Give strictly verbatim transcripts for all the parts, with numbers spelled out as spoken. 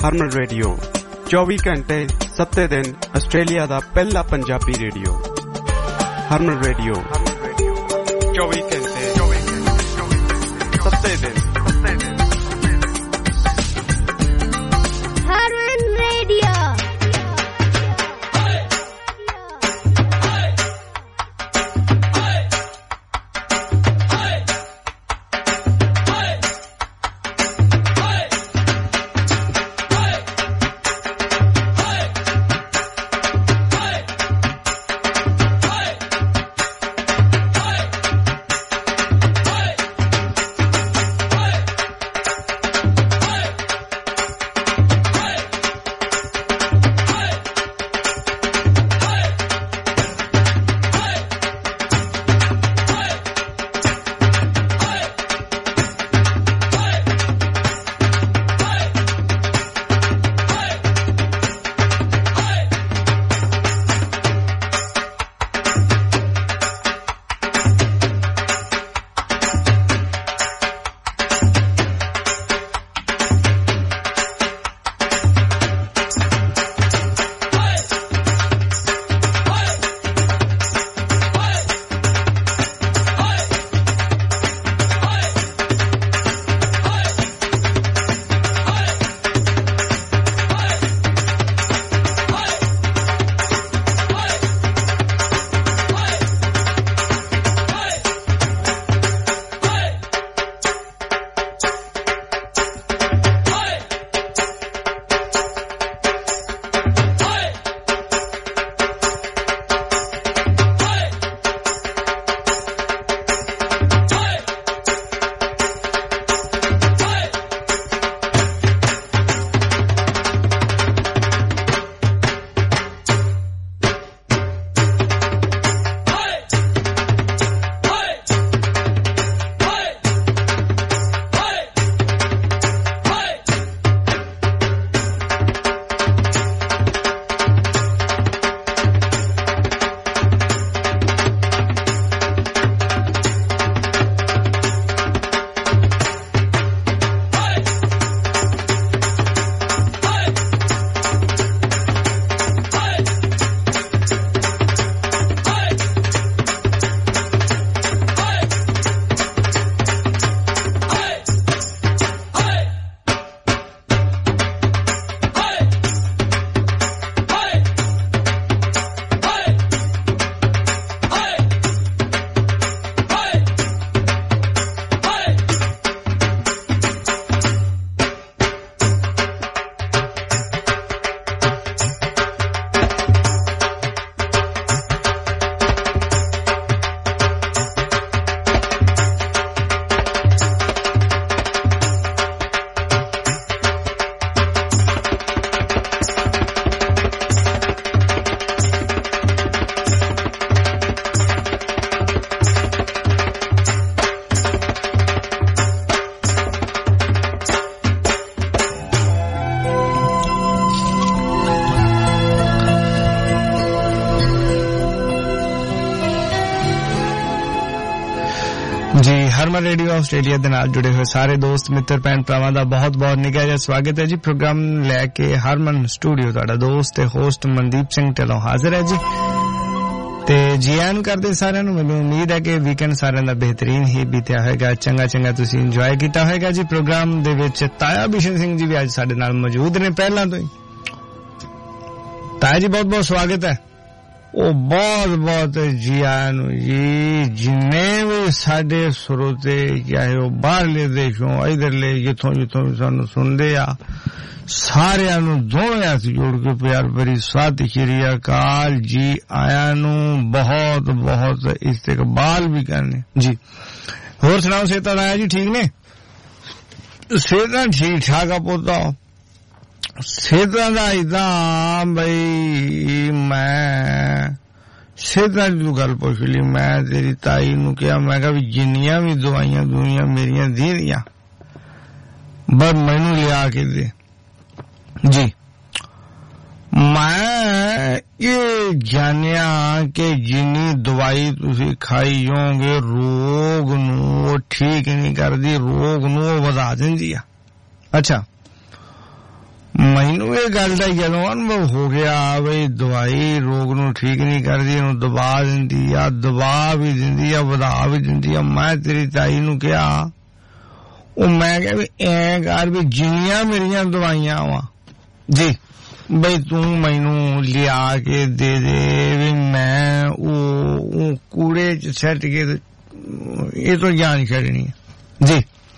ਹਰਮਨ radio ਚੌਵੀ ਘੰਟੇ ਸੱਤੇ ਦਿਨ ਆਸਟ੍ਰੇਲੀਆ ਦਾ ਪਹਿਲਾ ਪੰਜਾਬੀ ਰੇਡੀਓ ਹਰਮਨ ਰੇਡੀਓ ਚੌਵੀ ਘੰਟੇ ਸੱਤੇ ਦਿਨ Harman radio Harman radio Australia ਦੇ ਨਾਲ ਜੁੜੇ ਹੋਏ ਸਾਰੇ ਦੋਸਤ ਮਿੱਤਰ ਭੈਣ ਭਰਾਵਾਂ ਦਾ ਬਹੁਤ-ਬਹੁਤ ਨਿੱਘਾ ਜਿਹਾ ਸਵਾਗਤ ਹੈ ਜੀ। ਪ੍ਰੋਗਰਾਮ ਲੈ ਕੇ ਹਰਮਨ ਸਟੂਡੀਓ ਤੁਹਾਡਾ ਦੋਸਤ ਤੇ ਹੋਸਟ ਮਨਦੀਪ ਸਿੰਘ ਢਿੱਲੋਂ ਹਾਜ਼ਰ ਹੈ ਜੀ। ਤੇ ਜੀ ਆਇਆਂ ਨੂੰ ਕਰਦੇ ਸਾਰਿਆਂ ਨੂੰ। ਮੈਨੂੰ ਉਮੀਦ ਹੈ ਕਿ ਵੀਕਐਂਡ ਸਾਰਿਆਂ ਦਾ ਬਿਹਤਰੀਨ ਹੀ ਬੀਤਿਆ ਹੋਵੇਗਾ, ਚੰਗਾ ਚੰਗਾ ਤੁਸੀਂ ਇੰਜੋਏ ਕੀਤਾ ਹੋਵੇਗਾ ਜੀ। ਪ੍ਰੋਗਰਾਮ ਦੇ ਵਿੱਚ ਤਾਇਆ ਬਿਸ਼ਨ ਸਿੰਘ ਜੀ ਵੀ ਅੱਜ ਸਾਡੇ ਨਾਲ ਮੌਜੂਦ ਨੇ ਪਹਿਲਾਂ ਤੋਂ ਹੀ। ਤਾਇਆ ਜੀ ਬਹੁਤ-ਬਹੁਤ ਸਵਾਗਤ ਹੈ। ਉਹ ਬਹੁਤ ਬਹੁਤ ਜੀ ਆਇਆਂ ਨੂੰ ਜੀ। ਜਿੰਨੇ ਵੀ ਸਾਡੇ ਸਰੋਤੇ ਚਾਹੇ ਉਹ ਬਾਹਰਲੇ ਦੇਸ਼ੋਂ ਇਧਰਲੇ ਜਿੱਥੋਂ ਜਿੱਥੋਂ ਵੀ ਸਾਨੂੰ ਸੁਣਦੇ ਆ, ਸਾਰਿਆਂ ਨੂੰ ਦੋਵੇਂ ਹੱਥ ਜੋੜ ਕੇ ਪਿਆਰ ਭਰੀ ਸਤਿ ਸ਼੍ਰੀ ਅਕਾਲ ਜੀ ਆਇਆਂ ਨੂੰ। ਬਹੁਤ ਬਹੁਤ ਇਸਤਕਬਾਲ ਵੀ ਕਰਨੇ ਜੀ। ਹੋਰ ਸੁਣਾਓ, ਸਿਹਤਾਂ ਆਇਆ ਜੀ ਠੀਕ ਨੇ? ਸਿਹਤਾਂ ਠੀਕ ਠਾਕ ਆ ਪੁੱਤਾ। ਸਿਹਤਾਂ ਦਾ ਇਦਾਂ ਬਈ ਮੈਂ ਸਿਹਤਾਂ ਦੀ ਤੂੰ ਗੱਲ ਪੁੱਛ ਲਈ। ਮੈਂ ਤੇਰੀ ਤਾਈ ਨੂੰ ਕਿਹਾ, ਮੈਂ ਕਿਹਾ ਵੀ ਜਿੰਨੀਆਂ ਵੀ ਦਵਾਈਆਂ ਦੁਨੀਆਂ ਮੇਰੀਆਂ ਦੇ ਦੀਆਂ ਬਸ ਮੈਨੂੰ ਲਿਆ ਕੇ ਦੇ ਜੀ। ਮੈਂ ਇਹ ਜਾਣਿਆ ਕਿ ਜਿੰਨੀ ਦਵਾਈ ਤੁਸੀਂ ਖਾਈ ਜਾਓਗੇ ਰੋਗ ਨੂੰ ਠੀਕ ਨਹੀਂ ਕਰਦੀ, ਰੋਗ ਨੂੰ ਵਧਾ ਦਿੰਦੀ ਆ। ਅੱਛਾ, ਮੈਨੂੰ ਇਹ ਗੱਲ ਦਾ ਜਦੋਂ ਅਨੁਭਵ ਹੋ ਗਿਆ ਬਈ ਦਵਾਈ ਰੋਗ ਨੂੰ ਠੀਕ ਨਹੀਂ ਕਰਦੀ, ਇਹਨੂੰ ਦਬਾ ਦਿੰਦੀ ਆ, ਦਬਾ ਵੀ ਦਿੰਦੀ ਆ, ਵਧਾ ਵੀ ਦਿੰਦੀ ਆ। ਮੈਂ ਤੇਰੀ ਤਾਈ ਨੂੰ ਕਿਹਾ, ਉਹ ਮੈਂ ਕਿਹਾ ਵੀ ਐਂ ਕਰ ਵੀ ਜਿੰਨੀਆਂ ਮੇਰੀਆਂ ਦਵਾਈਆਂ ਵਾ ਜੀ ਬਈ ਤੂੰ ਮੈਨੂੰ ਲਿਆ ਕੇ ਦੇ ਦੇ, ਵੀ ਮੈਂ ਉਹ ਕੂੜੇ ਚ ਸੱਟ ਕੇ ਇਹ ਤੋਂ ਜਾਨ ਛੱਡਣੀ ਜੀ।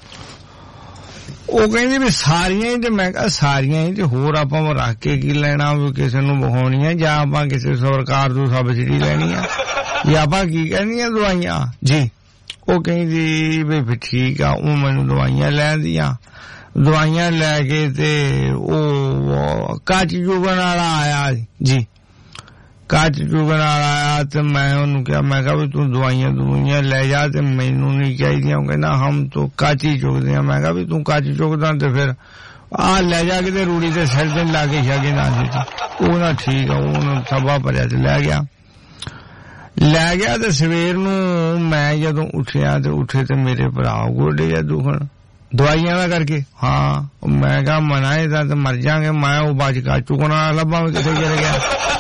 ਉਹ ਕਹਿੰਦੀ ਵੀ ਸਾਰੀਆਂ ਹੀ, ਤੇ ਮੈਂ ਕਿਹਾ ਸਾਰੀਆਂ ਹੀ, ਤੇ ਹੋਰ ਆਪਾਂ ਰੱਖ ਕੇ ਕੀ ਲੈਣਾ, ਵੀ ਕਿਸੇ ਨੂੰ ਵਿਖਾਉਣੀਆਂ ਜਾਂ ਆਪਾਂ ਕਿਸੇ ਸਰਕਾਰ ਤੋਂ ਸਬਸਿਡੀ ਲੈਣੀ ਆ ਜਾਂ ਆਪਾਂ ਕੀ ਕਰਨੀਆਂ ਦਵਾਈਆਂ ਜੀ। ਉਹ ਕਹਿੰਦੀ ਵੀ ਠੀਕ ਆ। ਉਹ ਮੈਨੂੰ ਦਵਾਈਆਂ ਲੈਣ ਦੀਆਂ, ਦਵਾਈਆਂ ਲੈ ਕੇ ਤੇ ਉਹ ਕੱਚ ਚੁਗਣ ਵਾਲਾ ਆਇਆ ਜੀ, ਕੱਚ ਚੁਗਣ ਵਾਲਾ ਆਇਆ ਤੇ ਮੈਂ ਉਹਨੂੰ ਕਿਹਾ, ਮੈਂ ਕਿਹਾ ਵੀ ਤੂੰ ਦਵਾਈਆਂ ਦਵਾਈਆਂ ਲੈ ਜਾ ਤੇ ਮੈਨੂੰ ਨਹੀਂ ਚਾਹੀਦੀਆਂ। ਉਹ ਕਹਿੰਦਾ ਹਮ ਤੋਂ ਕੱਚ ਹੀ ਚੁਗਦੇ ਆ। ਮੈਂ ਕਿਹਾ ਵੀ ਤੂੰ ਕੱਚ ਚੁਗਦਾ ਤੇ ਫਿਰ ਆਹ ਲੈ ਜਾ ਕੇ ਤੇ ਰੂੜੀ ਤੇ ਸਿਰ ਤੇ ਲਾ ਕੇ ਛਾਗੇ ਨਾ ਸੀ। ਉਹ ਨਾ ਠੀਕ ਆ, ਉਹਨੂੰ ਸਭਾ ਭਰਿਆ ਤੇ ਲੈ ਗਿਆ ਲੈ ਗਿਆ ਤੇ ਸਵੇਰ ਨੂੰ ਮੈਂ ਜਦੋਂ ਉੱਠਿਆ ਤੇ ਉੱਠੇ ਤੇ ਮੇਰੇ ਭਰਾ ਗੋਡੇ ਜਾਂ ਦੁਖਣ ਦਵਾਈਆਂ ਦਾ ਕਰਕੇ। ਹਾਂ ਮੈਂ ਕਿਹਾ ਮਨਾਏ ਦਾ ਤੇ ਮਰ ਜਾਗੇ, ਮੈਂ ਉਹ ਬਾਜ ਕਾ ਚੁਕਣਾ ਲੱਭਾਂ ਕਿੱਥੇ ਚਲੇ ਗਿਆ।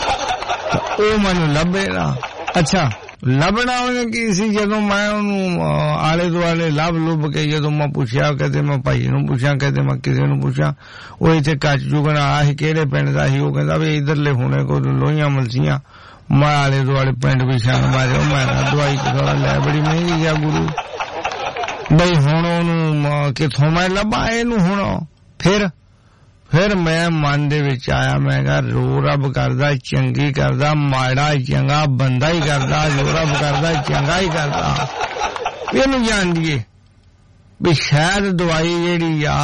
ਉਹ ਮੈਨੂੰ ਲੱਭੇ ਨਾ। ਅੱਛਾ ਲੱਭਣਾ ਉਹਨੇ ਕੀ ਸੀ, ਜਦੋਂ ਮੈਂ ਉਹਨੂੰ ਆਲੇ ਦੁਆਲੇ ਲੱਭ ਲੁੱਭ ਕੇ ਜਦੋਂ ਮੈਂ ਪੁੱਛਿਆ, ਕਦੇ ਮੈਂ ਭਾਈ ਨੂੰ ਪੁੱਛਿਆ, ਕਦੇ ਮੈਂ ਕਿਸੇ ਨੂੰ ਪੁੱਛਿਆ, ਉਹ ਇੱਥੇ ਕੱਚ ਚੁਗਣ ਆਇਆ ਸੀ, ਕਿਹੜੇ ਪਿੰਡ ਦਾ ਸੀ। ਉਹ ਕਹਿੰਦਾ ਵੀ ਇੱਧਰਲੇ ਹੋਣੇ ਕੋ ਲੋਹੀਆਂ ਮਲਸੀਆਂ। ਮੈਂ ਆਲੇ ਦੁਆਲੇ ਪਿੰਡ ਵੀ ਛਾਣ ਮਾਰਿਆ। ਮੈਂ ਦਵਾਈ ਥੋੜਾ ਲੈ, ਬੜੀ ਮਹਿੰਗੀ ਆ ਗੁਰੂ ਬਈ, ਹੁਣ ਉਹਨੂੰ ਕਿੱਥੋਂ ਮੈਂ ਲੱਭਾਂ ਇਹਨੂੰ। ਹੁਣ ਫਿਰ ਫਿਰ ਮੈਂ ਮਨ ਦੇ ਵਿੱਚ ਆਇਆ, ਮੈਂ ਕਿਹਾ ਰੋ ਰੱਬ ਕਰਦਾ ਚੰਗੀ ਕਰਦਾ, ਮਾੜਾ ਚੰਗਾ ਬੰਦਾ ਹੀ ਕਰਦਾ, ਜੋ ਰੱਬ ਕਰਦਾ ਚੰਗਾ ਹੀ ਕਰਦਾ। ਇਹਨੂੰ ਜਾਣ ਦੀਏ ਵੀ ਸ਼ਾਇਦ ਦਵਾਈ ਜਿਹੜੀ ਆ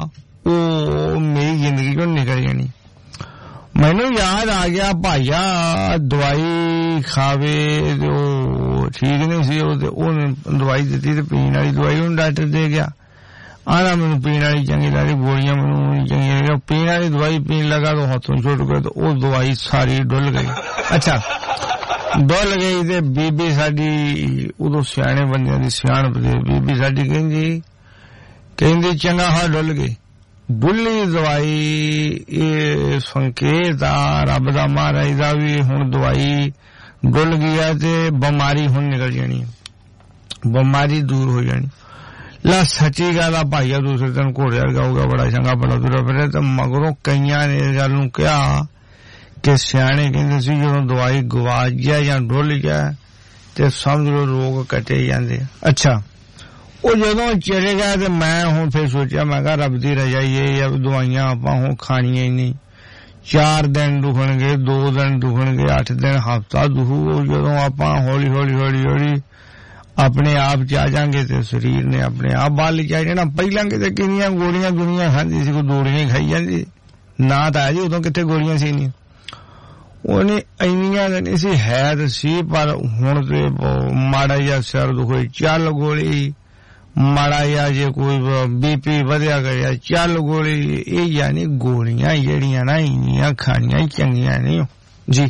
ਉਹ ਮੇਰੀ ਜ਼ਿੰਦਗੀ ਚੋਂ ਨਿਕਲ ਜਾਣੀ। ਮੈਨੂੰ ਯਾਦ ਆ ਗਿਆ ਭਾਈਆ ਦਵਾਈ ਖਾਵੇ ਤੇ ਉਹ ਠੀਕ ਨਹੀਂ ਸੀ, ਉਹ ਤੇ ਉਹਨੇ ਦਵਾਈ ਦਿੱਤੀ ਤੇ ਪੀਣ ਵਾਲੀ ਦਵਾਈ ਉਹਨੂੰ ਡਾਕਟਰ ਦੇ ਗਿਆ। ਆਣਾ ਮੈਨੂੰ ਪੀਣ ਵਾਲੀ ਚੰਗੀ ਲੱਗਦੀ, ਗੋਲੀਆਂ ਮੈਨੂੰ ਚੰਗੀਆਂ ਲੱਗੀਆਂ। ਪੀਣ ਵਾਲੀ ਦਵਾਈ ਪੀਣ ਲੱਗਾ ਤਾਂ ਹੱਥੋਂ ਛੁੱਟ ਗਿਆ ਤੇ ਉਹ ਦਵਾਈ ਸਾਰੀ ਡੁੱਲ ਗਈ। ਅੱਛਾ ਡੁੱਲ ਗਈ ਤੇ ਬੀਬੀ ਸਾਡੀ ਉਦੋਂ ਸਿਆਣੇ ਬੰਦਿਆਂ ਦੀ ਸਿਆਣਪ ਦੇ ਬੀਬੀ ਸਾਡੀ ਕਹਿੰਦੀ ਕਹਿੰਦੀ ਚੰਗਾ ਹਾਂ ਡੁੱਲ ਗਈ। ਡੁੱਲੀ ਦਵਾਈ ਇਹ ਸੰਕੇਤ ਆ ਰੱਬ ਦਾ ਮਹਾਰਾਜ ਦਾ ਵੀ ਹੁਣ ਦਵਾਈ ਡੁੱਲ ਗਈ ਆ ਤੇ ਬਿਮਾਰੀ ਹੁਣ ਨਿਕਲ ਜਾਣੀ, ਬਿਮਾਰੀ ਦੂਰ ਹੋ ਜਾਣੀ। ਲਾ ਸੱਚੀ ਗੱਲ ਆ ਭਾਈਆ, ਦੂਸਰੇ ਦਿਨ ਘੋੜਿਆ ਗਾਊਗਾ ਬੜਾ ਚੰਗਾ ਬੜਾ ਤੁਰਿਆ ਫਿਰੇ। ਤੇ ਮਗਰੋਂ ਕਈਆਂ ਨੇ ਗੱਲ ਨੂੰ ਕਿਹਾ ਕਿ ਸਿਆਣੇ ਕਹਿੰਦੇ ਸੀ ਜਦੋਂ ਦਵਾਈ ਗਵਾਚ ਗਿਆ ਜਾਂ ਡੁੱਲ ਗਿਆ ਤੇ ਸਮਝ ਲਓ ਰੋਗ ਕੱਟੇ ਜਾਂਦੇ। ਅੱਛਾ ਉਹ ਜਦੋਂ ਚਲੇ ਗਿਆ ਤੇ ਮੈਂ ਹੁਣ ਫਿਰ ਸੋਚਿਆ, ਮੈਂ ਕਿਹਾ ਰੱਬ ਦੀ ਰਜ਼ਾ ਇਹ ਆ ਦਵਾਈਆਂ ਆਪਾਂ ਹੁਣ ਖਾਣੀਆਂ ਹੀ ਨਹੀਂ। ਚਾਰ ਦਿਨ ਦੁਖਣਗੇ, ਦੋ ਦਿਨ ਦੁਖਣਗੇ, ਅੱਠ ਦਿਨ ਹਫ਼ਤਾ ਦੁਖੂ। ਜਦੋਂ ਆਪਾਂ ਹੌਲੀ ਹੌਲੀ ਹੌਲੀ ਹੌਲੀ ਆਪਣੇ ਆਪ ਚ ਆ ਜਾਾਂਗੇ ਤੇ ਸਰੀਰ ਨੇ ਆਪਣੇ ਆਪ ਬਾਲ ਚ ਆ ਜਾਣਾ। ਪਹਿਲਾਂ ਕਿਤੇ ਕਿੰਨੀਆਂ ਗੋਲੀਆਂ ਦੁਨੀਆਂ ਖਾਂਦੀ ਸੀ, ਕੋਈ ਗੋਲੀਆਂ ਹੀ ਖਾਈ ਜਾਂਦੀ ਨਾ ਤਾਂ ਜੀ ਉਦੋਂ ਕਿੱਥੇ ਗੋਲੀਆਂ ਸੀ ਨਹੀਂ। ਉਹਨੇ ਇੰਨੀਆਂ ਨਹੀਂ ਸੀ, ਹੈ ਤਾਂ ਸੀ ਪਰ ਹੁਣ ਤੇ ਮਾੜਾ ਜਿਹਾ ਸਿਰ ਦੁਖੇ ਚੱਲ ਗੋਲੀ, ਮਾੜਾ ਜਿਹਾ ਜੇ ਕੋਈ ਬੀਪੀ ਵਧਿਆ ਗਿਆ ਚੱਲ ਗੋਲੀ। ਇਹ ਯਾਨੀ ਗੋਲੀਆਂ ਜਿਹੜੀਆਂ ਨਾ ਇੰਨੀਆਂ ਖਾਣੀਆਂ ਚੰਗੀਆਂ ਨਹੀਂ ਜੀ।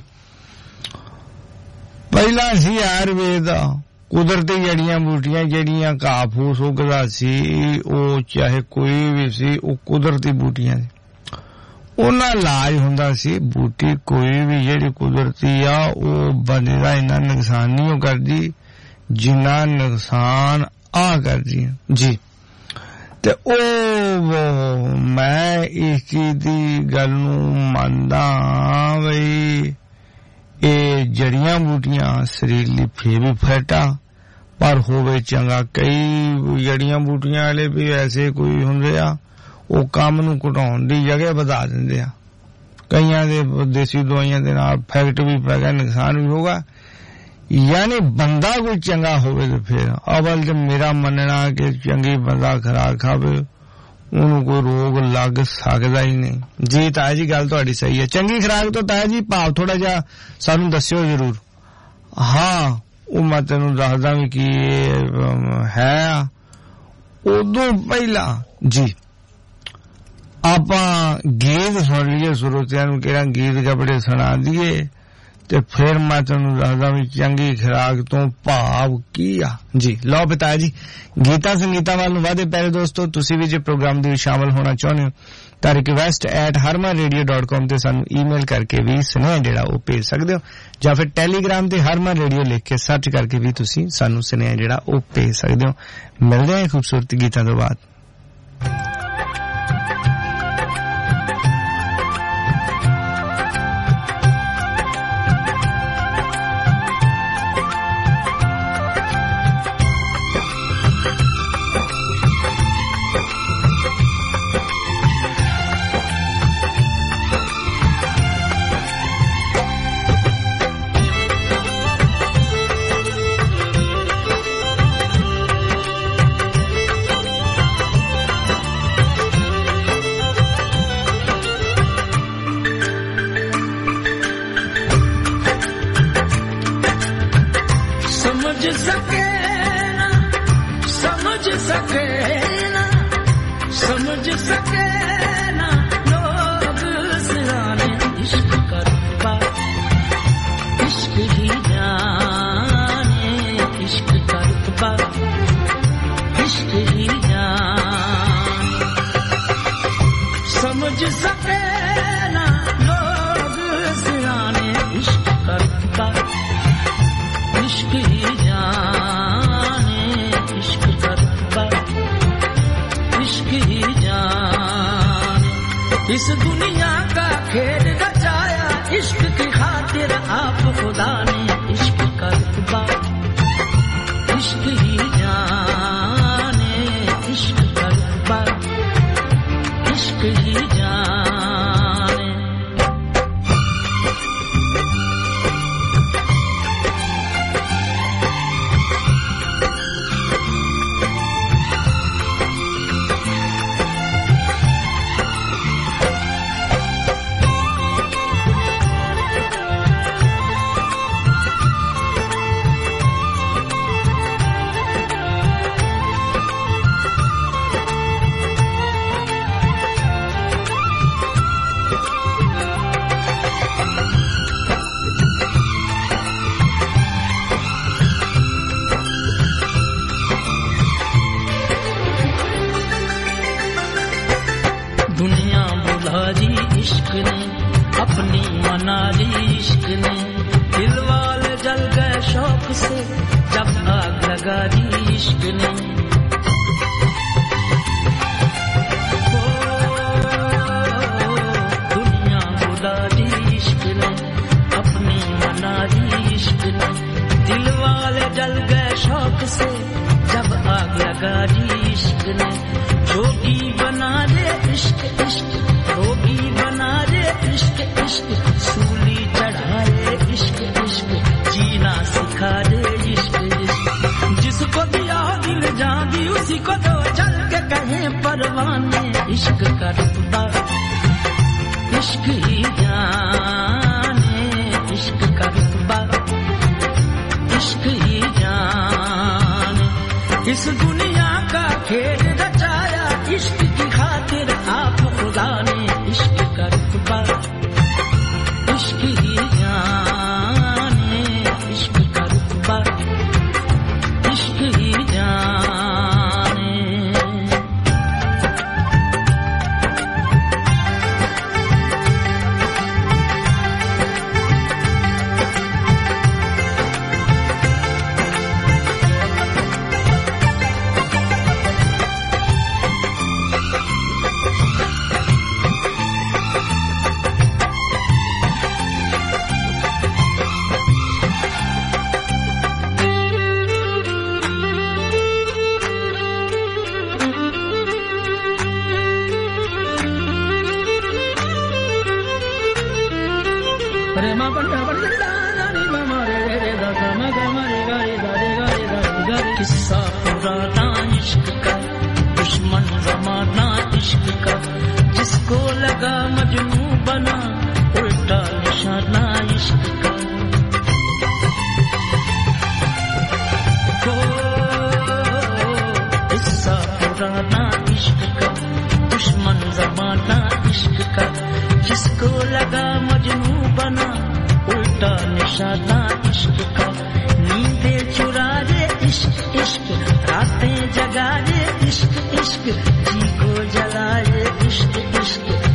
ਪਹਿਲਾਂ ਸੀ ਆਯੁਰਵੇਦ ਕੁਦਰਤੀ ਜੜੀਆਂ ਬੂਟੀਆਂ ਜਿਹੜੀਆਂ ਘਾਹ ਫੂਸ ਉਗਦਾ ਸੀ, ਉਹ ਚਾਹੇ ਕੋਈ ਵੀ ਸੀ ਉਹ ਕੁਦਰਤੀ ਬੂਟੀਆਂ ਸੀ, ਉਹਨਾਂ ਇਲਾਜ ਹੁੰਦਾ ਸੀ। ਬੂਟੀ ਕੋਈ ਵੀ ਜਿਹੜੀ ਕੁਦਰਤੀ ਆ ਉਹ ਬੰਦੇ ਦਾ ਇੰਨਾ ਨੁਕਸਾਨ ਨਹੀਂ ਕਰਦੀ ਜਿੰਨਾ ਨੁਕਸਾਨ ਆ ਕਰਦੀ ਜੀ। ਤੇ ਉਹ ਮੈਂ ਇਸ ਚੀਜ਼ ਦੀ ਗੱਲ ਨੂੰ ਮੰਨਦਾ ਬਈ ਇਹ ਜੜੀਆਂ ਬੂਟੀਆਂ ਸਰੀਰ ਲਈ ਫੇਰ ਵੀ ਫੈਟਾ ਪਰ ਹੋਵੇ ਚੰਗਾ। ਕਈ ਜੜੀਆਂ ਬੂਟੀਆਂ ਵਾਲੇ ਵੀ ਐਸੇ ਕੋਈ ਹੁੰਦੇ ਆ ਉਹ ਕੰਮ ਨੂੰ ਘਟਾਉਣ ਦੀ ਜਗ੍ਹਾ ਵਧਾ ਦਿੰਦੇ ਆ। ਕਈਆਂ ਦੇ ਦੇਸੀ ਦਵਾਈਆਂ ਦੇ ਨਾਲ ਫੈਕਟ ਵੀ ਪੈ ਗਿਆ, ਨੁਕਸਾਨ ਵੀ ਹੋਗਾ। ਯਾਨੀ ਬੰਦਾ ਕੋਈ ਚੰਗਾ ਹੋਵੇ ਤੇ ਫਿਰ ਅਵਲ ਤੇ ਮੇਰਾ ਮੰਨਣਾ ਕਿ ਚੰਗੀ ਬੰਦਾ ਖੁਰਾਕ ਖਾਵੇ ਉਹਨੂੰ ਕੋਈ ਰੋਗ ਲੱਗ ਸਕਦਾ ਹੀ ਨਹੀਂ ਜੀ। ਤਾਇਆ ਜੀ ਗੱਲ ਤੁਹਾਡੀ ਸਹੀ ਹੈ। ਚੰਗੀ ਖੁਰਾਕ ਤੋਂ ਤਾਇਆ ਜੀ ਭਾਵ ਥੋੜਾ ਜਿਹਾ ਸਾਨੂੰ ਦੱਸਿਓ ਜ਼ਰੂਰ। ਹਾਂ ਉਹ ਮੈਂ ਤੈਨੂੰ ਦੱਸਦਾ ਵੀ ਕੀ ਹੈ। ਉਦੋਂ ਪਹਿਲਾਂ ਜੀ ਆਪਾਂ ਗੀਤ ਸੁਣ ਲਈਏ, ਸਰੋਤਿਆਂ ਨੂੰ ਕਿਹੜਾ ਗੀਤ ਕੱਪੜੇ ਸੁਣਾ ਦਈਏ ਤੇ ਫਿਰ ਮੈਂ ਤੈਨੂੰ ਦੱਸਦਾ ਵੀ ਚੰਗੀ ਖੁਰਾਕ ਤੋਂ ਭਾਵ ਕੀ ਆ ਜੀ। ਲਓ ਬਤਾਇਆ ਜੀ ਗੀਤਾ ਸੰਗੀਤਾਂ ਵੱਲ ਨੂੰ ਵਾਧੇ। ਪਿਆਰੇ ਦੋਸਤੋ ਤੁਸੀਂ ਵੀ ਜੇ ਪ੍ਰੋਗਰਾਮ ਦੇ ਵਿੱਚ ਸ਼ਾਮਲ ਹੋਣਾ ਚਾਹੁੰਦੇ ਹੋ ਤਾਂ request at harman radio dot com ਤੇ ਸਾਨੂੰ ਈਮੇਲ ਕਰਕੇ ਵੀ ਸੁਨੇਹਾ ਜਿਹੜਾ ਉਹ ਭੇਜ ਸਕਦੇ ਹੋ ਜਾਂ ਫਿਰ ਟੈਲੀਗ੍ਰਾਮ ਤੇ harman radio ਲਿਖ ਕੇ ਸਰਚ ਕਰਕੇ ਵੀ ਤੁਸੀਂ ਸਾਨੂੰ ਸੁਨੇਹਾ ਜਿਹੜਾ ਉਹ ਭੇਜ ਸਕਦੇ ਹੋ ਮਿਲਦੇ ਹਾਂ ਖੂਬਸੂਰਤ ਗੀਤਾਂ ਤੋਂ ਬਾਅਦ इस दुनिया का खेल रचाया इश्क की खातिर आप खुदा ने इश्क का रुतबा इश्क ही जाने इश्क का रुतबा इश्क ही जाने अपनी मनाली इश्क ने दिल वाले जल गए शौक से जब आग लगा दी इश्क ने ओ, दुनिया बुला दी इश्क ने अपनी मनाली इश्क ने दिल वाले जल गए शौक से जब आग लगा दी इश्क ने जोगी बना दे इश्क इश्क रोगी बना दे इश्क इश्क सूली चढ़ाए इश्क इश्क जीना सिखा दे इश्क इश्क जिसको दिया दिल जागी उसी को दो चल के कहे परवाने इश्क का रुतबा इश्क ही जाने इश्क का रुतबा इश्क ही जाने इस दुनिया का खेल रचाया इश्क की खातिर आप खुदा ने इश्क का रुतबा इश्क ही जाने इश्क का रुतबा इश्क ही जाने किस्सा पुराना इश्क का दुश्मन जमाना इश्क का जिसको लगा मजनू बना उल्टा निशाना इश्क का किस्सा पुराना इश्क का दुश्मन जमाना इश्क का जिसको लगा मजनू बना उल्टा निशाना इश्क का नींदे चुरा दे इश्क इश्क रातें जगा दे इश्क इश्क जी को जलाए इश्क इश्क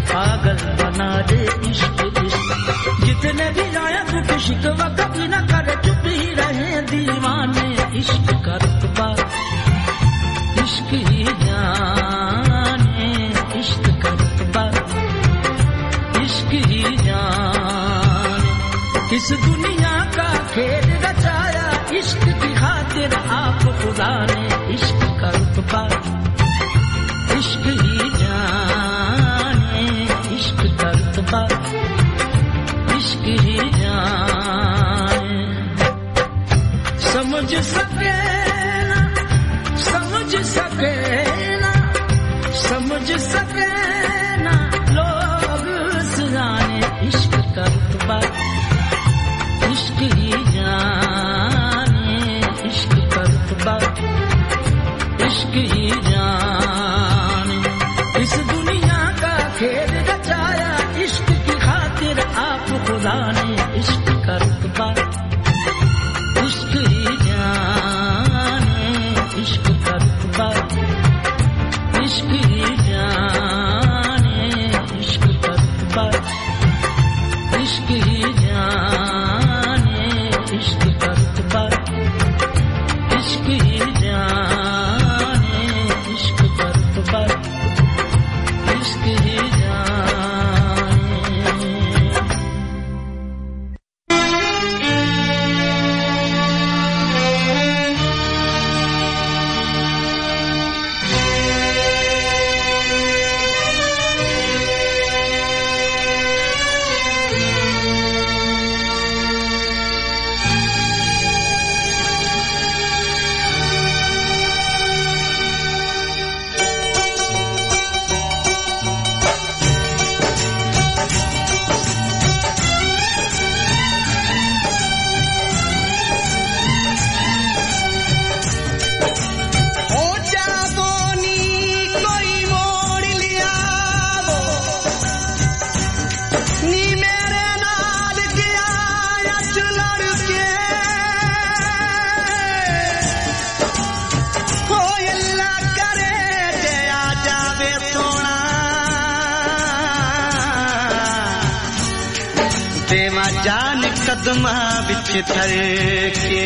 दे इश्क इश्क जितने भी आए दुख शिकवा कभी न करे चुप ही रहे दीवाने इश्क का रुतबा इश्क ही जाने इश्क का रुतबा इश्क ही जाने इस दुनिया का खेल रचाया इश्क की खातिर आप खुदा ने इश्क का रुतबा इश्क ही जाने इश्क का रुतबा इश्क ही जाने समझ सके ना समझ सके ना समझ सके ना लोग सुनाने इश्क का रुतबा इश्क ही जाने इश्क का रुतबा इश्क ही जाने इस दुनिया का खेल रचाया इश्क की खातिर आप खुदा ने इश्क का रुतबा इश्क ही जाने इश्क का रुतबा इश्क ही जाने इश्क का रुतबा इश्क ही जाने इश्क का रुतबा इश्क ही जाने इश्क का रुतबा इश्क ही जान कदमा बिच थर के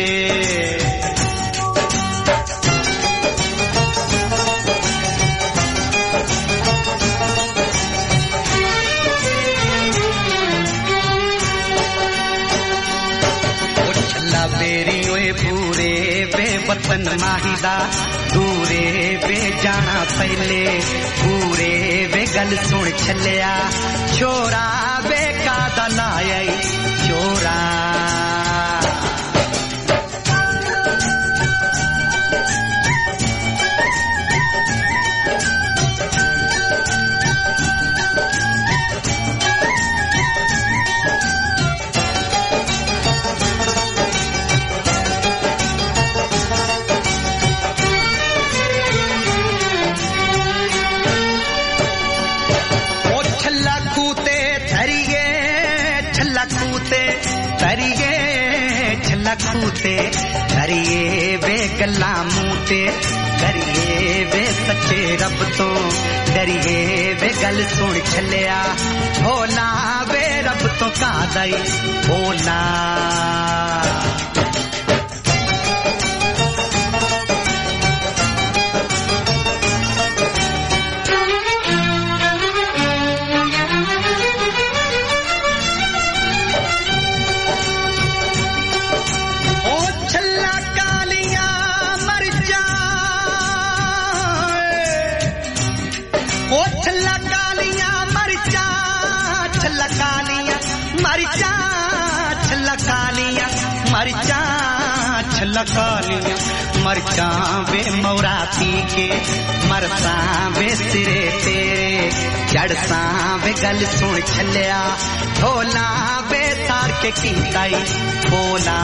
छला बेरी ओए पूरे बे वतन माहिदा दूरे बे जाना पहले पूरे बे गल सुन छलिया छोरा बे का दलाया छोरा लखूते करिए वे गल्ला मूते करिए वे सच्चे रब तो डरिए वे गल सुन छलिया भोला वे रब तो का दई भोला मरचा छलकालियां मरचा वे मौराती के मरसा वे सिरे तेरे जड़सा वे गल सुन छलिया ढोला वे तार के कीताई बोला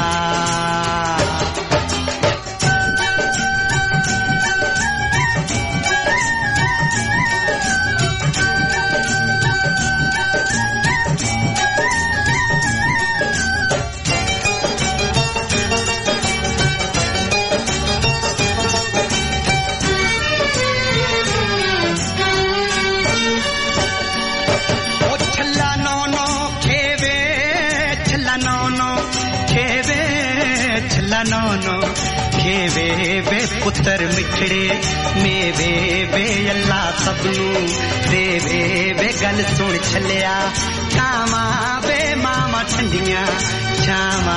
ला नौ नौ खेवे वे पुत्र मिठड़े मेवे वे अल्लाह सबनू देवे वे गल सुन छलिया कामा वे मामा ठंडियां छावा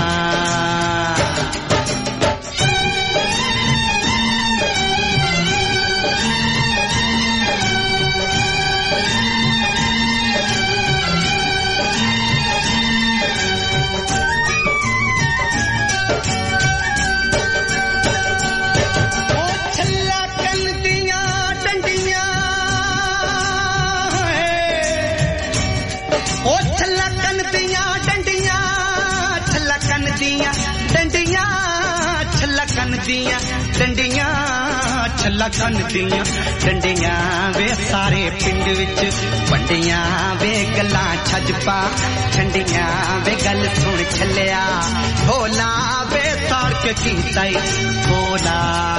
दियां डंडियां छल्ला कन दियां डंडियां वे सारे पिंड विच वंडियां वे गल्लां छज पा ठंडियां वे गल सुन छलिया भोला वे तारक कीता भोला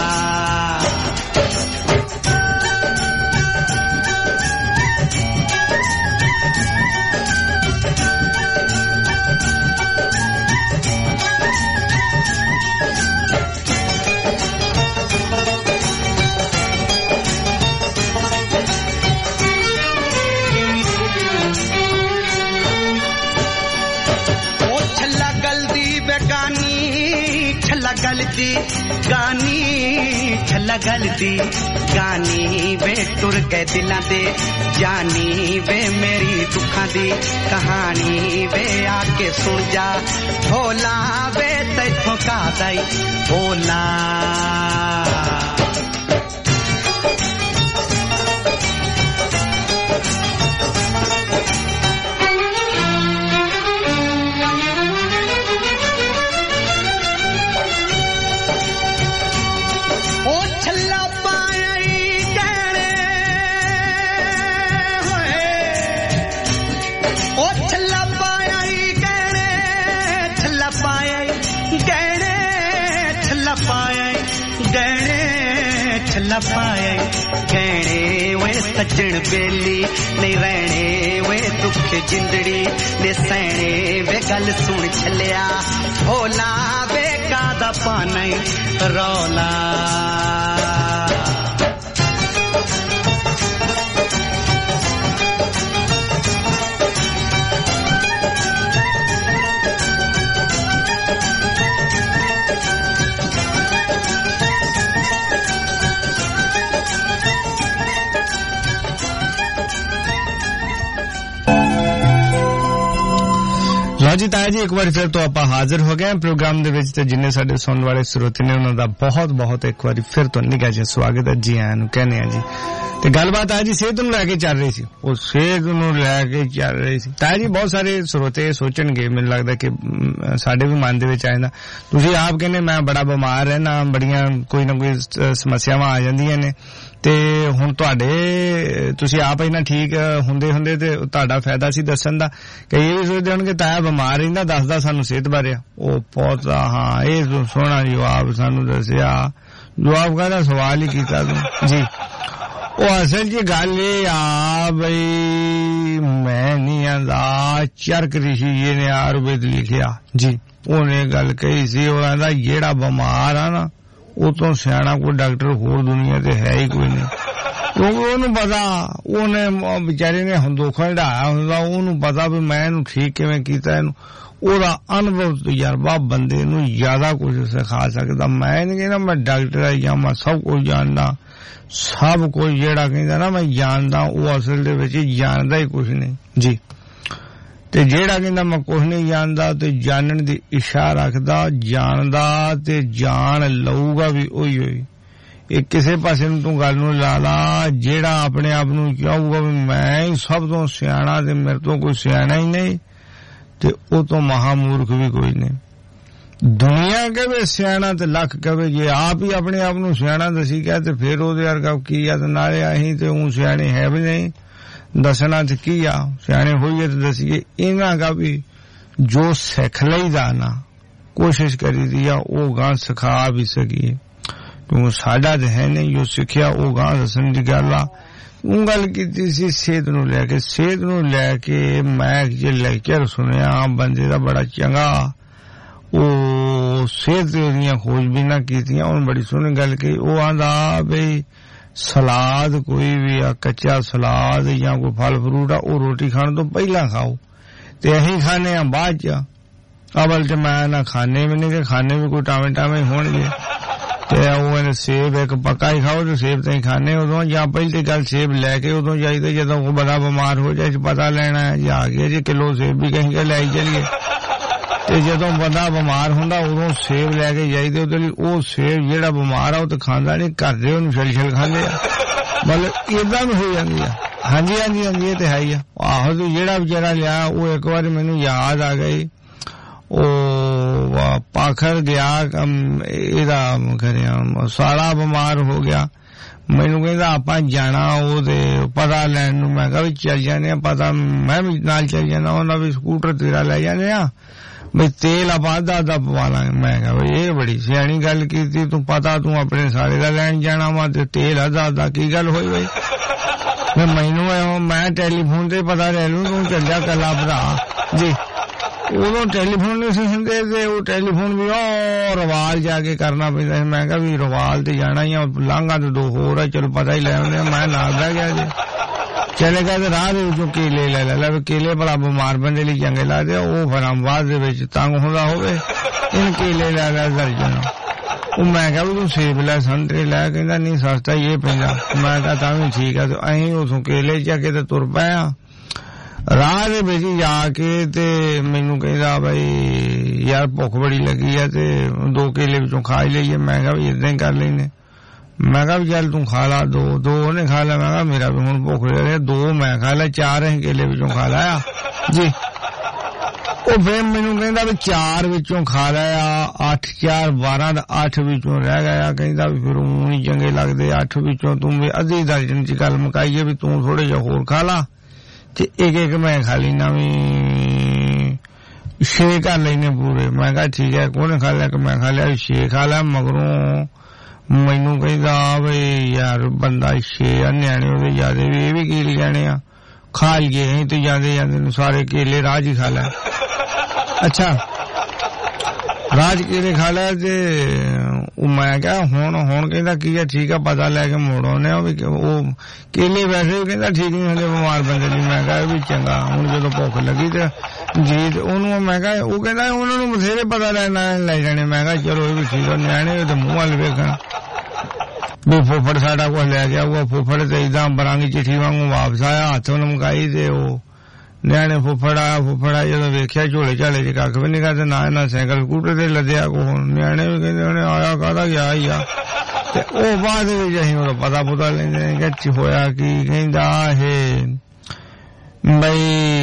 गलती गानी छला गलती गानी वे टुर के दिलां दे जानी वे मेरी दुखां दी कहानी वे आके सुन जा भोला वे तैथों का दई भोला पाए कहने वे सज्जन बेली नहीं रहने वे दुख जिंदड़ी दे सहने वे गल सुन छलिया भोला वे कादा पाने रौला जी ताया जी एक बार फिर तो आप हाजिर हो गए प्रोग्राम दे विच ते जिन्ने साडे सुनने वाले श्रोते ने उन्हां दा बहुत बहुत एक बार फिर तो निगाह जी स्वागत है जी आयां नु कहने आ जी ते गलबात आज सेहत नु लेके चल रही सी ओ सेहत नु लेके चल रही सी ताया जी बहुत सारे श्रोते सोचणगे मैनूं लगदा कि साडे भी मन दे विच आए ना तुसीं आप कहने मैं बड़ा बीमार है ना बड़ियां कोई ना कोई समस्यावां आ जांदियां ने ते हुण तुहाडे तुसीं आप इना ठीक हुंदे हुंदे ते तुहाडा फायदा सी दस्सण दा कि ये भी सोचदे होणगे ताया बीमार रहिंदा दसदा सानूं सेहत बारे ओ बहुत हां ਇਹ ਸੋਹਣਾ ਜਵਾਬ ਸਾਨੂੰ ਦੱਸਿਆ ਜਵਾਬ ਕਾਹਦਾ ਸਵਾਲ ਹੀ ਕੀਤਾ ਤੂੰ ਜੀ ਉਹ ਅਸਲ ਜੀ ਗੱਲ ਇਹ ਆ ਬਈ ਮੈਂ ਨਹੀਂ ਆਂਦਾ ਚਰਕ ਰਿਸ਼ੀ ਜੀ ਨੇ ਆਯੁਰਵੇਦ ਲਿਖਿਆ ਜੀ ਉਹਨੇ ਗੱਲ ਕਹੀ ਸੀ ਉਹ ਆਂਦਾ ਜਿਹੜਾ ਬਿਮਾਰ ਆ ਨਾ ਉਹ ਤੋਂ ਸਿਆਣਾ ਕੋਈ ਡਾਕਟਰ ਹੋਰ ਦੁਨੀਆ ਤੇ ਹੈ ਹੀ ਕੋਈ ਨਹੀਂ ਕਿਉਂਕਿ ਉਹਨੂੰ ਪਤਾ ਉਹਨੇ ਵਿਚਾਰੇ ਨੇ ਹੰਦੋਖਾ ਢਾਇਆ ਹੁੰਦਾ ਉਹਨੂੰ ਪਤਾ ਵੀ ਮੈਂ ਇਹਨੂੰ ਠੀਕ ਕਿਵੇਂ ਕੀਤਾ ਇਹਨੂੰ ਉਹਦਾ ਅਨੁਭਵ ਤਜਰਬਾ ਬੰਦੇ ਨੂੰ ਜ਼ਿਆਦਾ ਕੁਝ ਸਿਖਾ ਸਕਦਾ ਮੈਂ ਨਹੀਂ ਕਹਿੰਦਾ ਮੈਂ ਡਾਕਟਰ ਆ ਜਾਂ ਮੈਂ ਸਭ ਕੁਝ ਜਾਣਦਾ ਸਭ ਕੁਝ ਜਿਹੜਾ ਕਹਿੰਦਾ ਨਾ ਮੈਂ ਜਾਣਦਾ ਉਹ ਅਸਲ ਦੇ ਵਿੱਚ ਜਾਣਦਾ ਹੀ ਕੁਝ ਨਹੀਂ ਜੀ ਤੇ ਜਿਹੜਾ ਕਹਿੰਦਾ ਮੈਂ ਕੁਝ ਨਹੀਂ ਜਾਣਦਾ ਤੇ ਜਾਣਨ ਦੀ ਇੱਛਾ ਰੱਖਦਾ ਜਾਣਦਾ ਤੇ ਜਾਣ ਲਊਗਾ ਵੀ ਉਹੀ ਹੋਈ ਇਹ ਕਿਸੇ ਪਾਸੇ ਨੂੰ ਤੂੰ ਗੱਲ ਨੂੰ ਲਾ ਲਾ ਜਿਹੜਾ ਆਪਣੇ ਆਪ ਨੂੰ ਕਹੂਗਾ ਵੀ ਮੈਂ ਹੀ ਸਭ ਤੋਂ ਸਿਆਣਾ ਤੇ ਮੇਰੇ ਤੋਂ ਕੋਈ ਸਿਆਣਾ ਹੀ ਨਹੀਂ ਤੇ ਉਹ ਤੋਂ ਮਹਾਮੂਰਖ ਵੀ ਕੋਈ ਨਹੀਂ ਦੁਨੀਆ ਕਹੇ ਸਿਆਣਾ ਤੇ ਲੱਖ ਕਹੇ ਜੇ ਆਪ ਹੀ ਆਪਣੇ ਆਪ ਨੂੰ ਸਿਆਣਾ ਦਸੀ ਕਹੇ ਤੇ ਫਿਰ ਉਹਦੇ ਵਰਗਾ ਕੀ ਆ ਤੇ ਨਾਲੇ ਅਸੀਂ ਤੇ ਉਹ ਸਿਆਣੇ ਹੈ ਵੀ ਨਹੀਂ ਦੱਸਣਾ ਤੇ ਕੀ ਆ ਸਿਆਣੇ ਹੋਈਏ ਤੇ ਦਸੀਏ ਇਹਨਾਂ ਦਾ ਵੀ ਜੋ ਸਿੱਖ ਲਈਦਾ ਨਾ ਕੋਸ਼ਿਸ਼ ਕਰੀਦੀ ਆ ਉਹ ਗਾਂ ਸਿਖਾ ਵੀ ਸਕੀਏ ਕਿਉਂਕਿ ਸਾਡਾ ਤੇ ਹੈ ਨਹੀਂ ਜੋ ਸਿੱਖਿਆ ਉਹ ਗਾਂ ਦੱਸਣ ਦੀ ਗੱਲ ਆ ਉਹ ਗੱਲ ਕੀਤੀ ਸੀ ਸਿਹਤ ਨੂੰ ਲੈ ਕੇ ਸਿਹਤ ਨੂੰ ਲੈ ਕੇ ਮੈਂ ਜੇ ਲੈਕਚਰ ਸੁਣਿਆ ਬੰਦੇ ਦਾ ਬੜਾ ਚੰਗਾ ਉਹ सेहत दियां खोजबीनां कीतियां उन्हें बड़ी सोहनी गल कही वो आंदा बई सलाद कोई भी आ कच्चा सलाद या कोई फल फ्रूट आ वो रोटी खाने तो पहला खाओ ते अहीं खाने आ बाद च अवल च मैं ना खाने भी नहीं ते खाने भी कोई टावे टावे होणगे ते वो सेब एक पक्का ही खाओ तो सेब ताई खाने उदों या पहली गल सेब लैके उदों जाइदे जदों कोई बड़ा बीमार हो जाए पता लेना है जी आ गया जी किलो सेब भी कहीं के लै चलिए ते जदों बंदा बीमार हुंदा उदों सेब लैके जाइदे उहदे लई ओ सेब जेहड़ा बीमार आ ओ ते खांदा नहीं घर दे ओनू छल छल खांदे आ मतलब इदां भी हो जांदी आ हां जी हां जी हां जी ते है ही आ आहो ते जेहड़ा बेचारा लिया ओ एक बार मैनू याद आ गई ओ पाखर गया एदा करिया सारा बीमार हो गया मैनू कहंदा आपां जाना ओदे पता लैण नूं मैं कहा चल जाने पता मैं भी नाल चल जाना उन्हां भी स्कूटर तेरा ले जाने आ बई तेल आप आधा आधा पवा लांगे मैं कहा बई ये बड़ी सियाणी गल कीती तू पता तू अपने सारे दा लैण जाना वा ते तेल आधा आधा की गल होई बई मैं मैनू मैं टेलीफोन ते पता ले लूं तू चल जा कला भरा जी उदों टेलीफोन नहीं सी हुंदे ते ओ टेलीफोन भी ओ रवाल जाके करना पैंदा मैं कहा भी रवाल ते जाना ही लांघा ते दो होर है चलो पता ही लै आउंदे मैं नाल रह गया जी चले गए ते राह दे विचों केले ले लै केले भला बीमार बंदे लई चंगे लगदे ओ फिर आवाज दे विच तंग हुंदा होवे इन केले ले लै दर्जन ओ मैं कहा भी तू सेब लै संतरे लै कहंदा नहीं सस्ता ही ये पैंदा मैं कहा तां भी ठीक है ते अहीं उथों केले चके ते तुर पए आ राह दे विच जाके ते मैनू कहंदा बई यार भुख बड़ी लगी है ते दो केले विचों खा ही लईए मैं कहा भी इदां ही कर लैने मैं कहा भी चल तू खा ला दो दो ने खा लिया मैं कहा मेरा भी हुण भुख लग रही दो मैं खा लिया चार अहीं केले विचों खा लाया जी ओ फिर मैनू कहंदा भी चार विचों खा लिया अठ चार बारह दा अठ विचों रह गया कहंदा भी फिर ऊं नहीं चंगे लगदे अठ विचों तू भी अद्धी दर्जन च गल मुकाईए भी तू थोड़े जिहा होर खा ला एक एक मैं खा लेना भी छे कर लेने पूरे मैं कहा ठीक है कौन खा लिया कि मैं खा लिया छे खा लिया मगरों मैनू कहंदा बई यार बंदा छे न्याणे ओदे ज्यादा भी ये भी केले जाने आ खा लिए अहीं ते जांदे जांदे सारे केले राज ही खा लिया अच्छा राज केले खा लिया ते मैं क्या हुण हुण कहंदा की है ठीक है पता लैके मुड़ आउने ओ केले वैसे भी कहंदा ठीक नहीं हुंदे बीमार बंदे लई मैं कहा भी चंगा हुण जदों भुख लगी ते जी ओनू मैं कहा ओ कहंदा उन्हां नूं बथेरे पता लैना ले जाने मैं कहा चलो ये भी ठीक है न्याणे ते मूंह वल वेखण भी फुफड़ साडा कुछ लै गया वो फुफड़ ते इदां बरांगी चिट्ठी वांगू वापस आया हत्थ लमकाई ते ओ न्याणे फुफड़ आया फुफड़ आया जदों वेख्या झोले झाले च कक्ख भी नहीं करदे ना ना साइकिल स्कूटर ते लद्या को न्याणे भी कहंदे उन्हें आया काहदा गया ही आ ते ओ बाद विच असीं ओदा पता पुता लैंदे कि होया की कहंदा हे बई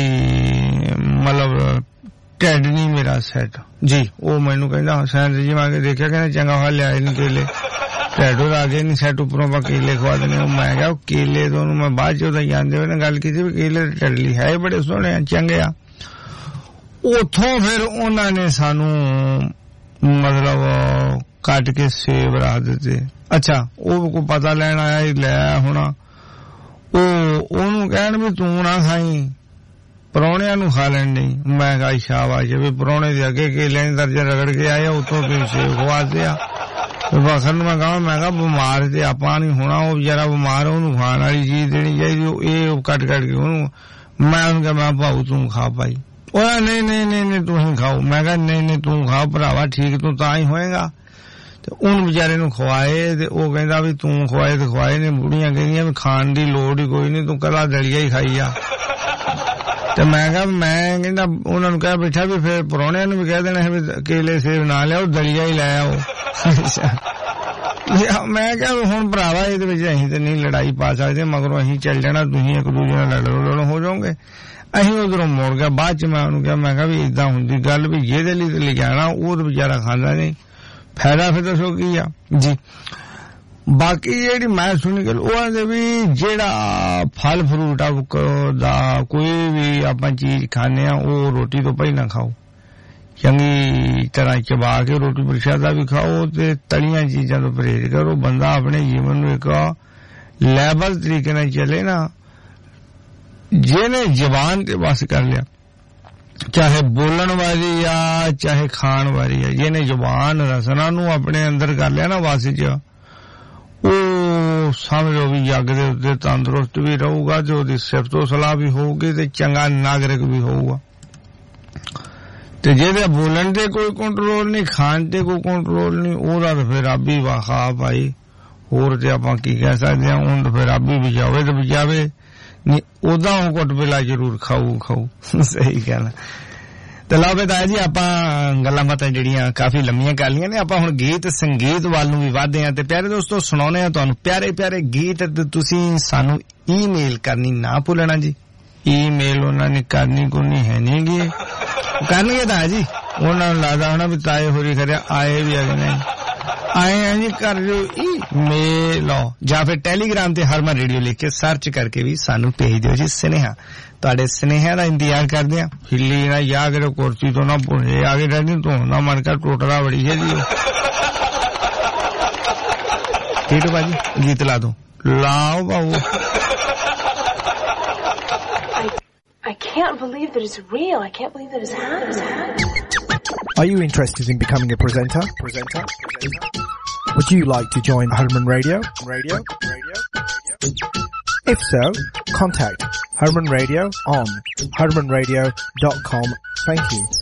मतलब ढिड नहीं मेरा सैट जी ओ मैनू कहंदा हुसैन जी मैं देखिया कहंदा चंगा हाल लिया इन केले ढिड ओदा आगे नहीं सैट उपरों पा केले खवा देने मैं कहा केले तो मैं बाद च ओदा जांदे होए गल कीती भी केले ढिड लई है बड़े सोहणे चंगे आ उथों फिर उन्हां ने सानू मतलब कट के सेब रख दिते अच्छा ओ को पता लैण आया लै होना ओ ओनू कहण भी तू ना खाई परौणियां नूं खा लैण नहीं मैं कहा शाबाश भी परौणे दे अगे केले दर्जन रगड़ के आए उतों तुम सेब खवाते आ वखर मैं कहा मैं कहा बीमार ते आपां नहीं होना वो बेचारा बीमार ओनू खाण वाली चीज देनी चाहिए ये कट कट के ओनू मैं उनका मैं भाऊ तू खा पाई ओ नहीं नहीं नहीं नहीं तू ही खाओ मैं कहा नहीं नहीं तू खाओ भरावा ठीक तू तां ही होएगा ते उन बेचारे नूं खवाए ते ओ कहंदा भी तू खवाए ते खवाए ने बुढ़ियां कहंदियां भी खाण दी लोड़ ही कोई नहीं तू कला दलिया ही खाई जा ते मैं कहा मैं कहंदा उन्हां नूं कह बैठा भी फिर परौणियां नूं भी कह देना भी केले सेब ना लियाओ दलिया ही लै आओ मैं क्या हुण भरावा इहदे विच असीं ते नहीं लड़ाई पा सकदे मगरों असीं चल जाना तुसीं एक दूजे नाल लड़ो लड़ो हो जाओगे असीं उधरों मुड़ गया बाद च मैं उहनूं कहा मैं कहा भी इदां हुंदी गल भी जेहदे लई ले जाना ओह ते बेचारा खांदा नहीं फायदा फिर दसो की आ जी बाकी जेहड़ी मैं सुनी गल ओह आंदे भी जेहड़ा फल फ्रूट दा कोई भी आपां चीज खाने आ ओह रोटी तो पहिलां खाओ चंगी तरह चबा के रोटी प्रशादा भी खाओ ते तलियां चीजां तो परहेज करो बंदा अपने जीवन में एक लेवल तरीके नाल चले ना जिहने जबान ते बस कर लिया ਚਾਹੇ ਬੋਲਣ ਵਾਲੀ ਆ ਚਾਹੇ ਖਾਣ ਵਾਲੀ ਆ, ਜਿਹਨੇ ਜ਼ੁਬਾਨ ਰਸਨਾ ਨੂੰ ਆਪਣੇ ਅੰਦਰ ਕਰ ਲਿਆ ਨਾ ਵਾਸ ਚ, ਉਹ ਸਮਝੋ ਵੀ ਜੱਗ ਦੇ ਉੱਤੇ ਤੰਦਰੁਸਤ ਵੀ ਰਹੂਗਾ ਤੇ ਉਹਦੀ ਸਿਫਤੋ ਸਲਾਹ ਵੀ ਹੋਊਗੀ ਤੇ ਚੰਗਾ ਨਾਗਰਿਕ ਵੀ ਹੋਊਗਾ। ਤੇ ਜਿਹਦੇ ਬੋਲਣ ਤੇ ਕੋਈ ਕੰਟਰੋਲ ਨਹੀਂ, ਖਾਣ ਤੇ ਕੋਈ ਕੰਟਰੋਲ ਨਹੀਂ, ਉਹਦਾ ਤਾਂ ਫਿਰ ਰੱਬ ਹੀ ਵਾਖਾ ਭਾਈ, ਹੋਰ ਤੇ ਆਪਾਂ ਕੀ ਕਹਿ ਸਕਦੇ ਹਾਂ। ਹੁਣ ਤਾਂ ਫਿਰ ਰੱਬ ਹੀ ਬਚਾਵੇ ਤੇ ਬਚਾਵੇ, ਨਹੀਂ ਉਹਦਾ ਉਹ ਘੁੱਟ ਵੇਲਾ ਜ਼ਰੂਰ ਖਾਊ ਖਾਊ ਸਹੀ ਕਹਿਣਾ। ਤੇ ਲਓ ਬਤਾ ਜੀ ਆਪਾਂ ਗੱਲਾਂ ਬਾਤਾਂ ਜਿਹੜੀਆਂ ਕਾਫੀ ਲੰਮੀਆਂ ਕਰ ਲਈਆਂ ਨੇ, ਆਪਾਂ ਹੁਣ ਗੀਤ ਸੰਗੀਤ ਵੱਲ ਨੂੰ ਵੀ ਵਧਦੇ ਹਾਂ। ਤੇ ਪਿਆਰੇ ਦੋਸਤੋ ਸੁਣਾਉਣੇ ਆ ਤੁਹਾਨੂੰ ਪਿਆਰੇ ਪਿਆਰੇ ਗੀਤ, ਤੇ ਤੁਸੀਂ ਸਾਨੂੰ ਈਮੇਲ ਕਰਨੀ ਨਾ ਭੁੱਲਣਾ ਜੀ। ਈਮੇਲ ਉਹਨਾਂ ਨੇ ਕਰਨੀ ਕੋਈ ਨਹੀਂ ਹੈ ਨਹੀਂ ਗੀ, ਕਰਨਗੇ ਤਾਂ ਜੀ, ਉਹਨਾਂ ਨੂੰ ਲੱਗਦਾ ਹੋਣਾ ਵੀ ਤਾਏ ਹੋਰੀ ਖਰਿਆ ਆਏ ਵੀ ਅਗੇ ਨਹੀਂ ਆਏ ਆ ਜੀ, ਕਰ ਜੋ ਈਮੇਲ ਜਾਂ ਫਿਰ ਟੈਲੀਗ੍ਰਾਮ ਤੇ ਹਰਮਨ ਰੇਡੀਓ ਲਿਖ ਕੇ ਸਰਚ ਕਰਕੇ ਵੀ ਸਾਨੂੰ ਭੇਜ ਦਿਓ ਜੀ ਸੁਨੇਹਾ। ਤੁਹਾਡੇ ਸੁਨੇਹਿਆਂ ਦਾ ਇੰਤਜ਼ਾਰ ਕਰਦੇ ਆ। ਹਿੱਲੀ ਨਾ ਜਾ ਕੇ ਕੁਰਸੀ ਤੋਂ ਨਾ ਪੁਣੇ ਆਗੇ ਰਹਿਣੀ ਤੋਂ ਨਾ ਮਨ ਕਰ ਟੋਟਰਾ ਬੜੀ ਹੈ ਜੀ। ਠੀਕ ਹੈ ਬਾਜੀ, ਗੀਤ ਲਾ ਦੋ, ਲਾਓ ਬਾਬੂ। I can't believe that it's real. I can't believe that it's happening. Are you interested in becoming a presenter? Presenter? Presenter? Would you like to join Herman Radio? Radio? Radio? If so, contact Herman Radio on herman radio dot com. Thank you.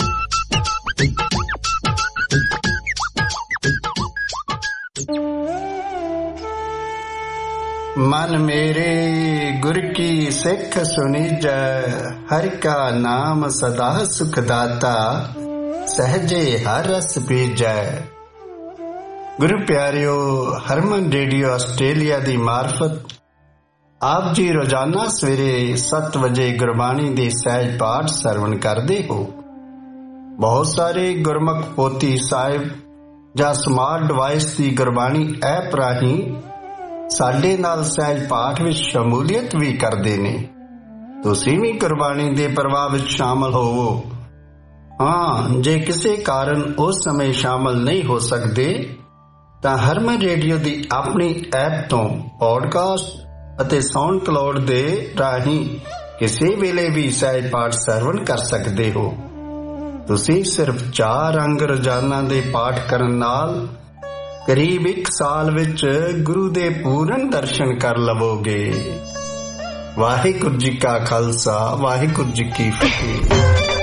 मन मेरे गुर की सिख सुनीजै, हर का नाम सदा सुखदाता, सहजे हर रस पीजै। गुरु प्यारियो, हरमन रेडियो आस्ट्रेलिया दी मार्फत आप जी रोजाना सवेरे सत्त बजे गुरबाणी दे सहज पाठ सरवण करदे हो। बहुत सारे गुरमुख पोथी साहिब जां स्मार्ट डिवाइस दी गुरबाणी ऐप राही ਸਾਡੇ ਨਾਲ ਸਹਿਜ ਪਾਠ ਵਿੱਚ ਸ਼ਮੂਲੀਅਤ ਵੀ ਕਰਦੇ ਨੇ। ਤੁਸੀਂ ਵੀ ਗੁਰਬਾਣੀ ਦੇ ਪ੍ਰਵਾਹ ਵਿੱਚ ਸ਼ਾਮਲ ਹੋਵੋ। ਹਾਂ, ਜੇ ਕਿਸੇ ਕਾਰਨ ਉਸ ਸਮੇਂ ਸ਼ਾਮਲ ਨਹੀਂ ਹੋ ਸਕਦੇ ਤਾਂ ਹਰਮਨ ਰੇਡੀਓ ਦੀ ਆਪਣੀ ਐਪ ਤੋਂ ਪੌਡਕਾਸਟ ਅਤੇ ਸਾਊਂਡ ਕਲਾਉਡ ਦੇ ਰਾਹੀਂ ਕਿਸੇ ਵੇਲੇ ਵੀ ਸਹਿਜ ਪਾਠ ਸਰਵਣ ਕਰ ਸਕਦੇ ਹੋ। ਤੁਸੀਂ ਸਿਰਫ ਚਾਰ ਅੰਗ ਰੋਜ਼ਾਨਾ ਦੇ ਪਾਠ ਕਰਨ ਨਾਲ ਕਰੀਬ ਇੱਕ ਸਾਲ ਵਿੱਚ ਗੁਰੂ ਦੇ ਪੂਰਨ ਦਰਸ਼ਨ ਕਰ ਲਵੋਗੇ। ਵਾਹਿਗੁਰੂ ਜੀ ਕਾ ਖਾਲਸਾ, ਵਾਹਿਗੁਰੂ ਜੀ ਕੀ ਫਤਿਹ।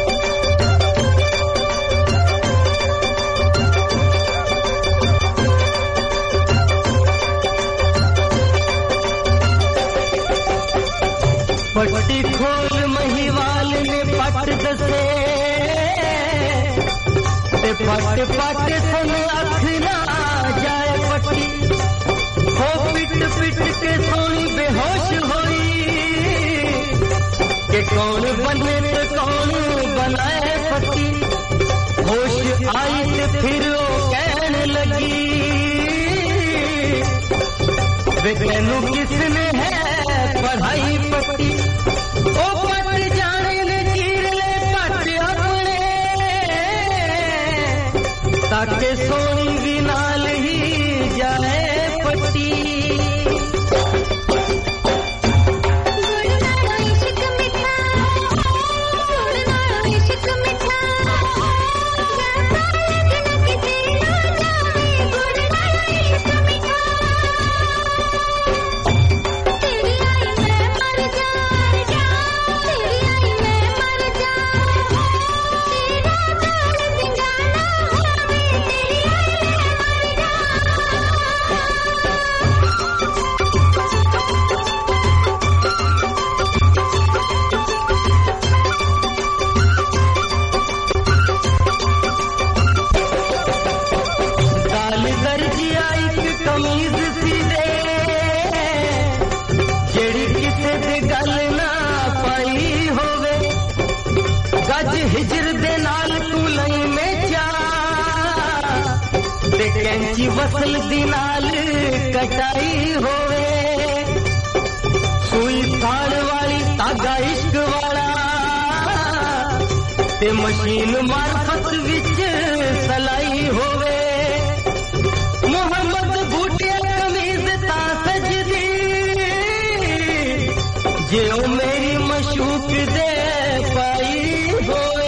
पट्टी खोल महिवाल ने पट दसे, पट पट सन अख ना जाए पट्टी, हो पिट पिट के सोनी बेहोश होई, के कौन बने तो कौन बनाए पट्टी। होश आई ते फिर वो कहने लगी, वे तेनू किसने है पढ़ाई पट्टी। ओ पट जाने ने चीर ले पट अपने, ताके सोनी भी नाल ही जाए पट्टी। वसल दी नाल कटाई होवे, सुई थाड़ वाली धागा इश्क वाला, ते मशीन मार्फत विच सलाई होवे। मोहम्मद बूटिया कमीज ता सजदी, जे ओ मेरी मशूक दे पाई होवे।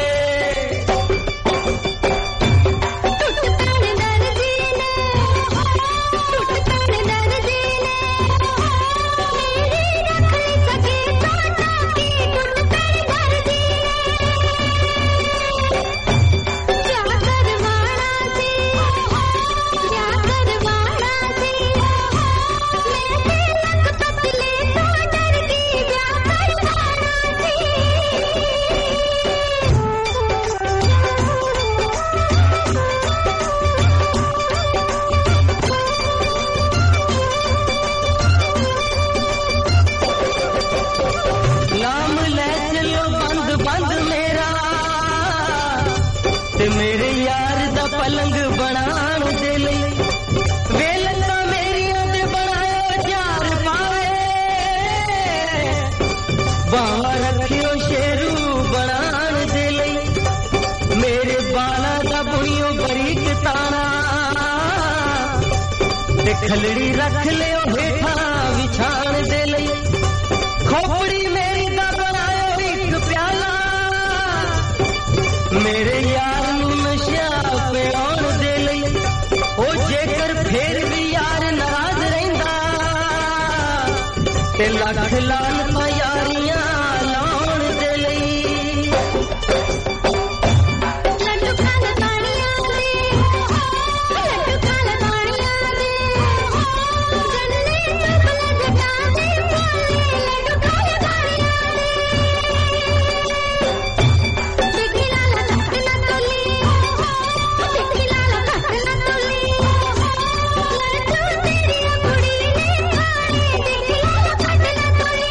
ते खलड़ी रख लियो हेठा विछाण दे लई खोपड़ी मेरी दा बनायो एक प्याला मेरे यार नू नशा पिलाउण दे लई ओ जेकर फेर भी यार नाराज रहिंदा ते लख लानतां यारियां लाउण दे लई लड्डू खाने पानियां दे लड्डू खाने पानियां दे जन्नत पलक जाने वाले लड्डू खाने पानियां दे देखी लाला तक न तोली देखी लाला तक न तोली लड्डू तेरी कुड़ी ने खाए देखी लाला तक न तोली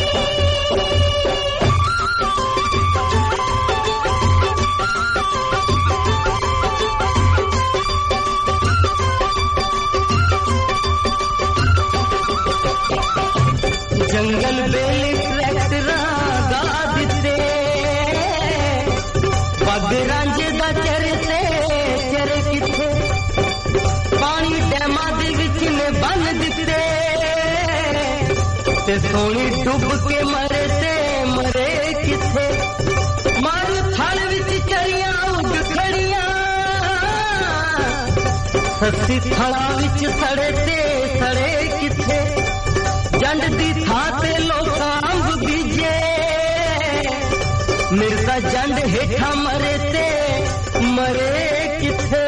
जंगल बेली ट्रैक्टरा गा दिते पग रांझे दा चरते चरे किथे पानी डैमा दे विच ने बन दिते ते सोनी डुब के मरे ते मरे किथे मारू थल विच चरियां उग खड़ियां सस्सी थड़ा विच सड़े ते सड़े किथे जंड दी थां ते लोकां अंब बीजे मिर्जा जंड हेठा मरे ते मरे किथे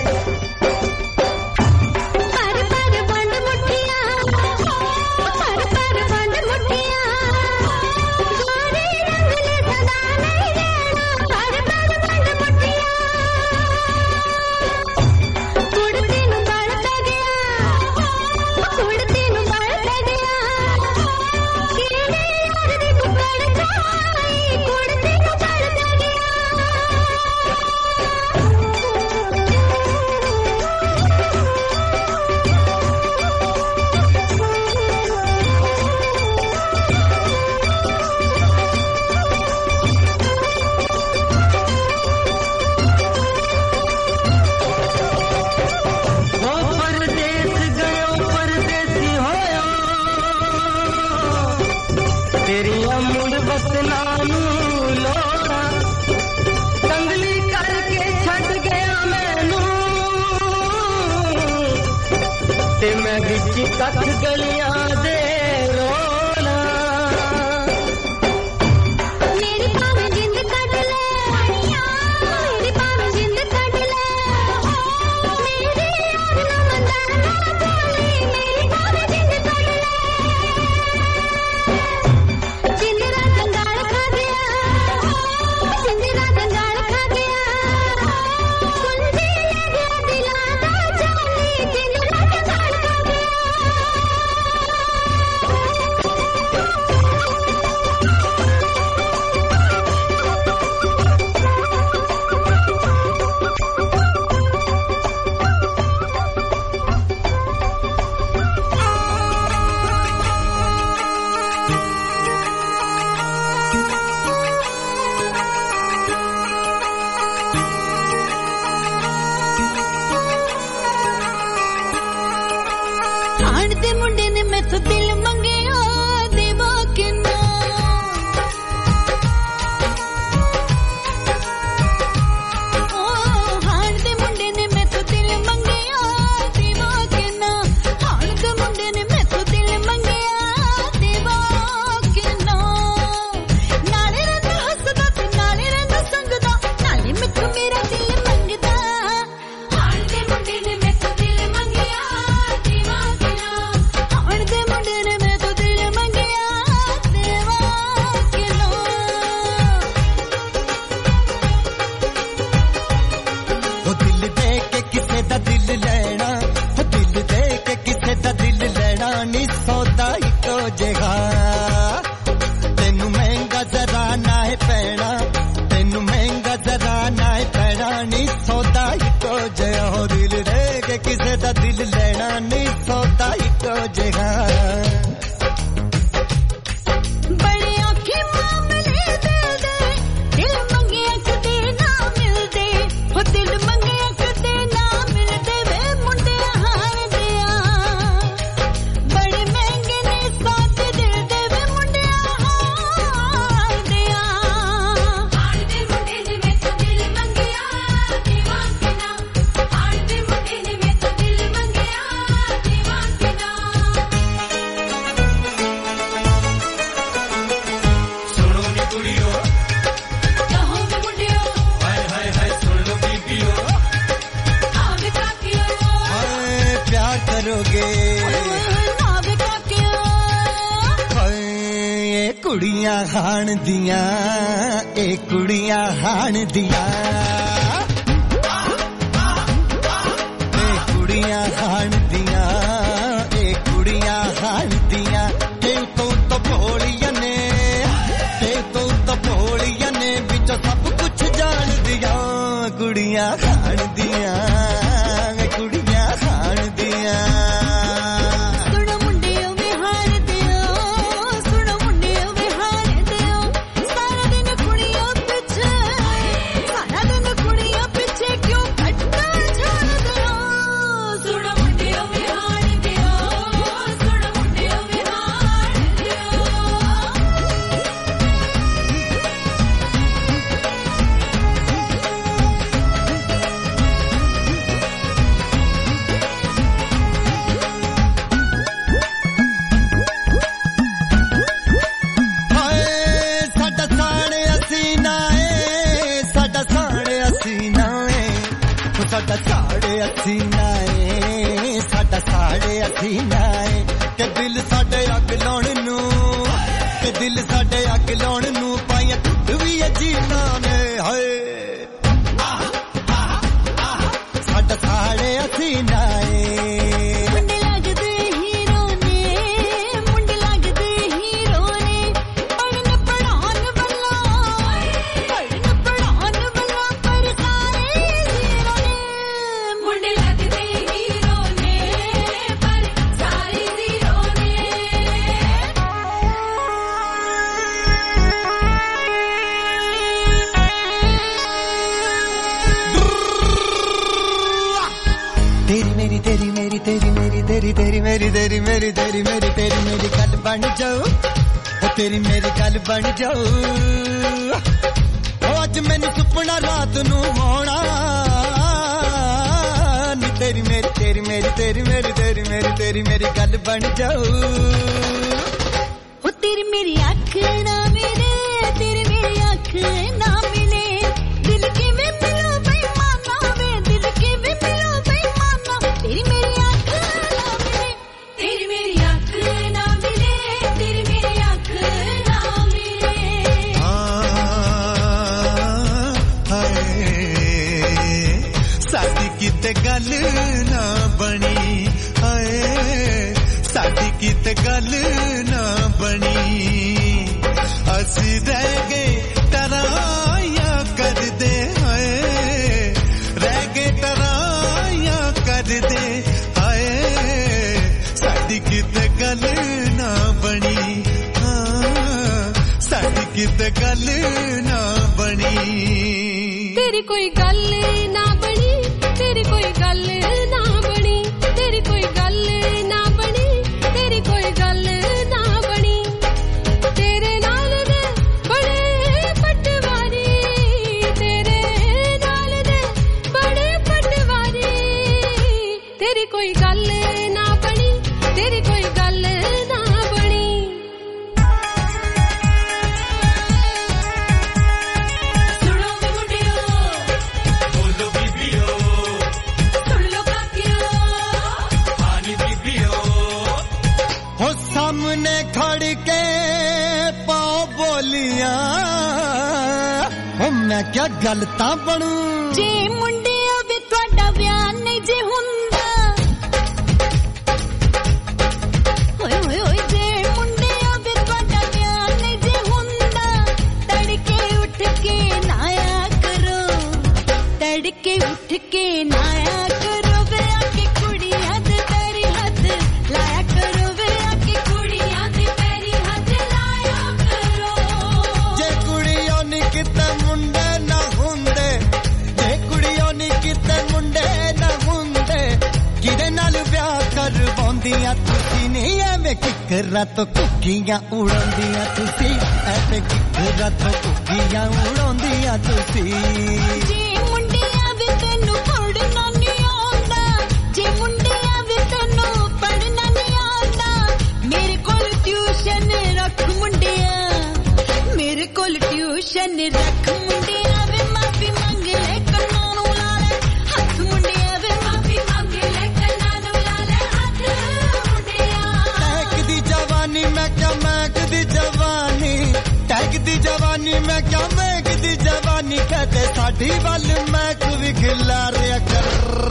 पर पर बंड मुठियां पर पर बंड मुठियां गोरी रंगले सदा नहीं रहना पर पर बंड मुठियां कुड़ती नु बड़ पै गया कुड़ती नु बड़ पै गया किने यार दी बुकड़ जाई कुड़ती नु बड़ पै गया ओ परदेस गयो परदेसी होयो तेरिया मुड़ बसना नू लोड़ा कंगली करके छड़ गया मैनू ते मैं विच कख गलियां दे रोला मेरी भावें जिंद कट ले मेरी भावें जिंद कट ले मेरे यार ना मंदा ना बोले मेरी भावें जिंद कट ले जिंदरा कंगाल खा गया जिंदरा कंगाल खा गया कुंजी ले गया दिला दा जाली जिंदरा कंगाल खा गया ਕੁੜੀਆਂ ਹਾਣ ਦੀਆਂ ਇਹ ਕੁੜੀਆਂ ਹਾਣ ਦੀਆਂ ਇਹ ਕੁੜੀਆਂ ਹਾਣ ਦੀਆਂ ਇਹ ਕੁੜੀਆਂ ਹਾਣ ਦੀਆਂ ਤੇ ਤੂੰ ਤਾਂ ਭੋਲੀਆਂ ਨੇ ਤੇ ਤੂੰ ਤਾਂ ਭੋਲੀਆਂ ਨੇ ਵਿੱਚ ਸਭ ਕੁਝ ਜਾਣਦੀਆਂ ਕੁੜੀਆਂ ਹਾਣ ਦੀਆਂ ਕੁੜੀਆਂ ਹਾਣ ਦੀਆਂ ਸਾਡਾ ਸਾੜੇ ਅਸੀਂ ਨਾਏ ਸਾਡਾ ਸਾੜੇ ਅਸੀਂ ਨਾਏ ਕਿ ਦਿਲ ਸਾਡੇ ਅੱਗ ਲਾਉਣ ਨੂੰ ਕਿ ਦਿਲ ਸਾਡੇ ਅੱਗ ਲਾਉਣ ਨੂੰ ਪਾਈਆਂ ਟੁੱਟ ਵੀ ਅਜੀਨਾ ਨੇ ਹਾਏ ਸਾਡਾ ਸਾੜੇ ਅਸੀਂ ਨਾਏ तेरी मेरी तेरी मेरी तेरी तेरी मेरी तेरी मेरी तेरी मेरी तेरी मेरी गल बन जाओ ओ तेरी मेरी गल बन जाओ ओ अज मैनू सुपना रात नू होना नी तेरी मेरी तेरी मेरी तेरी मेरी तेरी मेरी तेरी मेरी गल बन जाओ ओ तेरी मेरी अख ना मिले तेरी मेरी अख ना मिले दिल के में मिलो बेईमाना वे दिल के में मिलो बेईमाना तेरी मेरी आँख ना मिले तेरी मेरी आँख ना मिले तेरी मेरी आँख ना मिले हाय साडी किते गल ना बनी हाय साडी किते गल ना बनी असी रह गए तराया कर दे हाय रह गए तराया कर दे हाय साडी किते गल ना बनी हाँ साडी किते गल ना बनी तेरी कोई गल ना बनी तेरी कोई गल ना बनी तेरी कोई गल ना बनी तेरी कोई गल ना बनी तेरे नाल दे बड़े पटवारी तेरे नाल दे बड़े पटवारी तेरी कोई गल ना बनी तेरी कोई गल ना बनी सुनो मुंडियो बोलो बीबियो सुन लो काकियो पानी बीबियो हो सामने खड़ के पाओ बोलियां हो मैं क्या गलता बनूं जे मुंडिया वे ਤੁਹਾਡਾ ਵਿਆਹ ਨਹੀਂ ਜੇ ਹੁੰਦਾ ਹੋਏ ਹੋਏ ਹੋਏ ਜੇ ਮੁੰਡਿਆ ਵੇ ਤੁਹਾਡਾ ਵਿਆਹ ਨਹੀਂ ਜੇ ਹੁੰਦਾ ਤੜਕੇ ਉੱਠ ਕੇ ਨਾਇਆ ਕਰੋ ਤੜਕੇ ਉੱਠ ਕੇ ਨਾਇਆ ਕਰੋ ਵੇ ਆ ਕੇ ਕੁੜੀਆਂ ਦੇ ਪੈਰੀ ਹੱਥ ਲਾਇਆ ਕਰੋ ਵੇ ਆ ਕੇ ਕੁੜੀਆਂ ਦੇ ਪੈਰੀ ਹੱਥ ਲਾਇਆ ਕਰੋ ਜੇ ਕੁੜੀਆਂ ਨੀ ਕਿਤੇ ਮੁੰਡੇ ਨਾ ਹੁੰਦੇ ਜੇ ਕੁੜੀਆਂ ਨੀ ਕਿਤੇ ਮੁੰਡੇ ਨਾ ਹੁੰਦੇ ਕਿਹਦੇ ਨਾਲ ਵਿਆਹ ਕਰਵਾਉਂਦੀਆਂ ਤੁਸੀਂ ਨਹੀਂ ਐਵੇਂ ਕਿਕਰਾਂ ਤੋਂ ਕੁੱਕੀਆਂ ਉਡਾਉਂਦੀਆਂ ਤੁਸੀਂ ਐਵੇਂ ਕਿਕਰਾਂ ਤੋਂ ਕੁੱਕੀਆਂ ਉਡਾਉਂਦੀਆਂ ਤੁਸੀਂ ਜੇ ਮੁੰਡਿਆਂ ਵੀ ਤੈਨੂੰ ਪੜਨਾ ਨਹੀਂ ਆਉਂਦਾ ਜੇ ਮੁੰਡਿਆਂ ਵੀ ਤੈਨੂੰ ਪੜਨਾ ਨਹੀਂ ਆਉਂਦਾ ਮੇਰੇ ਕੋਲ ਟਿਊਸ਼ਨ ਰੱਖ ਮੁੰਡਿਆਂ ਮੇਰੇ ਕੋਲ ਟਿਊਸ਼ਨ ਰੱਖ ਮੁੰਡਿਆਂ ਵੇ ਮਾਫੀ ਮੰਗ ਲੈ ਕੰਨਾਂ ਨੂੰ ਲਾ ਲੈ ਹੱਥ ਮੁੰਡਿਆਂ ਵੇ ਮਾਫੀ ਮੰਗ ਲੈ ਕੰਨਾਂ ਨੂੰ ਲਾ ਲੈ ਹੱਥ ਮੁੰਡਿਆਂ ਮਹਿਕ ਦੀ ਜਵਾਨੀ ਮੈਂ ਕਿਹਾ ਮਹਿਕ ਦੀ ਜਵਾਨੀ ਕਦੇ ਸਾਡੀ ਵੱਲ ਮੈਂ ਵੀ ਖਿਲਾਰਿਆ ਕਰ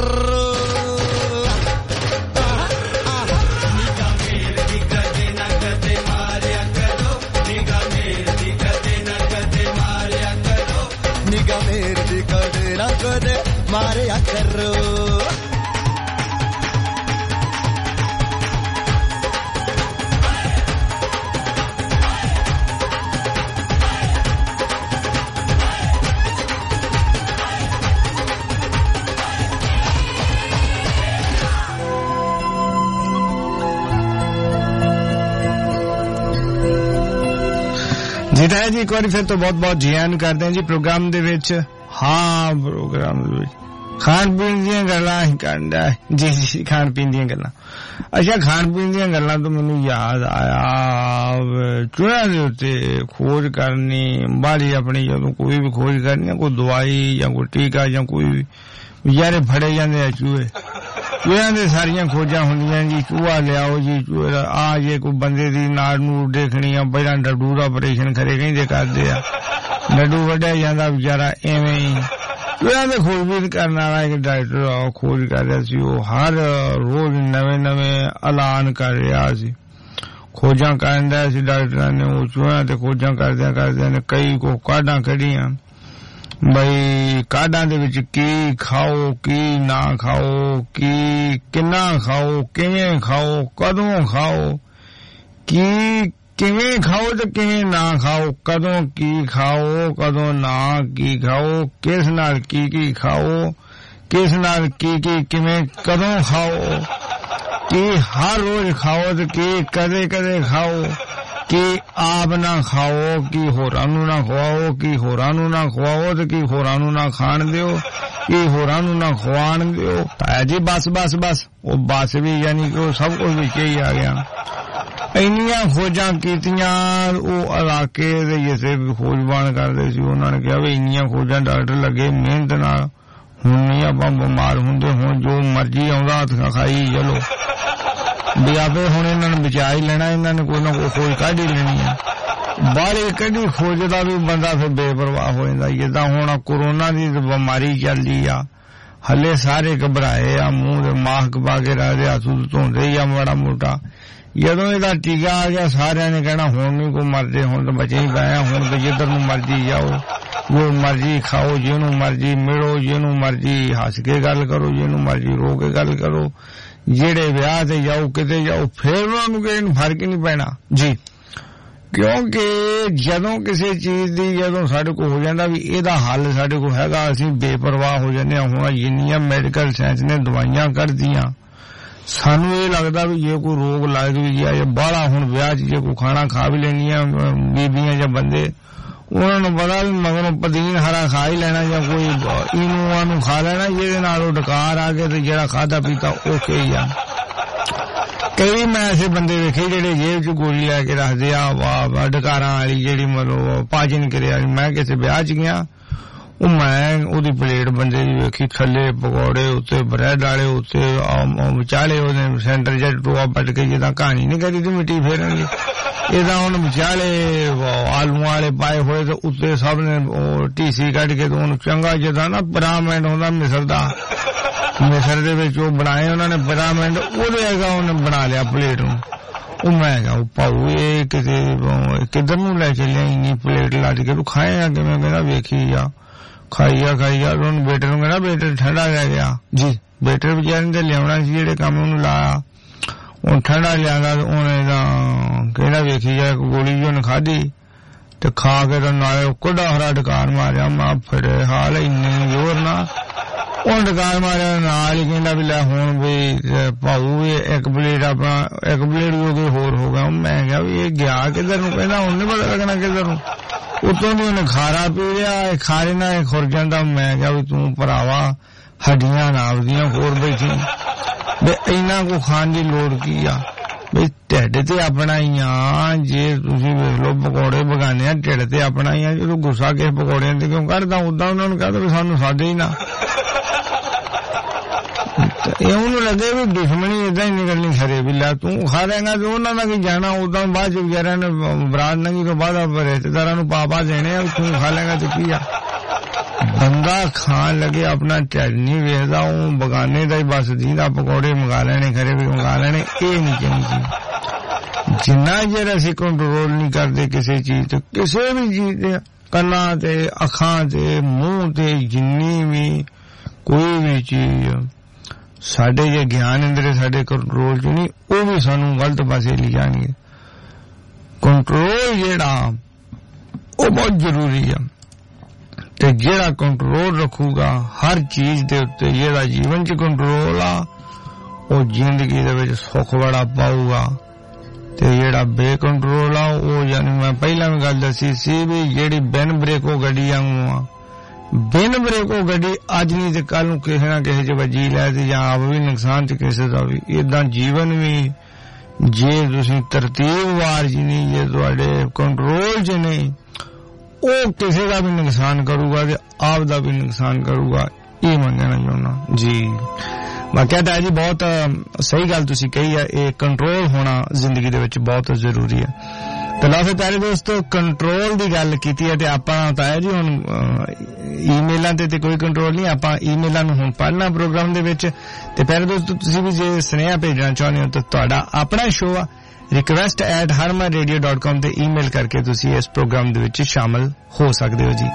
कदे मारिया करो जीता है जी एक बार फिर तो बहुत बहुत जी आन करते हैं जी प्रोग्राम दे विच हाँ प्रोग्राम दे विच खान पीन ਦੀਆਂ ਗੱਲਾਂ ਹੀ ਕਰਦਾ ਜੀ ਜੀ ਖਾਣ ਪੀਣ ਦੀਆਂ ਗੱਲਾਂ ਅੱਛਾ ਖਾਣ ਪੀਣ ਦੀਆਂ ਗੱਲਾਂ ਤੋਂ ਮੈਨੂੰ ਯਾਦ ਆਇਆ ਚੂਹਿਆਂ ਦੇ ਉੱਤੇ ਖੋਜ ਕਰਨੀ ਬਾੜੀ ਆਪਣੀ ਜਦੋਂ ਕੋਈ ਵੀ ਖੋਜ ਕਰਨੀ ਕੋਈ ਦਵਾਈ ਜਾਂ ਕੋਈ ਟੀਕਾ ਜਾਂ ਕੋਈ ਵਿਚਾਰੇ ਫੜੇ ਜਾਂਦੇ ਆ ਚੂਹੇ ਚੂਹਿਆਂ ਦੇ ਸਾਰੀਆਂ ਖੋਜਾਂ ਹੁੰਦੀਆਂ ਜੀ ਚੂਹਾ ਲਿਆਓ ਜੀ ਚੂਹੇ ਆ ਜੇ ਕੋਈ ਬੰਦੇ ਦੀ ਨਾੜ ਨੂੰ ਦੇਖਣੀ ਆ ਪਹਿਲਾਂ ਡੱਡੂ ਦਾ ਆਪਰੇਸ਼ਨ ਕਰੇ ਕਹਿੰਦੇ ਕਰਦੇ ਆ ਡੱਡੂ ਵੱਢਿਆ ਜਾਂਦਾ ਵਿਚਾਰਾ ਐਵੇਂ ਹੀ ਚੂਹਿਆਂ ਦੇ ਖੋਜਬੀਨ ਕਰਨ ਵਾਲਾ ਇੱਕ ਡਾਕਟਰ ਖੋਜ ਕਰ ਰਿਹਾ ਸੀ ਉਹ ਹਰ ਰੋਜ਼ ਨਵੇਂ ਨਵੇਂ ਐਲਾਨ ਕਰ ਰਿਹਾ ਸੀ ਖੋਜਾਂ ਕਰਨ ਦਾ ਸੀ ਡਾਕਟਰਾਂ ਨੇ ਉਹ ਚੂਹਿਆਂ ਤੇ ਖੋਜਾਂ ਕਰਦਿਆਂ ਕਰਦਿਆਂ ਨੇ ਕਈ ਕੋ ਕਾਢਾਂ ਕੱਢੀਆਂ ਬਈ ਕਾਢਾਂ ਦੇ ਵਿੱਚ ਕੀ ਖਾਓ ਕੀ ਨਾ ਖਾਓ ਕੀ ਕਿੰਨਾ ਖਾਓ ਕਿਵੇਂ ਖਾਓ ਕਦੋਂ ਖਾਓ ਕੀ ਕਿਵੇਂ ਖਾਓ ਤੇ ਕਿਵੇਂ ਨਾ ਖਾਓ ਕਦੋਂ ਕੀ ਖਾਓ ਕਦੋਂ ਨਾ ਕੀ ਖਾਓ ਕਿਸ ਨਾਲ ਕੀ ਕੀ ਖਾਓ ਕਿਸ ਨਾਲ ਕੀ ਕੀ ਕਿਵੇਂ ਕਦੋਂ ਖਾਓ ਕੀ ਹਰ ਰੋਜ਼ ਖਾਓ ਤੇ ਕੀ ਕਦੇ ਕਦੇ ਖਾਓ ਕਿ ਆਪ ਨਾ ਖਾਓ ਕਿ ਹੋਰਾਂ ਨੂੰ ਨਾ ਖਵਾਓ ਕਿ ਹੋਰਾਂ ਨੂੰ ਨਾ ਖਵਾਓ ਤੇ ਕਿ ਹੋਰਾਂ ਨੂੰ ਨਾ ਖਾਣ ਦਿਓ ਕਿ ਹੋਰਾਂ ਨੂੰ ਨਾ ਖਵਾਣ ਦਿਓ ਹੈ ਜੀ ਬਸ ਬਸ ਬਸ ਉਹ ਬਸ ਵੀ ਯਾਨੀ ਕਿ ਉਹ ਸਭ ਕੁਝ ਵਿੱਚ ਹੀ ਆ ਗਿਆ ਇੰਨੀਆਂ ਖੋਜਾਂ ਕੀਤੀਆਂ ਉਹ ਇਲਾਕੇ ਦੇ ਜਿਸੇ ਵੀ ਖੋਜਬਾਨ ਕਰਦੇ ਸੀ ਉਹਨਾਂ ਨੇ ਕਿਹਾ ਵੀ ਇੰਨੀਆਂ ਖੋਜਾਂ ਡਾਕਟਰ ਲੱਗੇ ਮਿਹਨਤ ਨਾਲ ਹੁਣ ਨਹੀਂ ਆਪਾਂ ਬਿਮਾਰ ਹੁੰਦੇ ਹੁਣ ਜੋ ਮਰਜ਼ੀ ਆਉਂਦਾ ਹੱਥ ਖਾਈ ਚਲੋ ਵੀ ਆਪੇ ਹੁਣ ਇਹਨਾਂ ਨੂੰ ਬਚਾ ਹੀ ਲੈਣਾ ਇਹਨਾਂ ਨੇ ਕੋਈ ਨਾ ਕੋਈ ਖੋਜ ਕੱਢ ਹੀ ਲੈਣੀ ਆ ਬਾਹਰ ਕੱਢੀ ਖੋਜ ਦਾ ਵੀ ਬੰਦਾ ਫਿਰ ਬੇਪਰਵਾਹ ਹੋ ਜਾਂਦਾ ਜਿੱਦਾਂ ਹੁਣ ਕੋਰੋਨਾ ਦੀ ਬਿਮਾਰੀ ਚੱਲਦੀ ਆ ਹਲੇ ਸਾਰੇ ਘਬਰਾਏ ਆ ਮੂੰਹ ਦੇ ਮਾਸਕ ਪਾ ਕੇ ਰੱਖਦੇ ਹੱਥ ਧੋਂਦੇ ਆ ਮਾੜਾ ਮੋਟਾ ਜਦੋਂ ਇਹਦਾ ਟੀਕਾ ਆ ਗਿਆ ਸਾਰਿਆਂ ਨੇ ਕਹਿਣਾ ਹੁਣ ਨਹੀਂ ਕੋਈ ਮਰਦੇ ਹੁਣ ਤਾਂ ਬਚੇ ਹੀ ਪਏ ਹੁਣ ਤਾਂ ਜਿੱਧਰ ਨੂੰ ਮਰਜੀ ਜਾਓ ਜੋ ਮਰਜੀ ਖਾਓ ਜਿਹਨੂੰ ਮਰਜੀ ਮਿਲੋ ਜਿਹਨੂੰ ਮਰਜੀ ਹੱਸ ਕੇ ਗੱਲ ਕਰੋ ਜਿਹਨੂੰ ਮਰਜੀ ਰੋ ਕੇ ਗੱਲ ਕਰੋ ਜਿਹੜੇ ਵਿਆਹ ਤੇ ਜਾਓ ਕਿਤੇ ਜਾਓ ਫਿਰ ਉਹਨਾਂ ਨੂੰ ਕਿਸੇ ਨੂੰ ਫਰਕ ਹੀ ਨਹੀਂ ਪੈਣਾ ਜੀ ਕਿਉਂਕਿ ਜਦੋਂ ਕਿਸੇ ਚੀਜ਼ ਦੀ ਜਦੋਂ ਸਾਡੇ ਕੋਲ ਹੋ ਜਾਂਦਾ ਵੀ ਇਹਦਾ ਹੱਲ ਸਾਡੇ ਕੋਲ ਹੈਗਾ ਅਸੀਂ ਬੇਪਰਵਾਹ ਹੋ ਜਾਂਦੇ ਹਾਂ ਹੁਣ ਜਿੰਨੀਆਂ ਮੈਡੀਕਲ ਸਾਇੰਸ ਨੇ ਦਵਾਈਆਂ ਕੱਢਦੀਆਂ ਸਾਨੂੰ ਇਹ ਲੱਗਦਾ ਵੀ ਜੇ ਕੋਈ ਰੋਗ ਲੱਗ ਵੀ ਗਿਆ ਜਾਂ ਬਾਹਲਾ ਹੁਣ ਵਿਆਹ 'ਚ ਜੇ ਕੋਈ ਖਾਣਾ ਖਾ ਵੀ ਲੈਣੀਆਂ ਬੀਬੀਆਂ ਜਾਂ ਬੰਦੇ ਉਹਨਾਂ ਨੂੰ ਪਤਾ ਵੀ ਮਗਰੋਂ ਪਦੀਨ ਹਰਾ ਖਾ ਹੀ ਲੈਣਾ ਜਾਂ ਕੋਈ ਇਨੂਆਂ ਨੂੰ ਖਾ ਲੈਣਾ ਜਿਹਦੇ ਨਾਲ ਉਹ ਡਕਾਰ ਆ ਕੇ ਤੇ ਜਿਹੜਾ ਖਾਧਾ ਪੀਤਾ ਓਕੇ ਹੀ ਆ ਕਈ ਮੈਂ ਐਸੇ ਬੰਦੇ ਵੇਖੇ ਜਿਹੜੇ ਜੇਬ 'ਚ ਗੋਲੀ ਲੈ ਕੇ ਰੱਖਦੇ ਆ ਵਾਹ ਡਕਾਰਾਂ ਵਾਲੀ ਜਿਹੜੀ ਮਤਲਬ ਪਾਚਨ ਕਿਰਿਆ ਮੈਂ ਕਿਸੇ ਵਿਆਹ 'ਚ ਗਿਆ ਉਹ ਮੈਂ ਉਹਦੀ ਪਲੇਟ ਬੰਦੇ ਦੀ ਵੇਖੀ ਥੱਲੇ ਪਕੌੜੇ ਉੱਤੇ ਬ੍ਰੈਡ ਵਾਲੇ ਉੱਤੇ ਵਿਚਾਲੇ ਉਹਦੇ ਸੈਂਟਰ ਜਿਹਾ ਟੋਆ ਪੱਟ ਕੇ ਜਿੱਦਾਂ ਕਹਾਣੀ ਨਹੀਂ ਕਰੀ ਤੇ ਮਿੱਟੀ ਫੇਰਨਗੇ ਇਹਦਾ ਹੁਣ ਵਿਚਾਲੇ ਆਲੂਆਂ ਵਾਲੇ ਪਾਏ ਹੋਏ ਤੇ ਉੱਤੇ ਸਭ ਨੇ ਉਹ ਟੀਸੀ ਕੱਢ ਕੇ ਤੇ ਉਹਨੂੰ ਚੰਗਾ ਜਿੱਦਾਂ ਨਾ ਪਿਰਾਮਿਡ ਹੁੰਦਾ ਮਿਸਰ ਦਾ ਮਿਸਰ ਦੇ ਵਿੱਚ ਉਹ ਬਣਾਏ ਉਹਨਾਂ ਨੇ ਪਿਰਾਮਿਡ ਉਹਦੇ ਹੈਗਾ ਉਹਨੇ ਬਣਾ ਲਿਆ ਪਲੇਟ ਨੂੰ ਉਹ ਮੈਂ ਕਿਹਾ ਉਹ ਭਾਊ ਇਹ ਕਿਤੇ ਕਿੱਧਰ ਨੂੰ ਲੈ ਚੱਲਿਆ ਇੰਨੀ ਪਲੇਟ ਲੱਜ ਕੇ ਤੂੰ ਖਾਏਗਾ ਕਿਵੇਂ ਕਹਿੰਦਾ ਵੇਖੀ ਜਾ ਖਾਈਆ ਖਾਈਆ ਉਹਨੂੰ ਬੇਟੇ ਨੂੰ ਕਹਿੰਦਾ ਬੇਟੇ ਠੰਡਾ ਲੈ ਗਿਆ ਜੀ ਬੇਟੇ ਵਿਚਾਰੇ ਨੇ ਲਿਆਉਣਾ ਸੀ ਜਿਹੜੇ ਕੰਮ ਉਹਨੂੰ ਲਾਇਆ ਉਹ ਠੰਡਾ ਲਿਆਂਦਾ ਉਹਨੇ ਤਾਂ ਕਹਿੰਦਾ ਵੇਖੀ ਜਾ ਗੋਲੀ ਜਿਹੀ ਉਹਨੇ ਖਾਧੀ ਤੇ ਖਾ ਕੇ ਤਾਂ ਨਾਲੇ ਕੋਡਾ ਹਰਾ ਡਕਾਰ ਮਾਰਿਆ ਮੈਂ ਫੜੇ ਹਾਲ ਇੰਨੇ ਜ਼ੋਰ ਨਾਲ ਉਹ ਡਕਾਰ ਮਾਰਿਆ ਨਾਲ ਹੀ ਕਹਿੰਦਾ ਵੀ ਲੈ ਹੁਣ ਵੀ ਭਾਊ ਇੱਕ ਪਲੇਟ ਆਪਣਾ ਇੱਕ ਪਲੇਟ ਵੀ ਹੋਰ ਹੋ ਗਿਆ ਮੈਂ ਕਿਹਾ ਵੀ ਇਹ ਗਿਆ ਕਿੱਧਰ ਨੂੰ ਕਹਿੰਦਾ ਹੁਣ ਨੀ ਪਤਾ ਲੱਗਣਾ ਕਿੱਧਰ ਨੂੰ ਉਤੋਂ ਦੀ ਉਹਨੇ ਖਾਰਾ ਪੀ ਲਿਆ ਖਾਰੇ ਨਾਲ ਖੁਰ ਜਾਂਦਾ ਮੈਂ ਕਿਹਾ ਵੀ ਤੂੰ ਭਰਾਵਾ ਹੱਡੀਆਂ ਨਾਵਦੀਆਂ ਹੋਰ ਬੈਠੀ ਵੀ ਇੰਨਾ ਕੋ ਖਾਣ ਦੀ ਲੋੜ ਕੀ ਆ ਵੀ ਢਿੱਡ ਤੇ ਆਪਣਾ ਹੀ ਆ ਜੇ ਤੁਸੀਂ ਵੇਖ ਲਓ ਪਕੌੜੇ ਬਗਾਨੇ ਆ ਢਿੱਡ ਤੇ ਆਪਣਾ ਹੀ ਆ ਜਦੋਂ ਗੁੱਸਾ ਕਿਸੇ ਪਕੌੜਿਆਂ ਤੇ ਕਿਉਂ ਕਰਦਾ ਉਦਾਂ ਉਹਨਾਂ ਨੂੰ ਕਹਿੰਦਾ ਵੀ ਸਾਨੂੰ ਸਾਡੇ ਹੀ ਨਾ ਇਹ ਉਹਨੂੰ ਲੱਗੇ ਵੀ ਦੁਸ਼ਮਣੀ ਏਦਾਂ ਹੀ ਨਿਕਲਣੀ ਖਰੇ ਵੀ ਲੈ ਤੂੰ ਖਾ ਲੇਗਾ ਤੇ ਉਹਨਾਂ ਦਾ ਕੀ ਜਾਣਾ ਉਦਾਂ ਬਾਅਦ ਚ ਵਿਚਾਰਿਆਂ ਨੇ ਬਰਾਤ ਨੰਗੀ ਤੋਂ ਬਾਅਦ ਰਿਸ਼ਤੇਦਾਰਾਂ ਨੂੰ ਪਾ ਪਾ ਦੇਣੇ ਆ ਤੂੰ ਖਾ ਲੇਗਾ ਤੇ ਕੀ ਆ ਬੰਦਾ ਖਾਣ ਲੱਗੇ ਆਪਣਾ ਢਿੱਡ ਨਹੀਂ ਵੇਖਦਾ, ਉਹ ਬਗਾਨੇ ਦਾ ਹੀ ਬਸ ਜੀਂਦਾ ਪਕੌੜੇ ਮੰਗਾ ਲੈਣੇ, ਖਰੇ ਵੀ ਮੰਗਾ ਲੈਣੇ, ਇਹ ਨਹੀਂ ਚਾਹੀਦੀ। ਜਿੰਨਾ ਚਿਰ ਅਸੀਂ ਕੰਟਰੋਲ ਨਹੀਂ ਕਰਦੇ ਕਿਸੇ ਚੀਜ਼ ਤੇ, ਕਿਸੇ ਵੀ ਚੀਜ਼ ਤੇ, ਕੰਨਾਂ ਤੇ, ਅੱਖਾਂ ਤੇ, ਮੂੰਹ ਤੇ, ਜਿੰਨੀ ਵੀ ਕੋਈ ਵੀ ਚੀਜ਼ ਸਾਡੇ ਜੇ ਗਿਆਨ ਇੰਦਰੇ ਸਾਡੇ ਕੰਟਰੋਲ ਚ ਨਹੀਂ, ਉਹ ਵੀ ਸਾਨੂੰ ਗਲਤ ਪਾਸੇ ਲੈ ਜਾਣਗੇ। ਕੰਟਰੋਲ ਜਿਹੜਾ ਉਹ ਬਹੁਤ ਜ਼ਰੂਰੀ ਆ, ਤੇ ਜਿਹੜਾ ਕੰਟਰੋਲ ਰੱਖੂਗਾ ਹਰ ਚੀਜ਼ ਦੇ ਉੱਤੇ, ਜਿਹੜਾ ਜੀਵਨ ਚ ਕੰਟਰੋਲ ਆ ਉਹ ਜ਼ਿੰਦਗੀ ਦੇ ਵਿੱਚ ਸੁੱਖ ਬੜਾ ਪਾਊਗਾ। ਤੇ ਜਿਹੜਾ ਬੇਕੰਟਰੋਲ ਆ ਉਹ, ਯਾਨੀ ਮੈਂ ਪਹਿਲਾਂ ਵੀ ਗੱਲ ਦੱਸੀ ਸੀ ਵੀ ਜਿਹੜੀ ਬਿਨ ਬ੍ਰੇਕੋ ਗੱਡੀ ਆਊਂ ਆ, ਬਿਨ ਬ੍ਰੇਕੋ ਗੱਡੀ ਅੱਜ ਨਹੀਂ ਤੇ ਕੱਲ ਨੂੰ ਕਿਸੇ ਨਾ ਕਿਸੇ ਚ ਵੱਜੀ ਲੈ ਤੇ ਜਾਂ ਆਪ ਵੀ ਨੁਕਸਾਨ ਤੇ ਕਿਸੇ ਦਾ ਵੀ। ਏਦਾਂ ਜੀਵਨ ਵੀ ਜੇ ਤੁਸੀਂ ਤਰਤੀਬਵਾਰ ਜੀ ਨਹੀਂ, ਜੇ ਤੁਹਾਡੇ ਕੰਟਰੋਲ ਚ ਨਹੀਂ, ਉਹ ਕਿਸੇ ਦਾ ਵੀ ਨੁਕਸਾਨ ਕਰੂਗਾ ਤੇ ਆਪ ਦਾ ਵੀ ਨੁਕਸਾਨ ਕਰੂਗਾ। ਇਹ ਮੈਂ ਕਹਿਣਾ ਚਾਹੁੰਦਾ ਜੀ। ਮੈਂ ਕਹਿੰਦਾ ਜੀ ਬਹੁਤ ਸਹੀ ਗੱਲ ਤੁਸੀਂ ਕਹੀ ਹੈ, ਇਹ ਕੰਟਰੋਲ ਹੋਣਾ ਜ਼ਿੰਦਗੀ ਦੇ ਵਿੱਚ ਬਹੁਤ ਜ਼ਰੂਰੀ ਹੈ। ਤੇ ਲਓ ਫਿਰ ਪਿਆਰੇ ਦੋਸਤੋ, ਕੰਟਰੋਲ ਦੀ ਗੱਲ ਕੀਤੀ ਹੈ ਤੇ ਆਪਾਂ ਤਾਂ ਹੈ ਜੀ ਹੁਣ ਈਮੇਲਾਂ ਤੇ ਤੇ ਕੋਈ ਕੰਟਰੋਲ ਨਹੀਂ, ਆਪਾਂ ਈਮੇਲਾਂ ਨੂੰ ਹੁਣ ਪੜ੍ਹਨਾ ਪ੍ਰੋਗਰਾਮ ਦੇ ਵਿੱਚ। ਤੇ ਪਿਆਰੇ ਦੋਸਤੋ, ਤੁਸੀਂ ਵੀ ਜੇ ਸੁਨੇਹਾ ਭੇਜਣਾ ਚਾਹੁੰਦੇ ਹੋ ਤਾਂ ਤੁਹਾਡਾ ਆਪਣਾ ਸ਼ੋਅ ਆ request at Harman radio dot com ਤੇ ਈਮੇਲ ਕਰਕੇ ਤੁਸੀਂ ਇਸ ਪ੍ਰੋਗਰਾਮ ਦੇ ਵਿੱਚ ਸ਼ਾਮਲ ਹੋ ਸਕਦੇ ਹੋ ਜੀ।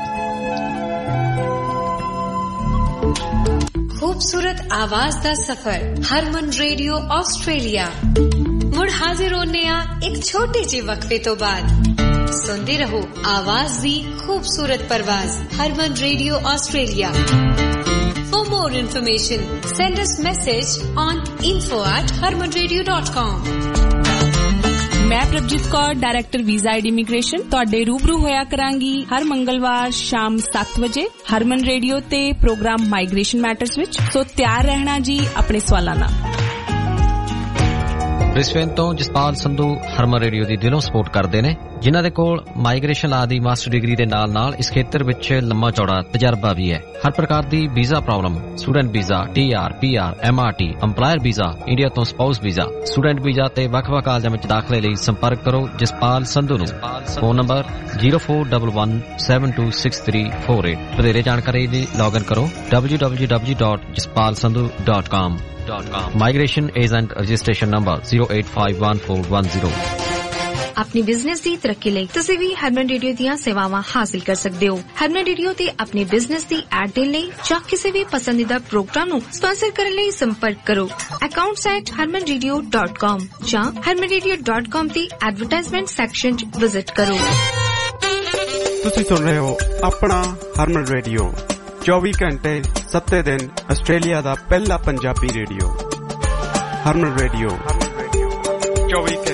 खूबसूरत आवाज दा सफर हरमन रेडियो ऑस्ट्रेलिया मुड़ हाजिर होने आ एक छोटे जे वक्फे तो बाद। सुनते रहो आवाज दी खूबसूरत परवाज Harman radio Australia. For more information send us message on info at harman radio dot com। मैं Prabhjeet Kaur director visa and immigration ਤੁਹਾਡੇ रूबरू होया करांगी हर मंगलवार शाम सात बजे हरमन रेडियो ते प्रोग्राम माइग्रेशन मैटर्स विच। सो तैयार रहना जी अपने सवालां नाल। ब्रिस्बेन ਤੋਂ ਜਸਪਾਲ ਸੰਧੂ ਹਰਮਨ ਰੇਡੀਓ ਦੀ ਦਿਲੋਂ ਸਪੋਰਟ ਕਰਦੇ ਨੇ, ਜਿਨ੍ਹਾਂ ਦੇ ਕੋਲ ਮਾਈਗ੍ਰੇਸ਼ਨ ਲਾ ਦੀ ਮਾਸਟਰ ਡਿਗਰੀ ਦੇ ਨਾਲ ਨਾਲ ਇਸ ਖੇਤਰ ਵਿੱਚ ਲੰਮਾ ਚੌੜਾ ਤਜਰਬਾ ਵੀ ਹੈ। ਹਰ ਪ੍ਰਕਾਰ ਦੀ visa problem, student visa, T R, P R, M R T, employer visa, India ਤੋਂ ਸਪਾਊਸ ਵੀਜ਼ਾ, ਸਟੂਡੈਂਟ ਵੀਜ਼ਾ ਤੇ ਵੱਖ-ਵੱਖ ਕਾਲਜਾਂ ਵਿੱਚ ਦਾਖਲੇ ਲਈ ਸੰਪਰਕ ਕਰੋ ਜਸਪਾਲ ਸੰਧੂ ਨੂੰ। Phone number zero four one one seven two six three four eight. ਵਧੇਰੇ ਜਾਣਕਾਰੀ ਲਈ ਲੌਗਇਨ ਕਰੋ W W W dot Jaspal Sandhu dot com. Migration agent registration number zero eight five one four one zero. अपनी बिजनेस की तरक्की ਲਈ ਤੁਸੀਂ ਵੀ ਹਰਮਨ radio ਦੀਆਂ ਸੇਵਾਵਾਂ ਹਾਸਲ ਕਰ ਸਕਦੇ ਹੋ। ਹਰਮਨ ਰੇਡੀਓ ਤੇ ਆਪਣੇ ਬਿਜ਼ਨਸ ਦੀ ਐਡ ਦੇਣ ਲਈ ਜਾਂ ਕਿਸੇ ਵੀ ਪਸੰਦੀਦਾ ਪ੍ਰੋਗਰਾਮ ਨੂੰ ਸਪਾਂਸਰ ਕਰਨ ਲਈ ਸੰਪਰਕ ਕਰੋ accounts at harman radio dot com ਜਾਂ harman radio dot com ਦੀ ਐਡਵਰਟਾਈਜ਼ਮੈਂਟ ਸੈਕਸ਼ਨ 'ਚ ਵਿਜ਼ਿਟ ਕਰੋ। ਤੁਸੀਂ ਸੁਣ ਰਹੇ ਹੋ ਆਪਣਾ ਹਰਮਨ ਰੇਡੀਓ, ਚੌਵੀ ਘੰਟੇ ਸੱਤੇ ਦਿਨ ਆਸਟ੍ਰੇਲੀਆ ਦਾ ਪਹਿਲਾ ਪੰਜਾਬੀ ਰੇਡੀਓ। ਹਰਮਨ ਰੇਡੀਓ ਚੌਵੀ ਘੰਟੇ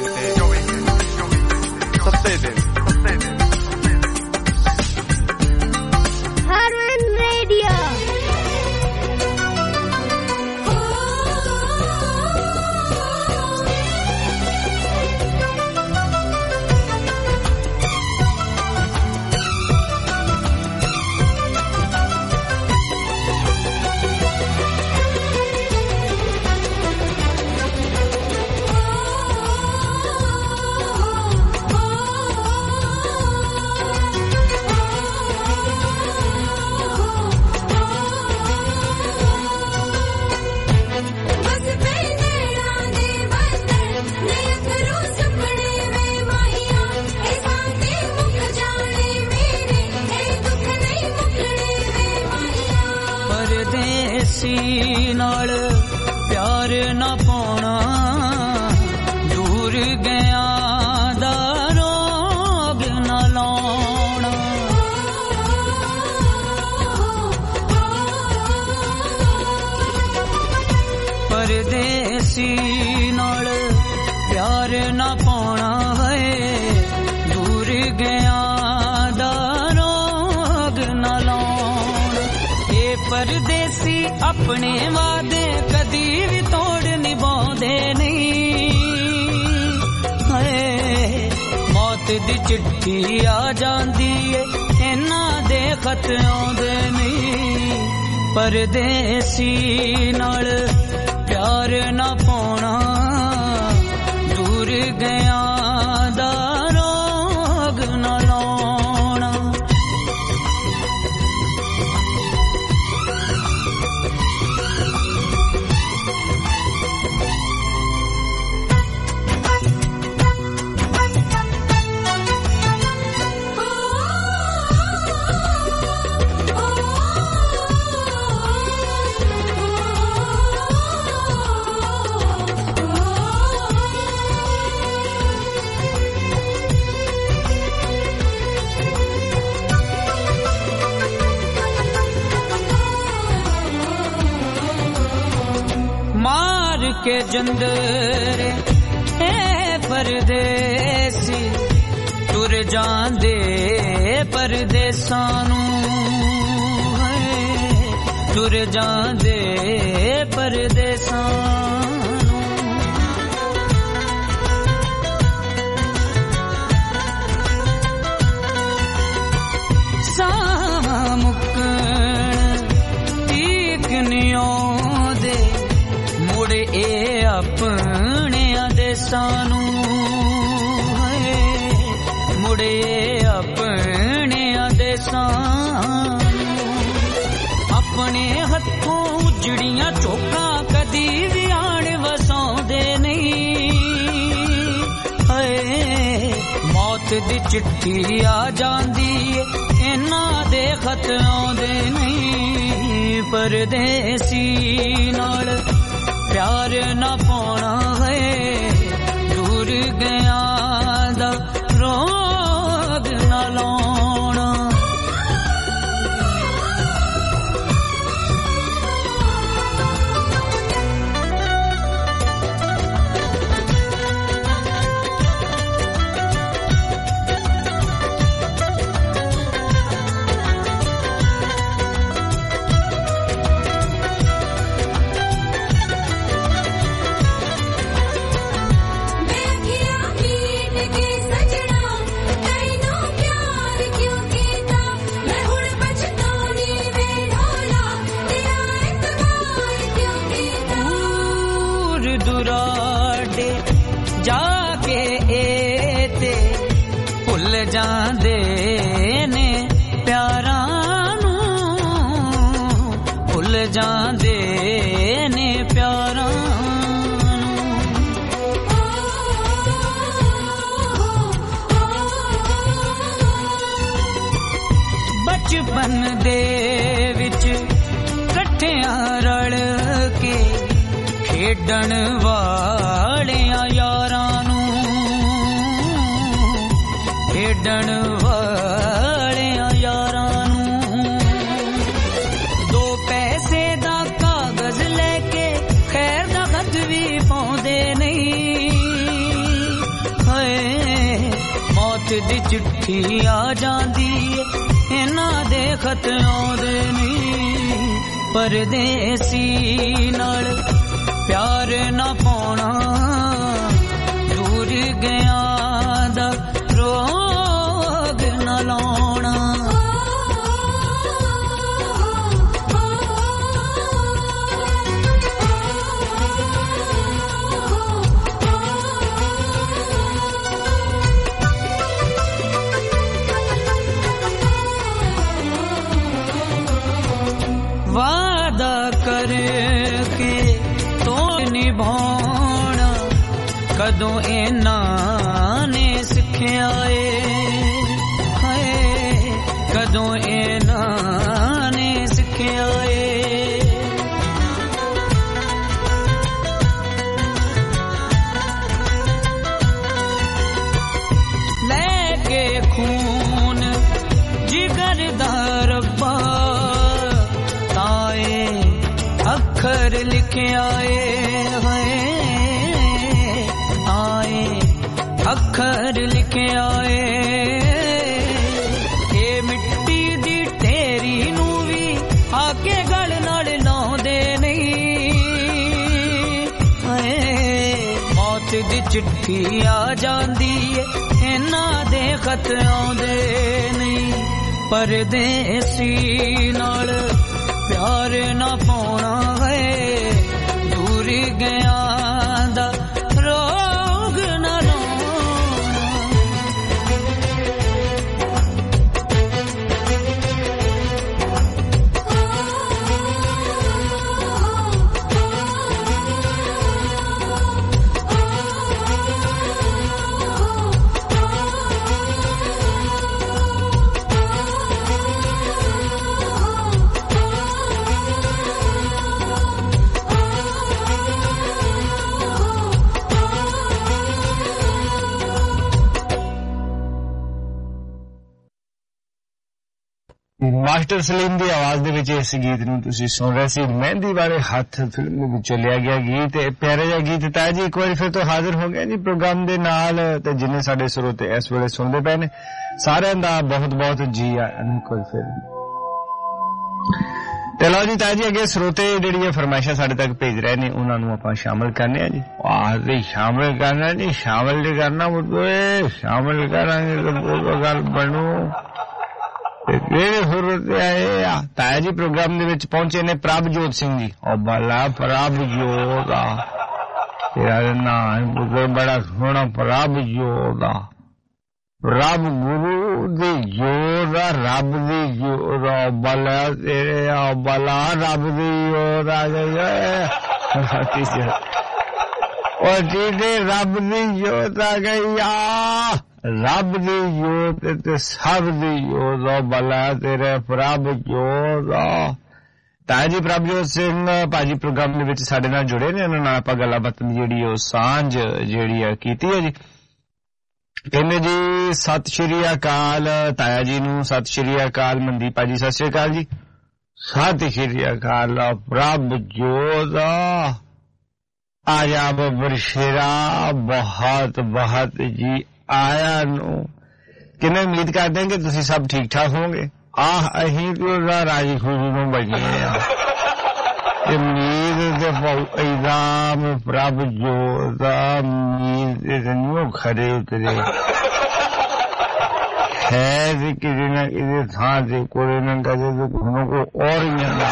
ਸੱਤੇ ਦਿਨ। ਹਰਮਨ ਰੇਡੀਓ ਨਾਲ ਪਿਆਰ ਨਾ ਪਾਉਣਾ, ਦੂਰ ਗਿਆ ਦਾ ਰੋਗ ਨਾ ਲਾਉਣਾ। ਪਰਦੇਸੀ ਨਾਲ ਪਿਆਰ ਨਾ ਪਾਉਣਾ ਹੈ, ਦੂਰ ਗਿਆ ਦਾ ਰੋਗ ਨਾ ਲਾਉਣਾ। ਇਹ ਪਰਦੇਸੀ ਆਪਣੇ ਵਾਦੇ ਕਦੀ ਵੀ ਤੋੜ ਨਿਭਾਉਂਦੇ ਨਹੀਂ। ਹਾਏ ਮੌਤ ਦੀ ਚਿੱਠੀ ਆ ਜਾਂਦੀ ਏ, ਇਹਨਾਂ ਦੇ ਖਤ ਆਉਂਦੇ ਨਹੀਂ। ਪਰਦੇਸੀ ਨਾਲ ਪਿਆਰ ਨਾ ਪਾਉਣਾ, ਦੂਰ ਗਿਆ ਦਾ ਰੋਗ ਨਾ ਲਾਉਣਾ। के जंदरे ए परदेसी तुर जांदे परदेसां नूं तुर जांदे परदेसां सानू मुड़े अपने देसां अपने हथों उजड़ियां चौकां कदी भी आण वसाउंदे नहीं है मौत दी चिट्ठी आ जांदी इन्हां दे खत आउंदे नहीं परदेसी नाल प्यार ना पाउणा है दूर गया दा रोग ना लाउणा जांदे ने प्यारां नूं भुल जांदे ने प्यारां बचपन दे विच कट्ठियां रल के खेडण वालियां यारां खेडण वालियां यारां नूं दो पैसे दा कागज लेके खैर दा खत भी पाउंदे नहीं हाय मौत दी चिट्ठी आ जांदी इन्हां दे खत आउंदे नहीं परदेसी नाल प्यार ना पाउणा दूर गया दा रोग न लाउणा वादा करके तो निभाना कदों इन्हां ने सिखिया है कदों इन्हां ने सिखिया लेके खून जिगर दा रब्बा ताए अखर लिखिया अखर लिखे आए ए मिट्टी दी ढेरी नू भी आके गल नाल लाउंदे नहीं मौत दी चिट्ठी आ जांदी इन्हां दे खत आउंदे नहीं परदेसी नाल प्यार ना पाउणा है दूर गया दा रोग ना ਮਾਸਟਰ ਸਲੀਮ ਦੀ ਆਵਾਜ਼ ਦੇ ਵਿੱਚ ਇਸ ਗੀਤ ਨੂੰ ਤੁਸੀਂ ਸੁਣ ਰਹੇ ਸੀ। ਮਹਿੰਦੀ ਵਾਲੇ ਹੱਥ ਫਿਲਮ ਵਿੱਚੋਂ ਲਿਆ ਗਿਆ ਗੀਤ, ਪਿਆਰਾ ਜਿਹਾ ਗੀਤ। ਤਾਂ ਜੀ ਇੱਕ ਵਾਰੀ ਫਿਰ ਤੋਂ ਹਾਜ਼ਰ ਹੋ ਗਏ ਜੀ ਪ੍ਰੋਗਰਾਮ ਦੇ ਨਾਲ, ਤੇ ਜਿੰਨੇ ਸਾਡੇ ਸਰੋਤੇ ਇਸ ਵੇਲੇ ਸੁਣਦੇ ਪਏ ਨੇ ਸਾਰਿਆਂ ਦਾ ਬਹੁਤ ਬਹੁਤ ਜੀ ਆਇਆਂ। ਕੋਈ ਫਿਰ ਤੇ ਲਓ ਜੀ ਤਾਂ ਜੀ ਅੱਗੇ ਸਰੋਤੇ ਜਿਹੜੀਆਂ ਫਰਮਾਇਸ਼ਾਂ ਸਾਡੇ ਤੱਕ ਭੇਜ ਰਹੇ ਨੇ ਉਹਨਾਂ ਨੂੰ ਆਪਾਂ ਸ਼ਾਮਲ ਕਰਨੇ ਆ ਜੀ। ਆਹ ਤੇ ਸ਼ਾਮਲ ਕਰਨਾ ਜੀ, ਸ਼ਾਮਲ ਨਹੀਂ ਕਰਨਾ ਮੁੱਦੇ ਸ਼ਾਮਲ ਕਰਾਂਗੇ ਤਾਂ ਬਹੁਤ ਗੱਲ ਬਣੂ। ਤੇ ਕਿਹੜੇ ਸਰੋਤੇ ਆਏ ਆ ਤਾਂ ਜੀ ਪ੍ਰੋਗਰਾਮ ਦੇ ਵਿੱਚ ਪਹੁੰਚੇ ਨੇ ਪ੍ਰਭਜੋਤ ਸਿੰਘ ਜੀ। ਉਹ ਬਾਲਾ ਪ੍ਰਭਜੋਤ ਆ ਤੇਰਾ ਨਾਮ ਬੜਾ ਸੋਹਣਾ ਪ੍ਰਭਜੋਤ ਆ। ਰੱਬ ਗੁਰੂ ਦੀ ਜੋਤ ਆ, ਰੱਬ ਦੀ ਜੋਤ ਆ ਬਲਾ ਤੇਰੇ ਆ ਬਲਾ ਰੱਬ ਦੀ ਜੋਤ ਆ ਗਈ ਉਹ ਜਿਹਦੇ ਰੱਬ ਦੀ ਜੋਤ ਆ ਗਈ ਆ, ਰੱਬ ਦੀ ਜੋਤ ਤੇ ਸਭ ਦੀ ਜੋਤ ਆ ਬਲਾ ਤੇਰੇ ਪ੍ਰਭ ਜੋਤ ਆ। ਤਾਂ ਜੀ ਪ੍ਰਭਜੋਤ ਸਿੰਘ ਭਾਜੀ ਪ੍ਰੋਗਰਾਮ ਦੇ ਵਿੱਚ ਸਾਡੇ ਨਾਲ ਜੁੜੇ ਨੇ, ਉਹਨਾਂ ਨਾਲ ਆਪਾਂ ਗੱਲਬਾਤ ਜਿਹੜੀ ਉਹ ਸਾਂਝ ਜਿਹੜੀ ਆ ਕੀਤੀ ਹੈ ਜੀ। ਕਹਿੰਦੇ ਜੀ ਸਤਿ ਸ਼੍ਰੀ ਅਕਾਲ ਤਾਇਆ ਜੀ ਨੂੰ, ਸਤਿ ਸ਼੍ਰੀ ਅਕਾਲ ਮਨਦੀਪ ਭਾਜੀ, ਸਤਿ ਸ਼੍ਰੀ ਅਕਾਲ ਜੀ। ਸਤਿ ਸ਼੍ਰੀ ਅਕਾਲ ਪ੍ਰਭ ਜੋਤ ਆਜਾਬ ਬਰਸ਼ੇਰਾ ਬਹੁਤ ਬਹੁਤ ਜੀ ਆਇਆ ਨੂੰ। ਕਿੰਨੇ ਉਮੀਦ ਕਰਦੇ ਹਾਂ ਕਿ ਤੁਸੀਂ ਸਭ ਠੀਕ ਠਾਕ ਹੋਵੋਗੇ। ਆਹ ਅਸੀਂ ਤੇ ਰਾਜੀ ਖੁਸ਼ੀ ਨੂੰ ਬੈਠੇ ਆ ਉਮੀਦ ਦੇ ਇਦਾਮ ਪ੍ਰਭ ਜੋਤ ਉਮੀਦ ਦੇ ਨੂੰ ਖੜੇ ਉਤਰੇ ਹੈ ਜੀ ਕਿਤੇ ਨਾ ਕਿਤੇ ਥਾਂ ਤੇ ਕੋਈ ਨਾ ਕਦੇ ਉਹਨਾਂ ਕੋ ਔਰ ਜਾਂਦਾ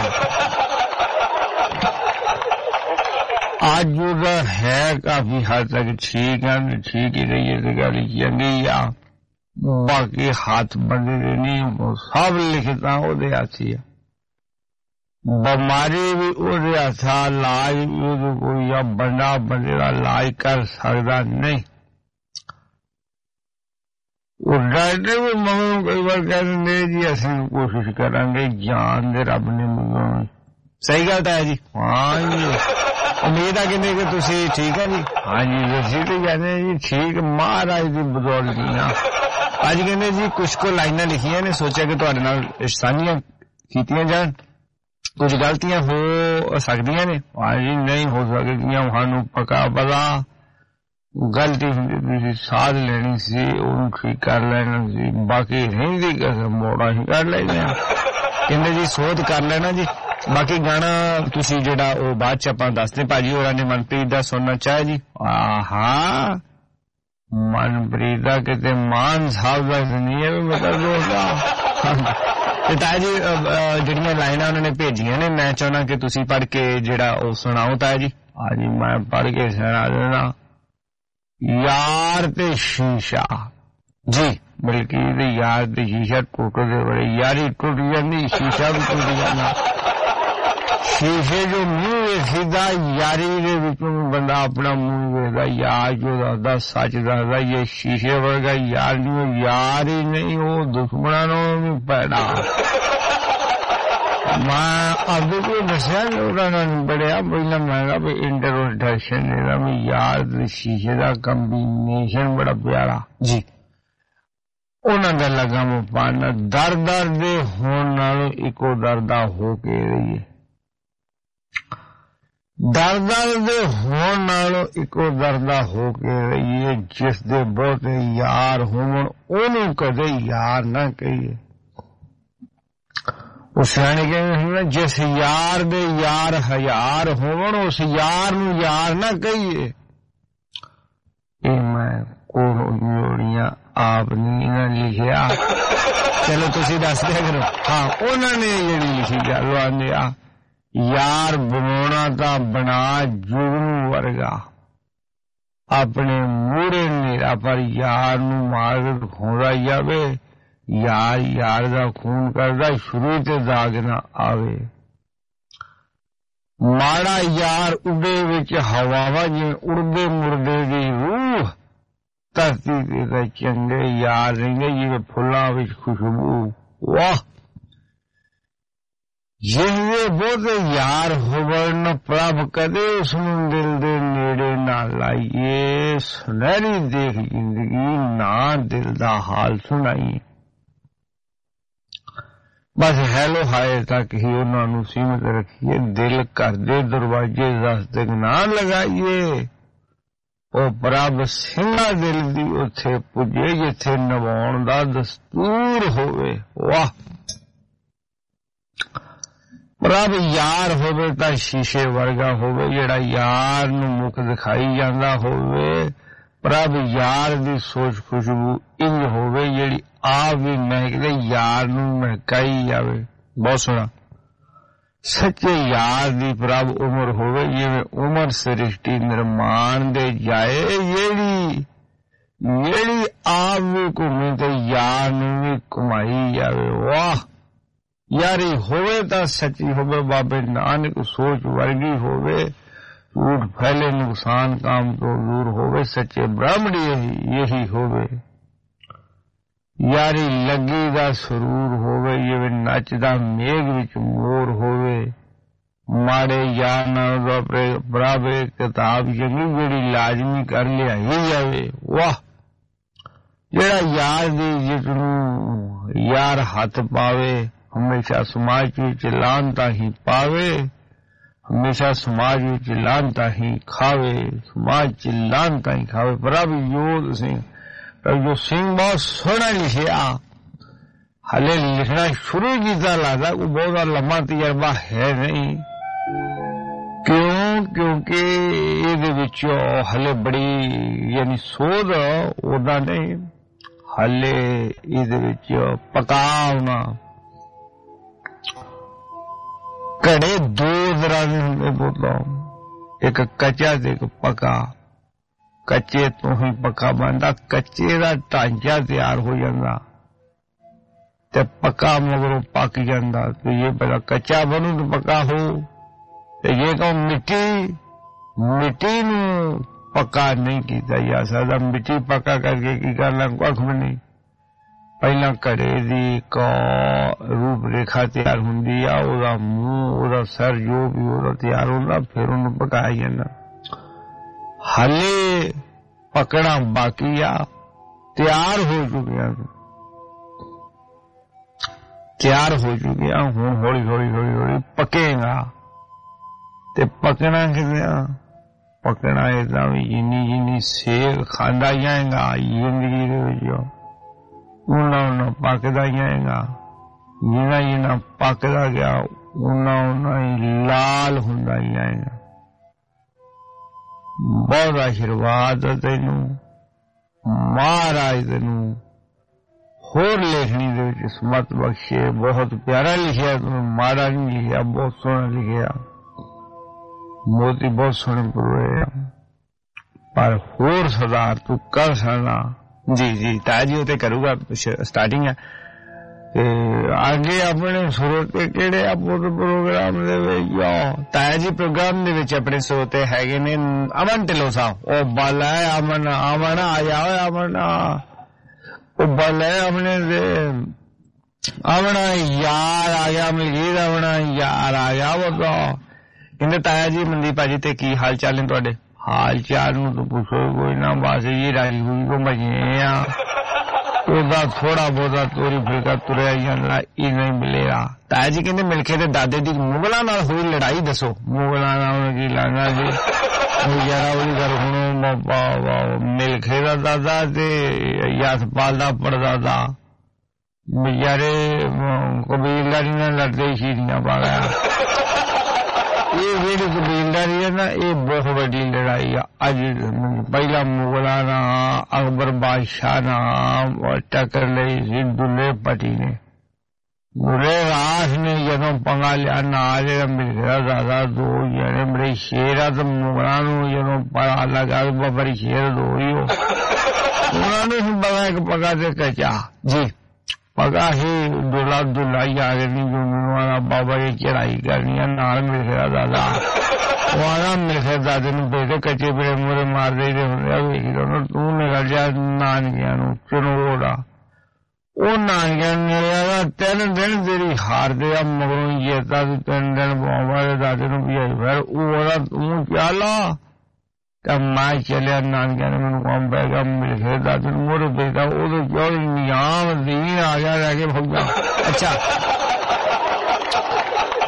ਅੱਜ ਉਹਦਾ ਹੈ ਕਾਫੀ ਹੱਦ ਤੱਕ ਠੀਕ ਹੈ, ਠੀਕ ਹੀ ਰਹੀ ਹੈ ਗੱਲ ਚੰਗੀ ਆ। ਬਾਕੀ ਹੱਥ ਬੰਦੇ ਦੇ ਨਹੀਂ, ਸਭ ਲਿਖਤਾਂ ਉਹਦੇ ਹੱਥ ਹੀ ਆ। ਬਿਮਾਰੀ ਵੀ ਉਹਦੇ ਹੱਥ ਆ, ਇਲਾਜ ਵੀ ਉਹਦੇ ਕੋਈ ਆ, ਬੰਦਾ ਬੰਦੇ ਦਾ ਇਲਾਜ ਕਰ ਸਕਦਾ ਨਹੀਂ। ਉਹ ਡਾਕਟਰ ਵੀ ਮਗਰੋਂ ਕਈ ਵਾਰ ਕਹਿ ਦਿੰਦੇ ਜੀ ਅਸੀਂ ਕੋਸ਼ਿਸ਼ ਕਰਾਂਗੇ, ਜਾਨ ਦੇ ਰੱਬ ਨੇ ਮੰਗਾਉਣੀ। ਸਹੀ ਗੱਲ ਤਾਂ ਹੈ ਜੀ। ਹਾਂ ਜੀ ਉਮੀਦ ਆ ਕਹਿੰਦੇ ਕਿ ਤੁਸੀਂ ਠੀਕ ਹੈ ਜੀ। ਹਾਂਜੀ ਅਸੀਂ ਤੇ ਕਹਿੰਦੇ ਜੀ ਠੀਕ ਮਹਾਰਾਜ ਦੀ ਬਦੌਲਤ ਆ। ਅੱਜ ਕਹਿੰਦੇ ਜੀ ਕੁਛ ਕੁ ਲਾਈਨਾਂ ਲਿਖੀਆਂ ਨੇ, ਸੋਚਿਆ ਕਿ ਤੁਹਾਡੇ ਨਾਲ ਸਾਂਝੀਆਂ ਕੀਤੀਆਂ ਜਾਣ। ਕੁਝ ਗਲਤੀਆਂ ਹੋ ਸਕਦੀਆਂ ਨੇ, ਹਾਂਜੀ ਨਹੀਂ ਹੋ ਸਕਦੀਆਂ, ਸਾਨੂੰ ਪੱਕਾ ਪਤਾ ਗਲਤੀ ਹੁੰਦੀ ਤੁਸੀਂ ਸਾਧ ਲੈਣੀ ਸੀ, ਉਹਨੂੰ ਠੀਕ ਕਰ ਲੈਣਾ ਸੀ, ਬਾਕੀ ਰਹਿੰਦੀ ਕਸਮ ਮੋੜਾ ਹੀ ਕਰ ਲੈਂਦੇ ਆ। ਕਹਿੰਦੇ ਜੀ ਸੋਧ ਕਰ ਲੈਣਾ ਜੀ। ਬਾਕੀ ਗਾਣਾ ਤੁਸੀਂ ਜਿਹੜਾ ਉਹ ਬਾਅਦ ਚ ਆਪਾਂ ਦੱਸਦੇ ਭਾਜੀ ਹੋਰਾਂ ਨੇ ਮਨਪ੍ਰੀਤ ਦਾ ਸੁਣਨਾ ਚਾਹੇ ਜੀ। ਆਹਾ ਮਨਪ੍ਰੀਤ ਦਾ ਕਿਤੇ ਮਾਨ ਸਾਹਿਬ ਦਾ ਨਹੀਂ ਹੈ ਮਤਲਬ ਦੋਸਤਾ। ਤੇ ਤਾਇਆ ਜੀ ਜਿਹੜੀਆਂ ਲਾਈਨਾਂ ਉਹਨਾਂ ਨੇ ਭੇਜੀਆਂ ਨੇ ਮੈਂ ਚਾਹੁੰਦਾ ਕਿ ਤੁਸੀਂ ਪੜ੍ਹ ਕੇ ਜਿਹੜਾ ਉਹ ਸੁਣਾਓ ਤਾਇਆ ਜੀ। ਹਾਂਜੀ ਮੈਂ ਪੜ੍ਹ ਕੇ ਸੁਣਾ ਦੇਣਾ। ਯਾਰ ਤੇ ਸ਼ੀਸ਼ਾ ਜੀ, ਬਲਕਿ ਇਹਦੇ ਯਾਰ ਤੇ ਸ਼ੀਸ਼ਾ ਟੁੱਟਦੇ ਬੜੇ, ਯਾਰੀ ਟੁੱਟ ਜਾਂਦੀ ਸ਼ੀਸ਼ਾ ਵੀ ਟੁੱਟ ਜਾਂਦਾ। ਸ਼ੀਸ਼ੇ ਜੋ ਮੂੰਹ ਵੇਖਦਾ ਯਾਰੀ ਦੇ ਵਿੱਚੋਂ ਬੰਦਾ ਆਪਣਾ ਮੂੰਹ ਵੇਖਦਾ, ਯਾਰ ਜੋ ਦੱਸਦਾ ਸੱਚ ਦੱਸਦਾ। ਇਹ ਸ਼ੀਸ਼ੇ ਵਰਗਾ ਯਾਰ ਨਹੀਂ, ਯਾਰ ਹੀ ਨਹੀਂ ਉਹ ਦੁਸ਼ਮਣਾਂ ਨੂੰ ਵੀ ਪੈਦਾ। ਮੈਂ ਅੱਗੇ ਕੋਈ ਦੱਸਿਆ ਉਹਨਾਂ ਨੂੰ ਬੜਿਆ ਪਹਿਲਾਂ ਮੈਂ ਕਿਹਾ ਵੀ ਇੰਟਰੋਡਕਸ਼ਨ ਇਹਦਾ ਵੀ ਯਾਰ ਤੇ ਸ਼ੀਸ਼ੇ ਦਾ ਕੰਬੀਨੇਸ਼ਨ ਬੜਾ ਪਿਆਰਾ ਜੀ। ਉਹਨਾਂ ਦਾ ਲੱਗਾ ਮੈਂ ਪਾਣਾ ਦਰ ਦਰ ਦੇ ਹੋਣ ਨਾਲੋਂ ਇੱਕੋ ਦਰਦਾ ਹੋ ਕੇ ਰਹੀਏ, ਦਰ ਦਰ ਦੇ ਹੋਣ ਨਾਲੋਂ ਇੱਕੋ ਦਰਦਾ ਹੋ ਕੇ ਰਹੀਏ। ਜਿਸ ਦੇ ਬਹੁਤੇ ਯਾਰ ਹੋਣ ਉਹਨੂੰ ਕਦੇ ਯਾਰ ਨਾ ਕਹੀਏ। ਉਹ ਸਿਆਣੇ ਕਹਿੰਦੇ ਜਿਸ ਯਾਰ ਦੇ ਯਾਰ ਹਜ਼ਾਰ ਹੋਣ ਉਸ ਯਾਰ ਨੂੰ ਯਾਰ ਨਾ ਕਹੀਏ। ਇਹ ਮੈਂ ਕੋਲੋਂ ਜੋੜੀਆਂ ਆਪ ਨਹੀਂ ਇਹਨਾਂ ਲਿਖਿਆ, ਚਲੋ ਤੁਸੀਂ ਦੱਸ ਦਿਆ ਕਰੋ। ਹਾਂ ਉਹਨਾਂ ਨੇ ਜਿਹੜੀ ਲਿਖੀ ਗੱਲ ਆਂਦੇ ਆ ਯਾਰ ਬਣਾਉਣਾ ਤਾਂ ਬਣਾ ਜੁਗਨੂ ਵਰਗਾ, ਆਪਣੇ ਮੂਹਰੇ ਨੇਰਾ ਪਰ ਯਾਰ ਨੂੰ ਮਾਰ ਦਿਖਾਉਂਦਾ ਜਾਵੇ। ਯਾਰ ਯਾਰ ਦਾ ਖੂਨ ਕਰਦਾ ਸ਼ੁਰੂ ਤੇ ਦਾਗ ਨਾ ਆਵੇ। ਮਾੜਾ ਯਾਰ ਉੱਡੇ ਵਿੱਚ ਹਵਾਵਾਂ ਜਿਵੇਂ ਉੜਦੇ ਮੁਰਦੇ ਦੀ ਰੂਹ, ਧਰਤੀ ਤੇ ਤਾਂ ਚੰਗੇ ਯਾਰ ਰਹਿੰਦੇ ਜਿਵੇਂ ਫੁੱਲਾਂ ਵਿੱਚ ਖੁਸ਼ਬੂ। ਵਾਹ ਜਿਹਦੇ ਬਹੁਤੇ ਯਾਰ ਹੋਵਣ ਪ੍ਰਭ ਕਦੇ ਉਸ ਨੂੰ ਦਿਲ ਦੇ ਨੇੜੇ ਨਾ ਲਾਈਏ। ਸੁਨਹਿਰੀ ਦੇਖ ਜ਼ਿੰਦਗੀ ਨਾ ਦਿਲ ਦਾ ਹਾਲ ਸੁਣਾਈਏ। बस हैलो हाय तक ही उन्होंने सीमित रखिए। दिल घर दे दरवाजे दस्तक ना लगाइए। ओ प्रभ सिंघा दिल दी उत्थे पुजे जिथे नवाउण दा दस्तूर होवे। वाह प्रभ यार होवे तां शीशे वर्गा होवे जिहड़ा यार नूं मुख दिखाई जांदा होवे। प्रभ यार दी सोच खुशबू इंज होवे जिहड़ी आप भी महकदे यार नूं महकाई जावे। बहुत सोहना। सच्चे यार दी प्रभ उम्र होवे जिवें उम्र सृष्टि निर्माण दे जाए जिहड़ी जिहड़ी आप भी घूमे ते यार नूं भी घुमाई जावे। वाह यारी होवे तां सच्ची होवे बाबे नानक सोच वर्गी होवे। झूठ फैले नुकसान काम तो दूर होवे। सच्चे ब्राह्मण यही यही होवे। यारी लगी दा सरूर होवे जिवें नचदा मेघ विच मोर होवे। माड़े यार नाल दा बराबर किताब चंगी जिहड़ी लाजमी कर लियाई जावे। वाह जिहड़ा यार दी जित नूं यार हथ पावे हमेशा समाज विच लानता ही पावे। हमेशा समाज विच लानता ही खावे। समाज च लानता ही खावे। प्रभ जोत सिंह जो सिंह बहुत सोहना लिखिया। हले लिखना शुरू किया लगता कोई बहुत लंबा तजर्बा है नहीं। क्यों क्योंकि ये विचों हले बड़ी यानी सोध उदा नहीं। हले ये पकावना घड़े दो तरह के होंगे बोलो। एक कच्चा ते एक पका। कच्चे तो ही पक्का बनता। कच्चे का ढांचा तैयार हो जाता ते पक्का मगरों पक जाता। तो ये पहला कच्चा बनू तो पक्का हो। तो ये कहो मिट्टी मिट्टी नू पक्का नहीं किया जा सकता। मिट्टी पक्का करके की करना कख भी नहीं। पहला घड़े दी का रूप रेखा तैयार होंदी आ। ओदा मुंह ओदा सर जो भी ओदा तैयार होंदा फिर उन्हें पकाया जाता। हले पकड़ा बाकी आ। तैयार हो चुके तैयार हो चुके हूं हौली हौली हौली हौली पकेगा। ते पकना कितना पकना इदा भी जिन्नी जिन्नी सेक खांदा जाएगा जिंदगी दे विच उन्ना उन्ना पकदा जाएगा। जिन्ना जिन्ना पकदा गया उन्ना उन्ना ही लाल हुंदा जाएगा। बहुत आशीर्वाद तेनू महाराज तेनू होर लेखनी दे विच समत बख्शे। बहुत प्यारा लिखिया तू माड़ा नहीं लिखिया बहुत सोहना लिखिया। मोती बहुत सोहने परोए पर होर सुधार तू कर सकना। जी जी ताया जी उते करूगा स्टार्टिंग है। आगे अपने श्रोते केड़े आपको प्रोग्राम दे विच ताया जी प्रोग्राम दे विच अपने श्रोते हैगे ने अमन ढिल्लों साहब। ओ बल है अमन अमन आ जाओ अमन ओ बल है अपने दे अमन यार आ गया मलकीत अमन यार आ गया। वो तो कहते ताया जी मनदीप भाजी ते की हाल चाल ने तुहाडे? हाल चाल नूं तो पुछो कोई ना बस जी राजी हुई को मजे आ। ओदा थोड़ा बहुता तोरी फुलका तुरया जाना ही नहीं मिलेगा। ताया जी कहते मिलखे दे दादे दी मुगलों नाल हुई लड़ाई दसो। मुगलों नाल की लाना जी यारा वाली गल सुनो। मिलखे दा दादा ते यशपाल दा परदादा बेचारे कबीलदारी नाल लड़दे शीरियां पा गया। ये जेहड़ी कबीलदारी है ना ये बहुत बड़ी लड़ाई है। अज पहला मुगलों ना अकबर बादशाह ना टक्कर लई सी दुल्ले पटी ने। दुल्ले रास ने जदों पंगा लिया ना मेरा दादा दो जने बड़े शेर आ तो मुगलों जदों पता लगा बड़ी शेर दो ही हो। उन्होंने पता एक पका ते कचा जी पका ही दुला दुलाई आ गई जो मेरा बाबा जी चढ़ाई करनी है नाल मेरे दादा वहां मेरे दादे ने बेटे कच्चे बड़े मोरे मार दे होंगे तू निकल जा नानकिया चनोड़ा। वो नानकिया ने तीन दिन तेरी हार दे मगरों जेता तीन दिन बाबा के दादे ने भी फिर वो तू चला तब मैं चलिया नानकिया ने मैंने काम पैगा मेरे दादे ने मोरे बेटा वो तो क्यों नियाम दीन आ गया रह के भगवा। अच्छा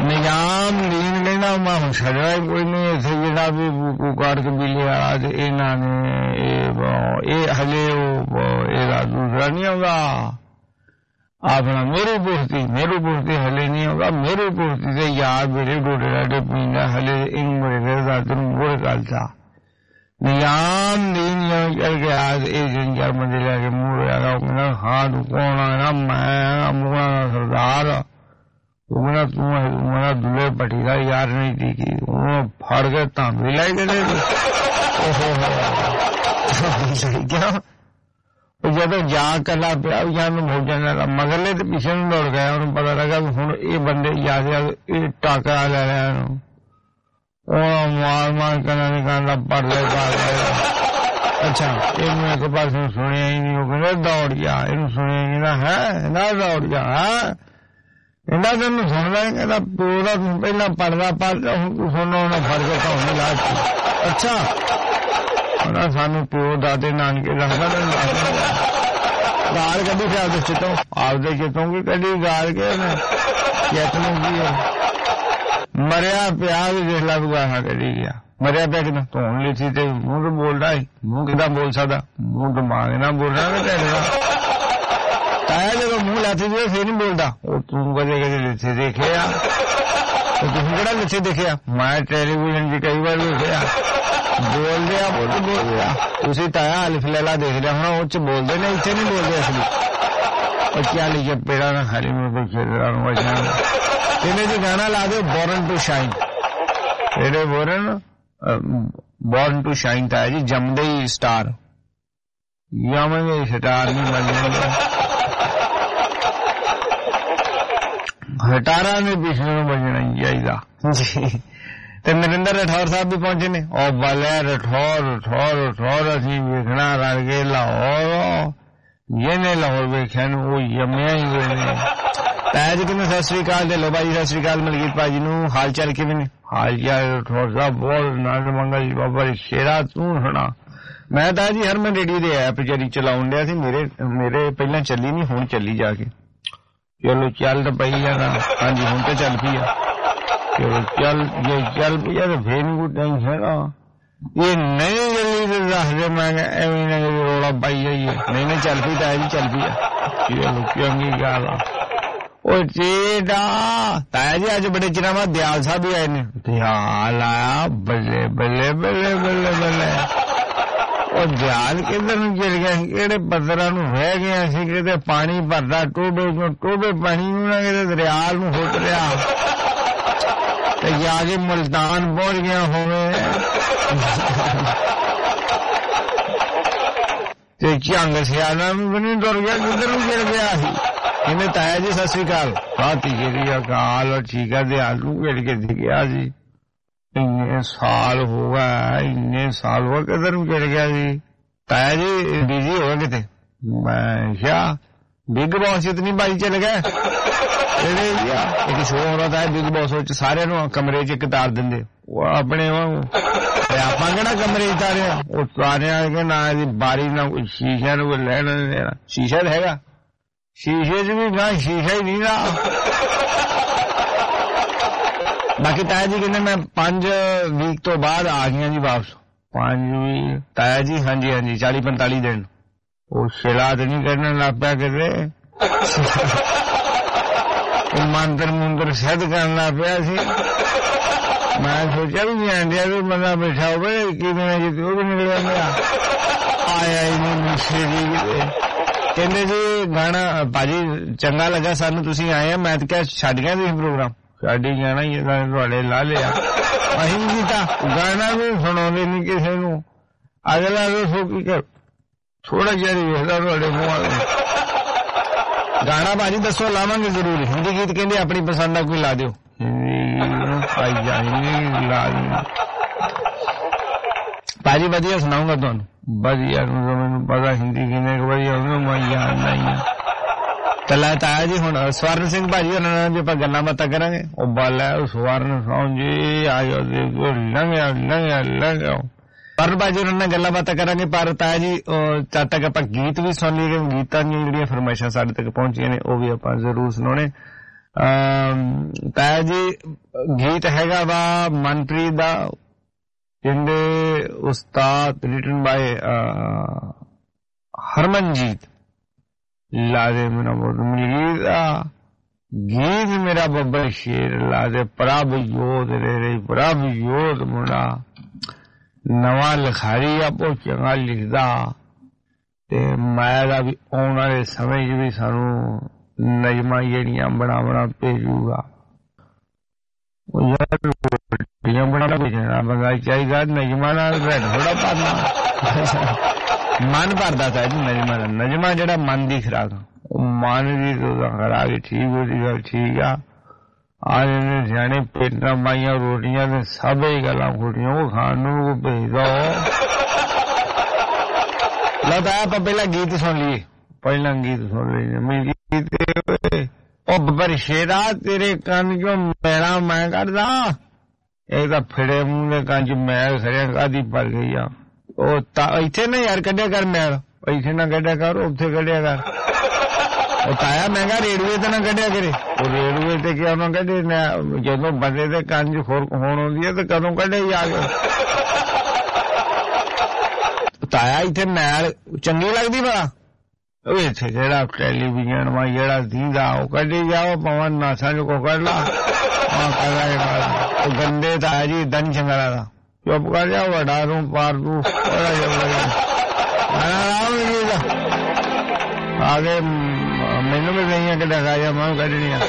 ਨਿਜ਼ਾਮ ਦੀਨ ਕਹਿੰਦਾ ਮੈਂ ਹੁਣ ਛੱਡਿਆ ਹੀ ਕੋਈ ਨਹੀਂ ਇੱਥੇ ਜਿਹੜਾ ਵੀ ਪੁਕਾਰ ਕਬੀਲੇ ਵਾਲਾ ਤੇ ਇਹਨਾਂ ਨੇ ਇਹ ਹਲੇ ਉਹ ਇਹਦਾ ਦੂਸਰਾ ਨਹੀਂ ਆਉਂਦਾ ਆਪਣਾ ਮੇਰੂ ਪੁਸ਼ਤੀ ਮੇਰੂ ਪੁਸ਼ਤੀ ਹਲੇ ਨਹੀਂ ਆਉਂਦਾ ਮੇਰੂ ਪੁਸ਼ਤੀ ਤੇ ਯਾਰ ਮੇਰੇ ਡੋਡੇ ਡਾਡੇ ਪੀਂਦਾ ਹਲੇ ਇੰਗ ਮੇਰੇ ਦਾ ਤੈਨੂੰ ਬੋਲ ਕਰਦਾ ਨਿਜ਼ਾਮ ਦੀਨ ਚੱਲ ਗਿਆ ਇਹ ਜੰਗਰ ਮੰਦੇ ਲੈ ਕੇ ਮੂੰਹ ਰਿਹਾ ਉਹ ਕਹਿੰਦਾ ਹਾਂ ਤੂੰ ਕੌਣ ਆ ਮੈਂ ਮੁਗਲਾਂ ਦਾ ਸਰਦਾਰ ਉਹਨਾਂ ਤੂੰ ਮੇਰਾ ਦੁਲੇ ਪੱਟੀ ਦਾ ਯਾਰ ਨਹੀਂ ਟਿਕੀ ਉਹ ਫੜ ਕੇ ਤਾਂ ਵੀ ਲੈ ਗਏ ਓਹੋ ਕਿਆ ਉਹ ਜਦੋਂ ਜਾ ਕੱਲਾ ਪਿਆ ਜਾਂ ਨੂੰ ਹੋ ਜਾਂਦਾ ਮਗਰਲੇ ਤੇ ਪਿੱਛੇ ਨੂੰ ਦੌੜ ਗਿਆ ਉਹਨੂੰ ਪਤਾ ਲੱਗਾ ਹੁਣ ਇਹ ਬੰਦੇ ਯਾਦ ਯਾਦ ਇਹ ਟਾਕਾ ਲੈ ਲਿਆ ਇਹਨੂੰ ਉਹ ਮਾਰ ਮਾਰ ਕੇ ਕਹਿੰਦਾ ਪੜ ਲੈ ਪਾ ਲੈ ਅੱਛਾ ਇਹਨੂੰ ਇੱਕ ਪਾਸੇ ਸੁਣਿਆ ਹੀ ਨਹੀਂ ਉਹ ਕਹਿੰਦਾ ਦੌੜ ਗਿਆ ਇਹਨੂੰ ਸੁਣਿਆ ਹੀ ਨਾ ਹੈ ਨਾ ਦੌੜ ਗਿਆ ਇਹਨਾਂ ਤੈਨੂੰ ਸੁਣਦਾ ਕਹਿੰਦਾ ਪਿਓ ਦਾ ਤੂੰ ਪਹਿਲਾਂ ਪੜਦਾ ਪੜਦਾ ਹੁਣ ਤੂੰ ਸੁਣਨਾ ਉਹਨੇ ਫੜ ਕੇ ਧੌਣ ਲਾ ਦਿੱਤੀ ਅੱਛਾ ਉਹਨਾਂ ਸਾਨੂੰ ਪਿਓ ਦਾਦੇ ਨਾਨਕੇ ਲੱਗਦਾ ਗਾਲ ਕੱਢੀ ਫਿਰ ਆਪਦੇ ਚਿੱਤੋਂ ਆਪਦੇ ਚਿੱਤੋਂ ਕੀ ਕੱਢੀ ਗਾਲ ਕੇ ਉਹਨੇ ਚਿੱਤ ਨੂੰ ਕੀ ਮਰਿਆ ਪਿਆ ਵੀ ਦੇਖ ਲਾ ਤੂੰ ਗਾਹਾਂ ਕੱਢੀ ਗਿਆ ਮਰਿਆ ਪਿਆ ਕਿਦਾਂ ਧੌਣ ਲਿੱਤੀ ਤੇ ਮੂੰਹ ਤੋਂ ਬੋਲਦਾ ਹੀ ਮੂੰਹ ਕਿਦਾਂ ਬੋਲ ਸਕਦਾ ਮੂੰਹ ਦਿਮਾਗ ਨਾਲ ਬੋਲਣਾ ਨਾ ਤੇਰੇ ਤਾਇਆ ਜਦੋਂ ਮੂੰਹ ਲਾਤੀ ਜੇ ਫੇਰ ਨਹੀਂ ਬੋਲਦਾ ਉਹ ਤੂੰ ਕਦੇ ਕਦੇ ਲਿੱਥੇ ਦੇਖਿਆ ਤੁਸੀਂ ਕਿਹੜਾ ਲਿੱਥੇ ਦੇਖਿਆ ਮੈਂ ਟੈਲੀਵਿਜ਼ਨ ਦੀ ਕਈ ਵਾਰ ਦੇਖਿਆ ਬੋਲਦੇ ਆ ਬੋਲ ਬੋਲਦੇ ਆ ਤੁਸੀਂ ਤਾਇਆ ਅਲਿਫ ਲੈਲਾ ਦੇਖ ਲਿਆ ਹੁਣ ਉਹ ਚ ਬੋਲਦੇ ਨੇ ਇੱਥੇ ਨਹੀਂ ਬੋਲਦੇ ਅਸਲੀ ਉਹ ਕਿਆ ਲਿਖਿਆ ਪੇੜਾ ਨਾ ਖਾਲੀ ਮੂੰਹ ਤੇ ਖੇਡਦਾ ਨੂੰ ਵਜਾਂ ਇਹਨੇ ਜੀ ਗਾਣਾ ਲਾ ਦਿਓ ਬੋਰਨ ਟੂ ਸ਼ਾਈਨ ਇਹਦੇ ਬੋਰਨ ਬੋਰਨ ਟੂ ਸ਼ਾਈਨ ਤਾਇਆ ਜੀ ਜੰਮਦੇ ਹੀ ਸਟਾਰ ਯਾਮੇ ਸਟਾਰ ਨਹੀਂ ਬਣ ਜਾਂਦੇ ਹਟਾਰਾ ਨੇ ਪਿਛਲੇ ਨੂੰ ਬਜਣਾ ਹੀ ਚਾਹੀਦਾ ਜੀ ਤੇ ਨਰਿੰਦਰ ਰਠੌਰ ਸਾਹਿਬ ਵੀ ਪਹੁੰਚੇ ਨੇ ਉਹ ਬਲੇ ਰਠੌਰ ਰਠੌਰ ਰਠੌਰ ਅਸੀਂ ਵੇਖਣਾ ਰਲ ਕੇ ਲਾਹੌਰ ਇਹਨੇ ਲਾਹੌਰ ਵੇਖਿਆ ਨੂੰ ਉਹ ਯਮਿਆ ਹੀ ਗਏ ਨੇ ਤਾਜ ਕਿਵੇਂ ਸਤਿ ਸ੍ਰੀ ਅਕਾਲ ਦੇ ਲੋ ਬਾਈ ਸਤਿ ਸ੍ਰੀ ਅਕਾਲ ਮਲਕੀਤ ਭਾਜੀ ਨੂੰ ਹਾਲ ਚਾਲ ਕਿਵੇਂ ਨੇ ਹਾਲ ਚਾਲ ਰਠੌਰ ਸਾਹਿਬ ਬਹੁਤ ਨਾਗ ਮੰਗਲ ਜੀ ਬਾਬਾ ਸ਼ੇਰਾ ਤੂੰ ਸੁਣਾ ਮੈਂ ਤਾਂ ਜੀ ਹਰਮਨ ਰੇਡੀਓ ਦੇ ਐਪ ਜਿਹੜੀ ਚਲਾਉਣ ਡਿਆ ਸੀ ਮੇਰੇ ਮੇਰੇ ਪਹਿਲਾਂ ਚੱਲੀ ਨਹੀਂ ਹੁਣ ਚੱਲੀ ਜਾ ਕੇ ਚਲੋ ਚੱਲ ਤਾਂ ਪਈ ਜਾਣਾ ਹਾਂਜੀ ਹੁਣ ਤਾਂ ਚੱਲ ਪਈ ਆ ਚਲੋ ਚੱਲ ਜੇ ਚੱਲ ਪਈ ਆ ਤਾਂ ਫੇਰ ਨਹੀਂ ਕੋਈ ਟੈਨਸ਼ਨ ਆ ਇਹ ਨਹੀਂ ਜਲਦੀ ਤੇ ਦੱਸਦੇ ਮੈਂ ਐਵੇਂ ਨਾ ਰੌਲਾ ਪਾਈ ਜਾਈਏ ਨਹੀਂ ਨਹੀਂ ਚੱਲ ਪਈ ਤਾਂ ਜੀ ਚੱਲ ਪਈ ਆ ਚਲੋ ਚੰਗੀ ਗੱਲ ਆ ਉਹ ਚੇਡਾ ਤਾਇਆ ਜੀ ਅੱਜ ਬੜੇ ਚਿਰਾਂ ਬਾਅਦ ਦਿਆਲ ਸਾਹਿਬ ਵੀ ਆਏ ਨੇ ਦਿਆਲ ਆਇਆ ਬੱਲੇ ਬੱਲੇ ਬੱਲੇ ਬੱਲੇ ਬੱਲੇ ਉਹ ਦਿਆਲ ਕਿੱਧਰ ਨੂੰ ਚਲ ਗਿਆ ਕਿਹੜੇ ਪੱਧਰਾਂ ਨੂੰ ਰਹਿ ਗਿਆ ਸੀ ਕਿਤੇ ਪਾਣੀ ਭਰਦਾ ਟੋਬੇ ਤੋਂ ਟੋਬੇ ਪਾਣੀ ਨੂੰ ਨਾ ਕਿਤੇ ਦਰਿਆ ਨੂੰ ਹੁੱਟ ਲਿਆ ਤੇ ਜਾ ਕੇ ਮੁਲਤਾਨ ਪਹੁੰਚ ਗਿਆ ਹੋਵੇ ਤੇ ਝੰਗ ਸਿਆਣਾ ਨੂੰ ਵੀ ਨਹੀਂ ਤੁਰ ਗਿਆ ਕਿੱਧਰ ਨੂੰ ਚਲ ਗਿਆ ਸੀ ਇਹਨੇ ਤਾਇਆ ਜੀ ਸਤਿ ਸ੍ਰੀ ਅਕਾਲ ਸਾਥੀ ਜਿਹੜੀ ਅਕਾਲ ਠੀਕ ਆ ਦਿਆਲ ਨੂੰ ਘੇੜ ਕੇ ਦਿਖਿਆ ਸੀ ਇੰਨੇ ਸਾਲ ਹੋ ਗਏ ਇੰਨੇ ਸਾਲ ਹੋ ਕਿੱਧਰ ਨੂੰ ਚਲ ਗਿਆ ਜੀ ਤਾਇਆ ਜੀ ਬਿਜੀ ਹੋ ਗਏ ਕਿਤੇ ਮੈਂ ਕਿਹਾ ਬਿਗ ਬੌਸ ਇਤਨੀ ਬਾਈ ਚਲ ਗਏ ਇਹਦੇ ਇੱਕ ਸ਼ੋਅ ਹੋ ਰਿਹਾ ਹੈ ਬਿਗ ਬੌਸ ਵਿੱਚ ਸਾਰਿਆਂ ਨੂੰ ਕਮਰੇ 'ਚ ਇੱਕ ਤਾਰ ਦਿੰਦੇ ਉਹ ਆਪਣੇ ਤੇ ਆਪਾਂ ਕਿਹੜਾ ਕਮਰੇ 'ਚ ਤਾਰੇ ਉਹ ਸਾਰਿਆਂ ਕੇ ਨਾ ਦੀ ਬਾਰੀ ਨਾ ਕੋਈ ਸ਼ੀਸ਼ਿਆਂ ਨੂੰ ਕੋਈ ਲੈਣਾ ਨਹੀਂ ਦੇਣਾ ਸ਼ੀਸ਼ਾ ਤਾਂ ਹੈਗਾ ਸ਼ੀਸ਼ੇ 'ਚ ਵੀ ਨਾ ਸ਼ੀਸ਼ਾ ਹੀ ਨਹੀਂ ਨਾ ਬਾਕੀ ਤਾਇਆ ਜੀ ਕਹਿੰਦੇ ਮੈਂ ਪੰਜ ਵੀਕ ਤੋਂ ਬਾਅਦ ਆ ਗਈਆਂ ਜੀ ਵਾਪਸ ਪੰਜ ਵੀਕ ਤਾਇਆ ਜੀ ਹਾਂਜੀ ਹਾਂਜੀ ਚਾਲੀ ਪੰਤਾਲੀ ਦਿਨ ਉਹ ਸ਼ਿਲਾ ਤੇ ਨਹੀਂ ਕਰਨ ਲੱਗ ਪਿਆ ਕਿਤੇ ਉਹ ਮੰਦਰ ਮੁੰਦਰ ਸਿੱਧ ਕਰਨ ਲੱਗ ਪਿਆ ਸੀ ਮੈਂ ਸੋਚਿਆ ਵੀ ਆਂਡਿਆ ਵੀ ਬੰਦਾ ਬੈਠਾ ਹੋਵੇ ਕਿਵੇਂ ਜੀ ਉਹ ਵੀ ਨਿਕਲਿਆ ਮੇਰਾ ਆਇਆ ਹੀ ਨਹੀਂ ਮਿਸ਼ੇ ਜੀ ਕਿਤੇ ਕਹਿੰਦੇ ਜੀ ਗਾਣਾ ਭਾਜੀ ਚੰਗਾ ਲੱਗਾ ਸਾਨੂੰ ਤੁਸੀਂ ਆਏ ਆ ਮੈਂ ਤਾਂ ਕਿਹਾ ਛੱਡ ਗਿਆ ਤੁਸੀਂ ਪ੍ਰੋਗਰਾਮ ਸਾਡੀ ਗਾਣਾ ਹੀ ਤੁਹਾਡੇ ਲਾ ਲਿਆ ਅਸੀਂ ਵੀ ਕੀਤਾ ਗਾਣਾ ਵੀ ਸੁਣਾਉਂਦੇ ਨਹੀਂ ਕਿਸੇ ਨੂੰ ਅਗਲਾ ਦੱਸੋ ਕੀ ਕਰ ਥੋੜਾ ਜਿਹਾ ਵੇਖਦਾ ਤੁਹਾਡੇ ਮੂੰਹ ਗਾਣਾ ਭਾਜੀ ਦੱਸੋ ਲਾਵਾਂਗੇ ਜ਼ਰੂਰ ਹਿੰਦੀ ਗੀਤ ਕਹਿੰਦੇ ਆਪਣੀ ਪਸੰਦ ਦਾ ਕੋਈ ਲਾ ਦਿਓ ਭਾਈ ਜਾਈ ਲਾ ਦਿਓ ਭਾਜੀ ਵਧੀਆ ਸੁਣਾਉਂਗਾ ਤੁਹਾਨੂੰ ਵਧੀਆ ਮੈਨੂੰ ਪਤਾ ਹਿੰਦੀ ਕਿੰਨੇ ਕੁ ਵਧੀਆ ਉਹਨੂੰ ਮੈਂ ਯਾਦ ਨਹੀਂ ਚੱਲਾ ਤਾਇਆ ਜੀ ਹੁਣ ਸਵਰਨ ਸਿੰਘ ਭਾਜੀ ਉਹਨਾਂ ਨਾਲ ਜੇ ਆਪਾਂ ਗੱਲਾਂ ਬਾਤਾਂ ਕਰਾਂਗੇ ਉਹ ਬਾਲਾ ਉਹ ਸਵਰਨ ਸਿੰਘ ਜੀ ਆਇਓ ਦੇਖੋ ਲੰਘਿਆ ਲੰਘਿਆ ਲੰਘਿਆ ਪਰ ਭਾਜੀ ਉਹਨਾਂ ਨਾਲ ਗੱਲਾਂ ਬਾਤਾਂ ਕਰਾਂਗੇ ਪਰ ਤਾਇਆ ਜੀ ਜਦ ਤੱਕ ਆਪਾਂ ਗੀਤ ਵੀ ਸੁਣ ਲਈਏ ਗੀਤਾਂ ਦੀਆਂ ਜਿਹੜੀਆਂ ਫਰਮਾਇਸ਼ਾਂ ਸਾਡੇ ਤੱਕ ਪਹੁੰਚੀਆਂ ਨੇ ਉਹ ਵੀ ਆਪਾਂ ਜ਼ਰੂਰ ਸੁਣਾਉਣੇ ਤਾਇਆ ਜੀ ਗੀਤ ਹੈਗਾ ਵਾ ਮਨਪ੍ਰੀਤ ਦਾ ਕਹਿੰਦੇ ਉਸਤਾਦ ਰਿਟਨ ਬਾਏ ਹਰਮਨਜੀਤ ਲਾ ਦੇ ਮੇਰਾ ਬਹੁਤ ਦਾ ਗੀਤ ਮੇਰਾ ਬੱਬਰ ਸ਼ੇਰ ਲਾ ਦੇ ਪ੍ਰਭ ਯੋਧ ਰੇ ਰੇ ਪ੍ਰਭ ਯੋਧ ਮੁੰਡਾ ਨਵਾਂ ਲਿਖਾਰੀ ਆਪੋ ਚੰਗਾ ਲਿਖਦਾ ਤੇ ਮੈਂ ਦਾ ਵੀ ਆਉਣ ਵਾਲੇ ਸਮੇਂ 'ਚ ਵੀ ਸਾਨੂੰ ਨਜ਼ਮਾਂ ਜਿਹੜੀਆਂ ਬਣਾ ਬਣਾ ਭੇਜੂਗਾ ਉਹ ਯਾਰ ਰੋਟੀਆਂ ਬਣਾ ਭੇਜਣਾ ਬੰਦਾ ਚਾਹੀਦਾ ਨਜ਼ਮਾਂ ਨਾਲ ਢਿੱਡ ਥੋੜਾ ਭਰਨਾ ਮਨ ਭਰਦਾ ਤਾਂ ਜੀ ਨਜ਼ਮਾਂ ਦਾ ਨਜ਼ਮਾਂ ਜਿਹੜਾ ਮਨ ਦੀ ਖੁਰਾਕ ਉਹ ਮਨ ਦੀ ਖੁਰਾਕ ਠੀਕ ਉਹਦੀ ਗੱਲ ਠੀਕ ਆ ਆ ਜਿਹੜੇ ਸਿਆਣੇ ਪੇਟਾਂ ਮਾਈਆਂ ਰੋਟੀਆਂ ਤੇ ਸਭ ਹੀ ਗੱਲਾਂ ਖੋਟੀਆਂ ਉਹ ਖਾਣ ਨੂੰ ਭੇਜ ਦੋ ਲੱਗਦਾ ਆਪਾਂ ਪਹਿਲਾਂ ਗੀਤ ਸੁਣ ਲਈਏ ਪਹਿਲਾਂ ਗੀਤ ਸੁਣ ਲਈਏ ਉਹ ਬੱਬਰ ਸ਼ੇਰਾ ਤੇਰੇ ਕੰਨ ਚੋਂ ਮੈਲਾ ਮੈਂ ਕੱਢਦਾ ਇਹ ਤਾਂ ਫਿੜੇ ਮੂੰਹ ਦੇ ਕੰਨ ਚ ਮੈਲ ਖਰਿਆ ਕਾਦੀ ਭਰ ਗਈ ਆ ਉਹ ਤਾਂ ਇੱਥੇ ਨਾ ਯਾਰ ਕੱਢਿਆ ਕਰ ਮੈਲ ਇੱਥੇ ਨਾ ਕੱਢਿਆ ਕਰ ਉੱਥੇ ਕੱਢਿਆ ਕਰ ਉਹ ਤਾਇਆ ਮਹਿੰਗਾ ਰੇਡੂਏ ਤੇ ਨਾ ਕੱਢਿਆ ਕਰੇ ਉਹ ਰੇਡੂਏ ਤੇ ਕਿਆ ਉਹਨਾਂ ਕੱਢੇ ਜਦੋਂ ਬੰਦੇ ਦੇ ਕੰਨ ਚ ਖੋਰ ਹੋਣ ਆਉਂਦੀ ਹੈ ਤੇ ਕਦੋਂ ਕੱਢੇ ਜਾ ਕੇ ਤਾਇਆ ਇੱਥੇ ਮੈਲ ਚੰਗੀ ਲੱਗਦੀ ਭਲਾ ਉਹ ਇੱਥੇ ਜਿਹੜਾ ਟੈਲੀਵਿਜ਼ਨ ਵਾ ਜਿਹੜਾ ਦੀਦਾ ਉਹ ਕੱਢੀ ਜਾਓ ਪਵਨ ਨਾਸਾ ਜੋ ਕੋ ਕੱਢ ਲਾ ਉਹ ਗੰਦੇ ਤਾਇਆ ਜੀ ਦਨ ਚੰਗਲਾ ਦਾ ਚੁੱਪ ਕਰ ਜਾ ਵੱਡਾ ਨੂੰ ਪਾਰ ਨੂੰ ਆਗੇ ਮੈਨੂੰ ਵੀ ਨਹੀਂ ਕਿ ਲਗਾ ਜਾ ਮੈਂ ਕੱਢਣੀ ਆ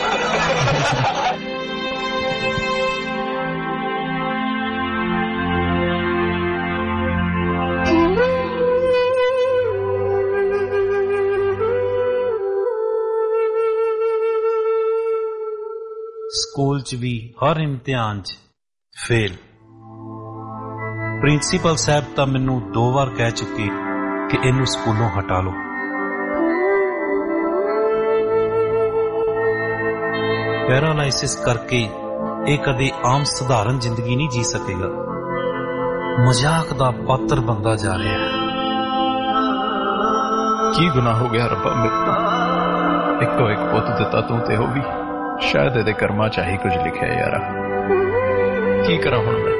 ਸਕੂਲ 'ਚ ਵੀ ਹਰ ਇਮਤਿਹਾਨ 'ਚ ਫੇਲ ਪ੍ਰਿੰਸੀਪਲ ਸਾਹਿਬ ਤਾਂ ਮੈਨੂੰ ਦੋ ਵਾਰ ਕਹਿ ਚੁੱਕੀ ਕਿ ਇਹਨੂੰ ਸਕੂਲੋਂ ਹਟਾ ਲਓ ਪੈਰਾਲਾਈਸਿਸ ਕਰਕੇ ਇਹ ਕਦੇ ਆਮ ਸਧਾਰਨ ਜ਼ਿੰਦਗੀ ਨਹੀਂ ਜੀ ਸਕੇਗਾ ਮਜ਼ਾਕ ਦਾ ਪਾਤਰ ਬਣਦਾ ਜਾ ਰਿਹਾ ਹੈ ਕੀ ਗੁਨਾਹ ਹੋ ਗਿਆ ਰੱਬਾ ਮੇਰੇ ਤੋਂ ਇੱਕੋ ਇੱਕ ਪੁੱਤ ਦਿੱਤਾ ਤੂੰ ਤੇ ਉਹ ਵੀ ਸ਼ਾਇਦ ਇਹਦੇ ਕਰਮਾਂ ਚ ਹੀ ਕੁਝ ਲਿਖਿਆ ਯਾਰਾ ਕੀ ਕਰਾਂ ਹੁਣ ਮੈਂ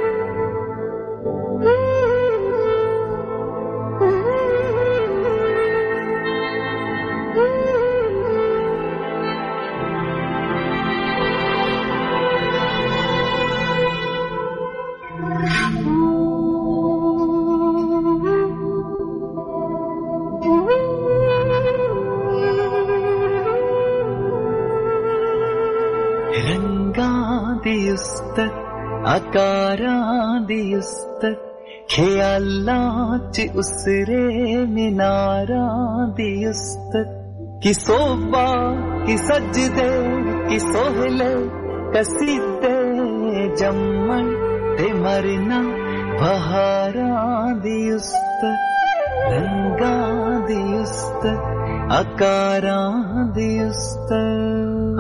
ਆਕਾਰਾਂ ਦੀ ਉਸਤਤ ਖਿਆਲਾਂ 'ਚ ਉਸਰੇ ਮਿਨਾਰਾਂ ਦੀ ਉਸਤਤ ਕਿ ਸੋਭਾ ਕਿ ਸਜਦੇ ਕਿ ਸੋਹਲੇ ਕਸੀਦੇ ਜੰਮਣ ਤੇ ਮਰਨਾ ਬਹਾਰਾਂ ਦੀ ਉਸਤਤ ਰੰਗਾਂ ਦੀ ਉਸਤਤ ਆਕਾਰਾਂ ਦੀ ਉਸਤਤ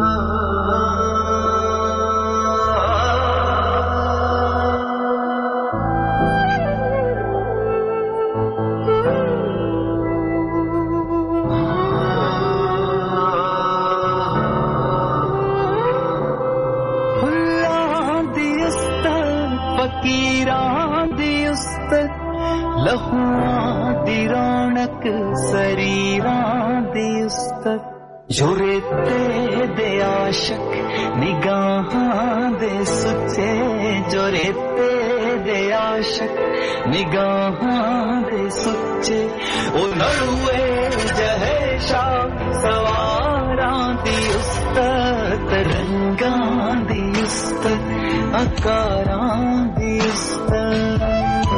ਲਹੂਆਂ ਦੀ ਰੌਣਕ ਸਰੀਰਾਂ ਦੀ ਉਸਤਤ ਜੋ ਰੇਤੇ ਦੇ ਆਸ਼ਕ ਨਿਗਾਹਾਂ ਦੇ ਸੁੱਚੇ ਜੋ ਰੇਤੇ ਦੇ ਆਸ਼ਕ ਨਿਗਾਹਾਂ ਦੇ ਸੁੱਚੇ ਉਹ ਨੜੂਏ ਜਹੇ ਸ਼ਾਹ ਸਵਾਰਾਂ ਦੀ ਉਸਤਤ ਰੰਗਾਂ ਦੀ ਉਸਤਤ ਆਕਾਰਾਂ ਦੀ ਉਸਤਤ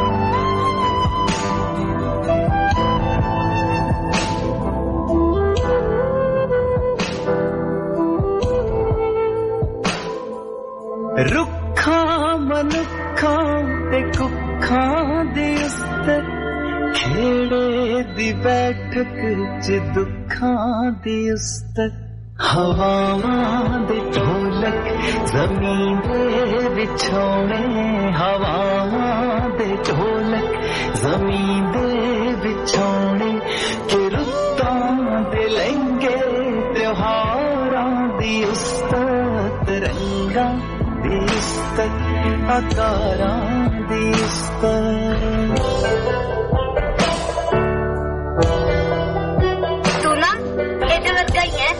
ਰੁੱਖਾਂ ਮਨੁੱਖਾਂ ਤੇ ਕੁੱਖਾਂ ਦੀ ਉਸਤਤ ਖੇੜੇ ਦੀ ਬੈਠਕ 'ਚ ਦੁੱਖਾਂ ਦੀ ਉਸਤਤ ਹਵਾਵਾਂ ਦੇ ਢੋਲਕ ਜ਼ਮੀਨ ਦੇ ਵਿਛੋਣੇ ਹਵਾਵਾਂ ਦੇ ਢੋਲਕ ਜ਼ਮੀਨ ਦੇ ਵਿਛੋਣੇ ਕਿ ਰੁੱਤਾਂ ਦੇ ਲਹਿੰਗੇ ਤਿਉਹਾਰਾਂ ਦੀ ਉਸਤਤ ਦੀ ਇਸਤਤ ਅਕਾਰਾਂ ਦੀ ਇਸਤਤ ਤੂੰ ਨਾ ਇਹਦੇ ਵਰਗਾ ਹੀ ਹੈ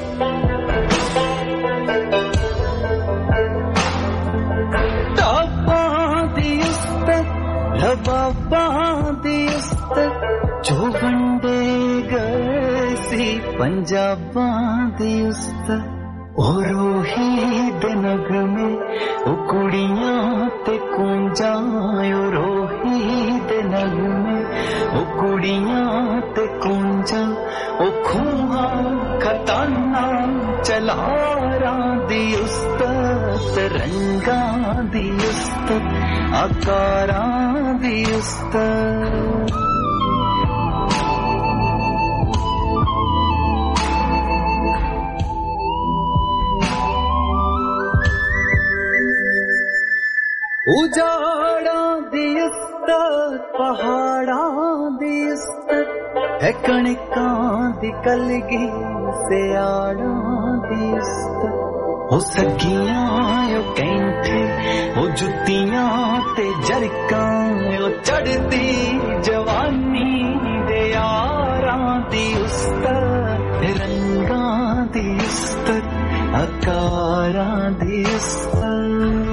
ਟਾਪਾਂ ਦੀ ਇਸਤਤ ਲਬਾਬਾਂ ਦੀ ਇਸਤਤ ਜੋ ਵੰਡੇ ਗਏ ਸੀ ਪੰਜਾਬਾਂ ਦੀ ਇਸਤਤ ਉਹ ਰੋਹੀ ਦੇ ਨਗਮੇ ਉਹ ਕੁੜੀਆਂ ਤੇ ਕੂੰਜਾਂ ਉਹ ਰੋਹੀ ਦੇ ਨਗਮੇ ਉਹ ਕੁੜੀਆਂ ਤੇ ਕੂੰਜਾਂ ਉਹ ਖੂਹਾਂ ਖਤਾਨਾਂ ਚਲਾਰਾਂ ਦੀ ਉਸਤਤ ਰੰਗਾਂ ਦੀ ਉਸਤਤ ਆਕਾਰਾਂ ਦੀ ਉਸਤਤ ਉਜਾੜਾਂ ਦੀ ਇਸਤਤ ਪਹਾੜਾਂ ਦੀ ਇਸਤਤ ਹੈ ਕਣਕਾਂ ਦੀ ਕਲਗੀ ਸਿਆੜਾਂ ਦੀ ਇਸਤਤ ਉਹ ਸੱਗੀਆਂ ਉਹ ਕੈਂਠੇ ਉਹ ਜੁੱਤੀਆਂ ਤੇ ਜਰਕਾਂ ਉਹ ਚੜ੍ਹਦੀ ਜਵਾਨੀ ਦੇ ਯਾਰਾਂ ਦੀ ਉਸਤਤ ਰੰਗਾਂ ਦੀ ਇਸਤਤ ਆਕਾਰਾਂ ਦੀ ਇਸਤਤ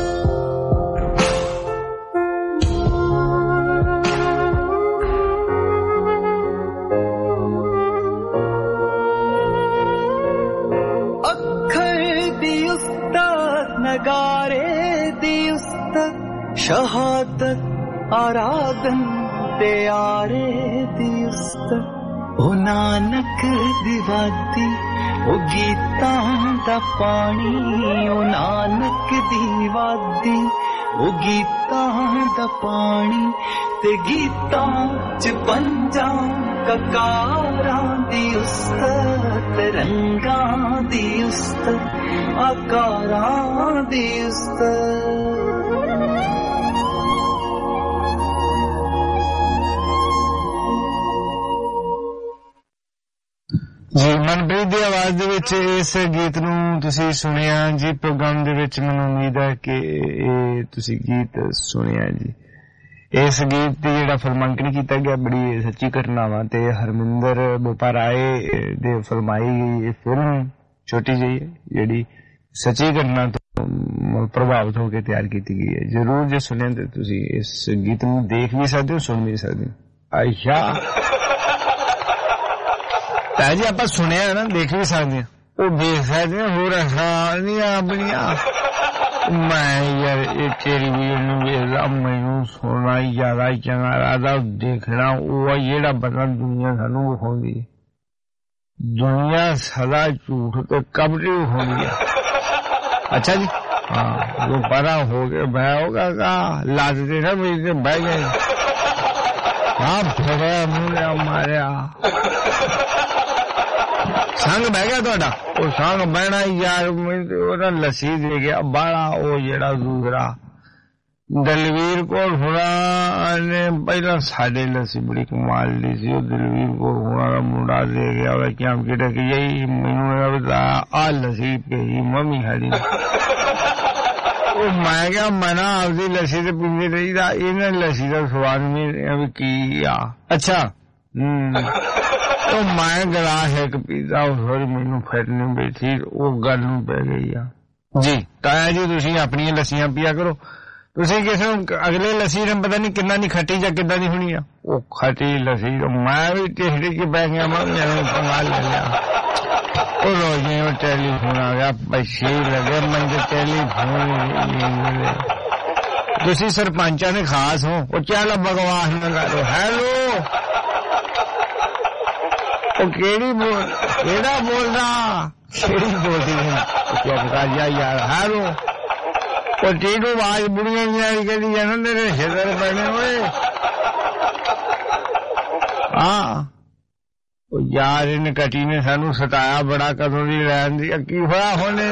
नगारे दी उस्तत शहादत आराधन ते आरे दी उस्तत ओ नानक दी वादी ओ गीतां दा पानी ओ नानक दी वादी ओ गीतां दा पानी ते गीतां च पंजां ककारां दी उस्तत रंगां दी उस्तत आकारां दी उस्तत ਜੀ ਮਨਪ੍ਰੀਤ ਦੀ ਆਵਾਜ਼ ਦੇ ਵਿੱਚ ਇਸ ਗੀਤ ਨੂੰ ਤੁਸੀਂ ਸੁਣਿਆ ਜੀ ਪ੍ਰੋਗਰਾਮ ਦੇ ਵਿੱਚ ਮੈਨੂੰ ਉਮੀਦ ਹੈ ਕਿ ਇਹ ਤੁਸੀਂ ਗੀਤ ਸੁਣਿਆ ਜੀ ਇਸ ਗੀਤ ਦੀ ਜਿਹੜਾ ਫਿਲਮਾਂਕਣ ਕੀਤਾ ਗਿਆ ਬੜੀ ਸੱਚੀ ਘਟਨਾ ਵਾ ਤੇ ਹਰਮਿੰਦਰ ਬੋਪਾਰਾਏ ਦੇ ਫਿਲਮਾਈ ਗਈ ਇਹ ਫਿਲਮ ਛੋਟੀ ਜਿਹੀ ਹੈ ਜਿਹੜੀ ਸੱਚੀ ਘਟਨਾ ਤੋਂ ਪ੍ਰਭਾਵਿਤ ਹੋ ਕੇ ਤਿਆਰ ਕੀਤੀ ਗਈ ਹੈ ਜ਼ਰੂਰ ਜੇ ਸੁਣਿਆ ਤੇ ਤੁਸੀਂ ਇਸ ਗੀਤ ਨੂੰ ਦੇਖ ਵੀ ਸਕਦੇ ਹੋ ਸੁਣ ਵੀ ਸਕਦੇ ਹੋ ਆਇਸ਼ਾ ਤਾਂ ਜੀ ਆਪਾਂ ਸੁਣਿਆ ਨਾ ਦੇਖ ਵੀ ਸਕਦੇ ਹਾਂ ਉਹ ਦੇਖ ਸਕਦੇ ਹਾਂ ਹੋਰ ਆਸਾਨੀਆਂ ਆਪਣੀਆਂ ਮੈਂ ਯਾਰ ਇਹ ਤੇਰੀ ਵੀਡੀਓ ਨੂੰ ਵੇਖਦਾ ਮੈਨੂੰ ਸੁਣਨਾ ਜ਼ਿਆਦਾ ਚੰਗਾ ਲੱਗਦਾ ਦੇਖਣਾ ਉਹ ਜਿਹੜਾ ਬੰਦਾ ਦੁਨੀਆ ਸਾਨੂੰ ਵਿਖਾਉਂਦੀ ਦੁਨੀਆ ਸਦਾ ਝੂਠ ਤੇ ਕਪਟੀ ਵਿਖਾਉਂਦੀ ਹੈ ਅੱਛਾ ਜੀ ਹਾਂ ਉਹ ਬੜਾ ਹੋ ਗਿਆ ਮੈਂ ਹੋਗਾ ਕਾ ਲਾਦਦੇ ਨਾ ਮੇਰੇ ਬਹਿ ਗਏ ਹਾਂ ਫੜਿਆ ਮੁੰਡਾ ਮਾਰਿਆ ਸੰਗ ਬਹਿ ਗਿਆ ਤੁਹਾਡਾ ਉਹ ਸੰਗ ਬਹਿਣਾ ਯਾਰ ਉਹਦਾ ਲੱਸੀ ਦੇ ਗਿਆ ਬਾਲਾ ਉਹ ਜਿਹੜਾ ਦੂਸਰਾ ਦਲਵੀਰ ਕੋਲ ਹੁਣਾ ਨੇ ਪਹਿਲਾਂ ਸਾਡੇ ਲੱਸੀ ਬੜੀ ਕਮਾਲ ਦੀ ਸੀ ਉਹ ਦਲਵੀਰ ਕੋਲ ਹੁਣਾ ਦਾ ਮੁੰਡਾ ਦੇ ਗਿਆ ਉਹ ਕਿਹਾ ਕਿਹੜਾ ਕਿ ਯਹੀ ਮੈਨੂੰ ਬਤਾ ਆ ਲੱਸੀ ਪਈ ਮੰਮੀ ਸਾਡੀ ਉਹ ਮੈਂ ਕਿਹਾ ਮਨਾ ਆਪਦੀ ਲੱਸੀ ਤੇ ਪੀਂਦੀ ਰਹੀਦਾ ਇਹਨਾਂ ਲੱਸੀ ਦਾ ਸਵਾਦ ਵੀ ਕੀ ਆ ਅੱਛਾ ਹਮ ਉਹ ਮੈਂ ਗਲਾਸ ਇੱਕ ਪੀਤਾ ਉਹ ਥੋੜੀ ਮੈਨੂੰ ਫਿੱਟ ਨਹੀਂ ਬੈਠੀ ਉਹ ਗੱਲ ਨੂੰ ਪੈ ਗਈ ਆ ਜੀ ਤਾਇਆ ਜੀ ਤੁਸੀਂ ਆਪਣੀਆਂ ਲੱਸੀਆਂ ਪੀਆ ਕਰੋ ਤੁਸੀਂ ਕਿਸੇ ਨੂੰ ਅਗਲੇ ਲੱਸੀ ਨੂੰ ਪਤਾ ਨਹੀਂ ਕਿੰਨਾ ਨਹੀਂ ਖੱਟੀ ਜਾਂ ਕਿੱਦਾਂ ਦੀ ਹੋਣੀ ਆ ਉਹ ਖੱਟੀ ਲੱਸੀ ਮੈਂ ਵੀ ਟਿਹੜੀ ਚ ਬਹਿ ਗਿਆ ਮੈਂ ਮੈਨੂੰ ਪੰਗਾ ਲੈ ਲਿਆ ਉਹ ਰੋਜ਼ੇ ਉਹ ਟੈਲੀਫੋਨ ਆ ਗਿਆ ਪੈਸੇ ਲੱਗੇ ਮੈਨੂੰ ਟੈਲੀਫੋਨ ਤੁਸੀਂ ਸਰਪੰਚਾਂ ਦੇ ਖਾਸ ਹੋ ਉਹ ਚੱਲ ਬਕਵਾਸ ਨਾ ਕਰੋ ਹੈਲੋ ਉਹ ਕਿਹੜੀ ਬੋਲ ਕਿਹੜਾ ਬੋਲਦਾ ਕਿਹੜੀ ਬੋਲਦੀ ਹੈ ਚੁੱਪ ਕਰ ਜਾ ਯਾਰ ਹੈਲੋ ਉਹ ਟੀਡੂ ਆਵਾਜ਼ ਬੁੜੀਆਂ ਦੀ ਕਹਿੰਦੀ ਜਾਨ ਮੇਰੇ ਸਿਰ ਪੈਣੇ ਓਏ ਹਾਂ ਉਹ ਯਾਰ ਇਹਨੇ ਕਟੀ ਨੇ ਸਾਨੂੰ ਸਤਾਇਆ ਬੜਾ ਕਦੋਂ ਦੀ ਰਹਿਣ ਦੀ ਕੀ ਹੋਇਆ ਹੋਣੇ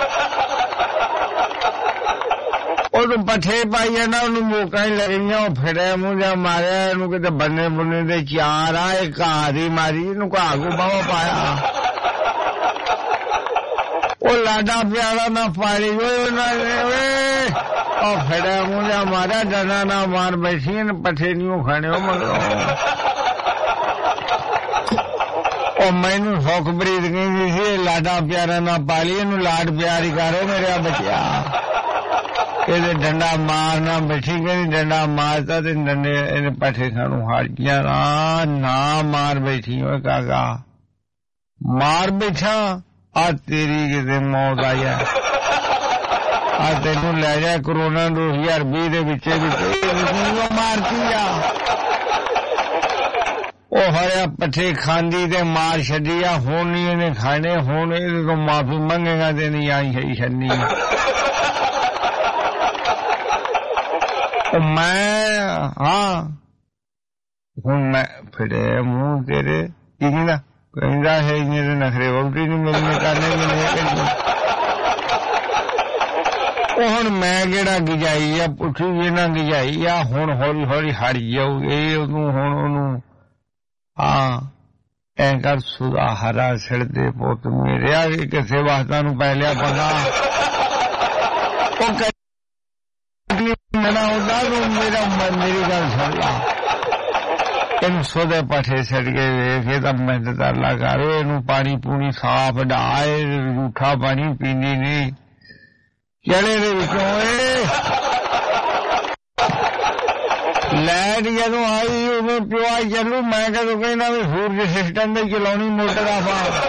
ਉਹਨੂੰ ਪੱਠੇ ਪਾਈ ਜਾਂਦਾ ਉਹਨੂੰ ਮੌਕਾ ਹੀ ਲੱਗੀਆਂ ਉਹ ਫਿਰਿਆ ਮੂੰਹ ਜਾ ਮਾਰਿਆ ਇਹਨੂੰ ਕਿਤੇ ਬੰਨੇ ਬੰਨੇ ਦੇ ਚਾਰ ਆ ਇਹ ਘਾਹ ਦੀ ਮਾਰੀ ਇਹਨੂੰ ਘਾਹ ਕੋ ਬਾਵਾ ਪਾਇਆ ਉਹ ਲਾਡਾ ਪਿਆਰਾ ਨਾ ਪਾਲੀ ਓਏ ਉਹਨਾਂ ਨੇ ਓਏ ਉਹ ਫੜਿਆ ਮੁੰਡਾ ਮਾਰਾ ਡਨਾ ਨਾ ਮਾਰ ਬੈਠੀ ਨੇ ਪੱਠੇ ਨਹੀਂ ਖਾਣਿਓ ਮਗਰੋਂ ਉਹ ਮੈਨੂੰ ਸੁਖਪ੍ਰੀਤ ਕਹਿੰਦੀ ਸੀ ਲਾਡਾ ਪਿਆਰਾ ਨਾ ਪਾਲੀ ਇਹਨੂੰ ਲਾਡ ਪਿਆਰ ਹੀ ਕਰੋ ਮੇਰਾ ਬੱਚਾ ਇਹਦੇ ਡੰਡਾ ਮਾਰਨਾ ਬੈਠੀ ਕਹਿੰਦੀ ਡੰਡਾ ਮਾਰਦਾ ਤੇ ਡੰਡੇ ਇਹਨੇ ਪੱਠੇ ਖਾਣੋਂ ਹਟ ਗਿਆ ਨਾ ਨਾ ਮਾਰ ਬੈਠੀ ਓਏ ਕਾਕਾ ਮਾਰ ਬੈਠਾ ਆ ਤੇਰੀ ਕਿਤੇ ਮੌਤ ਆਈ ਆ ਆ ਤੈਨੂੰ ਲੈ ਜਾ ਕਰੋਨਾ ਦੋ ਹਜ਼ਾਰ ਵੀਹ ਦੇ ਵਿੱਚ ਵਿੱਚ ਮਾਰਤੀ ਆ ਉਹ ਹਰਿਆ ਪੱਠੇ ਖਾਂਦੀ ਤੇ ਮਾਰ ਛੱਡੀ ਆ ਹੁਣ ਨਹੀਂ ਇਹਨੇ ਖਾਣੇ ਹੁਣ ਇਹਦੇ ਤੋਂ ਮਾਫੀ ਮੰਗੇਗਾ ਤੇ ਨਹੀਂ ਆਈ ਹੈ ਛੰਨੀ ਮੈਂ ਹਾਂ ਹੁਣ ਮੈਂ ਫਿਰੇ ਮੂੰਹ ਤੇਰੇ ਕੀ ਕਹਿੰਦਾ ਕਹਿੰਦਾ ਹੈ ਇਹਨੇ ਨਖਰੇ ਵੋਟੀ ਨਹੀਂ ਮਿਲਨੇ ਕਰਨੇ ਨਹੀਂ ਉਹ ਹੁਣ ਮੈਂ ਕਿਹੜਾ ਗਿਜਾਈ ਆ ਪੁੱਠੀ ਇਹਨਾਂ ਗਿਜਾਈ ਆ ਹੁਣ ਹੌਲੀ ਹੌਲੀ ਹਟ ਜਾਊ ਇਹ ਉਹਨੂੰ ਹੁਣ ਉਹਨੂੰ ਹਾਂ ਐਂ ਕਰ ਸੁਦਾ ਹਰਾ ਛਿੜਦੇ ਪੁੱਤ ਮੇਰੇ ਆ ਕਿਸੇ ਵਾਸਤਾ ਨੂੰ ਪੈ ਲਿਆ ਪੰਗਾ ਉਹ ਮਨਾ ਉਹਦਾ ਨੂੰ ਮੇਰਾ ਮੇਰੀ ਗੱਲ ਸੁਣ ਲਾ ਇਹਨੂੰ ਸੋਦੇ ਪੱਠੇ ਛੱਡ ਕੇ ਵੇਖ ਇਹਦਾ ਮਿਹਨਤ ਅੱਲਾ ਕਰੋ ਇਹਨੂੰ ਪਾਣੀ ਪੂਣੀ ਸਾਫ ਢਾਏ ਰੂਠਾ ਪਾਣੀ ਪੀਂਦੀ ਨਹੀਂ ਚਲੇ ਦੇ ਵਿੱਚੋਂ ਏ ਲੈਟ ਜਦੋਂ ਆਈ ਉਹਨੇ ਪਿਆ ਚੱਲੂ ਮੈਂ ਕਦੋਂ ਕਹਿੰਦਾ ਵੀ ਸੂਰਜ ਸਿਸਟਮ ਦੇ ਚਲਾਉਣੀ ਮੋਟਰ ਆਪਾਂ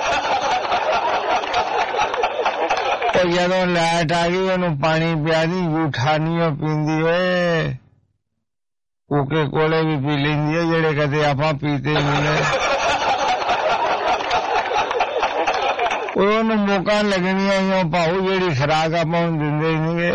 ਉਹ ਜਦੋਂ ਲੈਟ ਆ ਗਈ ਉਹਨੂੰ ਪਾਣੀ ਪਿਆ ਦੀ ਜੂਠਾ ਨਹੀਂ ਉਹ ਪੀਂਦੀ ਓਏ ਕੋਕੇ ਕੋਲੇ ਵੀ ਪੀ ਲੈਂਦੀ ਹੈ ਜਿਹੜੇ ਕਦੇ ਆਪਾਂ ਪੀਤੇ ਨਹੀਂ ਨੇ ਉਹਨੂੰ ਮੌਕਾ ਲੱਗਣੀ ਆਈਆਂ ਭਾਉ ਜਿਹੜੀ ਖਰਾਕ ਆਪਾਂ ਨੂੰ ਦਿੰਦੇ ਨਹੀਂ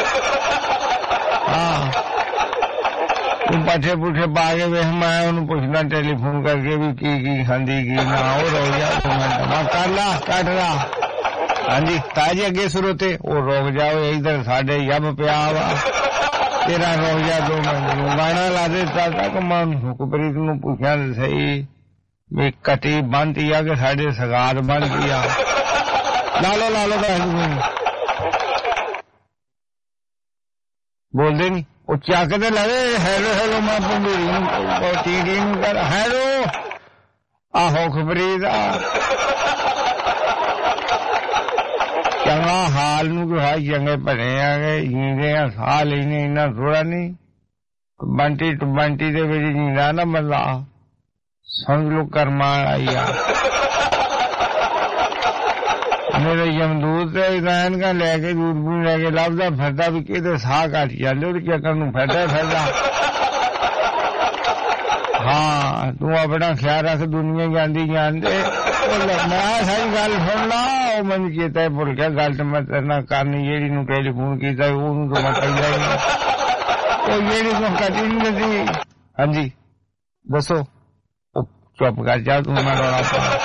ਹਾਂ ਉਹ ਪੱਠੇ ਪੁੱਠੇ ਪਾ ਕੇ ਵੇਖ ਮੈਂ ਉਹਨੂੰ ਪੁੱਛਦਾ ਟੈਲੀਫੋਨ ਕਰਕੇ ਵੀ ਕੀ ਕੀ ਖਾਂਦੀ ਕੀ ਨਾ ਉਹ ਰੋ ਜਾ ਮੈਂ ਕਰ ਲਾ ਕੱਢ ਲਾ ਹਾਂਜੀ ਤਾਜੀ ਅੱਗੇ ਸ਼ੁਰੂ ਤੇ ਉਹ ਰੁਕ ਜਾਓ ਇਧਰ ਸਾਡੇ ਜੱਬ ਪਿਆ ਵਾ ਤੇਰਾ ਰੁਕ ਜਾ ਦੋ ਮਿੰਟ ਗਾਣਾ ਲਾ ਦੇ ਤੱਕ ਮੈਂ ਸੁਖਪ੍ਰੀਤ ਨੂੰ ਪੁੱਛਿਆ ਸਹੀ ਵੀ ਕਟੀ ਬੰਨਤੀ ਆ ਕਿ ਸਾਡੇ ਸਗਾਤ ਬਣ ਗਈ ਆ ਲਾ ਲੋ ਲਾ ਲੋ ਬੋਲਦੇ ਨਹੀਂ ਉਹ ਚੱਕ ਤੇ ਲਵੇ ਹੈਲੋ ਹੈਲੋ ਮੈਂ ਪੰਡੂਰੀ ਨੂੰ ਟੀਡੀ ਨੂੰ ਕਰ ਹੈਲੋ ਆਹੋ ਸੁਖਪ੍ਰੀਤ ਆ ਚੰਗਾ ਹਾਲ ਨੂੰ ਕਿ ਹਾਈ ਚੰਗੇ ਭਰੇ ਆ ਗਏ ਜੀਂਦੇ ਆ ਸਾਹ ਲੈਣੇ ਇੰਨਾ ਥੋੜਾ ਨਹੀਂ ਬੰਟੀ ਟੂ ਬੰਟੀ ਦੇ ਵਿੱਚ ਜੀਂਦਾ ਨਾ ਬੰਦਾ ਸਮਝ ਲੋ ਕਰਮਾ ਆਈ ਆ ਮੇਰੇ ਯਮਦੂਤ ਤੇ ਇਰਾਨ ਕਾ ਲੈ ਕੇ ਦੂਰਬੀਨ ਲੈ ਕੇ ਲੱਭਦਾ ਫਿਰਦਾ ਵੀ ਕਿਤੇ ਸਾਹ ਘੱਟ ਜਾਂਦੇ ਉਹ ਕੀ ਕਰਨ ਨੂੰ ਫਿਰਦਾ ਫਿਰਦਾ ਹਾਂ ਤੂੰ ਆਪਣਾ ਖਿਆਲ ਰੱਖ ਦੁਨੀਆ ਜਾਂਦੀ ਜਾਂਦੇ ਉਹ ਮੈਂ ਸਾਰੀ ਗੱਲ ਸੁਣ ਲਾ ਉਹ ਮੈਨੂੰ ਚੇਤਾ ਭੁੱਲ ਗਿਆ ਗੱਲ ਤੇ ਮੈਂ ਤੇਰੇ ਨਾਲ ਕਰਨੀ ਜਿਹੜੀ ਨੂੰ ਟੈਲੀਫੋਨ ਕੀਤਾ ਉਹਨੂੰ ਤਾਂ ਮੈਂ ਕਹਿੰਦਾ ਹੀ ਉਹ ਜਿਹੜੀ ਨੂੰ ਕਦੀ ਨਹੀਂ ਦਿੱਤੀ ਹਾਂਜੀ ਦੱਸੋ ਉਹ ਚੁੱਪ ਕਰ ਜਾ ਤੂੰ ਮੈਂ ਰੌਲਾ ਪਾ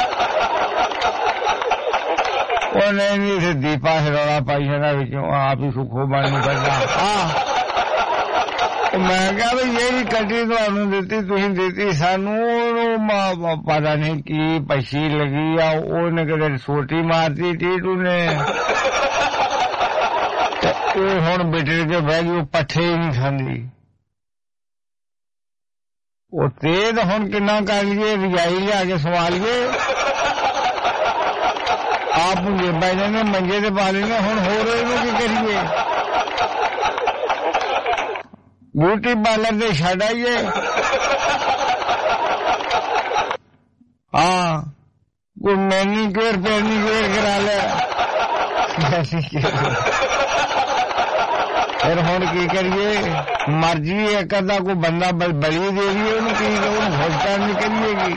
ਉਹ ਨਹੀਂ ਨਹੀਂ ਦੀਪਾ ਰੌਲਾ ਪਾਈ ਇਹਨਾਂ ਵਿੱਚੋਂ ਆਪ ਹੀ ਸੁੱਖੋ ਬਣ ਨੂੰ ਕਰਦਾ ਹਾਂ ਮੈਂ ਕਿਹਾ ਵੀ ਜਿਹੜੀ ਕੱਢੀ ਤੁਹਾਨੂੰ ਦਿੱਤੀ ਤੁਸੀਂ ਦਿੱਤੀ ਸਾਨੂੰ ਉਹਨੂੰ ਪਤਾ ਨਹੀਂ ਕੀ ਪਛੀ ਲੱਗੀ ਆ ਉਹਨੇ ਕਦੇ ਸੋਟੀ ਮਾਰਤੀ ਟੀਟੂ ਨੇ ਤੇ ਉਹ ਹੁਣ ਬਿਟਰ ਕੇ ਬਹਿ ਗਈ ਉਹ ਪੱਠੇ ਹੀ ਨਹੀਂ ਖਾਂਦੀ ਉਹ ਤੇਜ਼ ਹੁਣ ਕਿੰਨਾ ਕਰ ਲਈਏ ਰਜਾਈ ਲਿਆ ਕੇ ਸਵਾਲੀਏ ਆਪ ਜੇ ਬੈਠੇ ਨੇ ਮੰਜੇ ਤੇ ਪਾ ਲੈਣੇ ਹੁਣ ਹੋਰ ਇਹਨੂੰ ਕੀ ਕਰੀਏ ब्यूटी पार्लर से छड़ आइए हाँ कोई मैनीक्योर पेनीक्योर करा लिया फिर हुण की करिए मर्जी एक अद्धा कोई बंदा बली दे रही है होस्टा नहीं करिएगी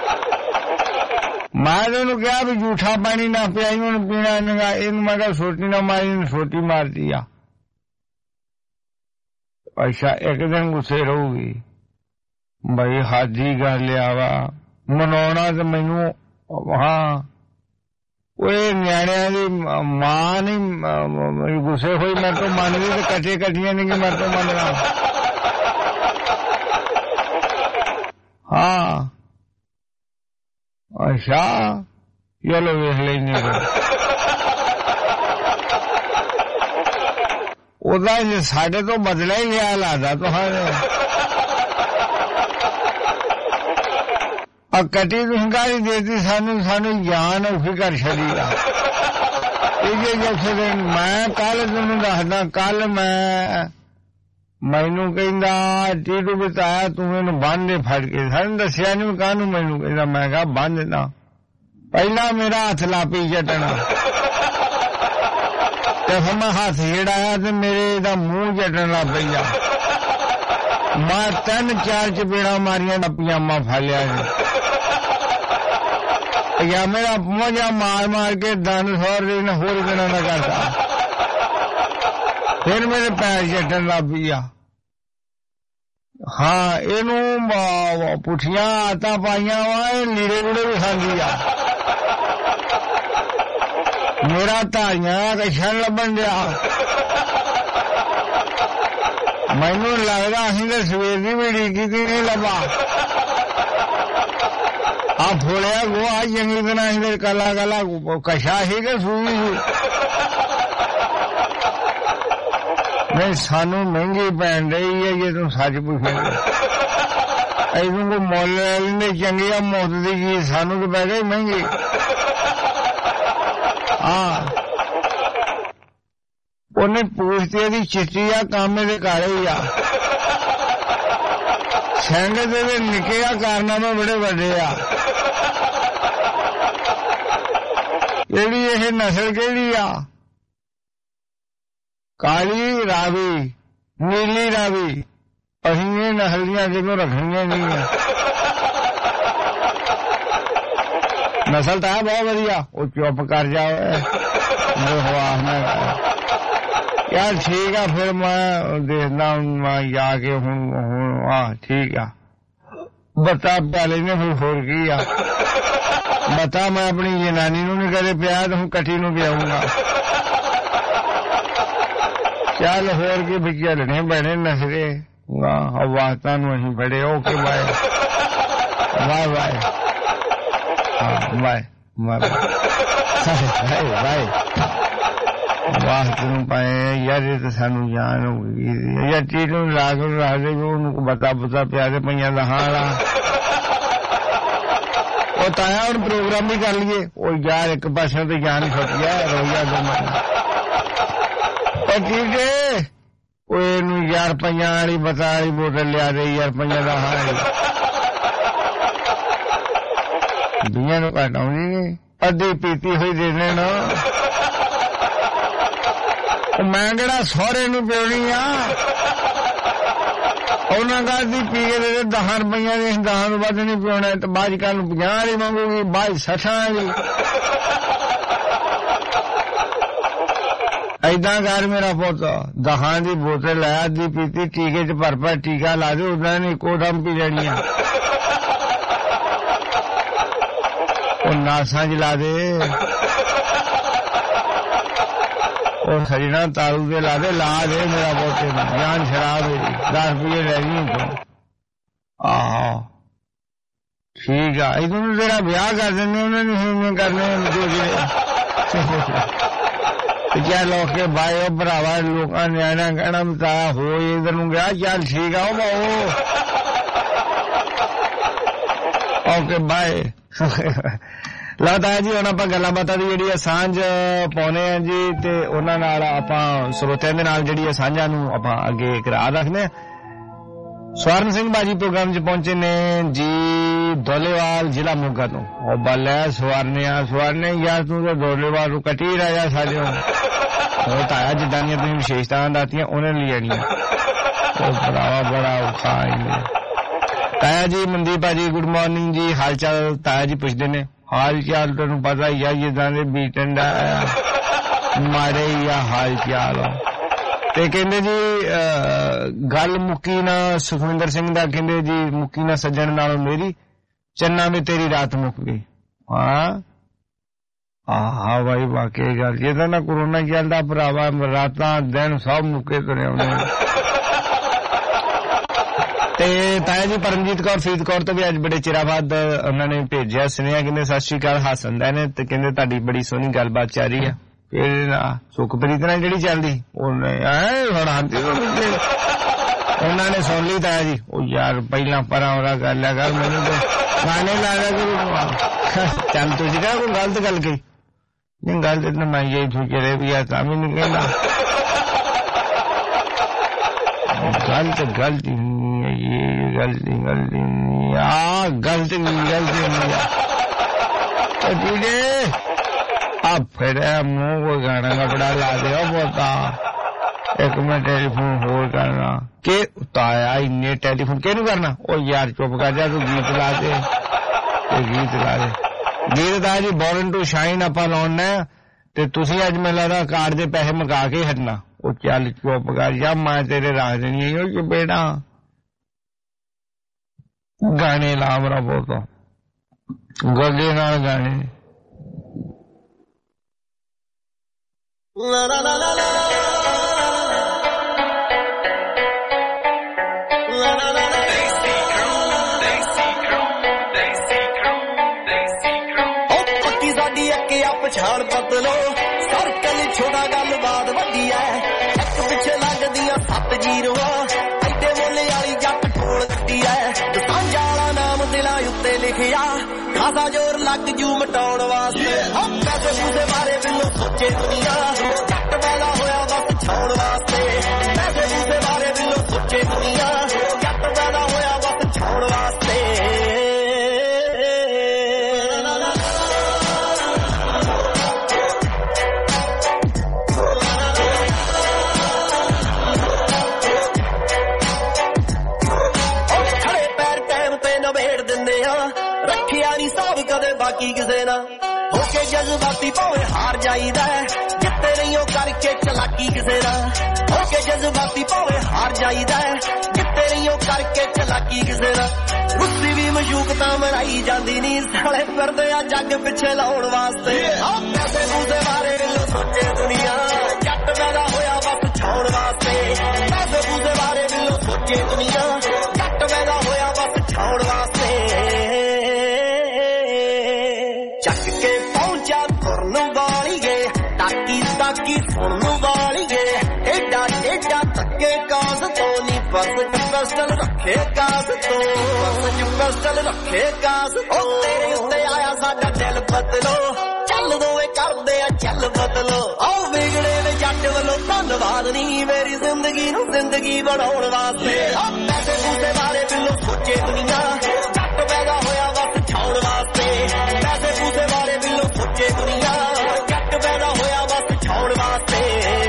मैं तो कहा भी जूठा पानी ना पियाई हूं पीना इन मैं कहा सोटी ना मारी सोटी मार दिया अच्छा एक दिन गुस्से रहूगी भाई हाजी गल लिया मनाना तो मैनू हाँ न्याणिया की मां नहीं गुस्से हुई मैं तो मन गई तो कटे कटिया नहीं कि मैं तो मनना हाँ अच्छा चलो वेख लेंगे ਉਹਦਾ ਸਾਡੇ ਤੋਂ ਬਦਲਾ ਹੀ ਲਿਆ ਲੱਗਦਾ ਤੁਹਾਨੂੰ। ਆ ਕਟੀ ਦੁਹੰਕਾਰੀ ਦੇਤੀ ਸਾਨੂੰ, ਸਾਨੂੰ ਜਾਨ ਔਖੀ ਕਰ ਛੱਡੀ ਆ। ਇਹ ਜਿਸੇ ਦਿਨ ਮੈਂ ਕੱਲ ਤੈਨੂੰ ਦੱਸਦਾ, ਕੱਲ ਮੈਂ ਮੈਨੂੰ ਕਹਿੰਦਾ ਟੀਟੂ ਬਤਾਇਆ ਤੂੰ ਇਹਨੂੰ ਬੰਨ੍ਹ ਦੇ ਫੜ ਕੇ। ਸਾਨੂੰ ਦੱਸਿਆ ਨੀ ਕਾਹਨੂੰ, ਮੈਨੂੰ ਕਹਿੰਦਾ। ਮੈਂ ਕਿਹਾ ਬੰਨ੍ਹ ਦੇਣਾ। ਪਹਿਲਾਂ ਮੇਰਾ ਹੱਥ ਲਾਪੀ ਚੱਟਣਾ ਤੇ ਫਿਰ ਮੈਂ ਹੱਥ ਛੜਾਇਆ ਤੇ ਮੇਰੇ ਦਾ ਮੂੰਹ ਚੱਟਣ ਲੱਗ ਪਈਆ। ਮੈਂ ਤਿੰਨ ਚਾਰ ਚਪੇੜਾ ਮਾਰੀਆਂ ਦਾ ਪਜਾਮਾ ਫੜ ਲਿਆ ਜੀ। ਪਜਾਮੇ ਦਾ ਮੋਜਾ ਮਾਰ ਮਾਰ ਕੇ ਦੰਦ ਸੌਰ ਦੇ ਹੋਰ ਦਿਨਾਂ ਦਾ ਕਰਤਾ। ਫਿਰ ਮੇਰੇ ਪੈਰ ਚੱਟਣ ਲੱਗ ਪਈਆ। ਹਾਂ ਇਹਨੂੰ ਪੁੱਠੀਆਂ ਆਦਤਾਂ ਪਾਈਆਂ ਵਾ, ਇਹ ਲੀੜੇ ਲੂੜੇ ਵੀ ਖਾਂਦੀ ਆ। ਮੇਰਾ ਧਾਰੀਆਂ ਕਛਣ ਲੱਭਣ ਡਿਆ। ਮੈਨੂੰ ਲੱਗਦਾ ਅਸੀਂ ਤਾਂ ਸਵੇਰ ਦੀ ਵੀ ਡੀਕੀ ਦੀ ਨਹੀਂ ਲੱਭਾ। ਆ ਫੋੜਿਆ ਗੋਆ ਚੰਗੀ ਤਰ੍ਹਾਂ ਅਸੀਂ ਕਾਲਾ ਕਾਲਾ ਕਛਾ ਸੀ ਕਿ ਸੂਈ ਸੀ। ਨਹੀਂ ਸਾਨੂੰ ਮਹਿੰਗੀ ਪੈਣ ਰਹੀ ਹੈ ਜੇ ਤੂੰ ਸੱਚ ਪੁੱਛੇਂਗੇ। ਇਹਨੂੰ ਕੋ ਮੁੱਲ ਲੈ ਲੈਂਦੇ ਚੰਗੀ ਆ, ਮੁੱਤ ਦੀ ਚੀਜ਼ ਸਾਨੂੰ ਤਾਂ ਪੈ ਗਈ ਮਹਿੰਗੀ। ਹਾਂ ਉਹਨੇ ਪੂਛਤੇ ਦੀ ਚਿੱਟੀ ਆ, ਕੰਮ ਇਹਦੇ ਘਰ ਹੀ ਆ। ਸਿੰਘ ਦੇ ਨਿੱਕੇ ਆ, ਕਾਰਨਾਮੇ ਬੜੇ ਵੱਡੇ ਆ। ਕਿਹੜੀ ਇਹ ਨਸਲ ਕਿਹੜੀ ਆ? ਕਾਲੀ ਰਾਵੀ, ਨੀਲੀ ਰਾਵੀ। ਅਸੀਂ ਇਹ ਨਸਲ ਦੀਆਂ ਕਿਹਨੂੰ ਰੱਖਣੀਆਂ ਨਹੀਂ ਆ। ਨਸਲ ਤਾਂ ਬਹੁਤ ਵਧੀਆ। ਉਹ ਚੁੱਪ ਕਰ ਜਾਵੇ ਯਾਰ। ਠੀਕ ਆ ਫਿਰ ਮੈਂ ਦੇਖਦਾ ਮੈਂ ਜਾ ਕੇ ਹੁਣ ਹੁਣ ਆ ਠੀਕ ਆ। ਬਤਾ ਪਿਆਲੇ ਨੇ ਫਿਰ ਹੋਰ ਕੀ ਆ। ਬਤਾ ਮੈਂ ਆਪਣੀ ਜਨਾਨੀ ਨੂੰ ਨਹੀਂ ਕਦੇ ਪਿਆ ਤਾਂ ਹੁਣ ਕੱਟੀ ਨੂੰ ਪਿਆਊਂਗਾ। ਚੱਲ ਹੋਰ ਕੀ ਵੀ ਚੱਲਣੇ ਬਣੇ ਨਸਰੇ ਹਵਾਤਾਂ ਨੂੰ ਅਸੀਂ ਬੜੇ। Okay bye bye bye. ਹਾਂ ਬਾਏ ਬਾਏ ਬਾਏ। ਵਾਹ ਤੈਨੂੰ ਪਾਏ ਯਾਰ, ਇਹ ਤਾਂ ਸਾਨੂੰ ਜਾਨ ਹੋ ਗਈ ਯਾਰ। ਚੀਜ਼ ਨੂੰ ਲਾ ਕੇ ਰੱਖ ਦੇ, ਉਹਨੂੰ ਬਤਾ ਬਤਾ ਪਿਆ ਦੇ ਪਈਆਂ ਦਾ ਹਾਲਾ। ਉਹ ਤਾਇਆ ਹੁਣ ਪ੍ਰੋਗਰਾਮ ਵੀ ਕਰ ਲਈਏ। ਉਹ ਯਾਰ ਇੱਕ ਪਾਸੇ ਤੇ ਜਾਨ ਹੀ ਛੁੱਟ ਗਿਆ ਰੋਈਆ ਦੋ ਮਹੀਨਾ। ਉਹ ਠੀਕ ਹੈ ਉਹ ਇਹਨੂੰ ਯਾਰ ਪੰਜਾਂ ਵਾਲੀ ਬਤਾ ਵਾਲੀ ਬੋਤਲ ਲਿਆ ਦੇ ਯਾਰ, ਪੰਜਾਂ ਦਾ ਹਾਲ। ਦੁਨੀਆ ਨੂੰ ਘੱਟ ਆਉਂਦੀ ਨੀ, ਅੱਧੀ ਪੀਤੀ ਹੋਈ ਦੇ ਦੇਣਾ। ਮੈਂ ਕਿਹੜਾ ਸਹੁਰੇ ਨੂੰ ਪਿਉਣੀ ਆ। ਉਹਨਾਂ ਦਾ ਦੀ ਪੀ ਕੇ ਦੇ ਦਸ ਰੁਪਈਆਂ ਦੀ, ਦਸ ਤੋਂ ਵੱਧ ਨਹੀਂ ਪਿਉਣਾ। ਤੇ ਬਾਅਦ ਕੱਲ ਨੂੰ ਪੰਜਾਹ ਵਾਲੀ ਮੰਗੂਗੀ, ਬਾਅਦ ਸੱਠਾਂ ਵਾਲੀ। ਏਦਾਂ ਕਰ ਮੇਰਾ ਪੁੱਤ, ਦਹਾਂ ਦੀ ਬੋਤਲ ਲੈ, ਅੱਧੀ ਪੀਤੀ, ਟੀਕੇ ਚ ਭਰ ਭਰ ਟੀਕਾ ਲਾ ਦੇ। ਉਦਾਂ ਨਹੀਂ ਇੱਕੋ ਦਮ ਪੀ ਲੈਣੀ ਆ। ਉਹ ਨਾਸਾਂ ਚ ਲਾ ਦੇ। ਉਹ ਸਜਣਾ ਤਾਰੂ ਦੇ ਲਾ ਦੇ, ਲਾ ਦੇ ਮੇਰਾ ਪੋਤੇ ਨੂੰ। ਜਾਨ ਸ਼ਰਾਬ ਮੇਰੀ ਦਸ ਰੁਪਏ ਲੈ ਗਈ ਤੂੰ। ਆਹੋ ਠੀਕ ਆ। ਇਹਨੂੰ ਤੇਰਾ ਵਿਆਹ ਕਰ ਦਿੰਦੇ, ਉਹਨਾਂ ਨੇ ਹੁਣ ਕਰਨੇ ਜੋ ਜਿਹੜੇ ਕਿਆ ਲੋਕ ਕੇ ਬਾਏ। ਉਹ ਭਰਾਵਾ ਲੋਕਾਂ ਨੇ ਆਣਾ ਕਹਿਣਾ ਬਤਾਇਆ ਹੋ ਇਧਰ ਨੂੰ ਗਿਆ। ਚੱਲ ਠੀਕ ਆ। ਉਹ ਬਾਓ ਓਕੇ ਬਾਏ। ਲੱਗਦਾ ਜੀ ਹੁਣ ਆਪਾਂ ਗੱਲਾਂ ਬਾਤਾਂ ਦੀ ਜਿਹੜੀ ਸਾਂਝ ਪਾਉਣੇ ਆ ਜੀ, ਤੇ ਉਹਨਾਂ ਨਾਲ ਆਪਾਂ ਸਰੋਤਿਆਂ ਦੇ ਨਾਲ ਜਿਹੜੀ ਸਾਂਝਾਂ ਨੂੰ ਆਪਾਂ ਅੱਗੇ ਕਰਾ ਰੱਖਦੇ ਆ। ਸਵਰਨ ਸਿੰਘ ਬਾਜੀ ਪ੍ਰੋਗਰਾਮ 'ਚ ਪਹੁੰਚੇ ਨੇ ਜੀ ਦੋਲੇਵਾਲ ਜ਼ਿਲ੍ਹਾ ਮੋਗਾ ਤੋਂ। ਉਹ ਬੱਲੇ ਸਵਰਨਿਆ ਸਵਰਨੇ ਯਾਰ ਤੂੰ ਤਾਂ ਦੋਲੇਵਾਲ ਨੂੰ ਕੱਟੀ ਰਾਜਾ ਸਾਡੇ ਉਹ ਤਾਇਆ ਜਿੱਦਾਂ ਦੀਆਂ ਤੁਸੀਂ ਵਿਸ਼ੇਸ਼ਤਾਵਾਂ ਦੱਸਤੀਆਂ ਉਹਨਾਂ ਨੇ ਲੈਣੀਆਂ। ਉਹ ਭਰਾਵਾ ਬੜਾ ਔਖਾ ਹੈ। ਤਾਇਆ ਜੀ ਮਨਦੀਪ ਭਾਜੀ ਗੁੱਡ ਮਾਰਨਿੰਗ ਜੀ, ਹਾਲ ਚਾਲ ਤਾਇਆ ਜੀ ਪੁੱਛਦੇ ਨੇ। ਹਾਲ ਚਾਲ ਤੈਨੂੰ ਪਤਾ ਹੀ ਆ ਜਿੱਦਾਂ ਦੇ ਬੀਟਣ ਦਾ ਮਾੜੇ ਹੀ ਆ ਹਾਲ ਚਾਲ। ਤੇ ਕਹਿੰਦੇ ਜੀ ਗੱਲ ਮੁੱਕੀ ਨਾ ਸੁਖਵਿੰਦਰ ਸਿੰਘ ਦਾ, ਕਹਿੰਦੇ ਜੀ ਮੁੱਕੀ ਨਾ ਸੱਜਣ ਨਾਲ ਮੇਰੀ, ਚੰਨਾ ਵੀ ਤੇਰੀ ਰਾਤ ਮੁੱਕ ਗਈ। ਹਾਂ ਆਹ ਬਾਈ ਵਾਕਈ ਗੱਲ, ਜੇ ਤਾਂ ਨਾ ਕਰੋਨਾ ਚੱਲਦਾ ਭਰਾਵਾ ਰਾਤਾਂ ਦਿਨ ਸਭ ਮੁੱਕੇ ਤੁਰੇ ਆਉਂਦੇ। ਤੇ ਤਾਇਆ ਜੀ ਪਰਮਜੀਤ ਕੌਰ ਫਰੀਦਕੌਰ ਤੋਂ ਵੀ ਅੱਜ ਬੜੇ ਚਿਰਾਂ ਬਾਅਦ ਉਹਨਾਂ ਨੇ ਭੇਜਿਆ ਸੁਨੇਹਾ, ਕਹਿੰਦੇ ਸਤਿ ਸ਼੍ਰੀ ਅਕਾਲ ਹਾਸਨ ਦਾ ਨੇ, ਤੇ ਕਹਿੰਦੇ ਤੁਹਾਡੀ ਬੜੀ ਸੋਹਣੀ ਗੱਲਬਾਤ ਚੱਲ ਰਹੀ ਆ। ਫਿਰ ਨਾ ਸੁਖਪ੍ਰੀਤ ਨਾਲ ਜਿਹੜੀ ਚੱਲਦੀ ਉਹਨੇ ਐ ਹੜਾਂਦੀ ਉਹਨਾਂ ਨੇ ਸੁਣ ਲਈ ਤਾਇਆ ਜੀ ਉਹ ਯਾਰ ਪਹਿਲਾਂ ਪਰਾਂ ਉਹਦਾ ਗੱਲ ਆ ਕਰ ਮੈਨੂੰ ਤੇ ਗਾਣੇ ਲਾ ਲਿਆ ਕਰੂ ਚੱਲ ਤੁਸੀਂ ਕਿਹਾ ਕੋਈ ਗਲਤ ਗੱਲ ਕਹੀ ਨਹੀਂ ਗੱਲ ਤੇ ਮੈਂ ਇਹ ਸੋਚਿਆ ਵੀ ਆ ਤਾਂ ਵੀ ਨਹੀਂ ਕਹਿੰਦਾ गलत गलती नहीं है ये गलती गलती नहीं आ गलती गलती नहीं है तुझे अब फिर मुंह को गाना कपड़ा ला दे बोता एक मैं टेलीफोन होर करना के उताया इन्ने टेलीफोन केनू करना ओ यार चुप कर जा तू गीत ला दे गीत ला दे गीत दा जी बॉर्न टू शाइन ਆਪਾਂ ਲਾਉਣਾ ਤੇ ਤੁਸੀਂ ਅੱਜ ਮੈਨੂੰ ਲੱਗਦਾ ਕਾਰਡ ਦੇ ਪੈਸੇ ਮੰਗਾ ਕੇ ਹਟਣਾ ਉਹ ਚੱਲ ਚੁੱਪ ਕਰ ਜਾ ਮੈਂ ਤੇਰੇ ਰਾਹ ਦੇਣੀ ਹੈ ਉਹ ਬੇੜਾ ਗਾਣੇ ਲਾ ਮਰਾ ਬੋਲਦਾ ਗੱਲੇ ਨਾਲ ਗਾਣੇ ਲਾ ਲਾ ਲਾ ਲਾ ਲਾ ਪਛਾਣ ਬਦਲੋ ਸਰਕਲ ਛੋੜਾ ਗੱਲਬਾਤ ਵੱਡੀ ਐ ਇੱਕ ਪਿੱਛੇ ਲੱਗਦੀਆਂ ਸੱਤ ਜੀਰੋਆਂ ਐਡੇ ਮੁੱਲੇ ਵਾਲੀ ਜੱਟ ਕੋਲ ਦਿੱਤੀ ਐ ਦਸਾਂਝਾ ਵਾਲਾ ਨਾਮ ਦਿਲਾਂ ਉੱਤੇ ਲਿਖਿਆ ਖਾਸਾ ਜ਼ੋਰ ਲੱਗ ਜੂ ਮਟਾਉਣ ਵਾਸਤੇ ਪੈਸੇ ਪੂਸੇ ਬਾਰੇ ਮੈਨੂੰ ਸੋਚੇ ਦੁਨੀਆ ਜੱਟ ਵਾਲਾ ਹੋਇਆ ਬਸ ਛਾਉਣ ਵਾਸਤੇ ਪੈਸੇ ਪੂਸੇ ਬਾਰੇ ਮੈਨੂੰ ਸੋਚੇ ਦੁਨੀਆ ਜੱਟ ਵਾਲਾ ਹੋਇਆ ਬਸ ਛਾਉਣ ਵਾਸਤੇ ਰੱਖਿਆ ਨੀ ਸਾਬ ਕਦੇ ਬਾਕੀ ਕਿਸੇ ਨਾਲ ਹੋ ਕੇ ਜਜ਼ਬਾਤੀ ਭਾਵੇਂ ਹਾਰ ਜਾਈਦਾ ਜਿੱਤੇ ਨਹੀਂਓ ਕਰਕੇ ਚਲਾਕੀ ਕਿਸੇ ਨਾਲ ਹੋ ਕੇ ਜਜ਼ਬਾਤੀ ਭਾਵੇਂ ਹਾਰ ਜਾਈਦਾ ਜਿੱਤੇ ਨਹੀਂਓ ਕਰਕੇ ਚਲਾਕੀ ਕਿਸੇ ਨਾਲ ਗੁੱਸੀ ਵੀ ਮਸ਼ੂਕ ਤਾਂ ਮਰਾਈ ਜਾਂਦੀ ਨੀ ਸਾਲੇ ਫਿਰਦੇ ਆ ਜੱਗ ਪਿੱਛੇ ਲਾਉਣ ਵਾਸਤੇ ਆ ਪੈਸੇ ਪੂਸੇ ਬਾਰੇ ਲੋ ਸੋਚੇ ਦੁਨੀਆ ਜੱਟ ਪੈਦਾ ਹੋਇਆ ਬਸ ਛਾਉਣ ਵਾਸਤੇ ਪੈਸੇ ਪੂਸੇ ਬਾਰੇ ਲੋ ਸੋਚੇ ਦੁਨੀਆ ਜੱਟ ਪੈਦਾ ਹੋਇਆ ਬਸ ਛਾਉਣ ਵਾਸਤੇ ਚੱਕ ਕੇ ਪਹੁੰਚਾ ਤੁਰਨ ਵਾਲੀਏ ਤਾਕੀ ਤਾਕੀ ਸੁਣਨ ਵਾਲੀਏ ਏਡਾ ਏਡਾ ਤੱਕੇ ਕਾਸ ਤੋਂ ਨੀ ਪਰਸ ਪਿਸਟਲ ਰੱਖੇ ਕਾਸ ਤੋਂ ਪਰਸ ਪਿਸਟਲ ਰੱਖੇ ਕਾਸ ਉਹ ਤੇਰੇ ਉੱਤੇ ਆਇਆ ਸਾਡਾ ਦਿਲ ਬਦਲੋ ਚੱਲ ਦੋਵੇਂ ਕਰਦੇ ਆ ਚੱਲ ਬਦਲੋ ਆਓ ਵਿਗੜੇ ਨੇ ਜੱਟ ਵੱਲੋਂ ਧੰਨਵਾਦ ਨੀ ਮੇਰੀ ਜ਼ਿੰਦਗੀ ਨੂੰ ਜ਼ਿੰਦਗੀ ਬਣਾਉਣ ਵਾਸਤੇ ਆ ਪੈਸੇ ਪੂਸੇ ਬਾਰੇ ਬਿੱਲੋ ਸੋਚੇ ਦੁਨੀਆ ਜੱਟ ਪੈਦਾ ਹੋਇਆ ਬਸ ਛਾਉਣ ਵਾਸਤੇ ਪੈਸੇ ਪੂਸੇ ਬਾਰੇ ਬਿੱਲੋ ਸੋਚੇ ਦੁਨੀਆ ਜੱਟ ਪੈਦਾ ਹੋਇਆ ਬਸ ਛਾਉਣ ਵਾਸਤੇ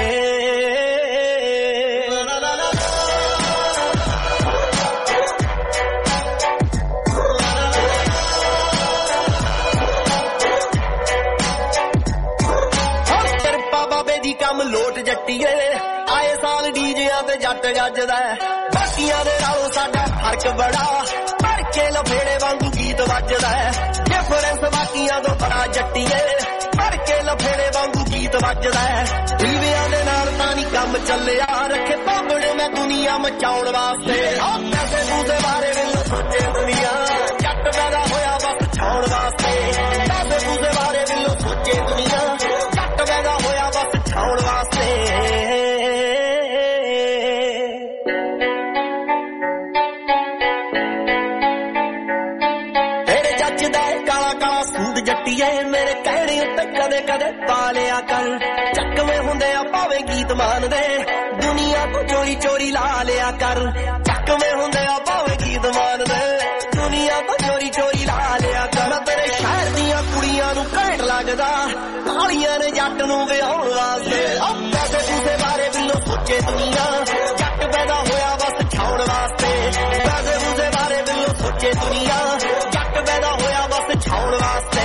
ਕਿਰਪਾ ਬਾਬੇ ਦੀ ਕੰਮ ਲੋਟ ਜੱਟੀਏ ਆਏ ਸਾਲ ਡੀਜਿਆਂ ਤੇ ਜੱਟ ਗੱਜਦਾ ਬਾਕੀਆਂ ਦੇ ਨਾਲੋਂ ਸਾਡਾ ਫਰਕ ਬੜਾ ਕੇ ਲਫੇੜੇ ਵਾਂਗੂ ਗੀਤ ਵੱਜਦਾ ਡਿਫਰੈਂਸ ਬਾਕੀਆਂ ਤੋਂ ਬੜਾ ਜੱਟੀਏ ਭਰ ਕੇ ਲਫੇੜੇ ਵਾਂਗੂ ਗੀਤ ਵੱਜਦਾ ਦੀਵਿਆਂ ਦੇ ਨਾਲ ਤਾਂ ਨਹੀਂ ਕੰਮ ਚੱਲਿਆ ਰੱਖੇ ਭਾਂਬੜੇ ਮੈਂ ਦੁਨੀਆ ਮਚਾਉਣ ਵਾਸਤੇ ਆ ਪੈਸੇ ਪੂਸੇ ਬਾਰੇ ਮੈਨੂੰ ਸੋਚੇ ਦੁਨੀਆ ਜੱਟ ਪੈਦਾ ਹੋਇਆ ਬਸ ਛਾਉਣ ਵਾਸਤੇ ਪੈਸੇ ਪੂਸੇ ਬਾਰੇ ਮੈਨੂੰ ਸੋਚੇ ਦੁਨੀਆ ਜੱਟ ਪੈਦਾ ਹੋਇਆ ਬਸ ਛਾਉਣ ਵਾਸਤੇ ਮੇਰੇ ਕਹਿਣੇ ਉੱਤੇ ਕਦੇ ਕਦੇ ਪਾ ਲਿਆ ਕਰ ਚੱਕਵੇਂ ਹੁੰਦੇ ਆ ਭਾਵੇਂ ਗੀਤ ਮਾਨਦੇ ਦੁਨੀਆ ਤੋਂ ਚੋਰੀ ਚੋਰੀ ਲਾ ਲਿਆ ਕਰ ਚੱਕਵੇਂ ਹੁੰਦੇ ਆ ਭਾਵੇਂ ਗੀਤ ਮਾਨਦੇ ਦੁਨੀਆ ਤੋਂ ਚੋਰੀ ਚੋਰੀ ਲਾ ਲਿਆ ਕਰ ਤੇਰੇ ਸ਼ਹਿਰ ਦੀਆਂ ਕੁੜੀਆਂ ਨੂੰ ਘੈਂਟ ਲੱਗਦਾ ਕਾਲੀਆਂ ਨੇ ਜੱਟ ਨੂੰ ਵਿਆਹੁਣ ਵਾਸਤੇ ਆ ਪੈਸੇ ਪੂਸੇ ਬਾਰੇ ਬਿੱਲੋ ਸੋਚੇ ਦੁਨੀਆ ਜੱਟ ਪੈਦਾ ਹੋਇਆ ਬਸ ਛਾਉਣ ਵਾਸਤੇ ਪੈਸੇ ਪੂਸੇ ਬਾਰੇ ਬਿੱਲੋ ਸੋਚੇ ਦੁਨੀਆ ਜੱਟ ਪੈਦਾ ਹੋਇਆ ਬਸ ਛਾਉਣ ਵਾਸਤੇ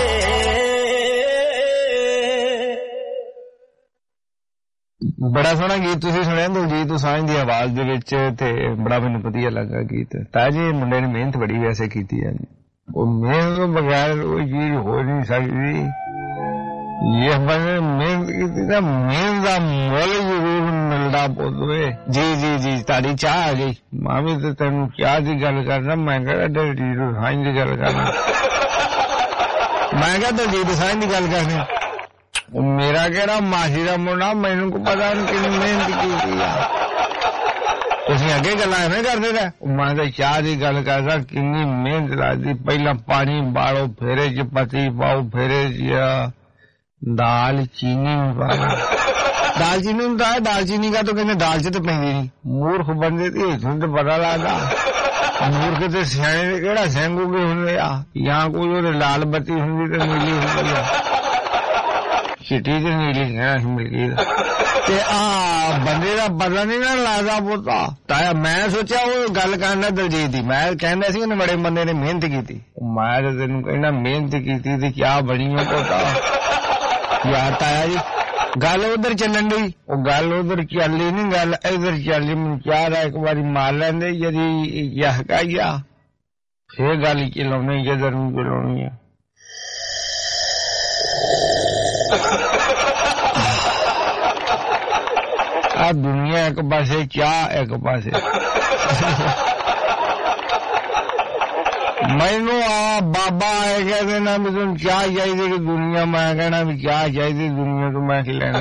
ਬੜਾ ਸੋਹਣਾ ਗੀਤ ਤੁਸੀਂ ਸੁਣਿਆ ਦਲਜੀਤ ਦੋਸਾਂਝ ਦੀ ਆਵਾਜ਼ ਦੇ ਵਿੱਚ ਤੇ ਬੜਾ ਮੈਨੂੰ ਵਧੀਆ ਲੱਗਾ ਗੀਤ ਤਾਂ ਜੀ ਮੁੰਡੇ ਨੇ ਮਿਹਨਤ ਬੜੀ ਵੈਸੇ ਕੀਤੀ ਹੈ ਉਹ ਮਿਹਨਤ ਤੋਂ ਬਗੈਰ ਉਹ ਚੀਜ਼ ਹੋ ਨਹੀਂ ਸਕਦੀ ਇਹ ਬੰਦੇ ਮਿਹਨਤ ਕੀਤੀ ਤਾਂ ਮਿਹਨਤ ਦਾ ਮੁੱਲ ਜ਼ਰੂਰ ਮਿਲਦਾ ਪਵੇ ਜੀ ਜੀ ਜੀ ਤੁਹਾਡੀ ਚਾਹ ਆ ਗਈ ਮੈਂ ਵੀ ਤੇ ਤੈਨੂੰ ਚਾਹ ਦੀ ਗੱਲ ਕਰਨਾ ਮੈਂ ਕਿਹੜਾ ਦਲਜੀਤ ਦੋਸਾਂਝ ਦੀ ਗੱਲ ਕਰਨਾ ਮੈਂ ਕਿਹਾ ਦਲਜੀਤ ਦੋਸਾਂਝ ਦੀ ਗੱਲ ਕਰਨੀ मेरा केड़ा मासी दा मुंडा मैनू को पता नहीं कितनी मेहनत की आ तुसीं अगे गल्लां एवें करदे रहे मैं तो चाह दी गल करदा कितनी मेहनत लगदी पहला पानी बालो फेरे च पत्ती पाओ फेरे च दाल चीनी पाओ दाल चीनी होंदा है दाल चीनी का तो कहते दाल च तो पैंदी नहीं मूर्ख बंदे दी इथों तो पता लगदा मूर्ख ते सियाणे दे केड़ा सेंगूगे हुंदे आ यहाँ कोई ओदे लाल बत्ती हुंदी ते नीली हुंदी आ चिट्टी ते नीली है मिलगी ते आ बंदे दा पता नहीं ना लगदा पुत्ता ताया मैं सोचा वो गल करना दलजीत दी मैं कहंदा सी उन्हें बड़े बंदे ने मेहनत कीती मैं ते तैनूं कहना मेहनत कीती ते क्या बनी है पुत्ता यार ताया जी गल उधर चलन दी ओ गल उधर चली नहीं गल इधर चली मैं चाह रहा एक बारी मार लेंदे यदि यह कहिया फिर गल चलाउने जिधर नूं चलाउणी है आ दुनिया एक पासे चाह एक पासे मैनू आ बाबा आए कहते ना भी तुम क्या चाहिए कि दुनिया मैं कहना भी क्या चाहिए दुनिया तो मैं लेना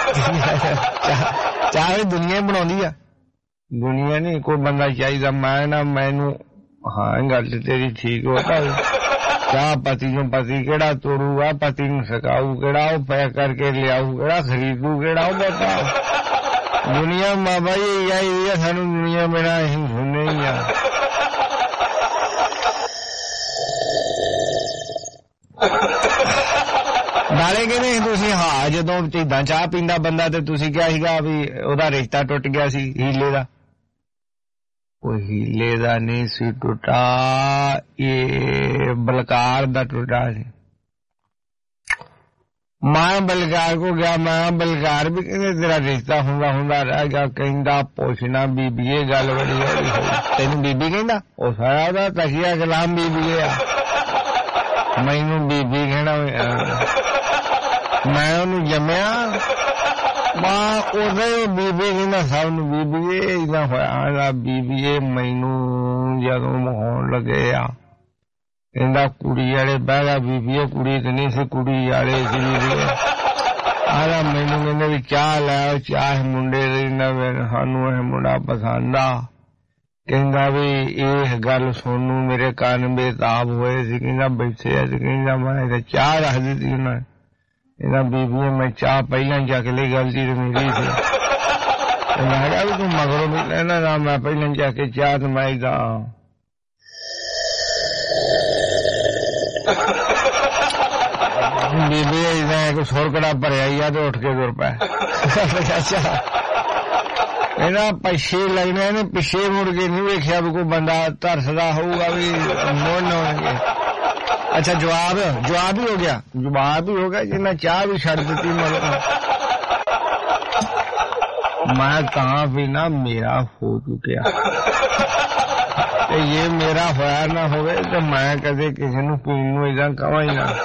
चाह दुनिया बनाउंदी आ दुनिया नहीं कोई बंदा चाहिए मैं ना मैनू हाँ गल तेरी ठीक होता क्या पति नूं पति केड़ा तोड़ूगा पति नूं सकाऊ केड़ा वो पैक करके लियाऊ केड़ा खरीदू केड़ा वो बता दुनिया माँ भाई यही है सानू दुनिया बिना असीं सुनने ही आ नाले कहने तुसीं हाँ जदों ढिड्डां चाह पींदा बंदा ते तुसीं क्या सीगा भी ओहदा रिश्ता टुट गया सी हीले दा ओ हीले दा नहीं सी टुटा ये बलकार दा टुटा सी मैं बलकार को गया मैं बलकार भी कहते तेरा रिश्ता हुंदा हुंदा रह गया कहंदा पुछना बीबीए गल बड़ी होई तैनूं बीबी कहंदा ओ सारा ओहदा तकिया कलाम बीबीए आ मैनू बीबी कहना मैं ओनू जम्मिया मां ओदे बीबी कहना सब नूं बीबी इदां होया बीबी मैनू जदों होण लगे आ कहंदा कुड़ी वाले बह गया बीबी कुड़ी ते नहीं सी कुड़ी वाले सी बीबी आला मैनू कहंदे भी चाह लै चाह मुंडे दी सानू इह मुंडा पसंद आ कहंदा भी इह गल सुनू मेरे कान बेताब होए सी कहंदा बैठे अज कहंदा मैं चाह रख दी उन्हें कहंदा बीबी मैं चाह पहला चक ली गलती तो मेरी सी मैं कहा भी तू मगरों भी लेना ना मैं पहला चक के चाह तो मैं दा बीबी इधर सुरकड़ा भरिया ही आ तो उठ के तुर पै अच्छा ਇਹਦਾ ਪਿੱਛੇ ਲੱਗਣਾ ਨੇ ਪਿੱਛੇ ਮੁੜ ਕੇ ਨਹੀਂ ਵੇਖਿਆ ਵੀ ਕੋਈ ਬੰਦਾ ਤਰਸਦਾ ਹੋਊਗਾ ਵੀ ਮੋੜਨ ਹੋਣਗੇ ਅੱਛਾ ਜਵਾਬ ਜਵਾਬ ਹੀ ਹੋ ਗਿਆ ਜਵਾਬ ਹੀ ਹੋ ਗਿਆ ਜਿੰਨਾ ਚਾਹ ਵੀ ਛੱਡ ਦਿੱਤੀ ਮਗਰ ਮੈਂ ਤਾਂ ਵੀ ਨਾ ਮੇਰਾ ਹੋ ਚੁੱਕਿਆ ਤੇ ਇਹ ਮੇਰਾ ਹੋਇਆ ਨਾ ਹੋਵੇ ਤੇ ਮੈਂ ਕਦੇ ਕਿਸੇ ਨੂੰ ਪੀਣ ਨੂੰ ਇਦਾਂ ਕਹਾਂ ਹੀ ਨਾ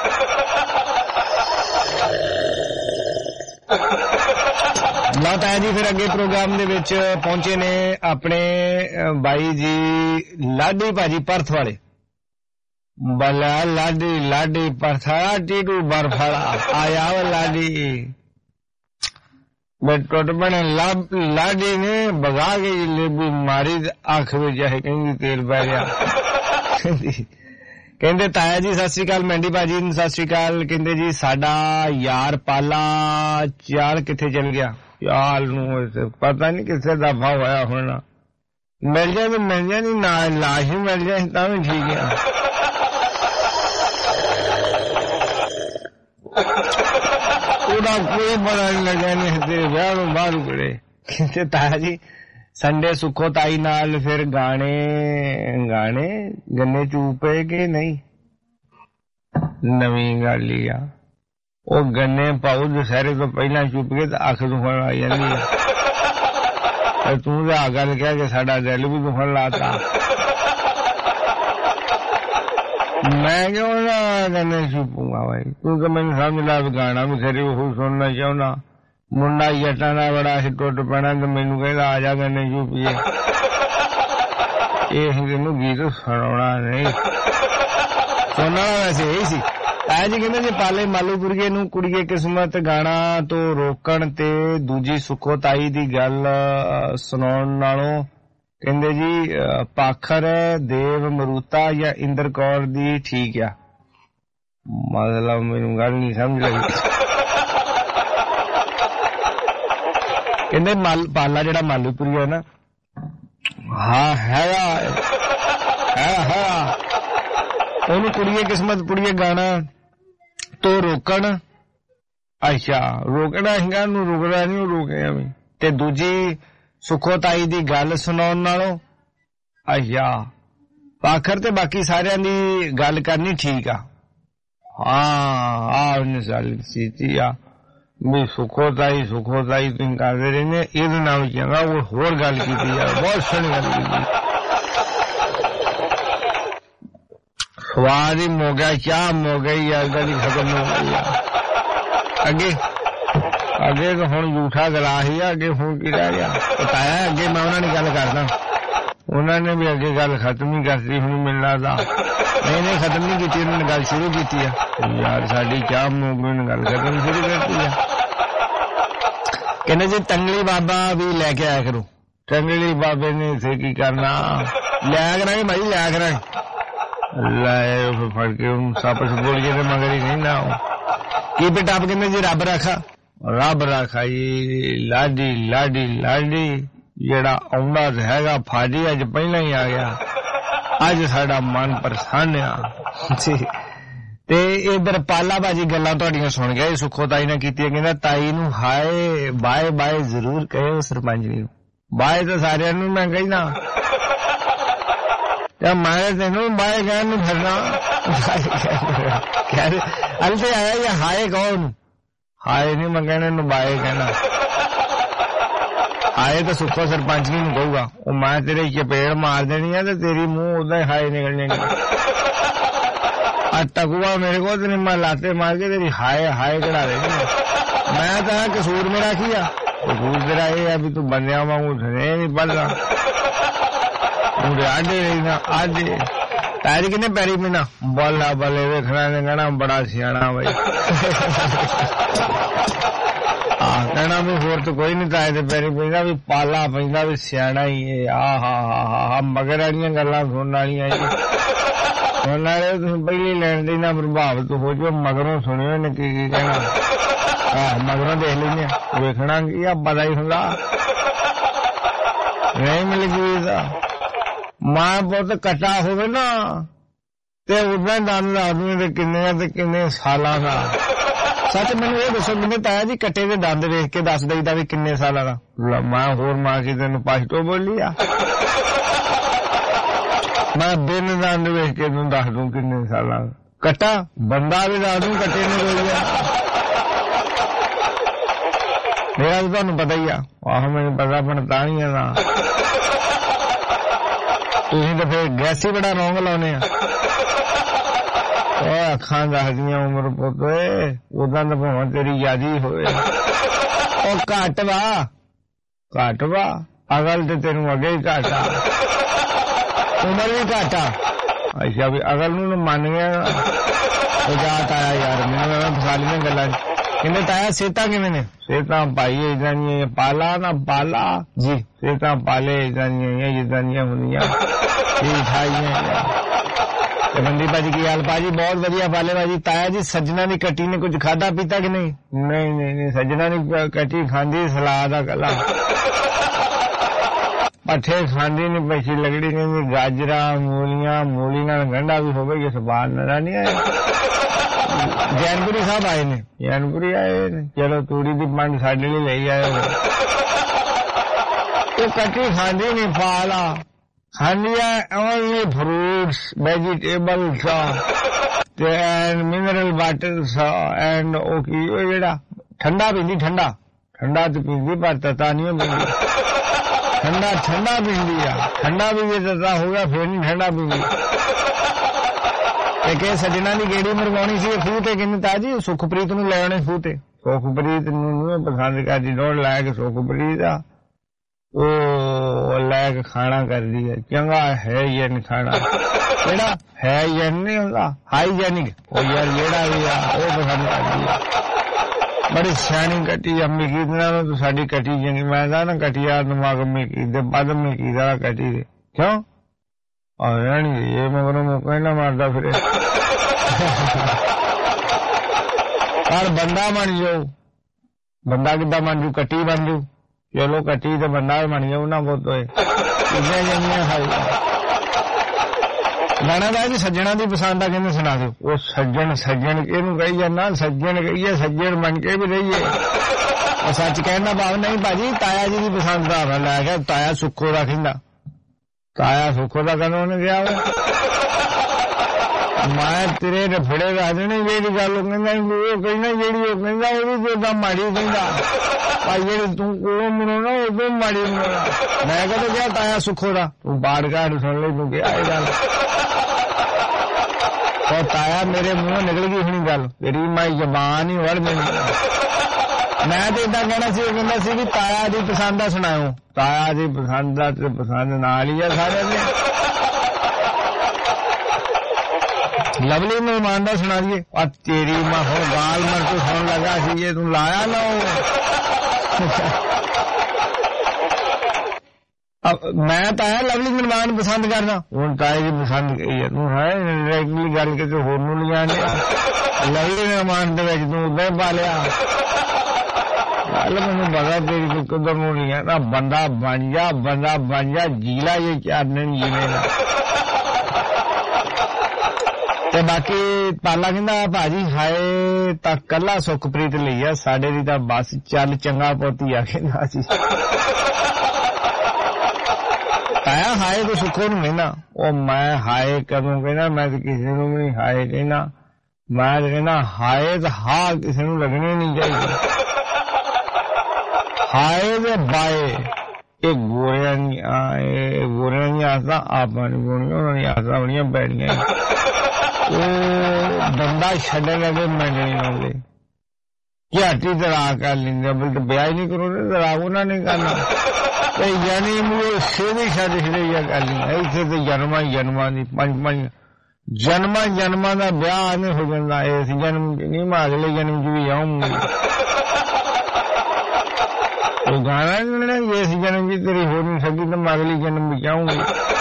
ਲਾ ਤਾਇਆ ਜੀ ਫਿਰ ਅੱਗੇ ਪ੍ਰੋਗਰਾਮ ਦੇ ਵਿੱਚ ਪਹੁੰਚੇ ਨੇ ਆਪਣੇ ਬਾਈ ਜੀ ਲਾਡੀ ਭਾਜੀ ਪਰਥ ਵਾਲੇ ਬਲਾ ਲਾਡੀ ਲਾਡੀ ਪਰਥਾ ਟੀਟੂ ਬਰਫੜਾ ਆਇਆ ਵਾ ਲਾਡੀ ਮੈਂ ਟੁੱਟ ਬਣੇ ਲਾਡੀ ਨੇ ਭਗਾ ਕੇ ਜਲੇਬੀ ਮਾਰੀ ਅੱਖ ਵਿੱਚ ਹੈ ਕਹਿੰਦੀ ਤੇਲ ਪੈ ਗਿਆ ਕਹਿੰਦੇ ਤਾਇਆ ਜੀ ਸਤਿ ਸ੍ਰੀ ਅਕਾਲ ਮੈਂਡੀ ਭਾਜੀ ਨੂੰ ਸਤਿ ਸ੍ਰੀ ਅਕਾਲ ਕਹਿੰਦੇ ਜੀ ਸਾਡਾ ਯਾਰ ਪਾਲਾ ਚਾਲ ਕਿੱਥੇ ਚਲ ਗਿਆ ਚਾਲ ਨੂੰ ਪਤਾ ਨਹੀਂ ਕਿੱਥੇ ਦਫਾ ਹੋਇਆ ਹੋਣਾ ਮਿਲ ਜਾਏ ਤਾਂ ਮਿਲ ਜਾਏ ਨਹੀਂ ਨਾ ਲਾਸ਼ ਹੀ ਮਿਲ ਜਾਏ ਤਾਂ ਵੀ ਠੀਕ ਆ ਉਹਦਾ ਕੋਈ ਪਤਾ ਨਹੀਂ ਲੱਗਿਆ ਨਹੀਂ ਤੇਰੇ ਵਿਆਹ ਨੂੰ ਬਾਹਰ ਉਕੜੇ ਕਹਿੰਦੇ ਤਾਇਆ ਜੀ संडे सुखो ताई नाल फिर गाने गाने गन्ने चूपे के नहीं नवी गल ही आ ओ गन्ने पाओ दशहरे तो पहला चुप के तो अख दुखन आ जाती है तू तो आ गल कह के साडा दिल भी दुखन लाता मैं क्यों ना गन्ने चुपूंगा भाई तू तो मैंने समझ ला गाना भी खरी वो सुनना चाहना मुंडा जट्टा का बड़ा अस टुट पैना तो मैनू कहता आ जा गन्ने चूपीए ये तेन गीत सुना नहीं सुनना वैसे यही सी ਤਾਇਆ ਜੀ ਕਹਿੰਦੇ ਜੇ ਪਾਲੇ ਮਾਲੂਪੁਰੀਏ ਨੂੰ ਕੁੜੀਏ ਕਿਸਮਤ ਗਾਣਾ ਤੋਂ ਰੋਕਣ ਤੇ ਦੂਜੀ ਸੁੱਖੋ ਤਾਈ ਦੀ ਗੱਲ ਸੁਣਾਉਣ ਨਾਲੋਂ ਕਹਿੰਦੇ ਜੀ ਪਾਖਰ ਦੇਵ ਮਰੂਤਾ ਜਾਂ ਇੰਦਰ ਕੌਰ ਦੀ ਠੀਕ ਆ। ਮਤਲਬ ਮੈਨੂੰ ਗੱਲ ਨਹੀਂ ਸਮਝ ਲੱਗੀ। ਕਹਿੰਦੇ ਮਲ ਪਾਲਾ ਜਿਹੜਾ ਮਾਲੂਪੁਰੀ ਹੈ ਨਾ ਹਾਂ ਹੈਗਾ ਹੈ ਹੈ ਉਹਨੂੰ ਕੁੜੀਏ ਕਿਸਮਤ ਪੁੜੀਏ ਗਾਣਾ ਤੋਂ ਰੋਕਣ। ਅੱਛਾ ਰੋਕਣਾ ਹੈਗਾ ਨੂੰ ਰੁਕਦਾ ਨਹੀਂ ਉਹ ਰੋਕਿਆ ਵੀ। ਤੇ ਦੂਜੀ ਸੁੱਖੋ ਤਾਈ ਦੀ ਗੱਲ ਸੁਣਾਉਣ ਨਾਲੋਂ ਅੱਛਾ ਪਾਖਰ ਤੇ ਬਾਕੀ ਸਾਰਿਆਂ ਦੀ ਗੱਲ ਕਰਨੀ ਠੀਕ ਆ। ਹਾਂ ਆ ਉਹਨੇ ਸਾਲ ਸੀਤੀ ਆ ਵੀ ਸੁੱਖੋ ਤਾਈ ਸੁੱਖੋ ਤਾਈ ਤੁਸੀਂ ਕਰਦੇ ਰਹਿੰਦੇ ਇਹਦੇ ਨਾਲ ਚੰਗਾ ਉਹ ਹੋਰ ਗੱਲ ਕੀਤੀ ਆ। ਬਹੁਤ ਸੋਹਣੀ ਗੱਲ ਕੀਤੀ। ਸਵਾਦ ਹੀ ਮੁੱਕ ਗਿਆ ਚਾਹ ਮੁੱਕ ਗਈ ਆ ਗੱਲ ਹੀ ਖਤਮ ਹੋ ਗਈ ਆ। ਅੱਗੇ ਅੱਗੇ ਤਾਂ ਹੁਣ ਝੂਠਾ ਗਲਾਸ ਹੀ ਆ ਅੱਗੇ ਹੁਣ ਕੀ ਰਹਿ ਗਿਆ। ਬਤਾਇਆ ਅੱਗੇ ਮੈਂ ਉਹਨਾਂ ਨਾਲ ਗੱਲ ਕਰਦਾ ਉਹਨਾਂ ਨੇ ਵੀ ਅੱਗੇ ਗੱਲ ਖਤਮ ਹੀ ਕਰਤੀ ਹੁਣ ਮਿਲਣਾ ਦਾ ਨਹੀਂ ਨਹੀਂ ਖਤਮ ਨਹੀਂ ਕੀਤੀ ਉਹਨਾਂ ਨੇ ਗੱਲ ਸ਼ੁਰੂ ਕੀਤੀ ਆ ਯਾਰ ਸਾਡੀ ਚਾਹ ਮੁੱਕ ਗਈ ਗੱਲ ਖਤਮ ਸ਼ੁਰੂ ਕਰਤੀ ਆ। ਕਹਿੰਦੇ ਜੀ ਟੰਗਲੀ ਬਾਬਾ ਵੀ ਲੈ ਕੇ ਆਇਆ ਕਰੋ। ਟੰਗਲੀ ਬਾਬੇ ਨੇ ਇੱਥੇ ਕੀ ਕਰਨਾ ਲਿਆ ਕਰਾਂਗੇ ਭਾਈ ਲਿਆ ਕਰਾਂਗੇ ਲਾਏ ਫੜ ਕੇ ਸੱਪ ਬੋਲ ਕੇ ਮਗਰ ਹੀ ਨਹੀਂ ਨਾ ਕੀ ਬੇਟਾ ਆਪ ਕਹਿੰਦੇ ਜੀ ਰੱਬ ਰਾਖਾ ਰੱਬ ਰਾਖਾ ਜੀ ਲਾਡੀ ਲਾਡੀ ਲਾਡੀ ਜਿਹੜਾ ਆਉਂਦਾ ਹੈਗਾ ਫਾਜੀ ਅੱਜ ਪਹਿਲਾਂ ਹੀ ਆ ਗਿਆ। ਅੱਜ ਸਾਡਾ ਮਨ ਪਰੇਸ਼ਾਨ ਆ ਜੀ। ਤੇ ਇਧਰ ਪਾਲਾ ਬਾਜੀ ਗੱਲਾਂ ਤੁਹਾਡੀਆਂ ਸੁਣ ਗਿਆ ਸੁੱਖੋ ਤਾਈ ਨੇ ਕੀਤੀਆਂ। ਕਹਿੰਦਾ ਤਾਈ ਨੂੰ ਹਾਏ ਬਾਏ ਬਾਏ ਜ਼ਰੂਰ ਕਹੇ ਸਰਪੰਚ ਨੂੰ। ਬਾਏ ਤਾਂ ਸਾਰਿਆਂ ਨੂੰ ਮੈਂ ਕਹਿੰਦਾ ਤੇ ਮੈਂ ਤੈਨੂੰ ਬਾਏ ਕਹਿਣ ਨੂੰ ਫਿਰਨਾ ਅਲ ਤੇ ਆਇਆ ਜਾਂ ਹਾਏ ਕਹੋ ਹਾਏ ਨਹੀਂ ਮੈਂ ਕਹਿਣਾ ਇਹਨੂੰ ਬਾਏ ਕਹਿਣਾ। ਹਾਏ ਤਾਂ ਸੁੱਖੋ ਸਰਪੰਚ ਨੂੰ ਕਹੂਗਾ ਉਹ ਮੈਂ ਤੇਰੇ ਚਪੇੜ ਮਾਰ ਦੇਣੀ ਆ ਤੇ ਤੇਰੀ ਮੂੰਹ ਉਦਾਂ ਹੀ ਹਾਏ ਨਿਕਲ ਜਾਣੀ। ਅੱਜ ਟਕੂਆ ਮੇਰੇ ਕੋਲ ਤੇ ਮੈਂ ਲਾਤੇ ਮਾਰ ਕੇ ਤੇਰੀ ਹਾਏ ਹਾਏ ਕਢਾ ਦੇਣੀ। ਮੈਂ ਤਾਂ ਕਸੂਰ ਮੇਰਾ ਕੀ ਆ ਕਸੂਰ ਤੇਰਾ ਇਹ ਆ ਵੀ ਤੂੰ ਬੰਦਿਆਂ ਵਾਂਗੂ ਧਨੇ ਨਹੀਂ ਪੜਦਾ ਉਹਦੇ ਆਡੇ ਰਹਿਣਾ ਆਡੇ ਤਾਰੀ ਕਿਨੇ ਪੈਰੀ ਮਿਨਾ ਬੋਲਾ ਬਲੇ ਵੇਖਣਾ ਨੇ ਕਹਿਣਾ ਬੜਾ ਸਿਆਣਾ ਬਈ ਆ ਕਹਿਣਾ ਵੀ ਹੋਰ ਤਾਂ ਕੋਈ ਨਹੀਂ ਤਾਏ ਦੇ ਪੈਰੀ ਪੈਂਦਾ ਵੀ ਪਾਲਾ ਪੈਂਦਾ ਵੀ ਸਿਆਣਾ ਹੀ ਆ ਹਾ ਹਾ ਹਾ ਮਗਰ ਵਾਲੀਆਂ ਗੱਲਾਂ ਸੁਣਨ ਵਾਲੀਆਂ ਜੀ। ਸੁਣ ਵਾਲੇ ਤੁਸੀਂ ਪਹਿਲੀ ਲੈਣ ਦੇ ਨਾ ਪ੍ਰਭਾਵਿਤ ਹੋ ਜਾਓ ਮਗਰੋਂ ਸੁਣਿਓ ਨੇ ਕੀ ਕੀ ਕਹਿਣਾ ਆਹ ਮਗਰੋਂ ਦੇਖ ਲੈਂਦੇ ਵੇਖਣਾ ਕੀ ਆ ਪਤਾ ਹੀ ਹੁੰਦਾ ਨਹੀਂ ਮਿਲ ਗਈ ਦਾ ਮਾਂ ਪੁੱਤ ਕੱਟਾ ਹੋਵੇ ਨਾ ਤੇ ਉਦਾਂ ਦੰਦ ਆਦਮੀ ਦੇ ਕਿੰਨੇ ਤੇ ਕਿੰਨੇ ਸਾਲਾਂ ਦਾ। ਸੱਚ ਮੈਨੂੰ ਇਹ ਦੱਸੋ ਮੈਨੂੰ ਤਾਇਆ ਜੀ ਕੱਟੇ ਦੇ ਦੰਦ ਵੇਖ ਕੇ ਦੱਸ ਦਈਦਾ ਵੀ ਕਿੰਨੇ ਸਾਲਾਂ ਦਾ। ਮੈਂ ਹੋਰ ਮਾਂ ਕੀ ਤੈਨੂੰ ਪਾਸ਼ਟੋ ਬੋਲੀ ਆ ਮੈਂ ਬਿਨ ਦੰਦ ਵੇਖ ਕੇ ਤੈਨੂੰ ਦੱਸ ਦੂੰ ਕਿੰਨੇ ਸਾਲਾਂ ਦਾ। ਕੱਟਾ ਬੰਦਾ ਵੀ ਦੱਸ ਦੂੰ ਕੱਟੇ ਨੂੰ ਰੋਲ ਗਿਆ ਮੇਰਾ ਤਾਂ ਤੁਹਾਨੂੰ ਪਤਾ ਹੀ ਆ। ਆਹੋ ਮੈਨੂੰ ਪਤਾ ਪਰ ਤਾਂ ਹੀ ਆ ਨਾ ਤੁਸੀਂ ਤਾਂ ਫਿਰ ਗੈਸ ਹੀ ਬੜਾ ਰੌਂਗ ਲਾਉਨੇ ਆ। ਉਹ ਅੱਖਾਂ ਦੱਸਦੀਆਂ ਉਮਰ ਪੁੱਤ ਉਦਾਂ ਤਾਂ ਭਾਵੇਂ ਤੇਰੀ ਯਾਦੀ ਹੋਵੇ ਉਹ ਘੱਟ ਵਾ ਘੱਟ ਵਾ ਅਗਲ ਤੇ ਤੈਨੂੰ ਅੱਗੇ ਹੀ ਘੱਟ ਆ ਉਮਰ ਵੀ ਘੱਟ ਆ। ਅੱਛਾ ਵੀ ਅਗਲ ਨੂੰ ਮੰਨ ਗਿਆ ਉਹ ਜਾ ਤਾਇਆ ਯਾਰ ਮੈਨੂੰ ਫਸਾ ਲਈਆਂ ਗੱਲਾਂ। ਕਹਿੰਦੇ ਤਾਇਆ ਸਿਹਤਾਂ ਕਿਵੇਂ ਨੇ? ਸਿਹਤਾਂ ਭਾਈ ਏਦਾਂ ਦੀਆਂ ਪਾਲਾ ਨਾ ਪਾਲਾ ਜੀ ਸਿਹਤਾਂ ਪਾਲੇ ਏਦਾਂ ਦੀਆਂ ਜਿੱਦਾਂ ਦੀਆਂ ਹੁੰਦੀਆਂ ਠੀਕ ਠਾਕ। ਤੇ ਬੰਦੀ ਭਾਜੀ ਕੀ ਹਾਲ ਭਾਜੀ? ਬਹੁਤ ਵਧੀਆ ਪਾਲੇ ਭਾਜੀ। ਤਾਇਆ ਜੀ ਸੱਜਣਾ ਦੀ ਕੱਟੀ ਨੇ ਕੁਝ ਖਾਧਾ ਪੀਤਾ ਕਿ ਨਹੀਂ? ਨਹੀਂ ਨਹੀਂ ਨਹੀਂ ਸੱਜਣਾ ਦੀ ਕੱਟੀ ਖਾਂਦੀ ਸਲਾਦ ਆ ਕੱਲਾ ਪੱਠੇ ਖਾਂਦੀ ਨੀ ਪੈਸੀ ਲੱਗੜੀ ਕਹਿੰਦੀ ਗਾਜਰਾਂ ਮੂਲੀਆਂ ਮੂਲੀ ਨਾਲ ਗੰਢਾ ਵੀ ਹੋਵੇਗੀ ਸਵਾਦ ਨਜ਼ਰ ਨਹੀਂ ਆਇਆ। ਜੈਨਪੁਰੀ ਸਾਹਿਬ ਆਏ ਨੇ ਜੈਨਪੁਰੀ ਆਏ ਨੇ ਚਲੋ ਤੂੜੀ ਦੀ ਪੰਡ ਸਾਡੇ ਲਈ ਲਈ ਆਏ ਉਹ ਕੱਟੀ ਖਾਂਦੀ ਨੀ ਫਾਲਾ ਖਾਂਦੀਆਂ ਓਨਲੀ ਫਰੂਟਸ ਵੈਜੀਟੇਬਲਸ ਤੇ ਐਂਡ ਮਿਨਰਲ ਵਾਟਰਸ ਐਂਡ ਉਹ ਕੀ ਉਹ ਜਿਹੜਾ ਠੰਡਾ ਪੀਂਦੀ ਠੰਡਾ ਠੰਡਾ ਤੇ ਪੀਂਦੀ ਪਰ ਤਤਾ ਨਹੀਂ ਪੀਂਦੀ ਠੰਡਾ ਠੰਡਾ ਪੀਂਦੀ ਆ ਠੰਡਾ ਵੀ ਜੇ ਤਤਾ ਹੋ ਗਿਆ ਫਿਰ ਨਹੀਂ ਠੰਡਾ ਪੀਂਦੀ। ਤੇ ਕਿ ਸੱਜਣਾ ਦੀ ਗੇੜੀ ਮਰਵਾਉਣੀ ਸੀ ਖੂਹ ਤੇ ਕਹਿੰਦੀ ਤਾਜੀ ਸੁਖਪ੍ਰੀਤ ਨੂੰ ਲੈ ਆਉਣੇ ਖੂਹ ਤੇ। ਸੁਖਪ੍ਰੀਤ ਨੂੰ ਨਹੀਂ ਪਸੰਦ ਕਰਦੀ ਦੌੜ ਲੈ ਕੇ ਸੁਖਪ੍ਰੀਤ ਆ ਉਹ ਲੈ ਕੇ ਖਾਣਾ ਕਰਦੀ ਹੈ ਚੰਗਾ ਹੈ ਇਹ ਖਾਣਾ ਜਿਹੜਾ ਹੈ ਜੈਨ ਨਹੀਂ ਹੁੰਦਾ ਹਾਈਜੈਨਿਕ ਉਹ ਯਾਰ ਜਿਹੜਾ ਵੀ ਆ ਉਹ ਪਸੰਦ ਕਰਦੀ ਆ ਬੜੀ ਸਿਆਣੀ ਕੱਟੀ ਆ ਮਿਕੀ ਨਾਲ ਤੂੰ ਸਾਡੀ ਕੱਟੀ ਜਾਂਦੀ ਮੈਂ ਤਾਂ ਨਾ ਕਟਿਆ ਦਿਮਾਗ ਮਿਕੀ ਦੇ ਬਦ ਮਿਕੀ ਦਾ ਕੱਟੀ ਦੇ ਕਿਉਂ ਆ ਰਾਣੀ ਇਹ ਮਗਰੋਂ ਮੁੱਕਾ ਨਾ ਮਾਰਦਾ ਫਿਰੇ ਪਰ ਬੰਦਾ ਬਣ ਜਾਓ ਬੰਦਾ ਕਿੱਦਾਂ ਬਣ ਜੂ ਕੱਟੀ ਬਣ ਜੂ ਚਲੋ ਕੱਟੀ ਤੇ ਬੰਦਾ ਬਣ ਜਾਊ ਨਾ ਬਹੁਤ ਹੋਏ ਕਿੰਨੇ ਜੰਮੀਆਂ ਖਾਈ ਗਾਣਾ ਦਾ ਜੀ ਸੱਜਣਾ ਦੀ ਪਸੰਦ ਆ ਕਹਿੰਦੇ ਸੁਣਾ ਦਿਓ ਉਹ ਸੱਜਣ ਸੱਜਣ ਇਹਨੂੰ ਕਹੀ ਜਾਂਦਾ ਸੱਜਣ ਕਹੀਏ ਸੱਜਣ ਬਣ ਕੇ ਵੀ ਰਹੀਏ ਉਹ ਸੱਚ ਕਹਿਣ ਦਾ ਭਾਵ ਨਹੀਂ ਭਾਜੀ ਤਾਇਆ ਜੀ ਦੀ ਪਸੰਦ ਦਾ ਲੈ ਗਿਆ ਤਾਇਆ ਸੁੱਖੋ ਦਾ ਕਹਿੰਦਾ ਤਾਇਆ ਸੁੱਖੋ ਦਾ ਕਹਿੰਦਾ ਉਹਨੇ ਗਿਆ ਮੈਂ ਤੇਰੇ ਰਫੜੇ ਰੱਖ ਦੇਣੇ ਜਿਹੜੀ ਗੱਲ ਉਹ ਕਹਿੰਦਾ ਉਹ ਕਹਿੰਦਾ ਜਿਹੜੀ ਉਹ ਕਹਿੰਦਾ ਉਹ ਵੀ ਤਾਂ ਮਾੜੀ ਕਹਿੰਦਾ ਭਾਈ ਜਿਹੜੀ ਤੂੰ ਕੋਲੋਂ ਮਨਾਉਣਾ ਉਹ ਵੀ ਮਾੜੀ ਮਨਾਉਣਾ ਮੈਂ ਕਹਿੰਦਾ ਗਿਆ ਤਾਇਆ ਸੁੱਖੋ ਦਾ ਤੂੰ ਬਾੜ ਕਾੜ ਸੁਣ ਲਈ ਤੂੰ ਕਿਹਾ ਇਹ ਗੱਲ ਉਹ ਤਾਇਆ ਮੇਰੇ ਮੂੰਹੋਂ ਨਿਕਲ ਗਈ ਹੁਣੀ ਗੱਲ ਤੇਰੀ ਮੈਂ ਜ਼ਬਾਨ ਹੀ ਵੜ ਦੇਣੀ ਮੈਂ ਤੇ ਏਦਾਂ ਕਹਿਣਾ ਸੀ ਉਹ ਕਹਿੰਦਾ ਸੀ ਵੀ ਤਾਇਆ ਦੀ ਪਸੰਦ ਦਾ ਸੁਣਾਓ ਤਾਇਆ ਦੀ ਪਸੰਦ ਦਾ ਤੇ ਪਸੰਦ ਨਾਲ ਹੀ ਆ ਸਾਰਿਆਂ ਦੇ ਲਵਲੀ ਮਹਿਮਾਨ ਦਾ ਸੁਣਾ ਦਈਏ ਆ ਤੇਰੀ ਮਾਂ ਹੁਣ ਗਾਲ ਮਰ ਕੇ ਸੁਣ ਲੱਗਾ ਸੀ ਜੇ ਤੂੰ ਲਾਇਆ ਨਾ ਉਹ ਮੈਂ ਤਾਇਆ ਲਵਲੀ ਮਹਿਮਾਨ ਪਸੰਦ ਕਰਦਾ ਹੁਣ ਤਾਏ ਦੀ ਪਸੰਦ ਕਹੀ ਹੈ ਤੂੰ ਹੈ ਰੈਗੂਲਰ ਗੱਲ ਕਿਤੇ ਹੋਰ ਨੂੰ ਲਿਜਾਣੇ ਲਵਲੀ ਮਹਿਮਾਨ ਦੇ ਵਿੱਚ ਤੂੰ ਉਦਾਂ ਹੀ ਪਾ ਲਿਆ ਗੱਲ ਮੈਨੂੰ ਪਤਾ ਤੇਰੀ ਤੂੰ ਕਿੱਧਰ ਨੂੰ ਨਹੀਂ ਹੈ ਨਾ ਬੰਦਾ ਬਣ ਜਾ ਬੰਦਾ ਬਣ ਜਾ ਜੀਲਾ ਇਹ ਚਾਰ ਦਿਨ ਜੀਵੇ ਨਾ ਤੇ ਬਾਕੀ ਪਾਲਾ ਕਹਿੰਦਾ ਭਾਜੀ ਹਾਏ ਤਾਂ ਕੱਲਾ ਸੁਖਪ੍ਰੀਤ ਲਈ ਆ ਸਾਡੇ ਦੀ ਤਾਂ ਬਸ ਚੱਲ ਚੰਗਾ ਪੋਤੀ ਆ ਕਹਿੰਦਾ ਜੀ ਆਇਆ ਹਾਏ ਤੋਂ ਸੁੱਖੋ ਨੂੰ ਕਹਿੰਦਾ ਉਹ ਮੈਂ ਹਾਏ ਕਦੋਂ ਕਹਿੰਦਾ ਮੈਂ ਤਾਂ ਕਿਸੇ ਨੂੰ ਵੀ ਹਾਏ ਕਹਿੰਦਾ ਮੈਂ ਕਹਿੰਦਾ ਹਾਏ ਤਾਂ ਹਾਂ ਕਿਸੇ ਨੂੰ ਲੱਗਣੀ ਨਹੀਂ ਚਾਹੀਦੀ ਹਾਏ ਦੇ ਬਾਏ ਇਹ ਗੋਰਿਆਂ ਨਹੀਂ ਆਏ ਗੋਰਿਆਂ ਦੀਆਂ ਆਸਾਂ ਆਪਾਂ ਨੂੰ ਗੋਰੀਆਂ ਉਹਨਾਂ ਦੀਆਂ ਆਸਾਂ ਬੜੀਆਂ ਪੈਣੀਆਂ ਉਹ ਬੰਦਾ ਛੱਡਣ ਲੱਗੇ ਮੰਨਣੀ ਲਾਉਂਦੇ ਝਾਟੀ ਤਰਾ ਕਰ ਲੈਂਦੇ ਬਲਕਿ ਵਿਆਹ ਨਹੀਂ ਕਰੋਗੇ ਤਰਾ ਉਹਨਾਂ ਨੇ ਕਰਨਾ ਤੇ ਯਾਨੀ ਮੂਹਰੇ ਸੇਵੀ ਛੱਡ ਛੜਈਆ ਕਰ ਲਈ ਇੱਥੇ ਤੇ ਜਨਮਾਂ ਜਨਮਾਂ ਦੀ ਪੰਜ ਪੰਜ ਜਨਮਾਂ ਜਨਮਾਂ ਦਾ ਵਿਆਹ ਨਹੀਂ ਹੋ ਜਾਂਦਾ ਇਸ ਜਨਮ ਨਹੀਂ ਮੈਂ ਅਗਲੇ ਜਨਮ ਚ ਵੀ ਆਉਂਗੀ ਉਹ ਗਾਣਾ ਨਹੀਂ ਇਸ ਜਨਮ ਚ ਤੇਰੀ ਹੋ ਨਹੀਂ ਸਕਦੀ ਤਾਂ ਮੈਂ ਅਗਲੀ ਜਨਮ ਵਿੱਚ ਆਉਂਗੀ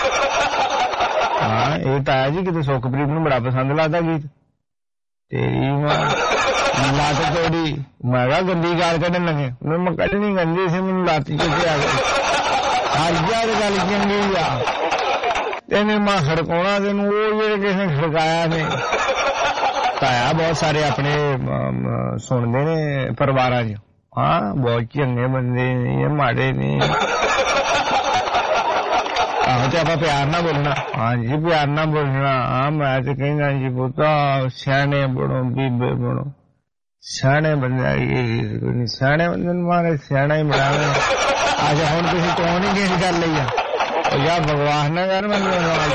ਹਾਂ ਇਹ ਤਾਇਆ ਜੀ ਕਿਤੇ ਸੁਖਪ੍ਰੀਤ ਨੂੰ ਬੜਾ ਪਸੰਦ ਲੱਗਦਾ ਗੀਤ ਤੇਰੀ ਮਾਂ ਲੱਤ ਤੋੜੀ ਮੈਂ ਕਿਹਾ ਗੰਦੀ ਗਾਲ ਕੱਢਣ ਲੱਗੇ ਉਹਨੇ ਮੈਂ ਕੱਢਣੀ ਗੰਦੀ ਸੀ ਮੈਨੂੰ ਲੱਤ ਚੁੱਕੇ ਆ ਗਈ ਅੱਜ ਯਾਰ ਗੱਲ ਚੰਗੀ ਆ ਤੈਨੂੰ ਮਾਂ ਖੜਕਾਉਣਾ ਤੈਨੂੰ ਉਹ ਜਿਹੜੇ ਕਿਸੇ ਨੇ ਖੜਕਾਇਆ ਨੇ ਤਾਇਆ ਬਹੁਤ ਸਾਰੇ ਆਪਣੇ ਸੁਣਦੇ ਨੇ ਪਰਿਵਾਰਾਂ 'ਚ ਹਾਂ ਬਹੁਤ ਚੰਗੇ ਬੰਦੇ ਨੇ ਇਹ ਮਾੜੇ ਨੇ ਆਹੋ ਤੇ ਆਪਾਂ ਪਿਆਰ ਨਾਲ ਬੋਲਣਾ ਹਾਂਜੀ ਪਿਆਰ ਨਾਲ ਬੋਲਣਾ ਹਾਂ ਮੈਂ ਤੇ ਕਹਿੰਦਾ ਜੀ ਪੁੱਤਾ ਸਿਆਣੇ ਬਣੋ ਬੀਬੇ ਬਣੋ ਸਿਆਣੇ ਬੰਦੇ ਸਿਆਣੇ ਬੰਦੇ ਨੂੰ ਮਾਰੇ ਸਿਆਣਾ ਹੀ ਬਣਾਵੇ ਅੱਜ ਹੁਣ ਤੁਸੀਂ ਕਿਉਂ ਨਹੀਂ ਗੇਸ ਕਰ ਲਈ ਆ ਉਹ ਯਾਰ ਭਗਵਾਨ ਨਾ ਕਰ ਮੈਨੂੰ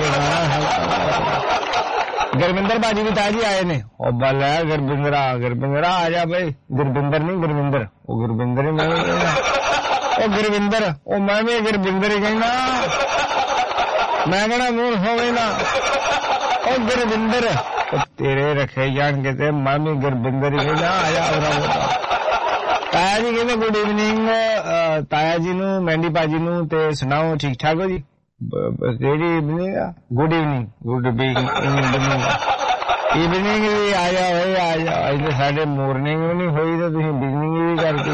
ਗੁਰਵਿੰਦਰ ਬਾਜੀ ਵੀ ਤਾਜੀ ਆਏ ਨੇ ਉਹ ਬੱਲ ਹੈ ਗੁਰਵਿੰਦਰਾ ਗੁਰਵਿੰਦਰਾ ਆ ਜਾ ਬਈ ਗੁਰਵਿੰਦਰ ਨਹੀਂ ਗੁਰਵਿੰਦਰ ਉਹ ਗੁਰਵਿੰਦਰ ਹੀ ਮੈਂ ਕਹਿੰਦਾ ਉਹ ਗੁਰਵਿੰਦਰ ਉਹ ਮੈਂ ਵੀ ਗੁਰਵਿੰਦਰ ਹੀ ਕਹਿੰਦਾ ਮੈਂ ਕਹਿਣਾ ਮੂਲ ਹੋਵੇ ਨਾ ਉਹ ਗੁਰਵਿੰਦਰ ਤੇਰੇ ਰੱਖੇ ਜਾਣਗੇ ਤੇ ਮੈਂ ਵੀ ਗੁਰਵਿੰਦਰ ਹੀ ਕਹਿੰਦਾ ਆ ਜਾ ਉਹਦਾ ਤਾਇਆ ਜੀ ਕਹਿੰਦੇ ਗੁੱਡ ਇਵਨਿੰਗ ਤਾਇਆ ਜੀ ਨੂੰ ਮਹਿੰਦੀ ਭਾਜੀ ਨੂੰ ਤੇ ਸੁਣਾਓ ਠੀਕ ਠਾਕ ਹੋ ਜੀ ਕਿਹੜੀ ਇਵਨਿੰਗ ਆ good evening good evening evening ਵੀ ਆ ਜਾ ਹੋਏ ਆ ਜਾ ਅੱਜ ਤਾਂ ਸਾਡੇ ਮੋਰਨਿੰਗ ਵੀ ਨਹੀਂ ਹੋਈ ਤਾਂ ਤੁਸੀਂ ਬਿਗਨਿੰਗ ਵੀ ਕਰਤੀ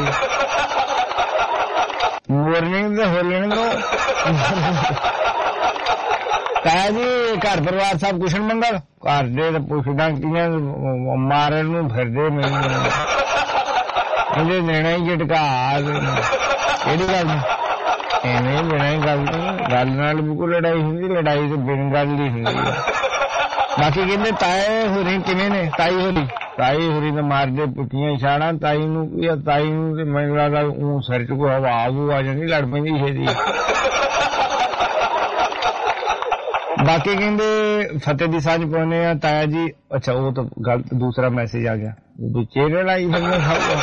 ਮੋਰਨਿੰਗ ਤੇ ਹੋ ਲੈਣ ਦੋ ਤਾਇਆ ਜੀ ਘਰ ਪਰਿਵਾਰ ਸਭ ਕੁਸ਼ਲ ਮੰਗਲ ਘਰ ਦੇ ਪੁੱਛਦਾ ਕਿਵੇਂ ਮਾਰਨ ਨੂੰ ਫਿਰਦੇ ਮੈਨੂੰ ਉਹਦੇ ਲੈਣਾ ਹੀ ਝਟਕਾ ਕਿਹੜੀ ਗੱਲ ਐਵੇਂ ਲੈਣਾ ਹੀ ਗੱਲ ਗੱਲ ਨਾਲ ਬਿਲਕੁਲ ਲੜਾਈ ਹੁੰਦੀ ਲੜਾਈ ਤੇ ਬਿਨ ਗੱਲ ਦੀ ਹੁੰਦੀ ਹੈ ਬਾਕੀ ਕਹਿੰਦੇ ਤਾਏ ਹੋਰੀ ਕਿਵੇਂ ਨੇ ਤਾਈ ਹੋਰੀ ਤਾਈ ਹੋਰੀ ਤਾਂ ਮਾਰਦੇ ਪੁੱਟੀਆਂ ਇਸ਼ਾਰਾਂ ਤਾਈ ਨੂੰ ਕੀ ਤਾਈ ਨੂੰ ਤੇ ਮੈਨੂੰ ਲੱਗਦਾ ਉਹ ਸਿਰ ਚ ਕੋਈ ਹਵਾ ਆਵੂ ਆ ਜਾਂਦੀ ਲੜ ਪੈਂਦੀ ਛੇਤੀ ਬਾਕੀ ਕਹਿੰਦੇ ਫਤਿਹ ਦੀ ਸਾਂਝ ਪਾਉਣੇ ਆ ਤਾਇਆ ਜੀ ਅੱਛਾ ਉਹ ਤਾਂ ਗਲਤ ਦੂਸਰਾ ਮੈਸੇਜ ਆ ਗਿਆ ਚਿਹਰੇ ਲਾਈ ਫਿਰਨੇ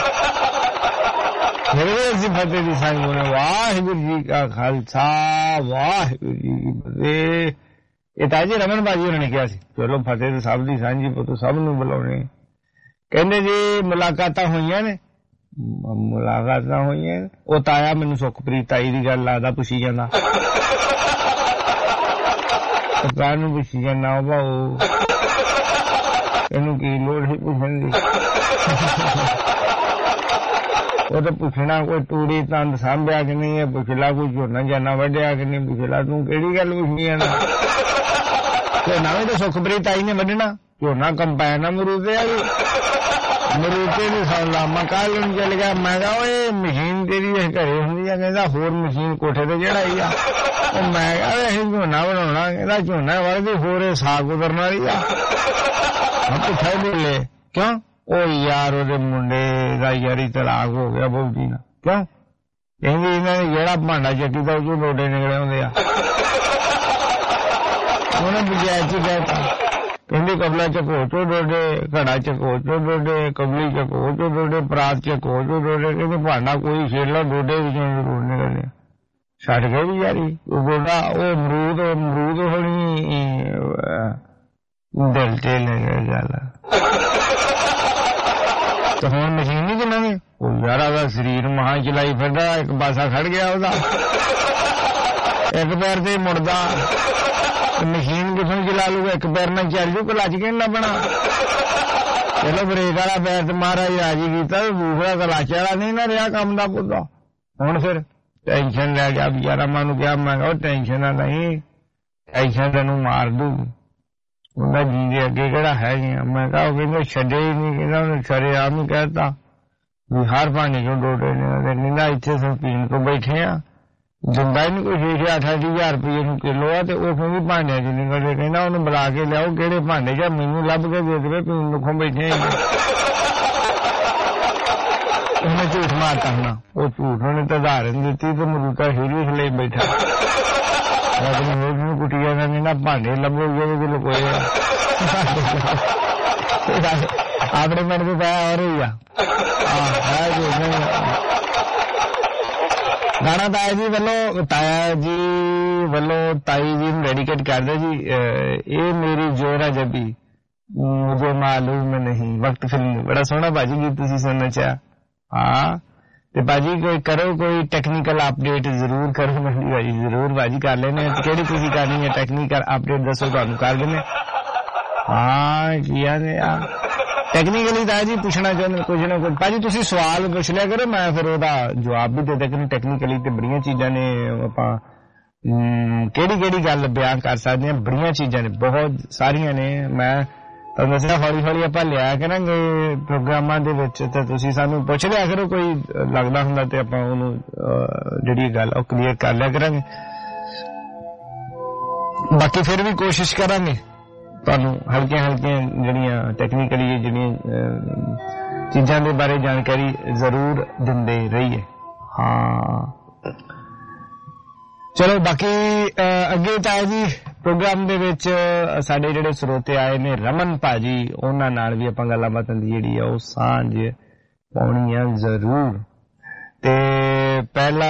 ਫਿਰ ਅਸੀਂ ਫਤਿਹ ਦੀ ਸਾਂਝ ਪਾਉਣੇ ਵਾਹਿਗੁਰੂ ਜੀ ਕਾ ਖਾਲਸਾ ਵਾਹਿਗੁਰੂ ਜੀ ਕੀ ਫਤਿਹ ਇਹ ਤਾਂ ਜੀ ਰਮਨ ਬਾਜੀ ਉਹਨਾਂ ਨੇ ਕਿਹਾ ਸੀ ਚਲੋ ਫਤਿਹ ਤੇ ਸਭ ਦੀ ਸਾਂਝੀ ਪੁੱਤ ਸਭ ਨੂੰ ਬੁਲਾਉਣੇ ਕਹਿੰਦੇ ਜੀ ਮੁਲਾਕਾਤਾਂ ਹੋਈਆਂ ਨੇ ਮੁਲਾਕਾਤਾਂ ਹੋਈਆਂ ਉਹ ਤਾਇਆ ਮੈਨੂੰ ਸੁਖਪ੍ਰੀਤ ਤਾਈ ਦੀ ਗੱਲ ਲੱਗਦਾ ਪੁੱਛੀ ਜਾਂਦਾ ਸਰਕਾਰ ਨੂੰ ਪੁੱਛੀ ਜਾਂਦਾ ਉਹ ਭਾਊ ਇਹਨੂੰ ਕੀ ਲੋੜ ਸੀ ਪੁੱਛਣ ਦੀ ਉਹ ਤਾਂ ਪੁੱਛਣਾ ਕੋਈ ਤੂੜੀ ਤੰਦ ਸਾਂਭਿਆ ਕਿ ਨਹੀਂ ਹੈ ਪੁੱਛ ਲਾ ਕੋਈ ਝੋਨਾ ਜਾਨਾ ਵੱਢਿਆ ਕਿ ਨਹੀਂ ਪੁੱਛ ਲਾ ਤੂੰ ਕਿਹੜੀ ਗੱਲ ਪੁੱਛਣੀ ਹੈ ਨਾ ਝੋਨਾ ਵੀ ਤਾਂ ਸੁਖਪ੍ਰੀਤ ਆਈ ਨੇ ਵੱਢਣਾ ਝੋਨਾ ਕੰਪਾਇਨ ਅਮਰੂਦ ਆ ਜੀ ਮਰੂਦੇ ਦੀ ਸੌਲਾ ਮੈਂ ਕੱਲ ਨੂੰ ਚੱਲ ਗਿਆ ਮੈਂ ਕਿਹਾ ਓਏ ਮਸ਼ੀਨ ਤੇਰੀ ਘਰੇ ਹੁੰਦੀ ਆ ਕਹਿੰਦਾ ਹੋਰ ਮਸ਼ੀਨ ਕੋਠੇ ਤੇ ਚੜਾਈ ਆ ਉਹ ਮੈਂ ਕਿਹਾ ਅਸੀਂ ਝੋਨਾ ਬਣਾਉਣਾ ਕਹਿੰਦਾ ਝੋਨਾ ਵਰਦੀ ਹੋਰ ਸਾਗ ਉਤਰਨ ਵਾਲੀ ਆ ਪੁੱਛਾ ਬੋਲੇ ਕਿਉਂ ਉਹ ਯਾਰ ਉਹਦੇ ਮੁੰਡੇ ਦਾ ਯਾਰੀ ਤਲਾਕ ਹੋ ਗਿਆ ਬਹੁਤੀ ਨਾਲ ਕਿਉਂ ਕਹਿੰਦੀ ਇਹਨਾਂ ਨੇ ਜਿਹੜਾ ਭਾਂਡਾ ਚੱਕੀ ਦਾ ਉਹ ਚੋਂ ਡੋਡੇ ਨਿਕਲੇ ਹੁੰਦੇ ਆ ਉਹਨੇ ਪੰਚਾਇਤ ਚ ਕਹਿਤਾ ਕਹਿੰਦੀ ਕਬਲਾ ਚੱਕੋ ਚੋ ਡੋਡੇ ਘੜਾ ਚੱਕੋ ਚੋ ਡੋਡੇ ਕਬਲੀ ਚੱਕੋ ਚੋ ਡੋਡੇ ਪਰਾਤ ਚੱਕੋ ਚੋ ਡੋਡੇ ਕਹਿੰਦੇ ਭਾਂਡਾ ਕੋਈ ਛੇੜ ਲਾ ਡੋਡੇ ਵਿੱਚੋਂ ਜ਼ਰੂਰ ਨਿਕਲਦੇ ਛੱਡ ਗਏ ਵੀ ਯਾਰੀ ਉਹ ਡੋਡਾ ਉਹ ਅਮਰੂਦ ਅਮਰੂਦ ਹੋਣੀ ਦਿਲ ਤੇ ਲੈ ਗੱਲ ਤੇ ਹੁਣ ਮਸ਼ੀਨ ਨਹੀਂ ਚਲਾਉਣੀ ਉਹ ਯਾਰਾ ਦਾ ਸਰੀਰ ਮਹਾਂ ਚਲਾਈ ਫਿਰਦਾ ਇੱਕ ਪਾਸਾ ਖੜ ਗਿਆ ਉਹਦਾ ਇੱਕ ਪੈਰ ਤੇ ਮੁੜਦਾ ਮਸ਼ੀਨ ਕਿਥੋਂ ਚਲਾ ਲੂਗਾ ਇੱਕ ਪੈਰ ਨਾਲ ਚੱਲ ਜੂ ਕਲੱਚ ਕੇ ਨਾ ਬਣਾ ਚਲੋ ਬ੍ਰੇਕ ਵਾਲਾ ਪੈਰ ਤੇ ਮਹਾਰਾਜ ਰਾਜੀ ਕੀਤਾ ਦੂਸਰਾ ਕਲੱਚ ਵਾਲਾ ਨਹੀਂ ਨਾ ਰਿਹਾ ਕੰਮ ਦਾ ਪੁੱਤਾ ਹੁਣ ਫਿਰ ਟੈਨਸ਼ਨ ਲੈ ਗਿਆ ਵਿਚਾਰਾ ਮੈਂ ਉਹਨੂੰ ਕਿਹਾ ਮੈਂ ਕਿਹਾ ਟੈਨਸ਼ਨ ਨਾ ਨਹੀਂ ਟੈਨਸ਼ਨ ਤੈਨੂੰ ਮਾਰ ਦੂ ਉਹਨਾਂ ਜੀ ਦੇ ਅੱਗੇ ਕਿਹੜਾ ਹੈ ਮੈਂ ਕਿਹਾ ਉਹ ਕਹਿੰਦਾ ਛੱਡੇ ਹੀ ਨਹੀਂ ਕਹਿੰਦਾ ਉਹਨੇ ਸ਼ਰੇਆਮ ਹੀ ਕਹਿਤਾ ਵੀ ਹਰ ਭਾਂਡੇ ਚੋਂ ਡੋਡੇ ਨੇ ਕਹਿੰਦਾ ਇੱਥੇ ਸਭ ਪੀਣ ਤੋਂ ਬੈਠੇ ਆ ਦਿੰਦਾ ਹੀ ਨਹੀਂ ਕੋਈ ਛੇ ਛੇ ਅੱਠ ਅੱਠ ਹਜ਼ਾਰ ਰੁਪਏ ਨੂੰ ਕਿਲੋ ਆ ਤੇ ਉਹ ਕਹਿੰਦੀ ਭਾਂਡਿਆਂ ਚ ਨਿਕਲਦੇ ਕਹਿੰਦਾ ਉਹਨੂੰ ਬੁਲਾ ਕੇ ਲਿਆਓ ਕਿਹੜੇ ਭਾਂਡੇ ਚ ਮੈਨੂੰ ਲੱਭ ਕੇ ਦੇ ਦੇਵੇ ਪੀਣ ਨੂੰ ਬੈਠੇ ਉਹਨੇ ਝੂਠ ਮਾਰਤਾ ਹੋਣਾ ਉਹ ਝੂਠ ਉਹਨੇ ਤਾਂ ਉਦਾਹਰਨ ਦਿੱਤੀ ਤੇ ਮਰੂਤਾ ਸੀਰੀਅਸ ਲਈ ਬੈਠਾ ਨੂੰ ਕੁੱਟੀਆਂ ਨੇ ਨਾ ਭਾਂਡੇ ਲੱਭੋ ਜਿਹੜੇ ਲੁਕੋਏ ਆਪਣੇ ਮਨ ਦੇ ਪਾਇਆ ਹੋ ਰਹੀ ਆ ਗਾਣਾ ਤਾਇਆ ਜੀ ਵੱਲੋਂ ਤਾਇਆ ਜੀ ਵੱਲੋਂ ਤਾਈ ਜੀ ਨੂੰ ਡੈਡੀਕੇਟ ਕਰਦੇ ਜੀ ਇਹ ਮੇਰੀ ਜੋਰਾ ਜਬੀ ਮੁਝੇ ਮਾਲੂਮ ਨਹੀਂ ਵਕਤ ਫਿਲਮ ਬੜਾ ਸੋਹਣਾ ਬਾਜੀ ਗੀਤ ਤੁਸੀਂ ਸੁਣਨਾ ਚਾਹ ਹਾਂ ਤੇ ਬਾਜੀ ਕੋਈ ਕਰੋ ਕੋਈ ਟੈਕਨੀਕਲ ਅਪਡੇਟ ਜ਼ਰੂਰ ਕਰੋ ਮੰਡੀ ਬਾਜੀ ਜ਼ਰੂਰ ਬਾਜੀ ਕਰ ਲੈਣੇ ਕਿਹੜੀ ਤੁਸੀਂ ਕਰਨੀ ਹੈ ਟੈਕਨੀਕਲ ਅਪਡੇਟ ਦੱਸੋ ਤੁਹਾਨੂੰ ਕਰ ਦਿੰਦੇ ਹਾਂ ਕੀ ਆਨੇ ਆ ਟੈਕਨੀਕਲੀ ਤਾਂ ਜੀ ਪੁੱਛਣਾ ਚਾਹੁੰਦੇ ਕੁਝ ਨਾ ਕੁਝ ਭਾਜੀ ਤੁਸੀਂ ਸਵਾਲ ਪੁੱਛ ਲਿਆ ਕਰੋ ਮੈਂ ਫਿਰ ਉਹਦਾ ਜਵਾਬ ਵੀ ਦੇ ਦਿਆਂ ਟੈਕਨੀਕਲੀ ਤੇ ਬੜੀਆਂ ਚੀਜ਼ਾਂ ਨੇ ਆਪਾਂ ਕਿਹੜੀ ਕਿਹੜੀ ਗੱਲ ਬਿਆਨ ਕਰ ਸਕਦੇ ਹਾਂ ਬੜੀਆਂ ਚੀਜ਼ਾਂ ਨੇ ਬਹੁਤ ਸਾਰੀਆਂ ਨੇ ਮੈਂ ਤੁਹਾਨੂੰ ਦੱਸਿਆ ਹੌਲੀ ਹੌਲੀ ਆਪਾਂ ਲਿਆ ਕਰਾਂਗੇ ਪ੍ਰੋਗਰਾਮਾਂ ਦੇ ਵਿੱਚ ਤੇ ਤੁਸੀਂ ਸਾਨੂੰ ਪੁੱਛ ਲਿਆ ਕਰੋ ਕੋਈ ਲੱਗਦਾ ਹੁੰਦਾ ਤੇ ਆਪਾਂ ਉਹਨੂੰ ਜਿਹੜੀ ਗੱਲ ਉਹ ਕਲੀਅਰ ਕਰ ਲਿਆ ਕਰਾਂਗੇ ਬਾਕੀ ਫਿਰ ਵੀ ਕੋਸ਼ਿਸ਼ ਕਰਾਂਗੇ ਤੁਹਾਨੂੰ ਹਲਕੀਆਂ ਹਲਕੀਆਂ ਜਿਹੜੀਆਂ ਟੈਕਨੀਕਲੀ ਜਿਹੜੀਆਂ ਚੀਜ਼ਾਂ ਦੇ ਬਾਰੇ ਜਾਣਕਾਰੀ ਜ਼ਰੂਰ ਦਿੰਦੇ ਰਹੀਏ ਹਾਂ ਚਲੋ ਬਾਕੀ ਅੱਗੇ ਤਾਂ ਜੀ ਪ੍ਰੋਗਰਾਮ ਦੇ ਵਿੱਚ ਸਾਡੇ ਜਿਹੜੇ ਸਰੋਤੇ ਆਏ ਨੇ ਰਮਨ ਭਾਜੀ ਉਹਨਾਂ ਨਾਲ ਵੀ ਆਪਾਂ ਗੱਲਾਂ ਬਾਤਾਂ ਦੀ ਜਿਹੜੀ ਆ ਉਹ ਸਾਂਝ ਪਾਉਣੀ ਆ ਜ਼ਰੂਰ ਤੇ ਪਹਿਲਾ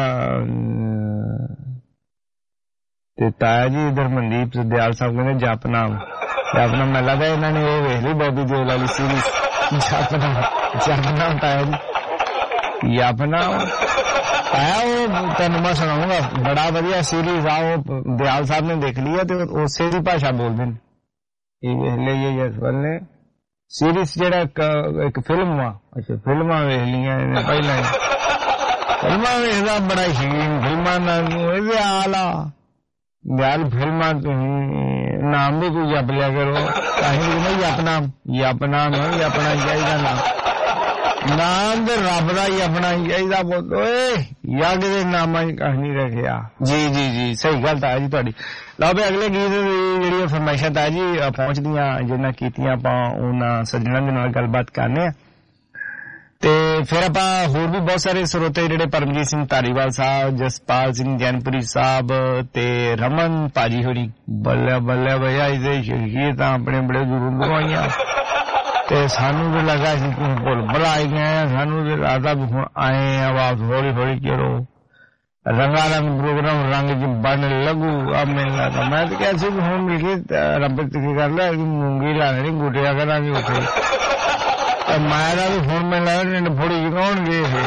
ਤੇ ਤਾਇਆ ਜੀ ਇਧਰ ਮਨਦੀਪ ਦਿਆਲ ਸਾਹਿਬ ਕਹਿੰਦੇ ਜਪਨਾਮ ਜਪਨਾਮ ਮੈਂ ਲੱਗਦਾ ਇਹਨਾਂ ਨੇ ਉਹ ਵੇਖ ਲਈ ਬੋਬੀ ਦਿਓਲ ਵਾਲੀ ਸੀਰੀਜ਼ ਜਪਨਾਮ ਜਪਨਾਮ ਤਾਇਆ ਜੀ ਜਪਨਾਮ ਤਾਇਆ ਉਹ ਤੈਨੂੰ ਮੈਂ ਸੁਣਾਉਂਗਾ ਬੜਾ ਵਧੀਆ ਸੀਰੀਜ਼ ਆ ਉਹ ਦਿਆਲ ਸਾਹਿਬ ਨੇ ਦੇਖ ਲਈ ਤੇ ਉਸੇ ਦੀ ਭਾਸ਼ਾ ਬੋਲਦੇ ਨੇ ਇਹ ਵੇਖ ਲਈਏ ਜਸਵਲ ਨੇ ਸੀਰੀਜ਼ ਜਿਹੜਾ ਇੱਕ ਫਿਲਮ ਆ ਅੱਛਾ ਫਿਲਮਾਂ ਵੇਖ ਲਈਆਂ ਇਹਨੇ ਪਹਿਲਾਂ ਫਿਲਮਾਂ ਵੇਖਦਾ ਬੜਾ ਸ਼ੌਕੀਨ ਫਿਲਮਾਂ ਨਾਲ ਇਹਦੇ ਆਲਾ ਦਿਆਲ ਫਿਲਮਾਂ ਤੁਸੀਂ ਨਾਮ ਵੀ ਕੋਈ ਜਪ ਲਿਆ ਕਰੋ ਕਾਹੀ ਨਹੀਂ ਜਪਨਾ ਜਪਨਾ ਨਹੀਂ ਆਪਣਾ ਚਾਹੀਦਾ ਨਾਮ ਨਾਮ ਦੇ ਰੱਬ ਦਾ ਹੀ ਆਪਣਾ ਚਾਹੀਦਾ ਪੁੱਤ ਓਏ ਯੱਗ ਦੇ ਨਾਮਾਂ ਦੀ ਕਹਾਣੀ ਰੱਖਿਆ ਜੀ ਜੀ ਜੀ ਸਹੀ ਗੱਲ ਤਾਂ ਜੀ ਤੁਹਾਡੀ ਲਓ ਵੀ ਅਗਲੇ ਗੀਤ ਦੀ ਜਿਹੜੀ ਫਰਮਾਇਸ਼ਾਂ ਤਾਂ ਜੀ ਪਹੁੰਚਦੀਆਂ ਜਿਹਨਾਂ ਕੀਤੀਆਂ ਆਪਾਂ ਉਹਨਾਂ ਸੱਜਣਾਂ ਦੇ ਨਾਲ ਗੱਲਬਾਤ ਕਰਨੇ ਆ ਤੇ ਫਿਰ ਆਪਾਂ ਹੋਰ ਵੀ ਬਹੁਤ ਸਾਰੇ ਸਰੋਤੇ ਜਿਹੜੇ ਪਰਮਜੀਤ ਸਿੰਘ ਧਾਰੀਵਾਲ ਸਾਹਿਬ ਜਸਪਾਲ ਸਿੰਘ ਜੈਨਪੁਰੀ ਸਾਹਿਬ ਤੇ ਰਮਨ ਭਾਜੀ ਹੋਰੀ ਬੱਲੇ ਬੱਲੇ ਭਈਆ ਇਹਦੇ ਸ਼ਹੀਦ ਤਾਂ ਆਪਣੇ ਬੜੇ ਗੁਰੂ ਦਵਾਈਆਂ ਤੇ ਸਾਨੂੰ ਵੀ ਲੱਗਾ ਸੀ ਭੁੱਲ ਭੁਲਾਈ ਗਏ ਸਾਨੂੰ ਵੀ ਲੱਗਦਾ ਵੀ ਹੁਣ ਆਏ ਆ ਵਾਪਸ ਹੌਲੀ ਹੌਲੀ ਚਲੋ रंगारंग प्रोग्राम रंग च बन लगू अब मिलना था मैं तो कैसे हूँ मिली रब की कर लिया मूंगी लाने गुटिया करा उठे मैं भी फोन में लगा थोड़ी कौन गए थे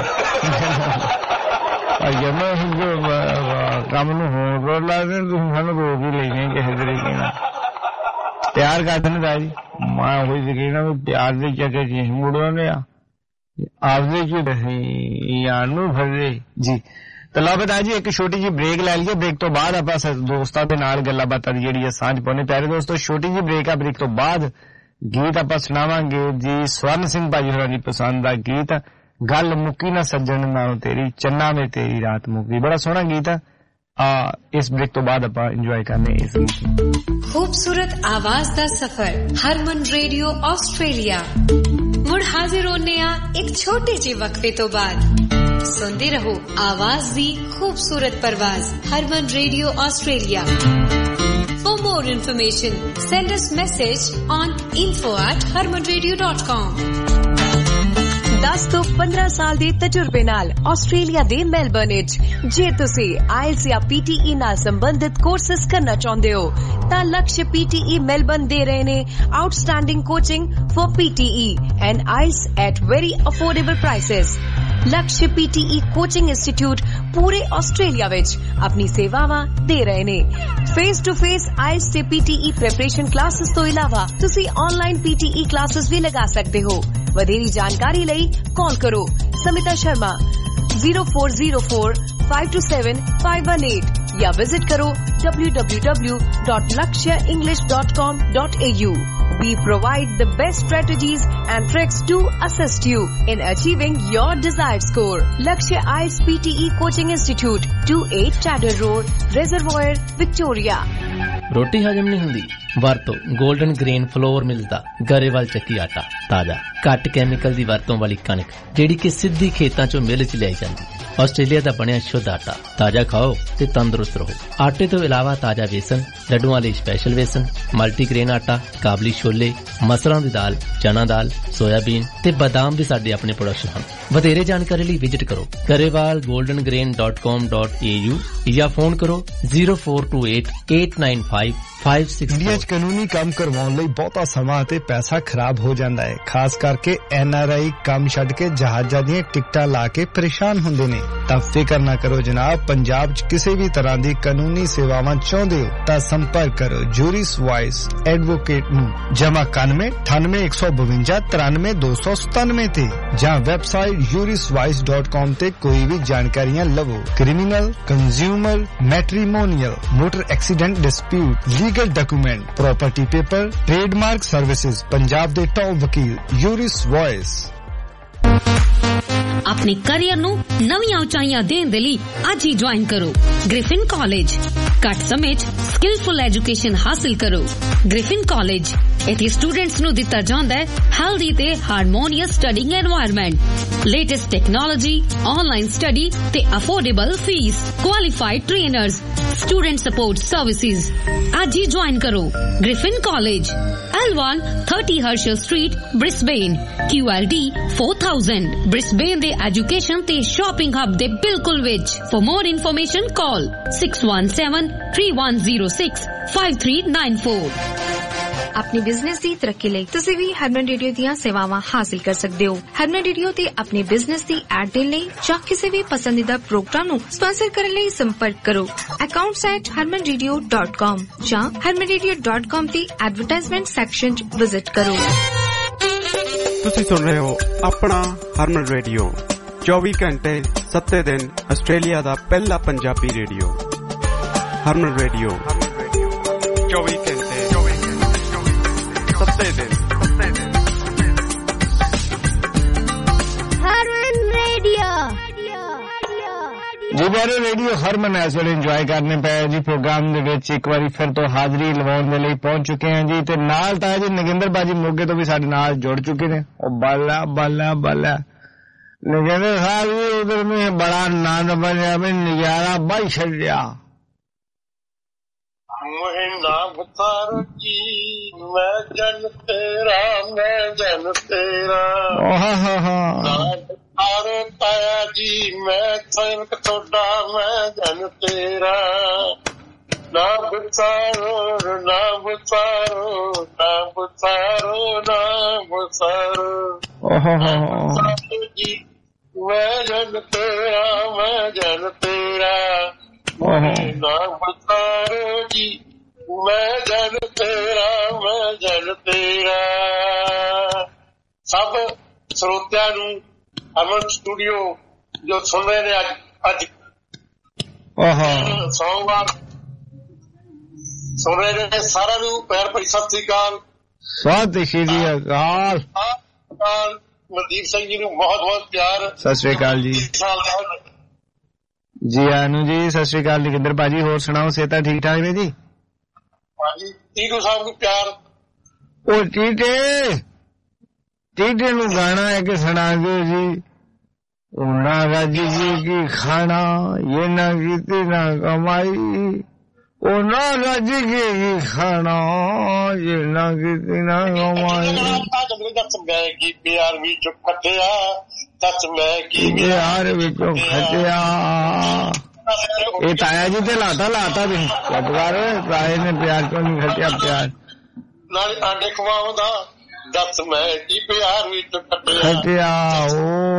जब कम न हो लाते तुम सानू रोक ही लेने किसी तरीके प्यार कर देना जी मैं वही यकीन है प्यार के चक्कर च मुड़ो ने आपदे यानू फसे जी तो लो बता जी एक छोटी जी ब्रेक लै लीए ब्रेक तो बाद आप दोस्तों के नाल गल्लां बातां दी जिहड़ी सांझ पाउने प्यारे दोस्तों छोटी जी ब्रेक आ ब्रेक तो बाद गीत आप सुनावांगे जी स्वर्ण सिंह भाजी होरां दी पसंद दा गीत गल मुक्की ना सज्जन नालों तेरी चन्ना में तेरी रात मुक्की बड़ा सोहना गीत है आ इस ब्रेक तो बाद आप एंजॉय करने इस गीत खूबसूरत आवाज दा सफर हरमन रेडियो ऑस्ट्रेलिया मुड़ हाजिर होने आ एक छोटे जे वक्फे तो बाद सुनते रहो आवाज दी खूबसूरत परवाज Harman radio Australia For more information, send us message on info at harman radio dot com. दस ਤੋਂ ਪੰਦਰਾਂ ਸਾਲ ਦੇ ਤਜਰਬੇ ਨਾਲ ਆਸਟ੍ਰੇਲੀਆ ਦੇ ਮੈਲਬਰਨ ਵਿੱਚ ਜੇ ਤੁਸੀਂ ਆਇਲਸ ਜਾਂ ਪੀਟੀਈ ਨਾਲ ਸੰਬੰਧਿਤ ਕੋਰਸਸ ਕਰਨਾ ਚਾਹੁੰਦੇ ਹੋ ਤਾਂ ਲਕਸ਼ ਪੀਟੀਈ ਮੈਲਬਰਨ ਦੇ ਰਹੇ ਨੇ outstanding coaching for PTE and IELTS at very affordable prices Laksh PTE coaching institute ਪੂਰੇ ਆਸਟ੍ਰੇਲੀਆ ਵਿੱਚ ਆਪਣੀ ਸੇਵਾਵਾਂ ਦੇ ਰਹੇ ਨੇ ਫੇਸ ਟੂ ਫੇਸ ਆਇਲਸ ਤੇ ਪੀਟੀਈ ਪ੍ਰੈਪਰੇਸ਼ਨ ਕਲਾਸਿਸ ਤੋਂ ਇਲਾਵਾ ਤੁਸੀਂ ਆਨਲਾਈਨ ਪੀਟੀਈ ਕਲਾਸਿਸ ਵੀ ਲਗਾ ਸਕਦੇ ਹੋ ਵਧੇਰੀ ਜਾਣਕਾਰੀ ਲਈ कॉल करो Samita Sharma zero four zero four five two seven five one eight या विजिट करो w w w dot lakshya english dot com dot a u. We provide the best strategies and tricks to assist you in achieving your desired score. Lakshya I E L T S P T E Coaching Institute, twenty-eight Chatter Road, Reservoir, Victoria. रोटी हजम नहीं हुंदी वरतो golden grain floor मिलदा गरेवाल ਚੱਕੀ ਆਟਾ ਤਾਜ਼ਾ ਘੱਟ chemical ਦੀ ਵਰਤੋਂ ਵਾਲੀ ਕਣਕ ਜਿਹੜੀ ਕਿ ਸਿੱਧੀ ਖੇਤਾਂ ਚੋਂ ਮਿਲ ਚ ਲਿਆਈ ਜਾਂਦੀ ਆਸਟ੍ਰੇਲੀਆ ਦਾ ਬਣਿਆ ਸ਼ੁੱਧ ਆਟਾ ਤਾਜ਼ਾ ਖਾਓ ਤੇ ਤੰਦਰੁਸਤ ਰਹੋ ਆਟੇ ਤੋਂ ਇਲਾਵਾ ਤਾਜ਼ਾ ਵੇਸਣ ਲੱਡੂਆਂ ਲਈ ਸਪੈਸ਼ਲ ਵੇਸਣ ਮਲਟੀਗ੍ਰੇਨ ਆਟਾ ਕਾਬਲੀ ਛੋਲੇ ਮਸਰਾਂ ਦੀ ਦਾਲ ਚਨਾ ਦਾਲ ਸੋਇਆਬੀਨ ਤੇ ਬਾਦਾਮ ਵੀ ਸਾਡੇ ਆਪਣੇ ਪ੍ਰੋਡਕਟ ਹਨ ਵਧੇਰੇ ਜਾਣਕਾਰੀ ਲਈ ਵਿਜ਼ਿਟ ਕਰੋ Grewal golden grain dot com dot a u ਜਾਂ ਫੋਨ ਕਰੋ zero four two eight eight nine five five six four। India 'ਚ ਕਾਨੂੰਨੀ ਕੰਮ ਕਰਵਾਉਣ ਲਈ ਬਹੁਤਾ ਸਮਾਂ ਤੇ ਪੈਸਾ ਖਰਾਬ ਹੋ ਜਾਂਦਾ ਹੈ ਖਾਸ ਕਰਕੇ ਐਨ ਆਰ ਆਈ ਕੰਮ ਛੱਡ ਕੇ ਜਹਾਜ਼ਾਂ ਦੀਆਂ ਟਿਕਟਾਂ ਲਾ ਕੇ ਪਰੇਸ਼ਾਨ ਹੁੰਦੇ ਨੇ ਤਾਂ ਫਿਕਰ ਨਾ ਕਰੋ ਜਨਾਬ ਪੰਜਾਬ 'ਚ ਕਿਸੇ ਵੀ ਤਰ੍ਹਾਂ ਦੀ ਕਾਨੂੰਨੀ ਸੇਵਾਵਾਂ ਚਾਹੁੰਦੇ ਹੋ ਤਾਂ ਸੰਪਰਕ ਕਰੋ ਜੂਰਿਸ ਵਾਇਸ ਐਡਵੋਕੇਟ ਨੂੰ ਜਮਾ ਇਕਾਨਵੇਂ ਅਠਾਨਵੇਂ ਇੱਕ ਸੌ ਬਵੰਜਾ ਤਰਾਨਵੇਂ ਦੋ ਸੌ ਸਤਾਨਵੇਂ ਤੇ ਜਾਂ website juris wise dot com ਤੇ ਕੋਈ ਵੀ ਜਾਣਕਾਰੀਆਂ ਲਵੋ criminal consumer matrimonial motor accident dispute legal document property paper trademark services Punjab ਦੇ ਟੌਪ ਵਕੀਲ ਯੂਰਿਸ ਵਾਇਸ ਆਪਣੇ ਕੈਰੀਅਰ ਨੂੰ ਨਵੀਆਂ ਉਚਾਈਆਂ ਦੇਣ ਦੇ ਲਈ ਅੱਜ ਹੀ ਜੁਆਇਨ ਕਰੋ ਗ੍ਰਿਫਿਨ ਕਾਲਜ ਘੱਟ ਸਮੇਂ 'ਚ ਸਕਿਲਫੁਲ ਐਜੂਕੇਸ਼ਨ ਹਾਸਲ ਕਰੋ ਗ੍ਰਿਫਿਨ ਕਾਲਜ ਇੱਥੇ ਸਟੂਡੈਂਟਸ ਨੂੰ ਦਿੱਤਾ ਜਾਂਦਾ ਹੈ ਹੈਲਦੀ ਤੇ harmonious studying environment latest technology online study ਤੇ affordable fee qualified trainers student support services ਅੱਜ ਹੀ ਜੁਆਇਨ ਕਰੋ Griffin college L one thirty Herschel Street, Brisbane, Q L D four thousand, Brisbane ਦੇ ਐਜੂਕੇਸ਼ਨ ਤੇ shopping hub ਦੇ ਬਿਲਕੁਲ ਵਿੱਚ For more information call six one seven three one zero six five three nine four। अपनी business दी तरक्की ਲਈ ਤੁਸੀਂ ਵੀ ਹਰਮਨ ਰੇਡੀਓ ਦੀਆਂ ਸੇਵਾਵਾਂ ਹਾਸਲ ਕਰ ਸਕਦੇ ਹੋ ਹਰਮਨ ਰੇਡੀਓ ਤੇ ਆਪਣੇ ਬਿਜ਼ਨਸ ਦੀ ਐਡ ਦੇਣ ਲਈ ਜਾਂ ਕਿਸੇ ਵੀ ਪਸੰਦੀਦਾ ਪ੍ਰੋਗਰਾਮ ਨੂੰ ਸਪਾਂਸਰ ਕਰਨ ਲਈ ਸੰਪਰਕ ਕਰੋ accounts at harman radio dot com ਜਾਂ harman radio dot com ਦੀ ਐਡਵਰਟਾਈਜ਼ਮੈਂਟ ਸੈਕਸ਼ਨ 'ਚ ਵਿਜ਼ਿਟ ਕਰੋ ਤੁਸੀਂ ਸੁਣ ਰਹੇ ਹੋ ਆਪਣਾ ਹਰਮਨ ਰੇਡੀਓ ਚੌਵੀ ਘੰਟੇ ਸੱਤ ਦਿਨ ਆਸਟ੍ਰੇਲੀਆ ਦਾ ਪਹਿਲਾ ਪੰਜਾਬੀ ਰੇਡੀਓ ਹਰਮਨ ਰੇਡੀਓ ਚੌਵੀ ਘੰਟੇ हरमन रेडियो जी बारे रेडियो हरमन इस वे इंजॉय करने पे जी प्रोग्राम दे विच एक बारी फिर तो हाजरी लवाउण दे लई पहुंच चुके हैं जी ते नाल ता जी नगिंदर बाजी मोगे तो भी साडे नाल जुड़ चुके ने ओ बाला बाला बाला नगिंदर साहब जी उधर में बड़ा आनंद बनया में नजारा बड़ छड़िया महिंदा बतर की मैं जन तेरा मैं जन तेरा ओह हा हा अरे ताया जी मैं सैनक थोड़ा मैं जन तेरा ना बुसारो ना बुसारो ना बुसारो ना बुसारो जी मैं जन तेरा मैं जन तेरा ना बुसारो जी मैं जन तेरा मैं जन तेरा। सब ਸਰੋਤਿਆਂ ਨੂੰ ਅਮਨ ਸਟੂਡੀਓ ਜੋ ਸੁਣ ਰਹੇ ਨੇ ਅੱਜ ਅੱਜ ਸੋਮਵਾਰ ਸੁਣ ਰਹੇ ਨੇ ਸਾਰਿਆਂ ਨੂੰ ਪਿਆਰ ਭਰੀ ਸਤਿ ਸ੍ਰੀ ਅਕਾਲ। ਸਤਿ ਸ਼੍ਰੀ ਅਕਾਲ। ਮਨਦੀਪ ਸਿੰਘ ਜੀ ਨੂੰ ਬਹੁਤ ਬਹੁਤ ਪਿਆਰ। ਸਤਿ ਸ਼੍ਰੀ ਅਕਾਲ ਜੀ। ਜੀ ਆਨੂ ਜੀ ਸਤਿ ਸ਼੍ਰੀ ਅਕਾਲ ਜੋਗਿੰਦਰ ਭਾਜੀ, ਹੋਰ ਸੁਣਾਓ ਸਿਹਤਾਂ ਠੀਕ ਠਾਕ ਨੇ ਜੀ? ਹਾਂਜੀ ਟੀਟੂ ਸਾਹਿਬ ਨੂੰ ਪਿਆਰ। ਉਹ ਟੀਟੇ ਟੀਟੇ ਨੂੰ ਗਾਣਾ ਹੈ ਕਿ ਸੁਣਾ ਦਿਓ ਜੀ। ਉਹ ਨਾ ਰਾਜੀ ਜੀ ਕੀ ਖਾਣਾ ਇਹ ਨਾ ਕੀਤੀ ਨਾ ਕਮਾਈ, ਉਹ ਨਾ ਰਾਜੀ ਕੀ ਖਾਣਾ ਇਹ ਨਾ ਕੀਤੀ ਨਾ ਕਮਾਈ। ਦੱਸ ਮੈਂ ਕੀ ਪਿਆਰ ਵਿੱਚੋਂ ਖੱਟਿਆ, ਦੱਸ ਮੈਂ ਕੀ ਪਿਆਰ ਵਿੱਚੋਂ ਖੱਟਿਆ। ਇਹ ਤਾਇਆ ਜੀ ਤੇ ਲਾਤਾ ਲਾਤਾ ਤੁਸੀਂ ਚੁੱਪ ਕਰ। ਤਾਏ ਨੇ ਪਿਆਰ ਕਿਉਂ ਨਹੀਂ ਖੱਟਿਆ? ਪਿਆਰ ਨਾਲੇ ਆਂਡੇ ਖਵਾਉਂਦਾ, ਦੱਸ ਮੈਂ ਕੀ ਪਿਆਰ ਵਿੱਚ ਖੱਟਿਆ ਖੱਟਿਆ। ਓ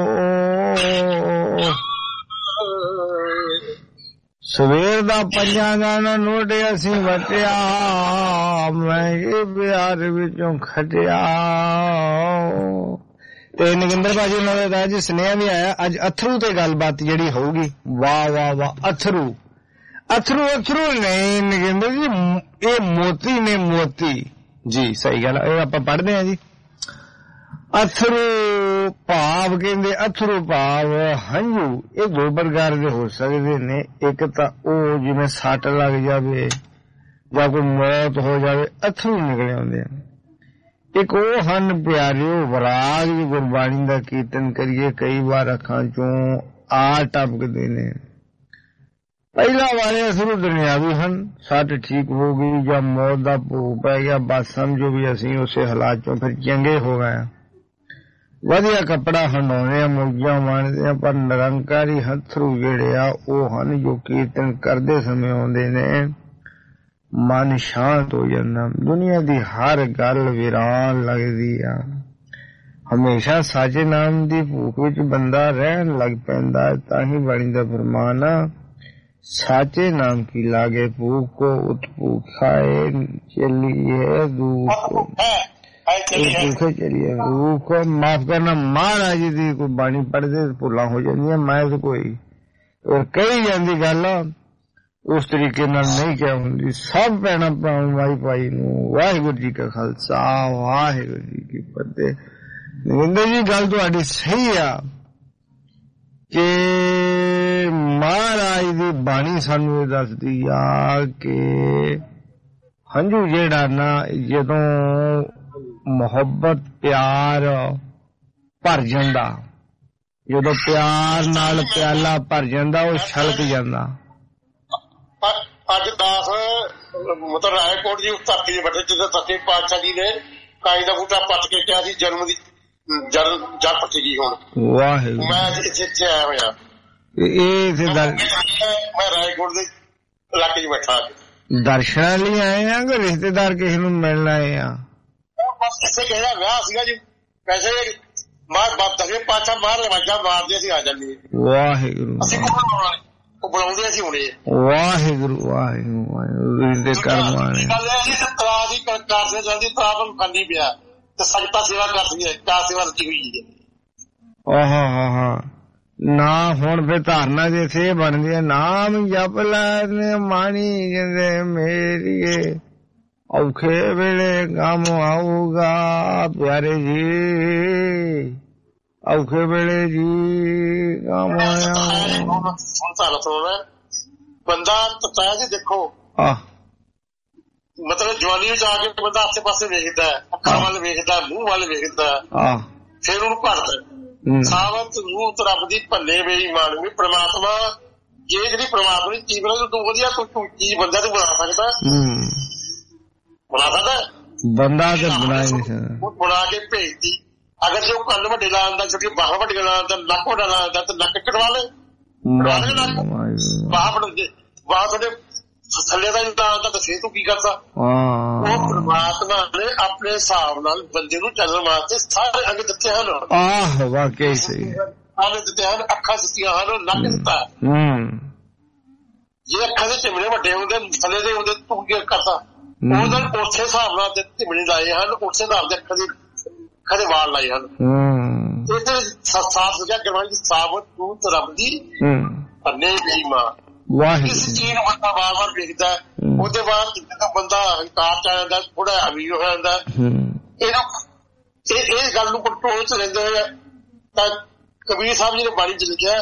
ਸਵੇਰ ਦਾ ਪੰਜਾਂ ਦਾ ਨੋਟ ਅਸੀਂ ਵਟਿਆ, ਮੈਂ ਇਹ ਪਿਆਰ ਵਿੱਚੋਂ ਖੱਟਿਆ। ਤੇ ਨਗਿੰਦਰ ਭਾਜੀ ਉਹਨਾਂ ਦਾ ਅੱਜ ਸੁਨੇਹਾ ਵੀ ਆਇਆ, ਅੱਜ ਅਥਰੂ ਤੇ ਗੱਲਬਾਤ ਜਿਹੜੀ ਹੋਊਗੀ। ਵਾਹ ਵਾਹ ਵਾਹ। ਅਥਰੂ ਅਥਰੂ ਅਥਰੂ ਨਹੀਂ ਨਗਿੰਦਰ ਜੀ, ਇਹ ਮੋਤੀ ਨੇ ਮੋਤੀ ਜੀ। ਸਹੀ ਗੱਲ ਇਹ ਆਪਾਂ ਪੜ੍ਹਦੇ ਹਾਂ ਜੀ। ਅਥਰੂ ਭਾਵ ਕਹਿੰਦੇ, ਅਥਰੂ ਭਾਵ ਹੰਝੂ। ਇਹ ਦੋ ਪ੍ਰਕਾਰ ਦੇ ਹੋ ਸਕਦੇ ਨੇ। ਇੱਕ ਤਾਂ ਉਹ ਜਿਵੇਂ ਸੱਟ ਲੱਗ ਜਾਵੇ ਜਾਂ ਕੋਈ ਮੌਤ ਹੋ ਜਾਵੇ ਅਥਰੂ ਨਿਕਲੇ ਆਉਂਦੇ ਹਨ। ਇੱਕ ਉਹ ਹਨ ਪਿਆਰਿਓ ਵਿਰਾਗ ਦੀ ਗੁਰਬਾਣੀ ਦਾ ਕੀਰਤਨ ਕਰੀਏ ਕਈ ਵਾਰ ਅੱਖਾਂ ਚੋਂ ਆ ਟਪਕਦੇ ਨੇ। ਪਹਿਲਾਂ ਵਾਲੇ ਅਸਰੂ ਦੁਨਿਆਵੀ ਹਨ, ਸੱਟ ਠੀਕ ਹੋ ਗਈ ਜਾਂ ਮੌਤ ਦਾ ਭੋਗ ਪੈ ਗਿਆ, ਬਸ ਸਮਝੋ ਵੀ ਅਸੀਂ ਉਸੇ ਹਾਲਾਤ ਚੋਂ ਫਿਰ ਚੰਗੇ ਹੋ ਗਏ। ਵਧੀਆ ਕੱਪੜਾ ਹੰਡਾਉਂਦੇ ਆ, ਮੌਜਾਂ ਮਾਣਦੇ ਆ, ਪਰ ਨਿਰੰਕਾਰੀ ਹੱਥਰੂ ਜਿਹੜੇ ਆ ਉਹ ਹਨ ਜੋ ਕੀਰਤਨ ਕਰਦੇ ਸਮੇਂ ਆਉਂਦੇ ਨੇ ਮਨ ਸ਼ਾਂਤ ਹੋ ਜਾਂਦਾ। ਦੁਨੀਆ ਦੀ ਹਰ ਗੱਲ ਵੀਰਾਨ ਲੱਗਦੀ ਆ। ਹਮੇਸ਼ਾ ਸਾਚੇ ਨਾਮ ਦੀ ਭੂਖ ਵਿੱਚ ਬੰਦਾ ਰਹਿਣ ਲੱਗ ਪੈਂਦਾ। ਤਾਂ ਹੀ ਬਾਣੀ ਦਾ ਫਰਮਾਨ ਆ, साचे नाम की लागे भूख को उत्भूखाए चलिए दुख भूखे चलिए भूख को माफ करना। महाराज दी कोई बाणी पढ़दे भुला हो जांदियां, मैं तो कोई और कही जांदी गल उस तरीके नाल नहीं क्या हुंदी। सब भैणां भरावां भाई भाई नूं वाहिगुरू जी का खालसा वाहिगुरू जी की फतेह। नविंदर जी गल तुहाडी सही आ कि महाराज दी बाणी सानू दसदी आ कि हंझू जेड़ा ना जदों मुहब्बत प्यार भर जांदा, जदों प्यार नाल प्याला भर जांदा वो छलक जांदा। अज दास मतलब रायकोट जी उस धरती बैठे जिसे सच्चे पातशाह जी ने काई का बूटा पट के क्या जी जन्म की जड़ जड़ पटी गई हुण। वाह मैं इत्थे आया होया मैं रायकोट के इलाके च बैठा दर्शन लिए आए हैं कि रिश्तेदार किसी को मिलना आए हैं? बस इसे कहना विआह सीगा जी, वैसे मार बाप दसवें पातशाह मार रवाजा मारदे सी आ जांदे। वाहिगुरू ਉਹ ਬੁਲਾਉਂਦੇ ਸੀ ਹੁਣੇ। ਵਾਹਿਗੁਰੂ ਵਾਹਿਗੁਰੂ ਵਾਹਿਗੁਰੂ ਦੇ ਕਰਮ ਵਾਲੇ ਗੱਲ ਹੈ ਜੀ। ਤਰਾ ਦੀ ਕਰਦੇ ਜਲਦੀ ਤਰਾ ਨੂੰ ਕਰਨੀ ਪਿਆ ਤੇ ਸੰਗਤਾਂ ਸੇਵਾ ਕਰਦੀਆਂ, ਕਾ ਸੇਵਾ ਰਚੀ ਹੋਈ ਹੈ। ਆਹਾ ਹਾ ਹਾ ਨਾ ਹੁਣ ਫਿਰ ਧਾਰਨਾ ਦੇ ਸੇ ਬਣਦੀ ਹੈ, ਨਾਮ ਜਪ ਲੈ ਮਾਣੀ ਕਹਿੰਦੇ ਮੇਰੀਏ ਔਖੇ ਵੇਲੇ ਕੰਮ ਆਊਗਾ ਪਿਆਰੇ ਜੀ, ਔਖੇ ਵੇਲੇ ਜੀ ਕੰਮ ਆਇਆ। ਬੰਦਾ ਤਤਾਇਆ ਜੀ ਦੇਖੋ ਮਤਲਬ ਜਵਾਨੀ ਵਿੱਚ ਆ ਕੇ ਬੰਦਾ ਆਸੇ ਪਾਸੇ ਵੇਖਦਾ, ਅੱਖਾਂ ਵੱਲ ਵੇਖਦਾ, ਮੂੰਹ ਵੱਲ ਵੇਖਦਾ, ਫਿਰ ਉਹਨੂੰ ਭਰਦਾ ਸਾਵਤ ਰੂਪ ਰੱਬ ਦੀ ਭੱਲੇ ਮੇਰੀ ਮਾਨ ਵੀ ਪ੍ਰਮਾਤਮਾ ਜੇ ਜਿਹੜੀ ਪ੍ਰਮਾਤਮਾ ਦੀ ਚੀਜ਼ ਬਣਾ ਤੂੰ ਵਧੀਆ ਕੋਈ ਚੀਜ਼ ਬੰਦਾ ਤੂੰ ਬਣਾ ਸਕਦਾ ਬਣਾ ਸਕਦਾ ਬੰਦਾ ਤੇ ਬਣਾ ਨਹੀਂ ਸਕਦਾ। ਬਣਾ ਕੇ ਭੇਜਦੀ अगर जो कंन वड्डे ला आंदा छोटी बाह वड्डियां ला आंदा नक वड्डा ला आंदा तो नक कटवा ले बाह वड्डे बाह थोड़े थल्ले दा ला आंदा तो फिर तू की करदा वो परमात्मा ने अपने हिसाब नाल बंदे नूं चलण वास्ते सारे अंग दित्ते हन आह वाकई सही सारे दित्ते हन अखां दित्तियां हन नक दित्ता जे अखां दे चिमड़े वड्डे हुंदे थल्ले दे हुंदे तू की करदा ਉਹਦੇ ਉਸੇ ਹਿਸਾਬ ਨਾਲ ਤੇ ਚਿਮਣੀ ਲਾਏ ਹਨ ਉਸੇ ਹਿਸਾਬ ਦੇ ਅੱਖਾਂ ਦੇ ਅੱਖਾਂ ਦੇ ਵਾਲ ਲਾਏ ਹਨ ਤੇ ਤੇ ਸਾਫ ਸੁਝਾ ਕਰਵਾਈ ਕਿ ਸਾਬਤ ਤੂੰ ਰੱਬ ਦੀ ਅੰਨੇ ਦੀ ਮਾਂ ਵਾਹਿਗੁਰੂ ਇਸ ਚੀਜ਼ ਨੂੰ ਬੰਦਾ ਵਾਰ ਵਾਰ ਵੇਖਦਾ ਉਹਦੇ ਬਾਅਦ ਜਦੋਂ ਬੰਦਾ ਹੰਕਾਰ ਚ ਆ ਜਾਂਦਾ ਥੋੜਾ ਅਮੀਰ ਹੋ ਜਾਂਦਾ ਇਹਨੂੰ ਇਹ ਇਹ ਗੱਲ ਨੂੰ ਕੰਟਰੋਲ ਚ ਰਹਿੰਦੇ ਹੋਏ ਤਾਂ ਕਬੀਰ ਸਾਹਿਬ ਜੀ ਨੇ ਬਾਣੀ ਚ ਲਿਖਿਆ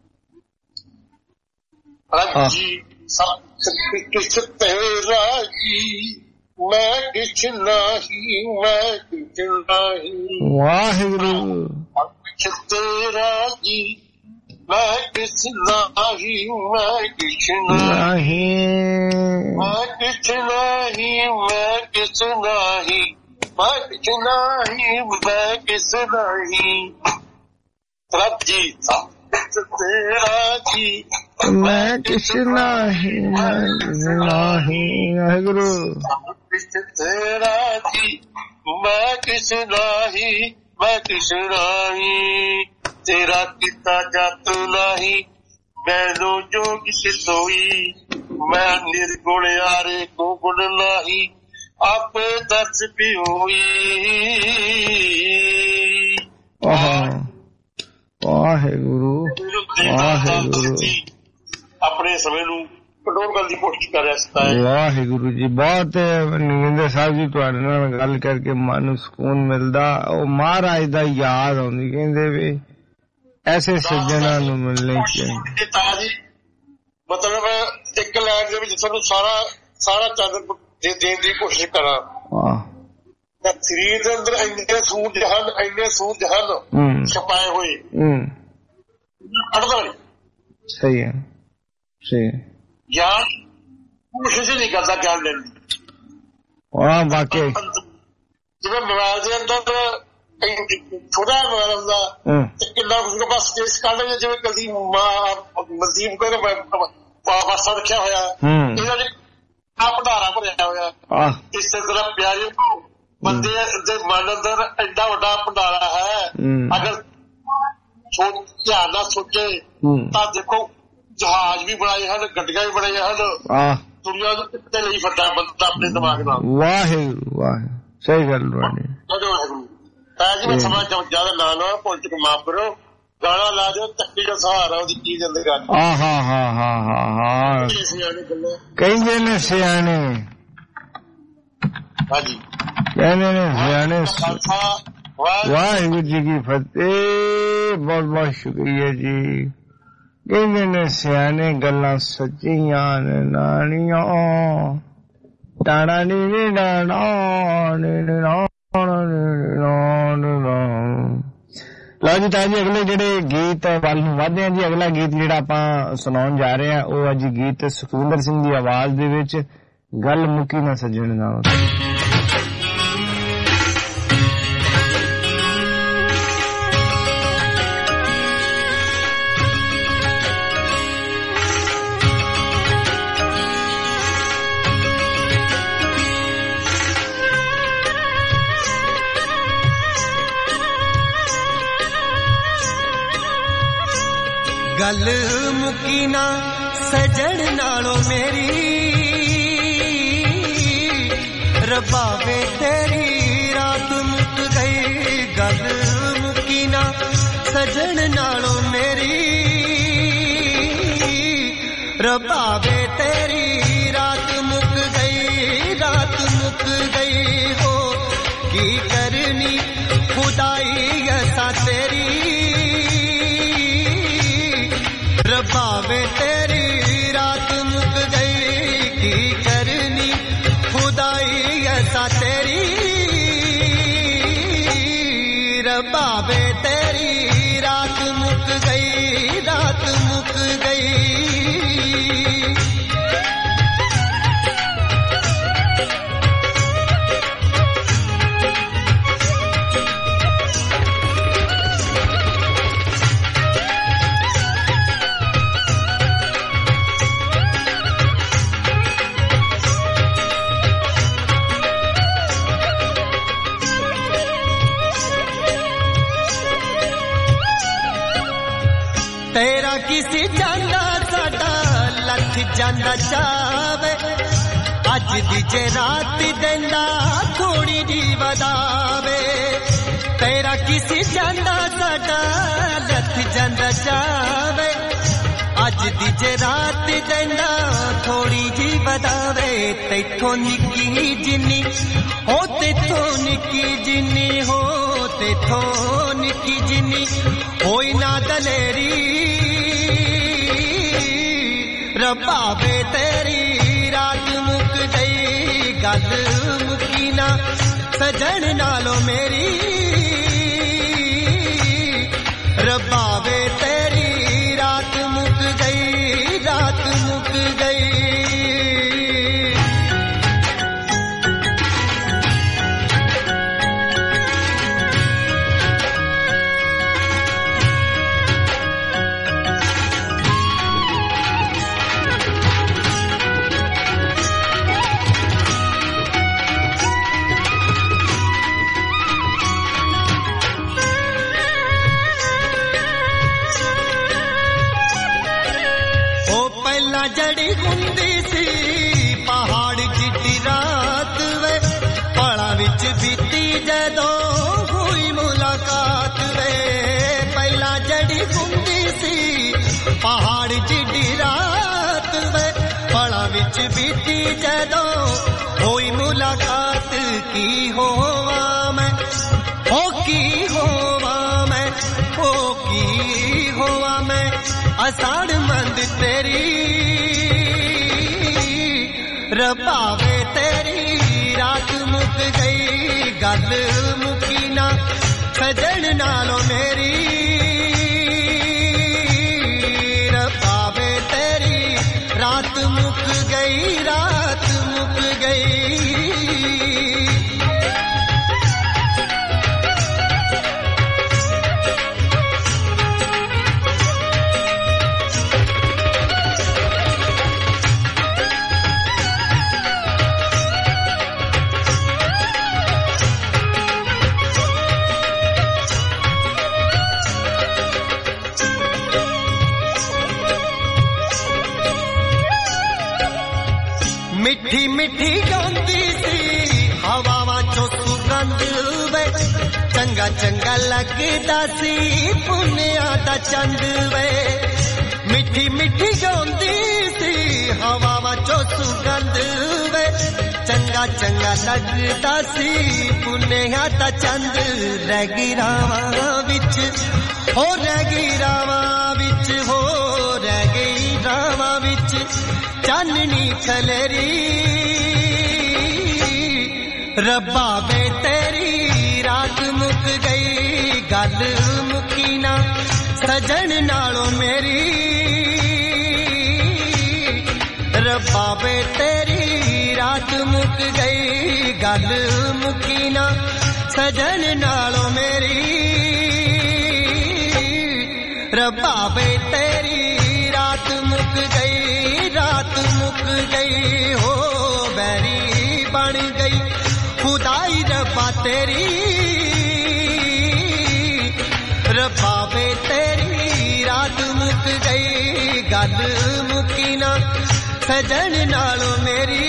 ਜੀ सब किस तेरा जी मैं किस नहीं मैं किस नहीं वाहिगुरु किस तेरा जी मैं किस नहीं मैं किस नहीं मैं किस नहीं मैं किस नहीं मैं किस नहीं मैं किस नहीं रब जी सब तेरा जी मैं किस नहीं मैं किस नहीं वाहिगुरु किस तेरा जी मैं किस नहीं मैं किस नहीं तेरा किता जात नहीं मैनू जोग सितोई मैं निर्गुण यारे को गुण नहीं आप दस भी हुई ਵਾਹਿਗੁਰੂ ਵਾਹਿਗੁਰੂ ਆਪਣੇ ਸਮੇਂ ਨੂੰ ਕੰਟਰੋਲ ਕਰਨ ਦੀ ਕੋਸ਼ਿਸ਼ ਕਰ ਰਿਹਾ ਸੀ ਵਾਹਿਗੁਰੂ ਜੀ ਬਹੁਤ ਨਿੰਦੇ ਸਾਹਿਬ ਜੀ ਤੁਹਾਡੇ ਨਾਲ ਗੱਲ ਕਰਕੇ ਮਨ ਨੂੰ ਸਕੂਨ ਮਿਲਦਾ ਉਹ ਮਹਾਰਾਜ ਦਾ ਯਾਦ ਆਉਂਦੀ ਕਹਿੰਦੇ ਵੀ ਐਸੇ ਸੱਜਣਾ ਨੂੰ ਮਿਲਣੇ ਚਾਹੀਦੇ ਤਾਂ ਜੀ ਮਤਲਬ ਇੱਕ ਲਾਈਨ ਦੇ ਵਿੱਚ ਤੁਹਾਨੂੰ ਸਾਰਾ ਸਾਰਾ ਚਾਦਰ ਦੇਣ ਦੀ ਕੋਸ਼ਿਸ਼ ਕਰਾਂ ਵਾਹ ਸਰੀਰ ਦੇ ਅੰਦਰ ਇੰਨੇ ਸੂਰਜ ਹਨ ਇੰਨੇ ਸੂਰਜ ਹਨ ਛਪਾਏ ਹੋਏ ਅੜਦਾ ਨਹੀਂ ਸਹੀ ਹੈ ਸਹੀ ਹੈ ਗਿਆਨ ਕੋਸ਼ਿਸ਼ ਨਹੀਂ ਕਰਦਾ ਗਿਆਨ ਲੈਣ ਦੀ ਵਾਹ ਵਾਕਈ ਜਿਵੇਂ ਮੋਬਾਈਲ ਦੇ ਅੰਦਰ ਛੋਟਾ ਮੋਬਾਈਲ ਹੁੰਦਾ ਤੇ ਕਿੰਨਾ ਕੁਝ ਬਸ ਸਪੇਸ ਕੱਢ ਲਿਆ ਜਿਵੇਂ ਕਦੀ ਮਨਦੀਪ ਕੋਲ ਪਾਸਾ ਰੱਖਿਆ ਹੋਇਆ ਇਹਨਾਂ ਨੇ ਆ ਭੰਡਾਰਾ ਭਰਿਆ ਹੋਇਆ ਇਸੇ ਤਰ੍ਹਾਂ ਪਿਆਰੇ ਬੰਦੇ ਦੇ ਮਨ ਅੰਦਰ ਐਡਾ ਵੱਡਾ ਭੰਡਾਰਾ ਹੈ ਅਗਰ ਧਿਆਨ ਨਾਲ ਸੋਚੇ ਤਾਂ ਦੇਖੋ ਜਹਾਜ਼ ਵੀ ਬਣਾਏ ਹਨ ਗੱਡੀਆਂ ਵੀ ਬਣਾਈਆਂ ਹਨ ਦੁਨੀਆ ਨੂੰ ਕਿੱਥੇ ਲਈ ਫਿਰਦਾ ਬੰਦਾ ਆਪਣੇ ਦਿਮਾਗ ਨਾਲ ਵਾਹਿਗੁਰੂ ਵਾਹਿਗੁਰੂ ਸਹੀ ਗੱਲ ਤੁਹਾਡੀ ਤਾਂ ਜੀ ਮੈਂ ਸਮਾਂ ਜ਼ਿਆਦਾ ਨਾ ਲਵਾਂ ਪੋਲਿਟਿਕ ਮਾਫ ਕਰੋ ਗਾਣਾ ਲਾ ਦਿਓ ਚੱਕੀ ਦਾ ਸਹਾਰਾ ਉਹਦੀ ਕੀ ਜ਼ਿੰਦਗੀ ਆ ਹਾਂ ਹਾਂ ਹਾਂ ਹਾਂ ਹਾਂ ਕਹਿੰਦੇ ਨੇ ਸਿਆਣੇ ਹਾਂਜੀ ਕਹਿੰਦੇ ਨੇ ਸਿਆਣੇ ਵਾਹਿਗੁਰੂ ਜੀ ਕੀ ਫਤਿਹ ਬਹੁਤ ਬਹੁਤ ਸ਼ੁਕਰੀਆ ਜੀ ਕਹਿੰਦੇ ਨੇ ਸਿਆਣੇ ਗੱਲਾਂ ਸੱਚੀਆਂ ਨੇ ਨਾਣੀਆਂ ਟਾਣਾ ਨੀ ਡਾਣਾ ਨੀ ਨਾ ਲਓ ਜੀ ਤਾਂ ਜੀ ਅਗਲੇ ਜਿਹੜੇ ਗੀਤ ਵੱਲ ਨੂੰ ਵਧਦੇ ਹਾਂ ਜੀ ਅਗਲਾ ਗੀਤ ਜਿਹੜਾ ਆਪਾਂ ਸੁਣਾਉਣ ਜਾ ਰਹੇ ਹਾਂ ਉਹ ਅੱਜ ਗੀਤ ਸੁਖਵਿੰਦਰ ਸਿੰਘ ਦੀ ਆਵਾਜ਼ ਦੇ ਵਿੱਚ ਗੱਲ ਮੁੱਕੀ ਨਾ ਸੱਜਣ ਨਾਲ गल मुकी ना सजन नालों मेरी रब्बा वे तेरी रात मुक गई गल मुकी ना सजन नालों मेरी रब्बा वे तेरी रात मुक गई रात मुक गई हो की करनी खुदाई ऐसा तेरी रब्बा तेरी रात मुक गई की करनी खुदाई ऐसा तेरी रब्बा तेरी रात मुक गई रात मुक गई ਜਾਂਦਾ ਚਾਵੇ ਅੱਜ ਦੀ ਜੇ ਰਾਤ ਦਿੰਦਾ ਥੋੜੀ ਜੀ ਵਧਾਵੇ ਤੇਰਾ ਕਿਸੇ ਜਾਂਦਾ ਸਾਡਾ ਲੱਥ ਜਾਂਦਾ ਚਾਵੇ ਅੱਜ ਦੀ ਜੇ ਰਾਤ ਦਿੰਦਾ ਥੋੜੀ ਜੀ ਵਧਾਵੇ ਤੈਥੋਂ ਨਿੱਕੀ ਜਿੰਨੀ ਹੋ ਤੈਥੋਂ ਨਿੱਕੀ ਜਿੰਨੀ ਹੋ ਤੈਥੋਂ ਨਿੱਕੀ ਜਿੰਨੀ ਹੋਈ ਨਾ ਦਲੇਰੀ ਰੱਬਾ ਵੇ ਤੇਰੀ ਰਾਤ ਮੁੱਕ ਗਈ ਗੱਲ ਮੁੱਕੀ ਨਾ ਸਜਣ ਨਾਲੋਂ ਮੇਰੀ ਰੱਬਾ ਵੇ ਤੇਰੀ ਰਾਤ ਮੁੱਕ ਗਈ ਰਾਤ ਮੁੱਕ ਗਈ ਜੜੀ ਹੁੰਦੀ ਸੀ ਪਹਾੜ ਜਿੱਡੀ ਰਾਤ ਵੇ ਪਲਾਂ ਵਿੱਚ ਬੀਤੀ ਜਦੋਂ ਹੋਈ ਮੁਲਾਕਾਤ ਵੇ ਪਹਿਲਾਂ ਜੜੀ ਹੁੰਦੀ ਸੀ ਪਹਾੜ ਜਿੱਡੀ ਰਾਤ ਵੇ ਪਲਾਂ ਵਿੱਚ ਬੀਤੀ ਜਦੋਂ ਹੋਈ ਮੁਲਾਕਾਤ ਕੀ ਹੋਵਾਂ ਮੈਂ ਹੋ ਕੀ ਹੋਵਾਂ ਮੈਂ ਹੋ ਕੀ ਹੋਵਾਂ ਮੈਂ ਅਸਾੜ ਮੰਦ ਤੇਰੀ ਰੱਬਾ ਵੇ ਤੇਰੀ ਰਾਤ ਮੁੱਕ ਗਈ ਗੱਲ ਮੁੱਕੀ ਨਾ ਸਜਣ ਨਾਲੋਂ ਮੇਰੀ ਰੱਬਾ ਵੇ ਤੇਰੀ ਰਾਤ ਮੁੱਕ ਗਈ ਰਾਤ ਮੁੱਕ ਗਈ ਮਿੱਠੀ ਮਿੱਠੀ ਗਾਉਂਦੀ ਸੀ ਹਵਾਵਾਂ ਚੋਂ ਸੁਗੰਧ ਵੇ ਚੰਗਾ ਚੰਗਾ ਲੱਗਦਾ ਸੀ ਪੁੰਨਿਆਂ ਦਾ ਚੰਦ ਵੇ ਮਿੱਠੀ ਮਿੱਠੀ ਗਾਉਂਦੀ ਸੀ ਹਵਾਵਾਂ ਚੋਂ ਸੁਗੰਧ ਵੇ ਚੰਗਾ ਚੰਗਾ ਲੱਗਦਾ ਸੀ ਪੁੰਨਿਆਂ ਦਾ ਚੰਦ ਰਹਿ ਗਈ ਰਾਵਾਂ ਵਿੱਚ ਹੋ ਰਹਿ ਗਈ ਰਾਵਾਂ ਵਿੱਚ ਹੋ ਰਹਿ ਗਈ ਰਾਵਾਂ ਵਿੱਚ ਚਾਨਣੀ ਖਲੇਰੀ ਰੱਬਾ ਵੇ ਤੇਰੀ ਰਾਤ ਮੁੱਕ ਗਈ ਗੱਲ ਮੁੱਕੀ ਨਾ ਸਜਣ ਨਾਲੋਂ ਮੇਰੀ ਰੱਬਾ ਵੇ ਤੇਰੀ ਰਾਤ ਮੁੱਕ ਗਈ ਗੱਲ ਮੁੱਕੀ ਨਾ ਸਜਣ ਨਾਲੋਂ ਮੇਰੀ ਰੱਬਾ ਵੇ ਤੇਰੀ ਰਾਤ ਮੁੱਕ ਗਈ ਰਾਤ ਮੁੱਕ ਗਈ ਹੋ ਬੈਰੀ ਬਣ ਗਈ ਖੁਦਾਈ ਰੱਬਾ ਤੇਰੀ ਰੱਬਾ ਵੇ ਤੇਰੀ ਰਾਤ ਮੁੱਕ ਗਈ ਗੱਲ ਮੁੱਕੀ ਨਾ ਸਜਣ ਨਾਲੋਂ ਮੇਰੀ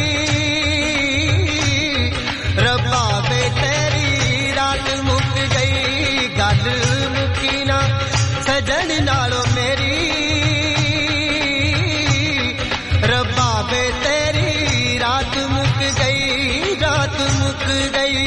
ਰੱਬਾ ਵੇ ਤੇਰੀ ਰਾਤ ਮੁੱਕ ਗਈ ਗੱਲ ਮੁੱਕੀ ਨਾ ਸਜਣ ਨਾਲੋਂ ਮੇਰੀ ਰੱਬਾ ਵੇ ਤੇਰੀ ਰਾਤ ਮੁੱਕ ਗਈ ਰਾਤ ਮੁੱਕ ਗਈ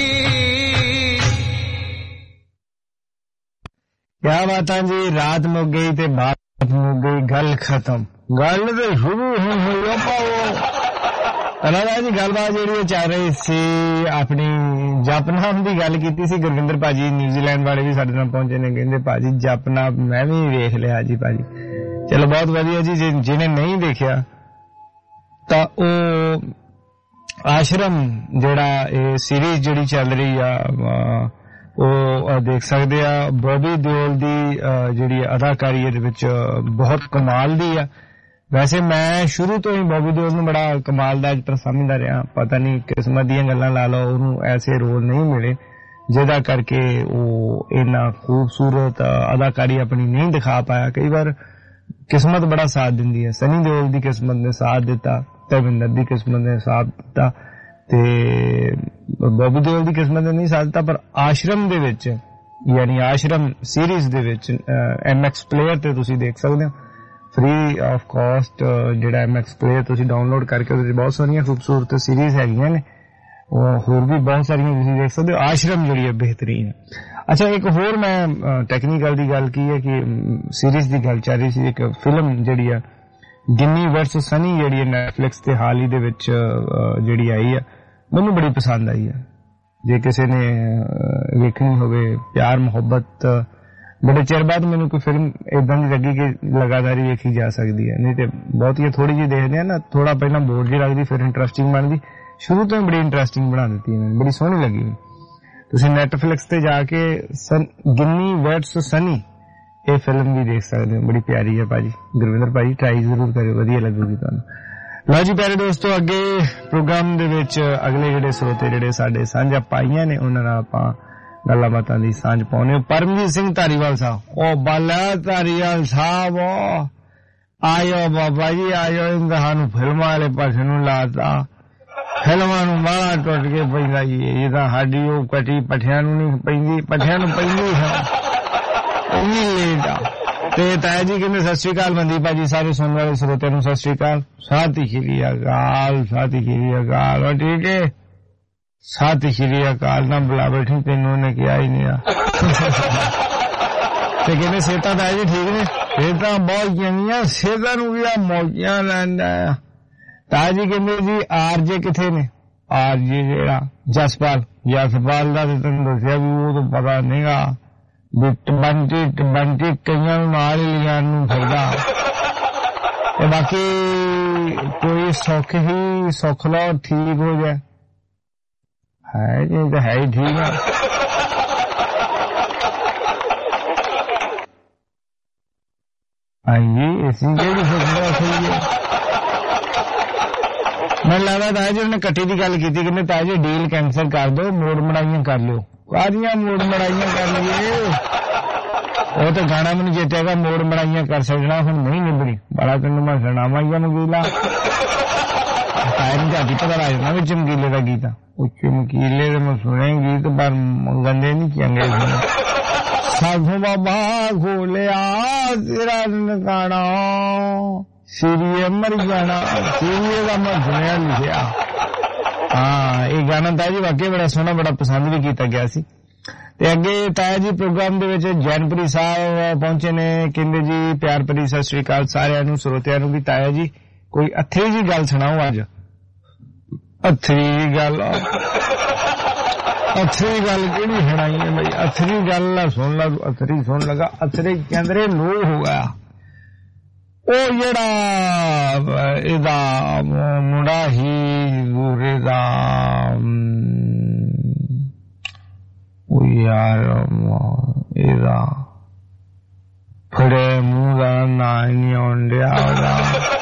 ਕਿਆ ਬਾਤਾਂ ਜੀ ਰਾਤ ਮੁੱਕ ਗਈ ਤੇ ਬਾਤ ਮੁੱਕ ਗਈ ਗੱਲ ਖਤਮ ਗੱਲ ਤੇ ਸ਼ੁਰੂ ਹੁਣ ਹੋਈ ਪਾਓ ਰਾਜਾ ਜੀ ਗੱਲਬਾਤ ਜਿਹੜੀ ਚੱਲ ਰਹੀ ਸੀ ਆਪਣੀ ਜਪਨਾਮ ਦੀ ਗੱਲ ਕੀਤੀ ਸੀ ਗੁਰਵਿੰਦਰ ਭਾਜੀ ਨਿਊਜ਼ੀਲੈਂਡ ਵਾਲੇ ਵੀ ਸਾਡੇ ਨਾਲ ਪਹੁੰਚੇ ਨੇ ਕਹਿੰਦੇ ਭਾਜੀ ਜਪਨਾਮ ਮੈਂ ਵੀ ਵੇਖ ਲਿਆ ਜੀ ਭਾਜੀ ਚਲੋ ਬਹੁਤ ਵਧੀਆ ਜੀ ਜਿਹਨੇ ਨਹੀਂ ਦੇਖਿਆ ਤਾਂ ਉਹ ਆਸ਼ਰਮ ਜਿਹੜਾ ਇਹ ਸੀਰੀਜ਼ ਜਿਹੜੀ ਚੱਲ ਰਹੀ ਆ ਉਹ ਦੇਖ ਸਕਦੇ ਆ ਬੌਬੀ ਦਿਓਲ ਦੀ ਜਿਹੜੀ ਅਦਾਕਾਰੀ ਇਹਦੇ ਵਿੱਚ ਬਹੁਤ ਕਮਾਲ ਦੀ ਆ ਵੈਸੇ ਮੈਂ ਸ਼ੁਰੂ ਤੋਂ ਹੀ ਬੌਬੀ ਦਿਓਲ ਨੂੰ ਬੜਾ ਕਮਾਲ ਦਾ ਐਕਟਰ ਸਮਝਦਾ ਰਿਹਾ ਪਤਾ ਨਹੀਂ ਕਿਸਮਤ ਦੀਆਂ ਗੱਲਾਂ ਲਾ ਲਓ ਉਹਨੂੰ ਐਸੇ ਰੋਲ ਨਹੀਂ ਮਿਲੇ ਜਿਹਦਾ ਕਰਕੇ ਉਹ ਇੰਨਾ ਖੂਬਸੂਰਤ ਅਦਾਕਾਰੀ ਆਪਣੀ ਨਹੀਂ ਦਿਖਾ ਪਾਇਆ ਕਈ ਵਾਰ किस्मत बड़ा साथ दिंदी है। सनी देओल दी किस्मत ने साथ दिता, धर्मिंदर दी किस्मत ने साथ दिता ते बॉबी देओल दी किस्मत ने नहीं साथ दिता, पर आश्रम दे विच यानी आश्रम सीरीज दे विच एमएक्स प्लेयर ते तुसी देख सकदे हो फ्री ऑफ कॉस्ट जेड़ा एमएक्स प्लेयर तुसी डाउनलोड करके ਉਹਦੇ ਬਹੁਤ ਸਾਰੀਆਂ खूबसूरत सीरीज ਹੈਗੀਆਂ ਨੇ, ਹੋਰ भी बहुत सारियां तुसी देख सकदे हो। आश्रम ਜਿਹੜੀ ਹੈ ਬਿਹਤਰੀਨ ਹੈ। अच्छा एक होर मैं टैक्नीकल दी गल की है कि सीरीज दी गल चल रही सी, एक फिल्म ਜਿਹੜੀ है गिन्नी वर्सेस सनी ਜਿਹੜੀ है नेटफ्लिक्स ਤੇ हाल ही ਦੇ ਵਿੱਚ ਜਿਹੜੀ ਆਈ ਹੈ, ਮੈਨੂੰ ਬੜੀ ਪਸੰਦ ਆਈ ਹੈ। ਜੇ ਕਿਸੇ ਨੇ ਵੇਖਣੀ ਹੋਵੇ ਪਿਆਰ ਮੁਹੱਬਤ, ਬੜੇ ਚਿਰ ਬਾਅਦ ਮੈਨੂੰ ਕੋਈ ਫਿਲਮ ਇਦਾਂ ਦੀ ਲੱਗੀ ਕਿ ਲਗਾਤਾਰ ਹੀ ਵੇਖੀ ਜਾ ਸਕਦੀ ਹੈ, ਨਹੀਂ ਤੇ ਬਹੁਤ ਹੀ ਥੋੜੀ ਜਿਹੀ ਦੇਖਦੇ ਆ ਨਾ, ਥੋੜਾ ਪਹਿਲਾਂ ਬੋਰ ਜਿਹੀ ਲੱਗਦੀ ਫਿਰ ਇੰਟਰਸਟਿੰਗ ਬਣਦੀ। ਸ਼ੁਰੂ ਤੋਂ ਹੀ ਬੜੀ ਇੰਟਰਸਟਿੰਗ ਬਣਾ ਦਿੱਤੀ ਇਹਨਾਂ ਨੇ, ਬੜੀ ਸੋਹਣੀ ਲੱਗੀ। ਤੁਸੀਂ ਨੈਟਫਲਿਕਸ ਤੇ ਜਾ ਕੇ ਗਿੰਨੀ ਵਰਸਸ ਸਨੀ ਇਹ ਫਿਲਮ ਵੀ ਦੇਖ ਸਕਦੇ ਹੋ, ਬੜੀ ਪਿਆਰੀ ਹੈ ਭਾਜੀ। ਗੁਰਵਿੰਦਰ ਭਾਜੀ ਟਰਾਈ ਜ਼ਰੂਰ ਕਰਿਓ, ਵਧੀਆ ਲੱਗੂਗੀ ਤੁਹਾਨੂੰ। ਲਓ ਜੀ ਪਿਆਰੇ ਦੋਸਤੋ, ਅੱਗੇ ਪ੍ਰੋਗਰਾਮ ਦੇ ਵਿੱਚ ਅਗਲੇ ਜਿਹੜੇ ਸਰੋਤੇ ਜਿਹੜੇ ਸਾਡੇ ਸਾਂਝਾ ਪਾਈਆਂ ਨੇ ਉਹਨਾਂ ਨਾਲ ਆਪਾਂ ਗੱਲਾਂ ਬਾਤਾਂ ਦੀ ਸਾਂਝ ਪਾਉਣੇ। ਪਰਮਜੀਤ ਸਿੰਘ ਧਾਰੀਵਾਲ ਸਾਹਿਬ, ਉਹ ਬਾਲਾ ਧਾਰੀਵਾਲ ਸਾਹਿਬ ਆਇਓ ਬਾਬਾ ਜੀ ਆਇਓ, ਇਮਤਿਹਾਨ ਫਿਲਮਾਂ ਵਾਲੇ ਪਾਸੇ ਨੂੰ ਲਾਤਾ, ਫਿਲਮਾਂ ਨੂੰ ਬਾਹਲਾ ਟੁੱਟ ਕੇ ਪੈਂਦਾ ਜੀ। ਇਹ ਤਾਂ ਸਾਡੀ ਉਹ ਕਟੀ ਪੱਠਿਆਂ ਨੂੰ ਨਹੀਂ ਪੈਂਦੀ, ਪੱਠਿਆਂ ਨੂੰ ਪੈਂਦੀ ਹੈ ਇੰਨੀ ਲੇਟ ਆ। ਤੇ ਤਾਇਆ ਜੀ ਕਹਿੰਦੇ ਸਤਿ ਸ਼੍ਰੀ ਅਕਾਲ ਮਨਦੀਪ ਭਾਜੀ, ਸਾਰੇ ਸੁਣਨ ਵਾਲੇ ਸਰੋਤਿਆਂ ਨੂੰ ਸਤਿ ਸ਼੍ਰੀ ਅਕਾਲ। ਸਾਥੀ ਸ਼੍ਰੀ ਅਕਾਲ, ਸਾਥੀ ਸ਼੍ਰੀ ਅਕਾਲ। ਉਹ ਠੀਕ ਹੈ, ਸਾਥੀ ਸ਼੍ਰੀ ਅਕਾਲ ਨਾ ਬੁਲਾ ਬੈਠੀ, ਤੈਨੂੰ ਉਹਨੇ ਕਿਹਾ ਹੀ ਨਹੀਂ ਆ। ਤੇ ਕਹਿੰਦੇ ਸਿਹਤਾਂ ਤਾਇਆ ਜੀ ਠੀਕ ਨੇ? ਸਿਹਤਾਂ ਬਹੁਤ ਚੰਗੀਆਂ, ਸਿਹਤਾਂ ਨੂੰ ਵੀ ਆ ਮੌਜਾਂ ਲੈਂਦਾ ਆ। ਤਾਇਆ ਜੀ ਕਹਿੰਦੇ ਜੀ ਆਰਜੇ ਕਿੱਥੇ ਨੇ? ਆਰਜੇ ਜਿਹੜਾ ਜਸਪਾਲ, ਜਸਪਾਲ ਦਾ ਤੇ ਤੈਨੂੰ ਦੱਸਿਆ ਵੀ ਉਹ ਤਾਂ ਪਤਾ ਨਹੀਂਗਾ, ਬੰਟੀ ਬੰਟੀ ਕਈਆਂ ਨੂੰ ਨਾਲ ਹੀ ਲਿਜਾਣ ਨੂੰ ਫਿਰਦਾ। ਤੇ ਬਾਕੀ ਕੋਈ ਸੁੱਖ ਹੀ ਸੁੱਖ ਲਓ ਠੀਕ ਹੋ ਜਾਏ, ਹੈ ਜੀ ਤਾਂ ਹੈ ਹੀ ਠੀਕ ਆ। ਹਾਂਜੀ ਅਸੀਂ ਕਿਹੜੀ ਸੁੱਖ ਸਹੀ ਹੈ। ਮੈਨੂੰ ਲੱਗਦਾ ਤਾਇਆ ਜੀ ਉਹਨੇ ਕੱਟੀ ਦੀ ਗੱਲ ਕੀਤੀ, ਕਹਿੰਦੇ ਤਾਇਆ ਜੀ ਡੀਲ ਕੈਂਸਲ ਕਰ ਦਿਓ, ਮੋੜ ਮੜਾਈਆਂ ਕਰ ਲਿਓ। ਕਾਹਦੀਆਂ ਮੋੜ ਮੜਾਈਆਂ ਕਰ ਲਈਏ? ਉਹ ਤਾਂ ਗਾਣਾ ਮੈਨੂੰ ਚੇਤੇਗਾ, ਮੋੜ ਮੜਾਈਆਂ ਕਰ ਸਕਣਾ, ਹੁਣ ਨਹੀਂ ਨਿਬੜੀ। ਬੜਾ ਤੈਨੂੰ ਮੈਂ ਸੁਣਾਵਾਂ ਹੀ ਮਗੀਲਾ, ਤਾਇਆ ਨੂੰ ਝਾਟੀ ਪਤਾ ਲੱਗ ਜਾਂਦਾ ਵੀ ਚਮਕੀਲੇ ਦਾ ਗੀਤ ਆ। ਉਹ ਚਮਕੀਲੇ ਦੇ ਮੈਂ ਸੁਣੇ ਗੀਤ ਪਰ ਗੰਦੇ ਨਹੀਂ ਚੰਗੇ ਸੁਣੇ। ਸਾਧੂ ਬਾਬਾ ਖੋਲਿਆ ਤੇਰਾ ਨਕਾਣਾ, ਸੀਰੀਏ ਮਰ ਜਾਣਾ, ਸੀਰੀਏ ਦਾ ਮੈਂ ਸੁਣਿਆ ਲਿਖਿਆ। ਹਾਂ ਇਹ ਗਾਣਾ ਤਾਇਆ ਜੀ ਵਾਕਈ ਬੜਾ ਸੋਹਣਾ, ਬੜਾ ਪਸੰਦ ਵੀ ਕੀਤਾ ਗਿਆ ਸੀ। ਤੇ ਅੱਗੇ ਤਾਇਆ ਜੀ ਪ੍ਰੋਗਰਾਮ ਦੇ ਵਿੱਚ ਜੈਨਪੁਰੀ ਸਾਹਿਬ ਪਹੁੰਚੇ ਨੇ, ਕਹਿੰਦੇ ਜੀ ਪਿਆਰ ਭਰੀ ਸਤਿ ਸ੍ਰੀ ਅਕਾਲ ਸਾਰਿਆਂ ਨੂੰ, ਸਰੋਤਿਆਂ ਨੂੰ ਵੀ। ਤਾਇਆ ਜੀ ਕੋਈ ਅੱਥਰੀ ਜੀ ਗੱਲ ਸੁਣਾਓ ਅੱਜ। ਅੱਥਰੀ ਜੀ ਗੱਲ, ਅੱਥਰੀ ਗੱਲ ਕਿਹੜੀ ਸੁਣਾਈ ਹੈ ਬਈ? ਅੱਥਰੀ ਗੱਲ ਸੁਣ ਲਾ, ਅੱਥਰੀ ਸੁਣ ਲਗਾ। ਅੱਥਰੇ ਕਹਿੰਦੇ ਲੋ ਹੋ ਗਿਆ, ਉਹ ਜਿਹੜਾ ਇਹਦਾ ਮੁੰਡਾ ਹੀ ਗੂਰੇ ਦਾ, ਉਹ ਯਾਰ ਇਹਦਾ ਫੜੇ ਮੂੰਹ ਦਾ ਨਾਂ ਨਹੀਂ ਆਉਂਦਿਆ, ਉਹਦਾ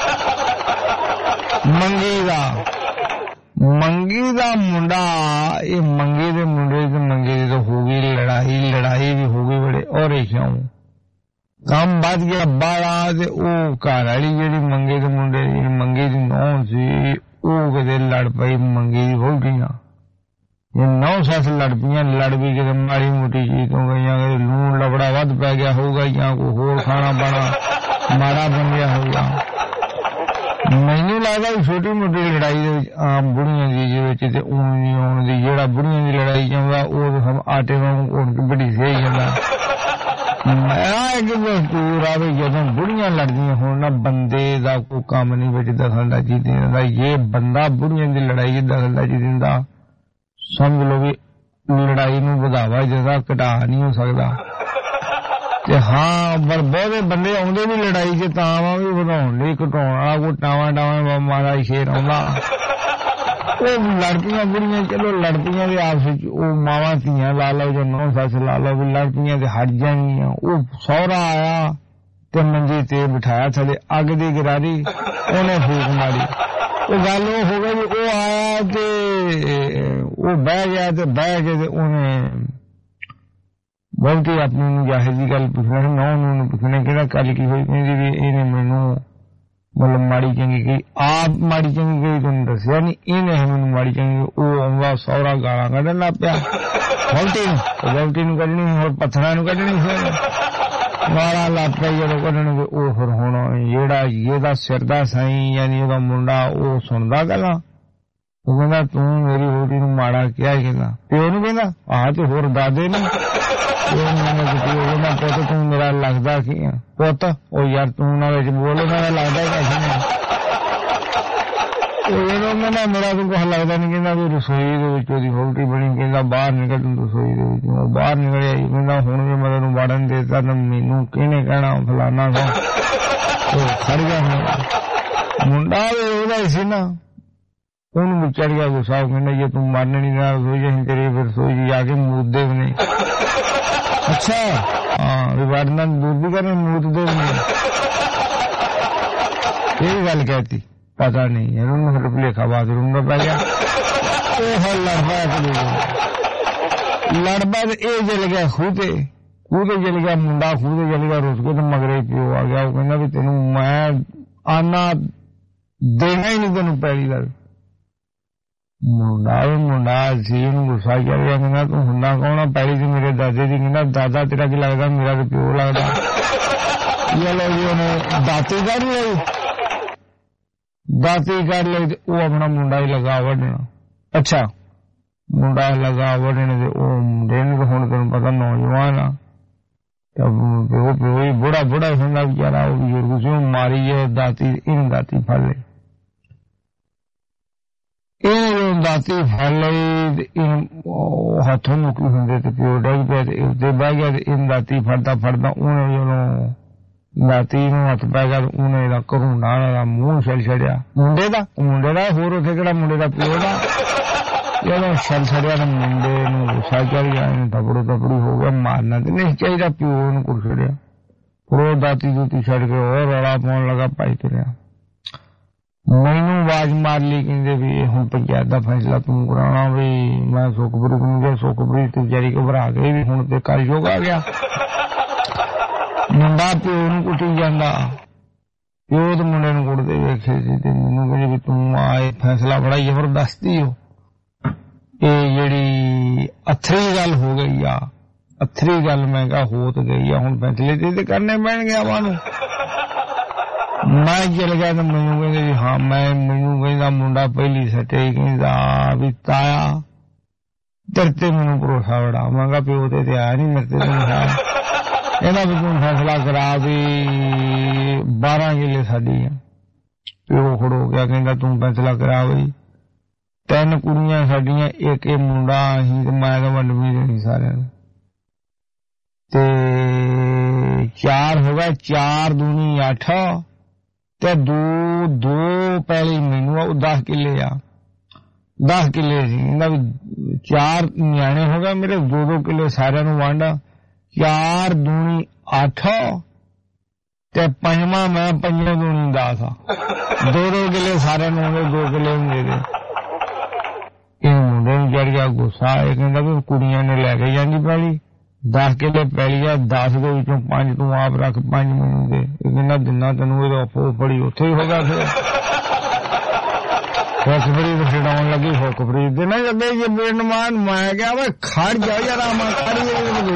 ਮੰਗੀ ਦਾ, ਮੰਗੀ ਦਾ ਮੁੰਡਾ। ਇਹ ਮੰਗੇ ਦੇ ਮੁੰਡੇ ਤੇ ਮੰਗੇ ਦੀ ਤਾਂ ਹੋ ਗਈ ਲੜਾਈ, ਲੜਾਈ ਵੀ ਹੋ ਗਈ ਬੜੇ ਔਰੇ ਕਿਉਂ ਕੰਮ ਵੱਧ ਗਿਆ ਬਾਲਾ। ਤੇ ਉਹ ਘਰ ਵਾਲੀ ਜਿਹੜੀ ਮੰਗੇ ਦੇ ਮੁੰਡੇ ਦੀ ਮੰਗੇ ਦੀ ਨੌਂ ਸੀ, ਉਹ ਕਿਤੇ ਲੜ ਪਈ ਮੰਗੇ ਦੀ ਵਹੁਟੀਆਂ। ਇਹ ਨੌ ਸੱਸ ਲੜ ਪਈਆਂ, ਲੜ ਵੀ ਕਿਤੇ ਮਾੜੀ ਮੋਟੀ ਚੀਜ਼ ਤੋਂ ਗਈਆਂ, ਕਿਤੇ ਲੂਣ ਲਬੜਾ ਵੱਧ ਪੈ ਗਿਆ ਹੋਊਗਾ ਜਾਂ ਕੋਈ ਹੋਰ ਖਾਣਾ ਪਾਣਾ ਮਾੜਾ ਬਣ ਗਿਆ ਹੋਊਗਾ। ਮੈਨੂੰ ਲੱਗਦਾ ਵੀ ਛੋਟੀ ਮੋਟੀ ਲੜਾਈ ਦੇ ਵਿੱਚ ਆਮ ਬੁੜੀਆਂ ਦੀ ਵਿੱਚ ਤੇ ਊਂ ਨਹੀਂ ਆਉਣ ਦੀ। ਜਿਹੜਾ ਬੁੜੀਆਂ ਦੀ ਲੜਾਈ ਚਾਹੁੰਦਾ ਉਹ ਸਭ ਆਟੇ ਵਾਂਗੂ ਉਣ ਕੇ ਬੜੀ ਸਹੀ ਜਾਂਦਾ। ਮੈਂ ਇੱਕ ਦਸਤੂਰ ਆ ਵੀ ਜਦੋਂ ਬੁੜੀਆਂ ਲੜਦੀਆਂ ਹੋਣ ਨਾ, ਬੰਦੇ ਦਾ ਕੋਈ ਕੰਮ ਨਹੀਂ ਵਿੱਚ ਦਖਲਅੰਦਾਜ਼ੀ ਦਿੰਦਾ। ਇਹ ਬੰਦਾ ਬੁੜੀਆਂ ਦੀ ਲੜਾਈ ਚ ਦਖਲਅੰਦਾਜ਼ੀ ਦਿੰਦਾ, ਸਮਝ ਲਓ ਵੀ ਲੜਾਈ ਨੂੰ ਵਧਾਵਾ ਜਿਆਦਾ ਘਟਾ ਨਹੀਂ ਹੋ ਸਕਦਾ। ਤੇ ਹਾਂ ਪਰ ਬਹੁਤੇ ਬੰਦੇ ਆਉਂਦੇ ਵੀ ਲੜਾਈ ਚ ਤਾਂ ਵਾ ਵੀ ਵਧਾਉਣ ਲਈ, ਘਟਾਉਣ ਵਾਲਾ ਕੋਈ ਟਾਵਾਂ ਟਾਵਾਂ ਮਾਰਾ ਸ਼ੇਰ ਆਉਂਦਾ। ਉਹ ਲੜਦੀਆਂ ਬੁੜੀਆਂ ਚਲੋ ਲੜਦੀਆਂ ਦੇ ਆਪਸ ਵਿੱਚ, ਉਹ ਮਾਵਾਂ ਧੀਆਂ ਲਾ ਲਓ ਜਾਂ ਨੌ ਸੱਸ ਲਾ ਲਓ ਵੀ ਲੜਦੀਆਂ ਤੇ ਹਟ ਜਾਣਗੀਆਂ। ਉਹ ਸਹੁਰਾ ਆਇਆ ਤੇ ਮੰਜੀ ਤੇ ਬਿਠਾਇਆ ਥੱਲੇ ਅੱਗ ਦੀ ਗਿਰਾਰੀ, ਉਹਨੇ ਫੂਕ ਮਾਰੀ। ਉਹ ਗੱਲ ਉਹ ਹੋ ਗਈ ਵੀ ਉਹ ਆਇਆ ਤੇ ਉਹ ਬਹਿ ਗਿਆ ਤੇ ਬਹਿ ਕੇ ਤੇ ਉਹਨੇ ਬਹੁਤੀ ਆਪਣੀ ਨੂੰ ਜਾਹਿਰ ਦੀ ਗੱਲ ਪੁੱਛਣਾ ਸੀ, ਨੌ ਨੂੰ ਪੁੱਛਣਾ ਕਿਹੜਾ ਗੱਲ ਕੀ ਹੋਈ, ਕਹਿੰਦੀ ਵੀ ਇਹਨੇ ਮੈਨੂੰ ਮਤਲਬ ਮਾੜੀ ਚੰਗੀ ਕਹੀ, ਆਪ ਮਾੜੀ ਚੰਗੀ ਕਹੀ ਤੁਹਾਨੂੰ ਦੱਸਿਆ ਨਹੀਂ, ਇਹਨੇ ਮੈਨੂੰ ਮਾੜੀ ਚੰਗੀ, ਉਹ ਆਉਂਦਾ ਸਹੁਰਾ ਗਾਲਾਂ ਕੱਢਣ ਲੱਗ ਪਿਆ ਬਹੁਤੀ ਨੂੰ, ਬਹੁਤੀ ਨੂੰ ਕੱਢਣੀ ਹੋਰ ਪੱਥਰਾਂ ਨੂੰ ਕੱਢਣੀ ਸੀ, ਗਾਲਾਂ ਲੱਗ ਪਿਆ ਜਦੋਂ ਕੱਢਣ। ਉਹ ਫਿਰ ਹੁਣ ਜਿਹੜਾ ਇਹਦਾ ਸਿਰ ਦਾ ਸਾਈਂ ਯਾਨੀ ਉਹਦਾ ਮੁੰਡਾ ਉਹ ਸੁਣਦਾ ਗੱਲਾਂ, ਉਹ ਕਹਿੰਦਾ ਤੂੰ ਮੇਰੀ ਵਹੁਟੀ ਨੂੰ ਮਾੜਾ ਕਿਹਾ, ਕਹਿੰਦਾ ਪਿਓ ਨੂੰ, ਕਹਿੰਦਾ ਆਹ ਤੇ ਹੋਰ ਦਾਦੇ ਨੂੰ, ਕਹਿੰਦਾ ਪੁੱਤ ਤੂੰ ਮੇਰਾ ਲੱਗਦਾ ਕੀ ਆ ਪੁੱਤ, ਉਹ ਯਾਰ ਤੂੰ ਉਹਨਾਂ ਵਿੱਚ ਬੋਲ, ਉਹਨਾਂ ਦਾ ਲੱਗਦਾ ਕਿ ਜਦੋਂ ਕਹਿੰਦਾ ਮੇਰਾ ਤੂੰ ਕੁਛ ਲੱਗਦਾ ਨਹੀਂ, ਕਹਿੰਦਾ ਵੀ ਰਸੋਈ ਦੇ ਵਿੱਚ ਉਹਦੀ ਵਹੁਟੀ ਬਣੀ, ਕਹਿੰਦਾ ਬਾਹਰ ਨਿਕਲ ਤੂੰ ਰਸੋਈ ਦੇ ਵਿੱਚ, ਬਾਹਰ ਨਿਕਲਿਆ, ਕਹਿੰਦਾ ਹੁਣ ਵੀ ਮੈਂ ਤੈਨੂੰ ਵੜਨ ਦੇ ਦਿੱਤਾ, ਮੈਨੂੰ ਕਿਹਨੇ ਕਹਿਣਾ ਫਲਾਨਾ ਸਾ, ਉਹ ਖੜ ਗਿਆ ਮੁੰਡਾ ਵੀ ਉਹਦਾ ਹੀ ਸੀ ਨਾ, ਉਹਨੂੰ ਵੀ ਚੜ ਗਿਆ ਗੁੱਸਾ, ਕਹਿੰਦਾ ਜੇ ਤੂੰ ਮਰਨ ਨਹੀਂ ਦੇਣਾ ਰਸੋਈ ਅਸੀਂ ਤੇਰੀ ਫਿਰ ਰਸੋਈ ਚ ਜਾ ਕੇ ਮੂਦਦੇ ਵੀ ਨਹੀਂ। ਅੱਛਾ ਹਾਂ ਵੀ ਵੜਨਾ ਦੂਰ ਵੀ ਕਰਨੇ ਮੂਦਦੇ ਵੀ ਨਹੀਂ, ਇਹ ਗੱਲ ਕਹਿਤੀ ਪਤਾ ਨਹੀਂ ਹੈ ਉਹਨੂੰ, ਫਿਰ ਭੁਲੇਖਾ ਬਾਥਰੂਮ ਦਾ ਪੈ ਗਿਆ, ਉਹ ਲੜ ਪਿਆ, ਲੜ ਪਿਆ ਤੇ ਇਹ ਜਲ ਗਿਆ ਖੂਹ ਤੇ, ਖੂਹ ਤੇ ਜਲ ਗਿਆ ਮੁੰਡਾ, ਖੂਹ ਤੇ ਜਲ ਗਿਆ ਰੁੱਸ ਕੇ, ਤੇ ਮਗਰੇ ਪਿਓ ਆ ਗਿਆ, ਉਹ ਕਹਿੰਦਾ ਵੀ ਤੈਨੂੰ ਮੈਂ ਆਨਾ ਦੇਣਾ ਹੀ ਨਹੀਂ ਤੈਨੂੰ ਪੈਲੀ ਦਾ। ਮੁੰਡਾ ਵੀ ਮੁੰਡਾ ਸੀ, ਉਹਨੂੰ ਗੁੱਸਾ ਚੜ ਗਿਆ, ਕਹਿੰਦਾ ਤੂੰ ਹੁੰਦਾ ਕੌਣ ਆ ਪੈਲੀ ਚ ਮੇਰੇ ਦਾਦੇ ਦੀ, ਕਹਿੰਦਾ ਦਾਦਾ ਤੇਰਾ ਕੀ ਲੱਗਦਾ, ਮੇਰਾ ਤੇ ਪਿਓ ਲੱਗਦਾ। ਚਲੋ ਜੀ ਉਹਨੇ ਦਾਤੀ ਕੱਢ ਲਈ, ਦਾਤੀ ਕੱਢ ਲਈ ਤੇ ਉਹ ਆਪਣਾ ਮੁੰਡਾ ਹੀ ਲਗਾ ਵੱਢਣਾ। ਅੱਛਾ ਮੁੰਡਾ ਲਗਾ ਵੱਢਣੇ ਤੇ ਉਹ ਮੁੰਡੇ ਨੂੰ ਹੁਣ ਤੈਨੂੰ ਪਤਾ ਨੌਜਵਾਨ ਆ, ਪਿਓ ਪਿਓ ਹੀ ਬੁੜਾ ਬੁੜਾ ਹੁੰਦਾ ਵਿਚਾਰਾ, ਉਹ ਬਜ਼ੁਰਗ ਸੀ, ਉਹ ਮਾਰੀ ਹੈ ਦਾਤੀ, ਇਹਨੂੰ ਦਾਤੀ ਫੜ ਲਈ, ਇਹ ਜਦੋਂ ਦਾਤੀ ਫੜ ਲਈ ਤੇ ਇਹਨੂੰ ਹੱਥੋਂ ਮੁੱਕੀ ਹੁੰਦੇ ਤੇ ਪਿਓ ਡਿੱਗ ਪਿਆ ਤੇ ਉੱਤੇ ਬਹਿ ਗਿਆ, ਤੇ ਇਹਨੂੰ ਦਾਤੀ ਫੜਦਾ ਫੜਦਾ ਉਹਨੇ ਜਦੋਂ ਦਾਤੀ ਨੂੰ ਹੱਥ ਪੈ ਗਿਆ, ਉਹਨੇ ਇਹਦਾ ਘਰੂੰਡਾ ਦਾ ਮੂੰਹ ਛੱਡ ਛੜਿਆ, ਮੁੰਡੇ ਦਾ ਮੁੰਡੇ ਦਾ ਹੋਰ ਉੱਥੇ ਕਿਹੜਾ ਮੁੰਡੇ ਦਾ ਪਿਓ ਦਾ, ਜਦੋਂ ਛੱਡ ਛੜਿਆ ਤਾਂ ਮੁੰਡੇ ਨੂੰ ਗੁੱਸਾ ਚੜ ਗਿਆ, ਇਹਨੂੰ ਤਪੜੋ ਤਪੜੀ ਹੋ ਗਿਆ, ਮਾਰਨਾ ਤੇ ਨਹੀਂ ਚਾਹੀਦਾ, ਪਿਓ ਨੂੰ ਕੁੜ ਛੜਿਆ, ਫਿਰ ਉਹ ਦਾਤੀ ਦੂਤੀ ਛੱਡ ਕੇ ਹੋਰ ਰੌਲਾ ਪਾਉਣ ਲੱਗਾ, ਭਾਈ ਤੁਰਿਆ, ਮੈਨੂੰ ਆਵਾਜ਼ ਮਾਰ ਲਈ, ਕਹਿੰਦੇ ਵੀ ਹੁਣ ਪੰਚਾਇਤ ਦਾ ਫੈਸਲਾ ਤੂੰ ਕਰਾਉਣਾ, ਵੀ ਮੈਂ ਸੁਖਪ੍ਰੀਤ ਨੂੰ ਗਿਆ, ਸੁਖਪ੍ਰੀਤ ਤੇ ਵਿਚਾਰੀ ਘਬਰਾ ਗਈ ਵੀ ਹੁਣ ਤੇ ਕੱਲ ਯੋਗ ਆ ਗਿਆ, ਮੁੰਡਾ ਪਿਓ ਨੂੰ ਕੁੱਟੀ ਜਾਂਦਾ, ਪਿਓ ਤੇ ਮੁੰਡੇ ਨੂੰ ਕੁੱਟਦੇ ਵੇਖੇ ਸੀ, ਤੇ ਮੈਨੂੰ ਕਹਿੰਦੇ ਵੀ ਤੂੰ ਆ ਇਹ ਫੈਸਲਾ ਬੜਾ ਜ਼ਬਰਦਸਤੀ ਹੋ, ਇਹ ਜਿਹੜੀ ਅਥਰੀ ਗੱਲ ਹੋ ਗਈ ਆ, ਅਥਰੀ ਗੱਲ ਮੈਂ ਕਿਹਾ ਹੋ ਤੇ ਗਈ ਆ, ਹੁਣ ਫੈਸਲੇ ਤੇ ਕਰਨੇ ਪੈਣਗੇ ਆਪਾਂ ਨੂੰ। ਮੈਂ ਚਲ ਗਿਆ ਤਾਂ ਮੈਨੂੰ ਕਹਿੰਦੇ ਵੀ ਹਾਂ, ਮੈਂ ਮੈਨੂੰ ਕਹਿੰਦਾ ਮੁੰਡਾ ਪਹਿਲੀ ਸੱਟੇ, ਕਹਿੰਦਾ ਵੀ ਤਾਇਆ ਤੇਰੇ ਤੇ ਮੈਨੂੰ ਭਰੋਸਾ ਬੜਾ, ਮੈਂ ਕਿਹਾ ਪਿਓ ਤੇ ਤੇ ਆਇਆ ਨਹੀਂ ਮੇਰੇ ਤੇ ਭਰੋਸਾ, ਇਹਨਾਂ ਵੀ ਤੂੰ ਫੈਸਲਾ ਕਰਾ ਵੀ ਬਾਰਾਂ ਕਿੱਲੇ ਸਾਡੀ ਆ, ਪਿਓ ਖੜੋ ਗਿਆ, ਕਹਿੰਦਾ ਤੂੰ ਫੈਸਲਾ ਕਰਾ ਬਈ, ਤਿੰਨ ਕੁੜੀਆਂ ਸਾਡੀਆਂ, ਇੱਕ ਇਹ ਮੁੰਡਾ ਅਸੀਂ, ਤੇ ਮੈਂ ਤਾਂ ਵੰਡ ਵੀ ਦੇਣੀ ਸਾਰਿਆਂ ਨੂੰ, ਤੇ ਚਾਰ ਹੋ ਗਿਆ, ਚਾਰ ਦੂਣੀ ਅੱਠ, ਤੇ ਦੋ ਦੋ ਪੈਲੀ ਮੈਨੂੰ ਆ, ਉਹ ਦਸ ਕਿੱਲੇ ਆ, ਦਸ ਕਿੱਲੇ ਸੀ, ਕਹਿੰਦਾ ਵੀ ਚਾਰ ਨਿਆਣੇ ਹੋ ਗਏ ਮੇਰੇ, ਦੋ ਦੋ ਕਿੱਲੇ ਸਾਰਿਆਂ ਨੂੰ ਵੰਡ, ਚਾਰ ਦੂਣੀ ਅੱਠ ਤੇ ਪੰਜਵਾਂ ਮੈਂ ਪੰਜਵੇਂ ਦੂਣੀ ਦਸ ਆ, ਦੋ ਦੋ ਕਿੱਲੇ ਸਾਰਿਆਂ ਨੂੰ ਆਉਂਦੇ, ਦੋ ਕਿੱਲੇ ਹੁੰਦੇ ਦੇ। ਇਹ ਮੁੰਡੇ ਨੂੰ ਚੜ ਗਿਆ ਗੁੱਸਾ, ਇਹ ਕਹਿੰਦਾ ਵੀ ਕੁੜੀਆਂ ਨੇ ਲੈ ਕੇ ਜਾਂਦੀ ਪੈਲੀ, ਦਸ ਕਿੱਲੇ ਪੈਲੀ ਆ, ਦਸ ਦੇ ਵਿੱਚੋਂ ਪੰਜ ਤੂੰ ਆਪ ਰੱਖ, ਪੰਜ ਮੈਨੂੰ ਦੇ, ਇਹ ਕਹਿੰਦਾ ਦਿਨਾ ਤੈਨੂੰ ਇਹਦਾ ਫੋ ਫੜੀ ਉੱਥੇ ਹੀ ਹੋਗਾ, ਫਿਰ ਸੁਖਪ੍ਰੀਤ ਛਡਾਉਣ ਲੱਗੀ, ਸੁਖਪ੍ਰੀਤ ਦੇ ਨਾ ਲੱਗੇ ਜੇ ਬੇਨਮਾਨ, ਮੈਂ ਕਿਹਾ ਵੇ ਖੜ ਜਾ ਯਾਰ, ਆਮਾ ਖੜੀ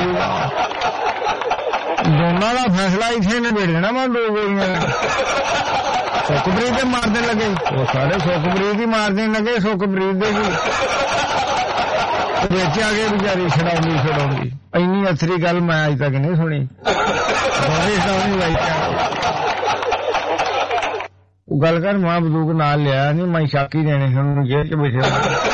ਦੋਨਾਂ ਦਾ ਫੈਸਲਾ ਇੱਥੇ ਨੇ ਬੇੜ ਦੇਣਾ, ਮੈਂ ਦੋ ਗੋਲੀਆਂ ਸੁਖਪ੍ਰੀਤ ਦੇ ਮਾਰਦੇ ਲੱਗੇ, ਉਹ ਸਾਰੇ ਸੁਖਪ੍ਰੀਤ ਹੀ ਮਾਰਦੇ ਲੱਗੇ, ਸੁਖਪ੍ਰੀਤ ਦੇ ਵੀ ਵਿੱਚ ਆ ਕੇ ਵਿਚਾਰੀ ਛਡਾਉਂਦੀ ਛਡਾਉਂਦੀ, ਇੰਨੀ ਅਥਰੀ ਗੱਲ ਮੈਂ ਅੱਜ ਤੱਕ ਨਹੀਂ ਸੁਣੀ, ਉਹ ਗੱਲ ਕਰ ਮਾਂ ਬਜ਼ੁਰਗ ਨਾਲ ਲਿਆ ਨਹੀਂ, ਮੈਂ ਸ਼ਾਕੀ ਦੇਣੇ ਹੁਣ ਜੇਲ੍ਹ ਚ ਬੈਠੇ,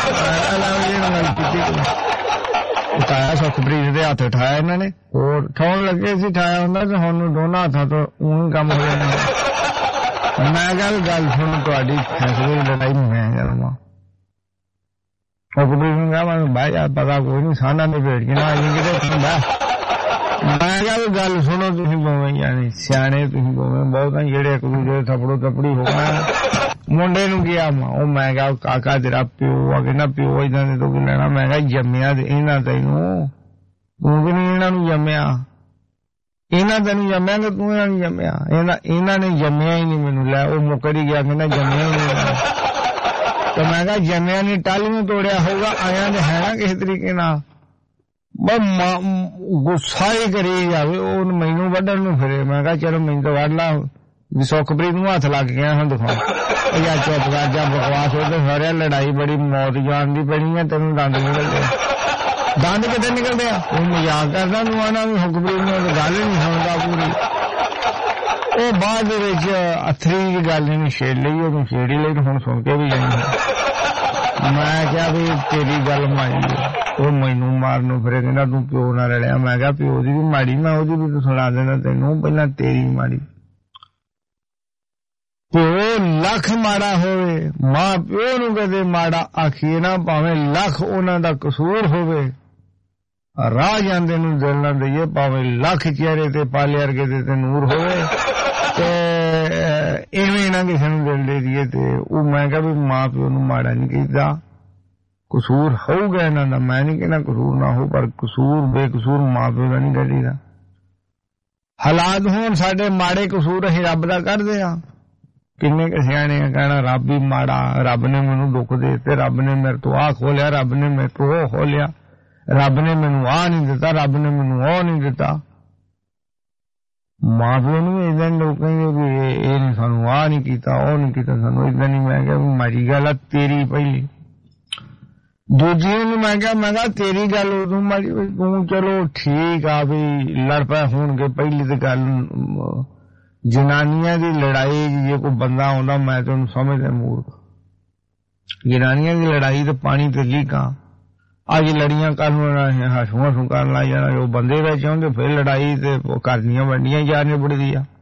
ਉਠਾਇਆ ਸੁਖਪ੍ਰੀਤ ਦੇ ਹੱਥ ਉਠਾਇਆ ਇਹਨਾਂ ਨੇ, ਹੋਰ ਠਾਉਣ ਲੱਗੇ ਸੀ, ਠਾਇਆ ਹੁੰਦਾ ਤੇ ਹੁਣ ਦੋਨਾਂ ਹੱਥਾਂ ਤੋਂ ਊਂ ਕੰਮ ਹੋ ਜਾਣਾ। ਮੈਂ ਗੱਲ ਗੱਲ ਸੁਣ, ਤੁਹਾਡੀ ਫੈਸਲੇ ਦੀ ਲੜਾਈ ਮੈਂ ਕਰਾਂਗਾ, ਸੁਖਪ੍ਰੀਤ ਨੂੰ ਕਿਹਾ ਮੈਂ ਬਾਈ ਯਾਰ ਪਤਾ ਕੋਈ ਨਹੀਂ, ਸਾਨਾ ਨੇ ਭੇਟ ਕੇ ਨਾ ਕਿਤੇ ਮੈਂ ਕਿਹਾ ਗੱਲ ਸੁਣੋ, ਤੁਸੀਂ ਦੋਵੇਂ ਜਾਣੇ ਸਿਆਣੇ, ਤੁਸੀਂ ਦੋਵੇਂ ਬਹੁਤ ਆ ਜਿਹੜੇ ਇੱਕ ਦੂਜੇ ਥਪੜੋ ਥਪੜੀ ਹੋ ਗਏ। ਮੁੰਡੇ ਨੂੰ ਗਿਆ ਉਹ, ਮੈਂ ਕਿਹਾ ਕਾਕਾ ਤੇਰਾ ਪਿਓ ਆ, ਕਹਿੰਦਾ ਪਿਓ ਏਦਾਂ ਦੇ ਤੋਂ ਕੀ ਲੈਣਾ, ਮੈਂ ਕਿਹਾ ਜੰਮਿਆ ਤੇ ਇਹਨਾਂ ਤੈਨੂੰ ਤੂੰ ਵੀ ਨਹੀਂ ਇਹਨਾਂ ਨੂੰ ਜੰਮਿਆ, ਇਹਨਾਂ ਤੈਨੂੰ ਜੰਮਿਆ ਕਿ ਤੂੰ ਇਹਨਾਂ ਨੂੰ ਜੰਮਿਆ? ਇਹਨਾਂ ਇਹਨਾਂ ਨੇ ਜੰਮਿਆ ਹੀ ਨਹੀਂ ਮੈਨੂੰ। ਲੈ ਉਹ ਮੁੱਕਰ ਹੀ ਗਿਆ, ਕਹਿੰਦਾ ਜੰਮਿਆ ਹੀ ਨਹੀਂ। ਤੇ ਮੈਂ ਕਿਹਾ ਜੰਮਿਆ ਨਹੀਂ, ਟੱਲ ਨੂੰ ਤੋੜਿਆ ਹੋਊਗਾ, ਆਇਆ ਤੇ ਹੈ ਨਾ ਕਿਸੇ ਤਰੀਕੇ ਨਾਲ। ਬਸ ਗੁੱਸਾ ਹੀ ਕਰੀ ਜਾਵੇ, ਉਹ ਮੈਨੂੰ ਵੱਢਣ ਨੂੰ ਫਿਰੇ। ਮੈਂ ਕਿਹਾ ਚਲੋ ਮੈਨੂੰ ਤਾਂ ਵੱਢ ਲਾ, ਵੀ ਸੁਖਪ੍ਰੀਤ ਨੂੰ ਹੱਥ ਲੱਗ ਗਿਆ ਹੁਣ ਦਿਖਾਉਂ। ਯਾਰ ਚੁੱਪ ਕਰ ਜਾ, ਬਕਵਾਸ ਉਹਦੇ ਸਾਰੇ ਲੜਾਈ ਬੜੀ ਮੌਤ ਜਾਣ ਦੀ ਪੈਣੀ ਹੈ, ਤੈਨੂੰ ਦੰਦ ਨਿਕਲਦੇ। ਦੰਦ ਕਿੱਥੇ ਨਿਕਲਦੇ ਆ? ਉਹ ਮਜ਼ਾਕ ਕਰਦਾ ਤੂੰ ਆਣਾ ਵੀ ਸੁਖਪ੍ਰੀਤ ਨੂੰ ਗੱਲ ਨਹੀਂ ਸੁਣਦਾ ਪੂਰੀ। ਉਹ ਬਾਅਦ ਦੇ ਵਿੱਚ ਅਥਰੀ ਦੀ ਗੱਲ ਇਹਨੂੰ ਛੇੜ ਲਈ, ਉਹਨੂੰ ਛੇੜੀ ਲਈ, ਹੁਣ ਸੁਣ ਕੇ ਵੀ ਜਾਈ। ਮੈਂ ਕਿਹਾ ਵੀ ਤੇਰੀ ਗੱਲ ਮਾੜੀ ਹੈ। ਉਹ ਮੈਨੂੰ ਮਾਰਨ ਨੂੰ ਫਿਰੇ, ਕਹਿੰਦਾ ਤੂੰ ਪਿਓ ਨਾਲ ਰਲਿਆ। ਮੈਂ ਕਿਹਾ ਪਿਓ ਦੀ ਵੀ ਮਾੜੀ, ਮੈਂ ਉਹਦੀ ਵੀ ਸੁਣਾ ਦੇਣਾ ਤੈਨੂੰ, ਪਹਿਲਾਂ ਤੇਰੀ ਮਾੜੀ। ਪਿਓ ਲੱਖ ਮਾੜਾ ਹੋਵੇ, ਮਾਂ ਪਿਓ ਨੂੰ ਕਦੇ ਮਾੜਾ ਆਖੀਏ ਨਾ, ਭਾਵੇਂ ਲੱਖ ਉਹਨਾਂ ਦਾ ਕਸੂਰ ਹੋਵੇ। ਰਾਹ ਜਾਂਦੇ ਨੂੰ ਦਿਲ ਨਾ ਦਈਏ, ਭਾਵੇਂ ਲੱਖ ਚਿਹਰੇ ਤੇ ਪਾਲੇ ਵਰਗੇ ਦੇ ਤੇ ਨੂਰ ਹੋਵੇ, ਤੇ ਇਵੇਂ ਨਾ ਕਿਸੇ ਨੂੰ ਦਿਲ ਦੇ ਦਈਏ। ਤੇ ਉਹ ਮੈਂ ਕਿਹਾ ਵੀ ਮਾਂ ਪਿਓ ਨੂੰ ਮਾੜਾ ਨਹੀਂ ਕੀਤਾ, ਕਸੂਰ ਹੋਊਗਾ ਇਹਨਾਂ ਦਾ। ਮੈਂ ਨਹੀਂ ਕਹਿੰਦਾ ਕਸੂਰ ਨਾ ਹੋ, ਪਰ ਕਸੂਰ ਬੇਕਸੂਰ ਮਾਂ ਪਿਓ ਦਾ ਨਹੀਂ ਕੱਢੀਦਾ। ਹਾਲਾਤ ਹੋਣ ਸਾਡੇ ਮਾੜੇ, ਕਸੂਰ ਅਸੀਂ ਰੱਬ ਦਾ ਕੱਢਦੇ ਆ। ਕਿੰਨੇ ਕੁ ਸਿਆਣੇ ਆ ਕਹਿਣਾ ਰੱਬ ਹੀ ਮਾੜਾ, ਰੱਬ ਨੇ ਮੈਨੂੰ ਦੁੱਖ ਦੇ ਦਿੱਤੇ, ਰੱਬ ਨੇ ਮੇਰੇ ਤੋਂ ਆਹ ਖੋਲਿਆ, ਰੱਬ ਨੇ ਮੇਰੇ ਤੋਂ ਉਹ ਖੋਲਿਆ, ਰੱਬ ਨੇ ਮੈਨੂੰ ਆਹ ਨਹੀਂ ਦਿੱਤਾ, ਰੱਬ ਨੇ ਮੈਨੂੰ ਉਹ ਨਹੀਂ ਦਿੱਤਾ। ਮਾਂ ਪਿਓ ਨੂੰ ਵੀ ਏਦਾਂ ਲੋਕ ਕਹਿੰਦੇ ਵੀ ਇਹ ਨਹੀਂ ਸਾਨੂੰ ਆਹ ਨਹੀਂ ਕੀਤਾ, ਉਹ ਨਹੀਂ ਕੀਤਾ, ਸਾਨੂੰ ਏਦਾਂ ਨਹੀਂ। ਮੈਂ ਕਿਹਾ ਮਾੜੀ ਗੱਲ ਆ ਤੇਰੀ ਪਹਿਲੀ। ਦੂਜੀ ਨੂੰ ਮੈਂ ਕਿਹਾ ਮੈਂ ਕਿਹਾ ਤੇਰੀ ਗੱਲ ਉਦੋਂ ਮਾੜੀ, ਤੂੰ ਚਲੋ ਠੀਕ ਆ ਵੀ ਲੜ ਪਏ ਹੋਣਗੇ। ਪਹਿਲੀ ਤੇ ਗੱਲ ਜਨਾਨੀਆਂ ਦੀ ਲੜਾਈ, ਜੇ ਕੋਈ ਬੰਦਾ ਆਉਂਦਾ ਮੈਂ ਤੇ ਉਹਨੂੰ ਸਮਝਦਾ ਮੂਰਖ। ਜਨਾਨੀਆਂ ਦੀ ਲੜਾਈ ਤੇ ਪਾਣੀ ਤੇ ਲੀਕਾਂ, ਅੱਜ ਲੜੀਆਂ ਕੱਲ ਨੂੰ ਹਸੂਆਂ ਹਸੂ ਕਰਨ ਲੱਗ ਜਾਣਾ। ਉਹ ਬੰਦੇ ਵਿੱਚ ਆਉਂਦੇ ਫਿਰ ਲੜਾਈ ਤੇ ਕਰਨੀਆਂ ਵੰਡੀਆਂ ਜਾ ਨਿਬੜਦੀ ਆ।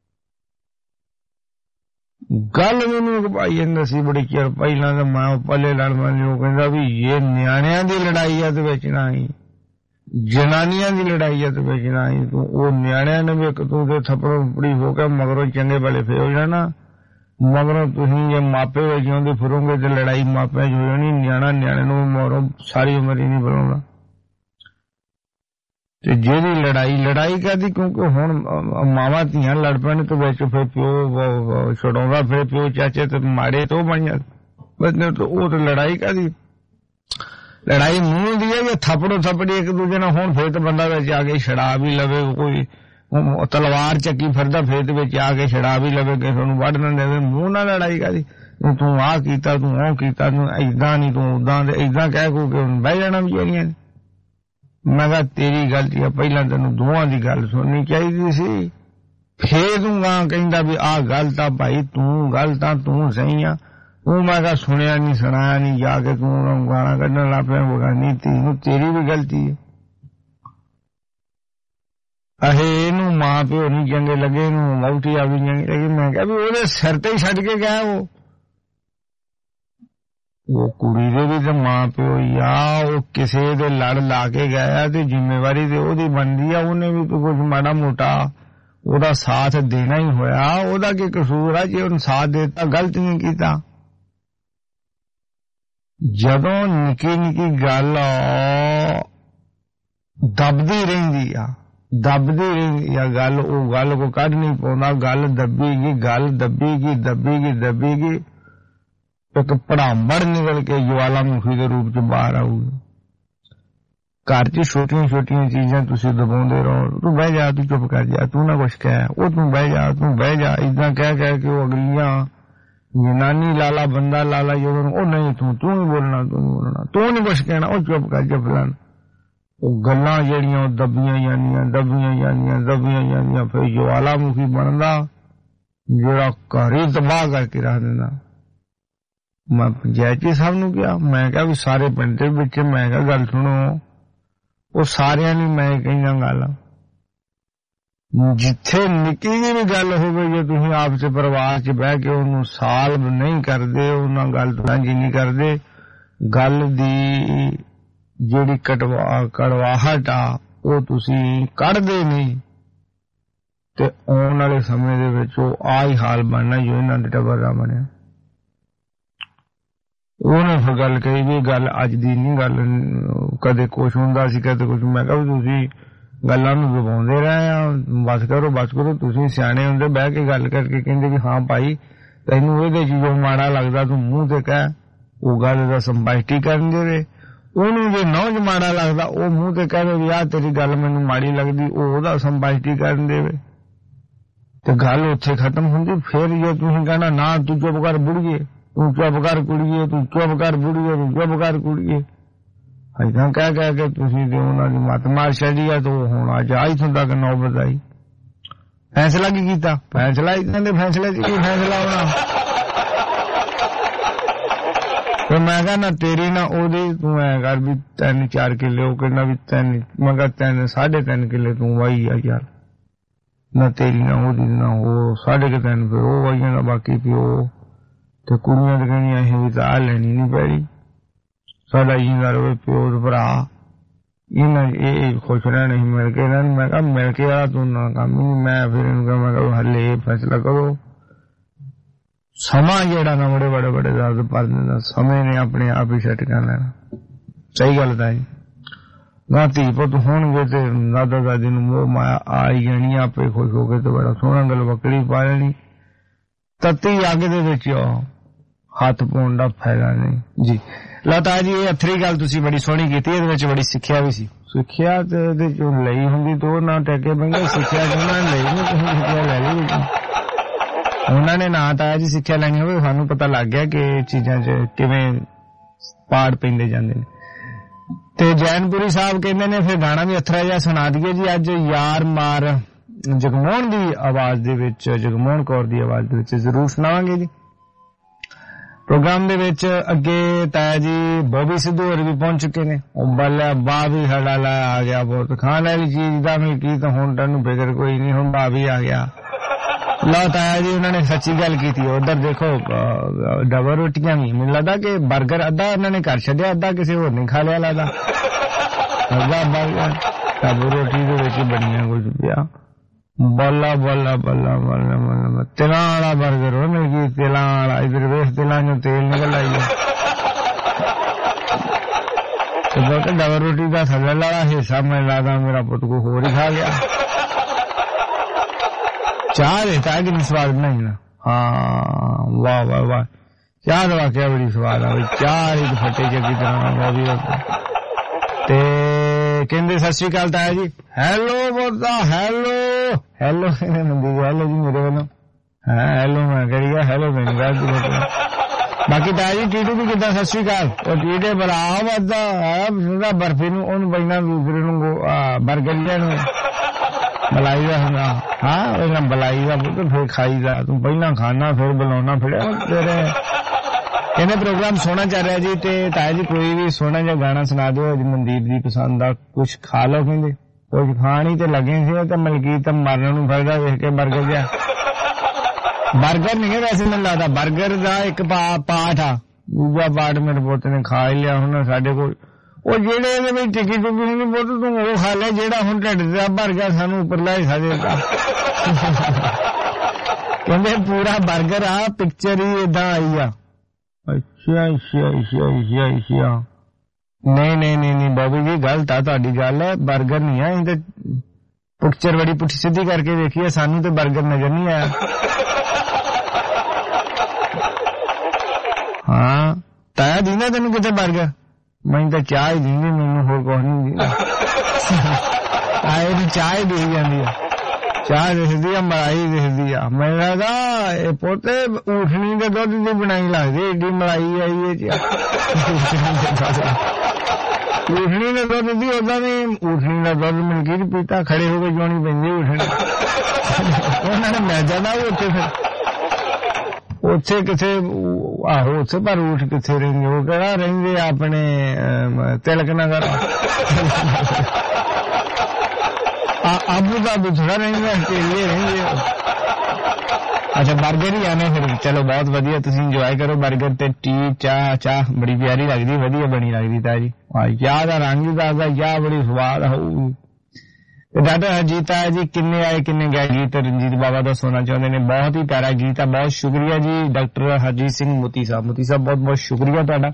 ਗੱਲ ਮੈਨੂੰ ਇੱਕ ਭਾਈ ਕਹਿੰਦਾ ਸੀ ਬੜੀ ਚਿਰ ਪਹਿਲਾਂ, ਤਾਂ ਮੈਂ ਪੱਲੇ ਲੜ ਮੰਨ ਉਹ ਕਹਿੰਦਾ ਵੀ ਇਹ ਨਿਆਣਿਆਂ ਦੀ ਲੜਾਈ ਆ ਤੇ ਵਿੱਚ ਨਾ ਹੀ ਜਨਾਨੀਆਂ ਦੀ ਲੜਾਈ ਆ ਤੇ ਵਿੱਚ ਨਾ ਹੀ। ਤੂੰ ਉਹ ਨਿਆਣਿਆਂ ਨੇ ਵੀ ਇੱਕ ਤੂੰ ਤੇ ਥੱਪੜ ਫੜੀ ਹੋ ਕੇ ਮਗਰੋਂ ਚੰਗੇ ਵਾਲੇ ਫੇ ਹੋ ਜਾਣਾ। ਮਗਰੋਂ ਤੁਸੀਂ ਜੇ ਮਾਪੇ ਵਿੱਚ ਆਉਂਦੇ ਫਿਰੋਗੇ ਤੇ ਲੜਾਈ ਮਾਪਿਆਂ 'ਚ ਹੋ ਜਾਣੀ। ਨਿਆਣਾ ਨਿਆਣੇ ਨੂੰ ਮਗਰੋਂ ਸਾਰੀ ਉਮਰ ਹੀ ਨਹੀਂ ਬੁਲਾਉਣਾ। ਤੇ ਜਿਹੜੀ ਲੜਾਈ ਲੜਾਈ ਕਰਦੀ, ਕਿਉਂਕਿ ਹੁਣ ਮਾਵਾਂ ਧੀਆਂ ਲੜ ਪੈਣ ਤੇ ਵਿੱਚ ਫਿਰ ਪਿਓ ਛਡਾਉਂਦਾ, ਫਿਰ ਪਿਓ ਚਾਚੇ ਤੇ ਮਾੜੇ ਤੋਂ ਬਣ ਜਾਂਦੇ। ਉਹ ਤੇ ਲੜਾਈ ਕਰਦੀ, ਲੜਾਈ ਮੂੰਹ ਦੀ ਹੈ ਜਾਂ ਥੱਪੜੋ ਥੱਪੜੀ ਇੱਕ ਦੂਜੇ ਨਾਲ ਹੋਣ, ਫਿਰ ਤਾਂ ਬੰਦਾ ਵਿੱਚ ਆ ਕੇ ਛੜਾ ਵੀ ਲਵੇ। ਕੋਈ ਤਲਵਾਰ ਚੱਕੀ ਫਿਰਦਾ ਫਿਰ ਤੇ ਵਿੱਚ ਆ ਕੇ ਛੜਾ ਵੀ ਲਵੇ, ਕਿਸੇ ਨੂੰ ਵੱਢ ਨਾ ਦੇਵੇ। ਮੂੰਹ ਨਾਲ ਲੜਾਈ ਕਰਦੀ, ਤੂੰ ਆਹ ਕੀਤਾ, ਤੂੰ ਉਹ ਕੀਤਾ, ਤੂੰ ਏਦਾਂ ਨਹੀਂ, ਤੂੰ ਓਦਾਂ ਦੇ ਏਦਾਂ ਕਹਿ ਕੋ ਕੇ ਬਹਿ ਜਾਣਾ ਵਿਚਾਰੀਆਂ ਨੇ। ਮੈਂ ਕਿਹਾ ਤੇਰੀ ਗਲਤੀ ਆ, ਪਹਿਲਾਂ ਤੈਨੂੰ ਦੋਵਾਂ ਦੀ ਗੱਲ ਸੁਣਨੀ ਚਾਹੀਦੀ ਸੀ, ਫੇਰ ਤੂੰ ਗਾਂ ਕਹਿੰਦਾ ਵੀ ਆਹ ਗਲਤ ਆ ਭਾਈ, ਤੂੰ ਗਲਤ ਆ, ਤੂੰ ਸਹੀ ਆ। ਉਹ ਮੈਂ ਕਿਹਾ ਸੁਣਿਆ ਨਹੀਂ ਸੁਣਾਇਆ ਨਹੀਂ, ਜਾ ਕੇ ਤੂੰ ਗਾਣਾ ਕੱਢਣ ਲੱਗ ਪਿਆ। ਬਗਾਨੀ ਧੀ ਨੂੰ ਤੇਰੀ ਵੀ ਗਲਤੀ ਹੈ। ਅਹੇ ਇਹਨੂੰ ਮਾਂ ਪਿਓ ਨਹੀਂ ਚੰਗੇ ਲੱਗੇ, ਇਹਨੂੰ ਮੌਟੀ ਆ ਵੀ ਚੰਗੀ ਲੱਗੀ। ਮੈਂ ਕਿਹਾ ਵੀ ਉਹਦੇ ਸਿਰ ਤੇ ਹੀ ਛੱਡ ਕੇ ਗਿਆ ਉਹ ਉਹ ਕੁੜੀ ਦੇ ਵੀ ਤਾਂ ਮਾਂ ਪਿਓ ਹੀ ਆ। ਉਹ ਕਿਸੇ ਦੇ ਲੜ ਲਾ ਕੇ ਗਿਆ ਤੇ ਜ਼ਿੰਮੇਵਾਰੀ ਤੇ ਉਹਦੀ ਬਣਦੀ ਆ। ਉਹਨੇ ਵੀ ਕੁਝ ਮਾੜਾ ਮੋਟਾ ਉਹਦਾ ਸਾਥ ਦੇਣਾ ਹੀ ਹੋਇਆ। ਉਹਦਾ ਕੀ ਕਸੂਰ ਆ ਜੇ ਉਹਨੇ ਸਾਥ ਦਿੱਤਾ, ਗਲਤ ਨਹੀਂ ਕੀਤਾ। ਜਦੋਂ ਨਿੱਕੀ ਨਿੱਕੀ ਗੱਲ ਦਬਦੀ ਰਹਿੰਦੀ ਆ, ਦਬਦੀ ਰਹਿੰਦੀ ਆ ਗੱਲ, ਉਹ ਗੱਲ ਕੋ ਕੱਢ ਨਹੀਂ ਪਾਉਂਦਾ। ਗੱਲ ਦੱਬੀਗੀ, ਗੱਲ ਦੱਬੀਗੀ, ਦੱਬੀਗੀ, ਦੱਬੀਗੀ, ਇੱਕ ਭੜਾਂਬੜ ਨਿਕਲ ਕੇ ਜਵਾਲਾਮੁਖੀ ਦੇ ਰੂਪ ਚ ਬਾਹਰ ਆਊਗੀ। ਘਰ ਚ ਛੋਟੀਆਂ ਛੋਟੀਆਂ ਚੀਜ਼ਾਂ ਤੁਸੀਂ ਦਬਾਉਂਦੇ ਰਹੋ। ਤੂੰ ਬਹਿ ਜਾ, ਤੂੰ ਚੁੱਪ ਕਰ ਜਾ, ਤੂੰ ਨਾ ਕੁਛ ਕਹਿ, ਉਹ ਤੂੰ ਬਹਿ ਜਾ, ਤੂੰ ਬਹਿ ਜਾ, ਏਦਾਂ ਕਹਿ ਕਹਿ ਕੇ ਉਹ ਅਗਲੀਆਂ ਜਨਾਨੀ ਲਾਲਾ ਬੰਦਾ ਲਾਲਾ ਜਦੋਂ ਉਹ ਨਹੀਂ, ਤੂੰ ਤੂੰ ਨਹੀਂ ਬੋਲਣਾ, ਤੂੰ ਨਹੀਂ ਬੋਲਣਾ, ਤੂੰ ਨਹੀਂ ਕੁਛ ਕਹਿਣਾ, ਉਹ ਚੁੱਪ ਕਰ ਜਾ ਫਲਾਣ। ਉਹ ਗੱਲਾਂ ਜਿਹੜੀਆਂ ਉਹ ਦੱਬੀਆਂ ਜਾਂਦੀਆਂ, ਦੱਬੀਆਂ ਜਾਂਦੀਆਂ, ਦੱਬੀਆਂ ਜਾਂਦੀਆਂ, ਫਿਰ ਜਵਾਲਾਮੁਖੀ ਬਣਦਾ ਜਿਹੜਾ ਘਰ ਹੀ ਤਬਾਹ ਕਰਕੇ ਰੱਖ ਦਿੰਦਾ। ਮੈਂ ਪੰਚਾਇਤੀ ਸਾਹਿਬ ਨੂੰ ਕਿਹਾ, ਮੈਂ ਕਿਹਾ ਵੀ ਸਾਰੇ ਪਿੰਡ ਦੇ ਵਿੱਚ, ਮੈਂ ਕਿਹਾ ਗੱਲ ਸੁਣੋ, ਉਹ ਸਾਰਿਆਂ ਨੇ ਮੈਂ ਕਹੀਆਂ ਗੱਲ, ਜਿੱਥੇ ਨਿੱਕੀ ਜਿਹੀ ਵੀ ਗੱਲ ਹੋਵੇ, ਜੇ ਤੁਸੀਂ ਆਪਸ ਪਰਿਵਾਰ ਚ ਬਹਿ ਕੇ ਉਹਨੂੰ ਸਾਲਵ ਨਹੀਂ ਕਰਦੇ, ਉਹਨਾਂ ਗੱਲ ਸਾਂਝੀ ਨਹੀਂ ਕਰਦੇ, ਗੱਲ ਦੀ ਜਿਹੜੀ ਕਟਵਾ ਕੜਵਾਹਟ ਆ ਉਹ ਤੁਸੀਂ ਕੱਢਦੇ ਨਹੀਂ, ਤੇ ਆਉਣ ਵਾਲੇ ਸਮੇਂ ਦੇ ਵਿੱਚ ਉਹ ਆ ਹੀ ਹਾਲ ਬਣਨਾ ਜੋ ਇਹਨਾਂ ਦੇ ਟੱਬਰ ਦਾ ਬਣਿਆ। ਉਹਨੇ ਫਿਰ ਗੱਲ ਕਹੀ ਵੀ ਗੱਲ ਅੱਜ ਦੀ ਨਹੀਂ ਗੱਲ, ਕਦੇ ਕੁਛ ਹੁੰਦਾ ਸੀ ਕਦੇ ਕੁਛ। ਮੈਂ ਕਿਹਾ ਵੀ ਤੁਸੀਂ ਗੱਲਾਂ ਨੂੰ ਦਬਾਉਂਦੇ ਰਹੇ ਆ, ਬਸ ਕਰੋ ਬਸ ਕਰੋ, ਤੁਸੀਂ ਸਿਆਣੇ ਹੁੰਦੇ ਬਹਿ ਕੇ ਗੱਲ ਕਰਕੇ ਕਹਿੰਦੇ ਵੀ ਹਾਂ ਭਾਈ ਤੈਨੂੰ ਇਹਦੇ ਚ ਜੋ ਮਾੜਾ ਲੱਗਦਾ ਤੂੰ ਮੂੰਹ ਤੇ ਕਹਿ, ਉਹ ਗੱਲ ਦਾ ਸੰਪਾਸ਼ਟੀ ਕਰਨ ਦੇ। ਉਹਨੂੰ ਜੇ ਨੌਜ ਮਾੜਾ ਲੱਗਦਾ ਉਹ ਮੂੰਹ ਤੇ ਕਹੇ ਵੀ ਆਹ ਤੇਰੀ ਗੱਲ ਮੈਨੂੰ ਮਾੜੀ ਲੱਗਦੀ, ਉਹ ਉਹਦਾ ਸੰਪਾਸ਼ਟੀ ਕਰਨ ਦੇਵੇ ਤੇ ਗੱਲ ਉੱਥੇ ਖਤਮ ਹੁੰਦੀ। ਫਿਰ ਜੇ ਤੁਸੀਂ ਕਹਿਣਾ ਨਾ ਤੂੰ ਚੁੱਪ ਕਰ ਬੁੜੀਏ, ਤੂੰ ਚੁੱਪ ਕਰ ਕੁੜੀਏ, ਤੂੰ ਚੁੱਪ ਕਰ ਬੁੜੀਏ, ਤੂੰ ਚੁੱਪ ਕਰ ਕੁੜੀਏ, ਏਦਾਂ ਕਹਿ ਕਹਿ ਕੇ ਤੁਸੀਂ ਤੇ ਉਹਨਾਂ ਦੀ ਮੱਤ ਮਾਰ ਛੱਡੀ ਆ। ਤਾਂ ਹੁਣ ਅੱਜ ਆਈ ਤੱਕ ਨੌਬਤ ਆਈ। ਫੈਸਲਾ ਕੀ ਕੀਤਾ? ਫੈਸਲਾ ਇਹਨਾਂ ਦੇ ਫੈਸਲੇ ਚ ਕੀ ਫੈਸਲਾ ਹੋਣਾ? ਤੇ ਮੈਂ ਕਿਹਾ ਨਾ ਤੇਰੀ ਨਾ ਉਹਦੀ, ਤੂੰ ਐ ਕਰ ਵੀ ਤਿੰਨ ਚਾਰ ਕਿੱਲੇ, ਉਹ ਕਹਿੰਦਾ ਵੀ ਤਿੰਨ, ਮੈਂ ਕਿਹਾ ਤਿੰਨ ਸਾਢੇ ਤਿੰਨ ਕਿੱਲੇ ਤੂੰ ਵਾਹੀ ਆ ਯਾਰ, ਨਾ ਤੇਰੀ ਨਾ ਉਹਦੀ ਨਾ ਉਹ ਸਾਢੇ ਕੇ ਤਿੰਨ, ਫਿਰ ਉਹ ਵਾਹੀਆਂ ਦਾ ਬਾਕੀ ਪਿਓ ਤੇ ਕੁੜੀਆਂ ਤੇ ਕਹਿੰਦੀਆਂ ਅਸੀਂ ਵੀ ਤਾਂ ਆ ਲੈਣੀ ਨੀ ਪੈਣੀ, ਸਾਡਾ ਜਿੰਦਾ ਰਵੇ ਪਿਓ ਤੇ ਭਰਾ, ਇਹਨਾਂ ਇਹ ਖੁਸ਼ ਰਹਿਣੇ ਸੀ ਮਿਲ ਕੇ ਇਹਨਾਂ ਨੂੰ। ਮੈਂ ਕਿਹਾ ਮਿਲ ਕੇ ਆ ਤੂੰ ਨਾ ਕੰਮ ਹੀ ਨਹੀਂ। ਮੈਂ ਫਿਰ ਇਹਨੂੰ ਕਿਹਾ ਮੈਂ ਕਿਹਾ ਹਲੇ ਇਹ ਫੈਸਲਾ ਕਰੋ, ਸਮਾਂ ਜਿਹੜਾ ਨਾ ਬੜੇ ਬੜੇ ਬੜੇ ਦਰਦ ਭਰ ਦਿੰਦਾ, ਸਮੇਂ ਨੇ ਆਪਣੇ ਆਪ ਹੀ ਸੈੱਟ ਕਰ ਲੈਣਾ। ਸਹੀ ਗੱਲ ਤਾਂ ਜੀ, ਨਾ ਧੀ ਪੁੱਤ ਹੋਣਗੇ ਤੇ ਦਾਦਾ ਦਾਦੀ ਨੂੰ ਮੋਹ ਮਾਇਆ ਆ ਹੀ ਜਾਣੀ, ਆਪੇ ਖੁਸ਼ ਹੋ ਕੇ ਤੇ ਬੜਾ ਸੋਹਣਾ ਗੱਲ ਬੱਕਰੀ ਪਾ ਲੈਣੀ। ਤੱਤੀ ਅੱਗ ਦੇ ਵਿੱਚ ਹੱਥ ਪਾਉਣ ਦਾ ਫਾਇਦਾ ਨਹੀਂ ਜੀ। ਲਤਾ ਜੀ ਇਹ ਅਥਰੀ ਗੱਲ ਤੁਸੀਂ ਬੜੀ ਸੋਹਣੀ ਕੀਤੀ, ਇਹਦੇ ਵਿੱਚ ਬੜੀ ਸਿੱਖਿਆ ਵੀ ਸੀ। ਸਿੱਖਿਆ ਤੇ ਇਹਦੇ ਚੋਂ ਲਈ ਹੁੰਦੀ ਤੋਂ ਨਾ ਟੈਕੇ ਬੰਗੇ, ਸਿੱਖਿਆ ਉਹਨਾਂ ਨੇ ਲਈ ਨਹੀਂ, ਤੁਸੀਂ ਸਿੱਖਿਆ ਲੈ ਲਈ। ਉਹਨਾਂ ਨੇ ਨਾ ਤਾਂ ਜੀ ਸਿੱਖਿਆ ਲੈਣੀ ਹੋਵੇ, ਸਾਨੂੰ ਪਤਾ ਲੱਗ ਗਿਆ ਕਿ ਇਹ ਚੀਜ਼ਾਂ 'ਚ ਕਿਵੇਂ ਪਾੜ ਪੈਂਦੇ ਜਾਂਦੇ ਨੇ। ਤੇ ਜੈਨਪੁਰੀ ਸਾਹਿਬ ਕਹਿੰਦੇ ਨੇ ਫਿਰ ਗਾਣਾ ਵੀ ਅਥਰਾ ਜਿਹਾ ਸੁਣਾ ਦਈਏ ਜੀ ਅੱਜ, ਯਾਰ ਮਾਰ ਜਗਮੋਹਨ ਦੀ ਆਵਾਜ਼ ਦੇ ਵਿੱਚ, ਜਗਮੋਹਨ ਕੌਰ ਦੀ ਆਵਾਜ਼ ਦੇ ਵਿੱਚ ਜ਼ਰੂਰ ਸੁਣਾਵਾਂਗੇ ਜੀ ਪ੍ਰੋਗਰਾਮ ਦੇ ਵਿੱਚ। ਅੱਗੇ ਤਾਇਆ ਜੀ ਬੋਬੀ ਸਿੱਧੂ ਹੋਰ ਵੀ ਪਹੁੰਚ ਚੁੱਕੇ ਨੇ। ਉਹ ਬੱਲੇ ਬਾ ਵੀ ਸਾਡਾ ਲੈ ਆ ਗਿਆ, ਬਹੁਤ ਖਾਣ ਵਾਲੀ ਚੀਜ਼ ਦਾ ਵੀ ਕੀ, ਤਾਂ ਹੁਣ ਤੈਨੂੰ ਫਿਕਰ ਕੋਈ ਨਹੀਂ, ਹੁਣ ਬਾ ਵੀ ਆ ਗਿਆ। ਲਓ ਤਾਇਆ ਜੀ ਉਹਨਾਂ ਨੇ ਸੱਚੀ ਗੱਲ ਕੀਤੀ। ਉਧਰ ਦੇਖੋ ਡਬਲ ਰੋਟੀਆਂ ਵੀ, ਮੈਨੂੰ ਲੱਗਦਾ ਕਿ ਬਰਗਰ ਅੱਧਾ ਉਹਨਾਂ ਨੇ ਘਰ ਛੱਡਿਆ, ਅੱਧਾ ਕਿਸੇ ਹੋਰ ਨੇ ਖਾ ਲਿਆ ਲੱਗਦਾ। ਅੱਧਾ ਬਰਗਰ ਡਬਲ ਰੋਟੀ ਦੇ ਵਿੱਚ ਬਣੀਆਂ ਕੁਝ ਪਿਆ, ਬੱਲਾ ਬੱਲਾ ਬੱਲਾ ਬੱਲਾ ਬੱਲਾ ਤਿਲਾਂ ਵਾਲਾ ਬਰਗਰ ਹੋ ਮਿਲ ਗਈ, ਤਿਲਾਂ ਵਾਲਾ। ਇਧਰ ਵੇਖ ਤਿਲਾਂ ਚੋਂ ਤੇਲ ਨਿਕਲ ਆਈ ਹੈ। ਡਬਲ ਰੋਟੀ ਦਾ ਥੱਲੇ ਵਾਲਾ ਹਿੱਸਾ ਮੈਨੂੰ ਲੱਗਦਾ ਮੇਰਾ ਪੁੱਤ ਕੋ ਹੋਰ ਹੀ ਖਾ ਗਿਆ। ਚਾਹ ਦੇਤਾ है कि स्वाद नहीं ना, हाँ वाह वाह वाह, चाह तो वाकई बड़ी स्वाद है, चाह एक फटे चंगी तरह। ते कहते सत श्री अकाल ताया जी, हैलो बोलता हैलो हैलो मंदी हैलो जी मेरे वालों, हाँ हैलो मैं करिए हैलो मैंने कहा। बाकी ताया जी टीटू भी कितना सत श्री अकाल, और टीटे बड़ा बदा बर्फी नू बजना दूसरे नू बरगर मलाई का ਹੁੰਦਾ। ਹਾਂ ਇਹਨਾਂ ਬਲਾਈ ਦਾ ਪੁੱਤ ਫਿਰ ਖਾਈਦਾ, ਤੂੰ ਪਹਿਲਾਂ ਖਾਣਾ ਫਿਰ ਬੁਲਾਉਣਾ ਫਿਰ ਤੇਰੇ। ਇਹਨੇ ਪ੍ਰੋਗਰਾਮ ਸੋਹਣਾ ਚੱਲ ਰਿਹਾ ਜੀ। ਤੇ ਤਾਇਆ ਜੀ ਕੋਈ ਵੀ ਸੋਹਣਾ ਜਿਹਾ ਗਾਣਾ ਸੁਣਾ ਦਿਓ ਮਨਦੀਪ ਦੀ ਪਸੰਦ ਦਾ, ਕੁਛ ਖਾ ਲਓ। ਕਹਿੰਦੇ ਕੁਝ ਖਾਣ ਹੀ ਤੇ ਲੱਗੇ ਸੀ ਤੇ ਮਲਕੀਤ ਮਰਨ ਨੂੰ ਫਿਰਦਾ ਵੇਖ ਕੇ ਬਰਗਰ ਜਿਹਾ। ਬਰਗਰ ਨਹੀਂ ਵੈਸੇ ਮੈਨੂੰ ਲੱਗਦਾ ਬਰਗਰ ਦਾ ਇੱਕ ਪਾਠ ਆ, ਦੂਜਾ ਪਾਠ ਮੇਰੇ ਪੁੱਤ ਨੇ ਖਾ ਹੀ ਲਿਆ ਹੁਣ ਸਾਡੇ ਕੋਲ। ਉਹ ਜਿਹੜੇ ਇਹਦੇ ਵਿੱਚ ਟਿੱਕੀ ਟੁੱਕੀ ਨਹੀਂ ਪੁੱਤ ਤੂੰ ਉਹ ਖਾ ਲੈ ਜਿਹੜਾ ਹੁਣ ਢਿੱਡ ਦਾ ਭਰ ਗਿਆ, ਸਾਨੂੰ ਉੱਪਰਲਾ ਹਿੱਸਾ ਦੇਤਾ। ਕਹਿੰਦੇ ਪੂਰਾ ਬਰਗਰ ਆ, ਪਿਕਚਰ ਹੀ ਏਦਾਂ ਆਈ ਆ। ਅੱਛਾ ਅੱਛਾ ਅੱਛਾ ਅੱਛਾ ਅੱਛਾ ਨਹੀਂ ਨਹੀਂ ਨਹੀਂ ਨਹੀਂ ਬਾਬੂ ਜੀ ਗਲਤ ਆ ਤੁਹਾਡੀ ਗੱਲ, ਬਰਗਰ ਨਹੀਂ ਆ, ਇਹ ਤੇ ਪਿਕਚਰ ਬੜੀ ਪੁੱਠੀ ਸਿੱਧੀ ਕਰਕੇ ਵੇਖੀ ਆ, ਸਾਨੂੰ ਤੇ ਬਰਗਰ ਨਜ਼ਰ ਨਹੀਂ ਆਇਆ। ਹਾਂ ਤਾਇਆ ਦਿੰਦਾ ਤੈਨੂੰ ਕਿਤੇ ਬਰਗਰ? ਮੈਨੂੰ ਤਾਂ ਚਾਹ ਹੀ ਦਿੰਦੀ, ਮੈਨੂੰ ਹੋਰ ਕੁਛ ਨਹੀਂ ਦਿੰਦਾ। ਆਏ ਨੂੰ ਚਾਹ ਹੀ ਦੇ ਜਾਂਦੀ ਆ, ਚਾਹ ਦਿਖਦੀ ਆ, ਮਲਾਈ ਦਿਖਦੀ ਆ। ਮੈਨੂੰ ਲੱਗਦਾ ਇਹ ਪੋਤੇ ਊਠਣੀ ਦੇ ਦੁੱਧ ਦੀ ਬਣਾਈ ਲੱਗਦੀ, ਏਡੀ ਮਲਾਈ ਆਈ ਇਹ ਚ। ਊਠਣੀ ਦੇ ਦੁੱਧ ਦੀ ਓਦਾਂ ਵੀ ਊਠਣੀ ਦਾ ਦੁੱਧ ਮਲਕੀਤ ਪੀਤਾ, ਖੜੇ ਹੋ ਕੇ ਜੋਣੀ ਪੈਂਦੀ ਊਠਣੀ। ਉਹਨਾਂ ਨੇ ਮੈਦਾ ਦਾ ਉੱਥੇ ਫਿਰ ਉੱਥੇ ਕਿਥੇ ਆਹੋ ਉੱਥੇ ਪਰ ਊਠ ਕਿੱਥੇ ਰਹਿੰਦੇ, ਉਹ ਕਿਹੜਾ ਰਹਿੰਦੇ ਆਪਣੇ ਤਿਲਕ ਨਗਰ ਆਬੂ ਦਾ ਥੋੜਾ ਰਹਿੰਦੇ, ਅਕੇਲੇ ਰਹਿੰਦੇ। ਅੱਛਾ ਬਰਗਰ ਹੀ ਆਨੇ ਫਿਰ, ਚਲੋ ਬਹੁਤ ਵਧੀਆ, ਤੁਸੀਂ ਇੰਜੋਏ ਕਰੋ ਬਰਗਰ ਤੇ ਟੀ ਚਾਹ। ਚਾਹ ਬੜੀ ਪਿਆਰੀ ਲੱਗਦੀ, ਵਧੀਆ ਬਣੀ ਲੱਗਦੀ ਤਾਂ ਜੀ। ਚਾਹ ਦਾ ਰੰਗ ਹੀ ਦੱਸਦਾ, ਚਾਹ ਬੜੀ ਸਵਾਦ ਹੋਊ। ਡਾਕਟਰ ਹਰਜੀਤ ਆਇਆ ਜੀ ਕਿੰਨੇ ਆਏ ਕਿੰਨੇ ਗਏ ਗੀਤ ਰਣਜੀਤ ਬਾਵਾ ਦਾ ਸੁਣਨਾ ਚਾਹੁੰਦੇ ਨੇ ਬਹੁਤ ਹੀ ਪਿਆਰਾ ਗੀਤ ਹੈ ਬਹੁਤ ਸ਼ੁਕਰੀਆ ਜੀ ਡਾਕਟਰ ਹਰਜੀਤ ਸਿੰਘ ਮੋਤੀ ਸਾਹਿਬ ਮੋਤੀ ਸਾਹਿਬ ਬਹੁਤ ਬਹੁਤ ਸ਼ੁਕਰੀਆ ਤੁਹਾਡਾ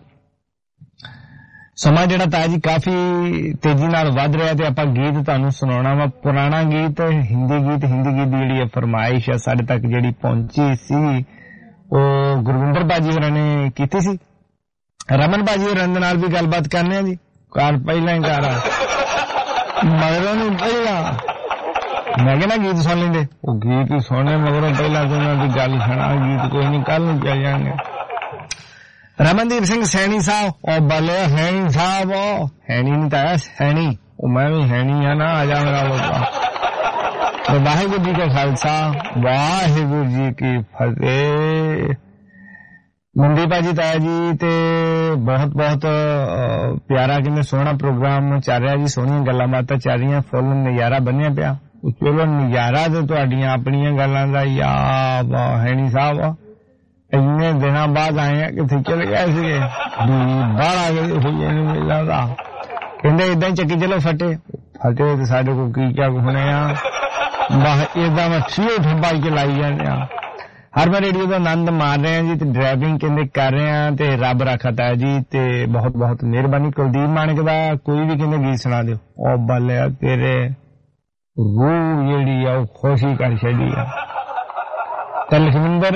ਸਮਾਂ ਜਿਹੜਾ ਤਾਂ ਜੀ ਕਾਫੀ ਤੇਜ਼ੀ ਨਾਲ ਵੱਧ ਰਿਹਾ ਤੇ ਆਪਾਂ ਗੀਤ ਤੁਹਾਨੂੰ ਸੁਣਾਉਣਾ ਵਾ ਪੁਰਾਣਾ ਗੀਤ ਹਿੰਦੀ ਗੀਤ ਹਿੰਦੀ ਗੀਤ ਦੀ ਜਿਹੜੀ ਫਰਮਾਇਸ਼ ਹੈ ਸਾਡੇ ਤੱਕ ਜਿਹੜੀ ਪਹੁੰਚੀ ਸੀ ਉਹ ਗੁਰਵਿੰਦਰ ਬਾਜੀ ਹੋਰਾਂ ਨੇ ਕੀਤੀ ਸੀ ਰਮਨ ਬਾਜੀ ਹੋਰਾਂ ਦੇ ਨਾਲ ਵੀ ਗੱਲਬਾਤ ਕਰਨੇ ਆ ਜੀ ਕਾਰ ਪਹਿਲਾਂ ਹੀ ਕਰ ਮਗਰੋਂ ਨੂੰ ਪਹਿਲਾਂ ਮੈਂ ਕਹਿੰਦਾ ਗੀਤ ਸੁਣ ਲੈਂਦੇ ਉਹ ਗੀਤ ਹੀ ਸੁਣਨੇ ਮਗਰੋਂ ਪਹਿਲਾਂ ਕੋਈ ਉਹਨਾਂ ਦੀ ਗੱਲ ਸੁਣਾ ਗੀਤ ਕੋਈ ਨਹੀਂ ਕੱਲ ਨੂੰ ਚੱਲ ਜਾਣਗੇ ਰਮਨਦੀਪ ਸਿੰਘ ਸੈਣੀ ਸਾਹਿਬ ਉਹ ਬੱਲੇ ਹੈਣੀ ਸਾਹਿਬ ਹੈਣੀ ਨਹੀਂ ਤਾਂ ਸੈਣੀ ਉਹ ਮੈਂ ਵੀ ਹੈਣੀ ਆ ਨਾ ਆ ਜਾ ਮੇਰਾ ਲੋਕਾ ਵਾਹਿਗੁਰੂ ਜੀ ਕਾ ਖਾਲਸਾ ਵਾਹਿਗੁਰੂ ਜੀ ਕੀ ਫਤਿਹ ਮੁੰਡੀ ਭਾਜੀ ਤਾਇਆ ਜੀ ਤੇ ਬਹੁਤ ਬਹੁਤ ਪਿਆਰਾ ਕਿੰਨੇ ਸੋਹਣਾ ਪ੍ਰੋਗਰਾਮ ਚੱਲ ਰਿਹਾ ਜੀ ਸੋਹਣੀਆਂ ਗੱਲਾਂ ਬਾਤਾਂ ਚੱਲ ਰਹੀਆਂ ਫੁੱਲ ਨਜ਼ਾਰਾ ਬਣਿਆ ਪਿਆ ਚਲੋ ਨਜ਼ਾਰਾ ਤੇ ਤੁਹਾਡੀਆਂ ਆਪਣੀਆਂ ਗੱਲਾਂ ਦਾ ਯਾ ਹੈਣੀ ਸਾਹਿਬ ਇੰਨੇ ਦਿਨਾਂ ਬਾਅਦ ਆਏ ਆ ਕਿੱਥੇ ਚਲੇ ਗਏ ਸੀਗੇ ਬਾਹਰ ਹੋਈਆਂ ਨੂੰ ਮਿਲਦਾ ਦਾ ਕਹਿੰਦੇ ਏਦਾਂ ਹੀ ਚੱਕੀ ਚਲੋ ਫਟੇ ਫਟੇ ਤੇ ਸਾਡੇ ਕੋਲ ਕੀ ਕਿਆ ਹੋਣੇ ਆ ਬਾਹ ਏਦਾਂ ਮੈਂ ਸੀਓ ਠੰਬਾਈ ਕੇ ਲਾਈ ਜਾਂਦੇ ਆ ਹਰਮਨ ਰੇਡੀਓ ਦਾ ਆਨੰਦ ਮਾਰ ਰਹੇ ਆ ਜੀ ਤੇ ਡਰਾਈਵਿੰਗ ਕਹਿੰਦੇ ਕਰ ਰਹੇ ਆ ਤੇ ਰੱਬ ਰੱਖਤਾ ਜੀ ਤੇ ਬਹੁਤ ਬਹੁਤ ਮਿਹਰਬਾਨੀ ਕੁਲਦੀਪ ਮਾਨਕ ਦਾ ਕੋਈ ਵੀ ਕਹਿੰਦੇ ਗੀਤ ਸੁਣਾ ਦਿਓ ਉਹ ਬੱਲੇ ਤੇਰੇ ਰੂਹ ਜਿਹੜੀ ਆ ਉਹ ਖੁਸ਼ੀ ਕਰ ਛੱਡੀ ਆ ਤੇ ਲਖਵਿੰਦਰ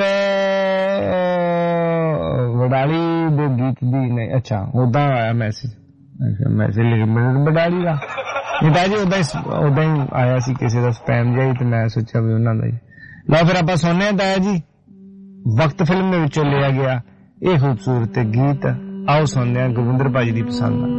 ਵਡਾਲੀ ਦੇ ਗੀਤ ਦੀ ਨਹੀਂ ਅੱਛਾ ਉਦਾਂ ਆਇਆ ਮੈਸੇਜ ਅੱਛਾ ਮੈਸੇਜ ਲਖਵਿੰਦਰ ਵਡਾਲੀ ਦਾ ਇਹ ਜੀ ਉਦਾਂ ਉਦਾਂ ਹੀ ਆਇਆ ਸੀ ਕਿਸੇ ਦਾ ਸਪੈਮ ਜਿਹਾ ਤੇ ਮੈਂ ਸੋਚਿਆ ਵੀ ਉਹਨਾਂ ਦਾ ਹੀ ਲਓ ਫਿਰ ਆਪਾਂ ਸੁਣਨੇ ਆ ਤਾਇਆ ਜੀ ਵਕਤ ਫਿਲਮ ਦੇ ਵਿੱਚੋਂ ਲਿਆ ਗਿਆ ਇਹ ਖੂਬਸੂਰਤ ਗੀਤ ਆਓ ਸੁਣਦੇ ਆ ਗੁਰਵਿੰਦਰ ਭਾਜੀ ਦੀ ਪਸੰਦ ਦਾ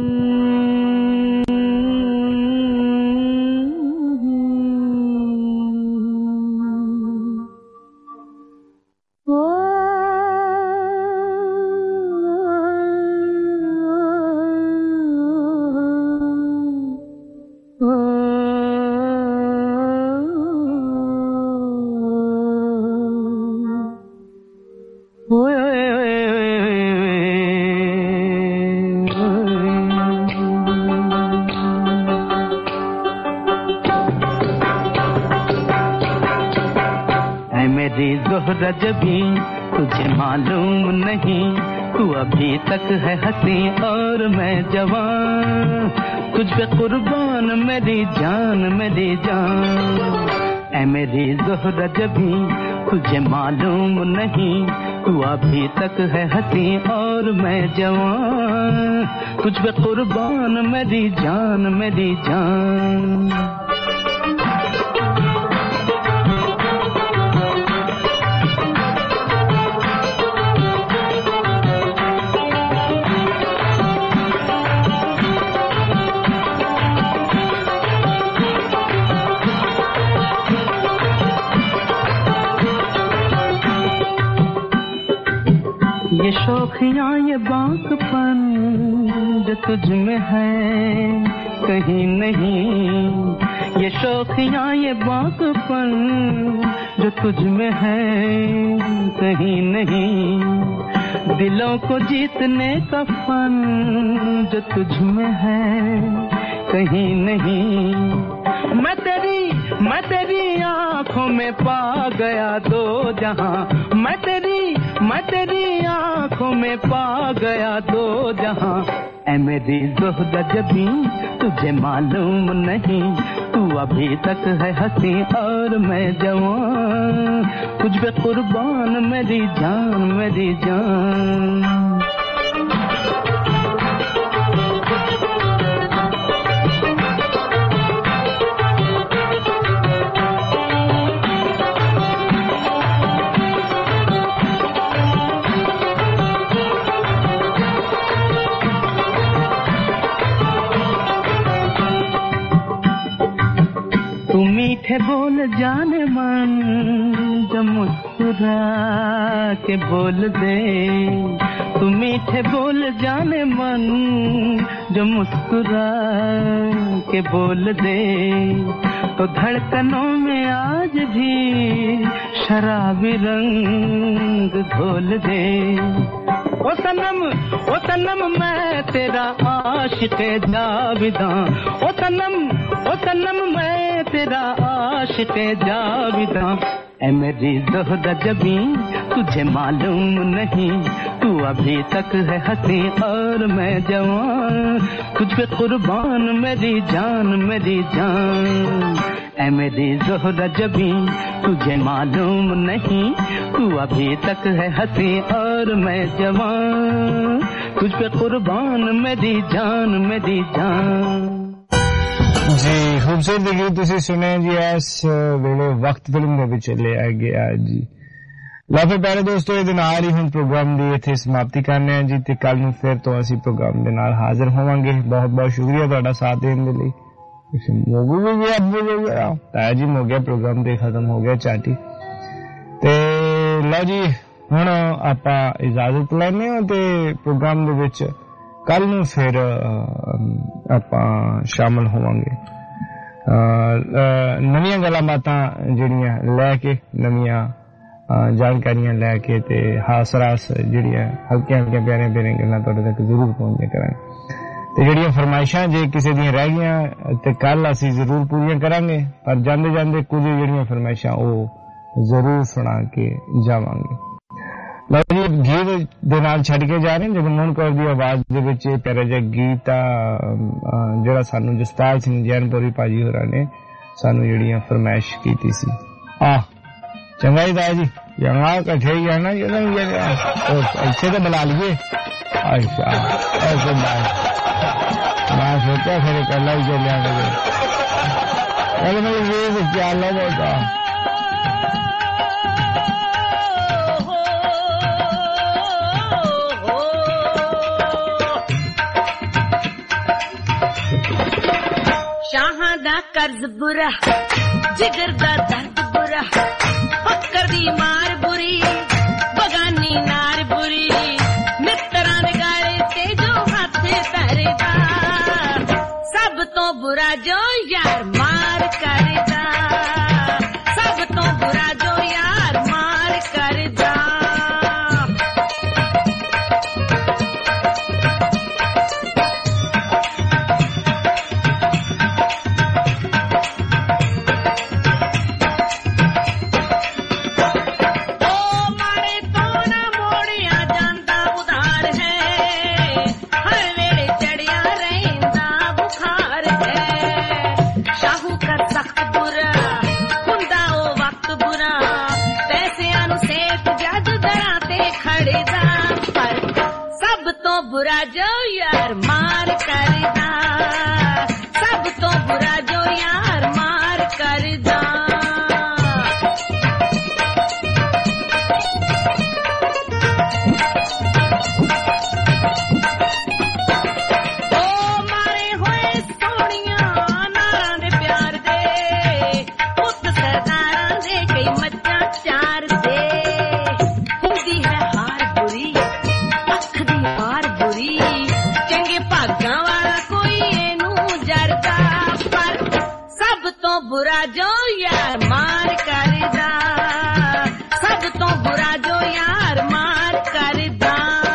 रजबी तुझे मालूम नहीं तू अभी तक है हंसी और मैं जवान तुझ पे कुर्बान मेरी जान मेरी जान ऐ मेरी ज़ोहरा जबी तुझे मालूम नहीं तू अभी तक है हंसी और मैं जवान तुझ पे कुर्बान मेरी जान मेरी जान ये शौखियाँ ये बांकपन जो तुझ में है कहीं नहीं ये शौखियाँ ये बांकपन जो तुझ में है कहीं नहीं दिलों को जीतने का फन जो तुझ में है कहीं नहीं मैं तेरी मैं तेरी आँखों में पा गया दो जहां मैं तेरी मैं तेरी आँखों में पा गया दो जहां ऐ मेरी ज़ोहरा जबी तुझे मालूम नहीं तू अभी तक है हंसी और मैं जवान तुझ पे कुर्बान मेरी जान मेरी जान तू मीठे बोल जाने मन जो मुस्कुरा के बोल दे तू मीठे बोल जाने मन जो मुस्कुरा के बोल दे तो धड़कनों में आज भी शराबी रंग घोल दे ओ सनम ओ सनम मैं तेरा आशिक़ जाविदां ओ सनम ओ सनम मैं तेरा आशिक़ जाविदा ऐ मेरी ज़ोहरा जबी तुझे मालूम नहीं तू अभी तक है हंसी और मैं जवान तुझ पे कुर्बान मेरी जान मेरी जान ऐ मेरी ज़ोहरा जबी तुझे मालूम नहीं तू अभी तक है हंसी और मैं जवान तुझ पे कुर्बान मेरी जान मेरी जान जी खूबसूरत गीत तुसी सुने जी इस वेले वक्त फिल्म दे विच ले आ गया जी लो फिर प्यारे दोस्तों इहदे नाल ही हुण प्रोग्राम दी इत्थे समाप्ति करने जी ते कल नूं फिर तो असीं प्रोग्राम दे नाल हाजिर होवांगे बहुत बहुत शुक्रिया तुहाडा साथ देण दे लई मोगू भी गया अब हो गया ताया जी हो गया प्रोग्राम दे खत्म हो गया चाटी ते लो जी हुण आपां इजाजत लैने हां ते प्रोग्राम दे विच कल नूं फिर आपां शामिल होवांगे नवीं गल्लां बातां जिहड़ियां लैके नवीं जानकारियां लैके ते हास रास जिहड़ियां हल्कियां हल्कियां प्यारियां प्यारियां गल्लां तुहाडे तक जरूर पहुंचाया करांगे ते जिहड़ियां फरमाइशां जे किसी दियां रह गईयां ते कल असीं जरूर पूरीआं करांगे पर जांदे जांदे कुछ जिहड़ियां फरमाइशां ओह जरूर सुणा के जावांगे लो जी गीत दे नाल छड्ड के जा रहे हैं जगमोहन कौर दी आवाज दे विच प्यारा जिहा गीत जिहड़ा सानू जसपाल सिंह जैनपुरी भाजी होरां ने सानू जिहड़ियां फरमाइश कीती सी आ चंगा ही दादा जी यहां कट्ठे ही आना जरा इत्थे तो बुला लिए अच्छा ऐसे बात मैं सोचा फिर कल ही चलिया कल मैं ये क्या लगा शाहां दा कर्ज बुरा जिगर दा दर्द बुरा फक्कर दी मार बुरी बगानी नार बुरी मित्रां दे गाले ते जो हथ धरदा सब तो बुरा जो यार मार करदा सब तो बुरा जो यार मार करदा बुरा जो यार मार करदा सब तो बुरा जो यार मार करदा ओ मारे होए सोनिया नारां दे प्यार दे पुत सरदारां दे कई मच्चां चार दे हुंदी है हार बुरी अख दी हार चंगे भागां वाला कोई एनू जरदा पर सब तो बुरा जो यार मार करदा सब तो बुरा जो यार मार करदा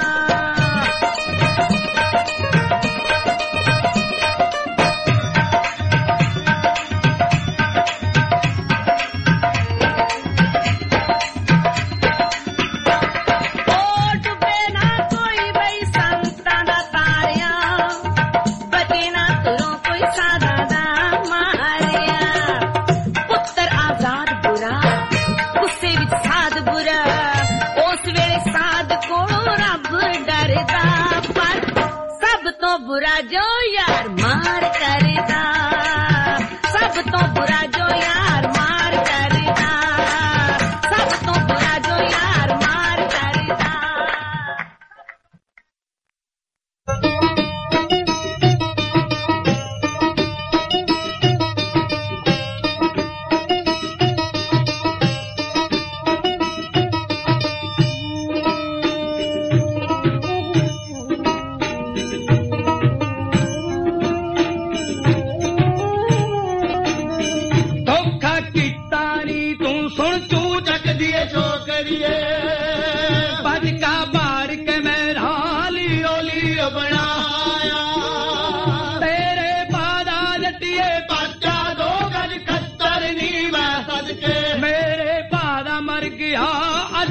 बुरा जो यार मार करदा सब तो बुरा जो यार मार करदा सब तो बुरा जो यार मार करदा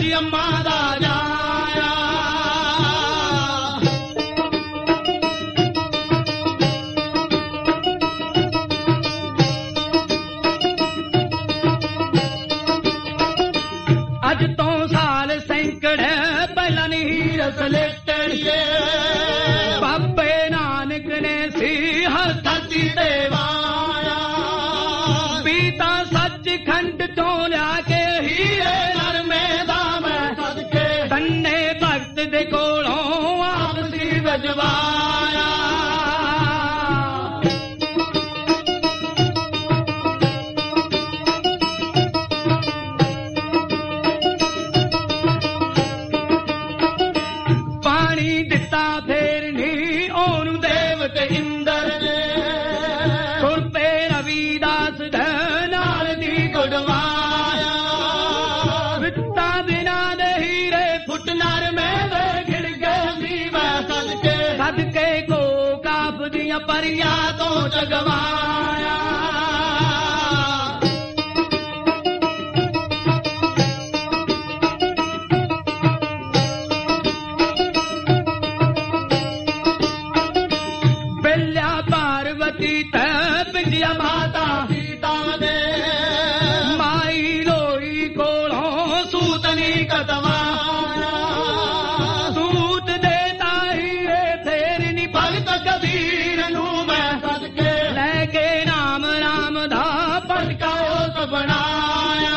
अम्मा दा जाया अज तो साल सैकड़े पहला नहीं रसलेटड़िए बाबे नानक ने सी हर धरती ते वाया पीता सच खंड तो लिया के हीरे नरमे दा मैं सदके तन्ने भगत दे कोलों आपसी वजवाया परिया तो जगवाया बेल्या पार्वती तप जिया माता सीता ने माई लोई कोलों सूतनी कदवाया सूत देता ही रे तेरी नी भगत कबीर बनाया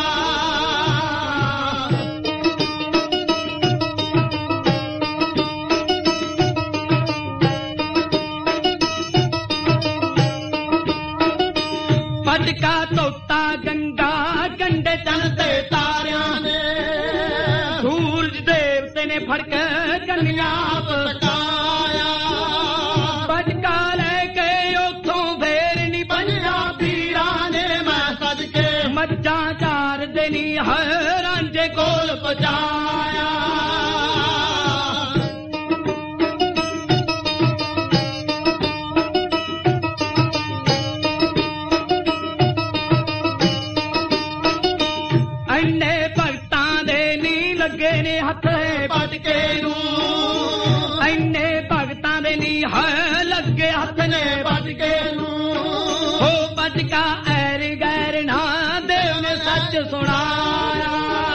पटका तोता गंगा कंडे चलते तारिया ने सूरज देवते ने फड़क कन्या पकाया पटका लेके उथों फेर नी पंजा पीरा ने मैं सदके मज्जा चार देनी हर रांझे कोल पजाया अन्ने भगतां दे नी लगे ने हथ पटके नू अन्ने भगतां दे नी हर लगे हथ ने पटके नू हो पटका ऐर गैर ना देव ने सच सुनाया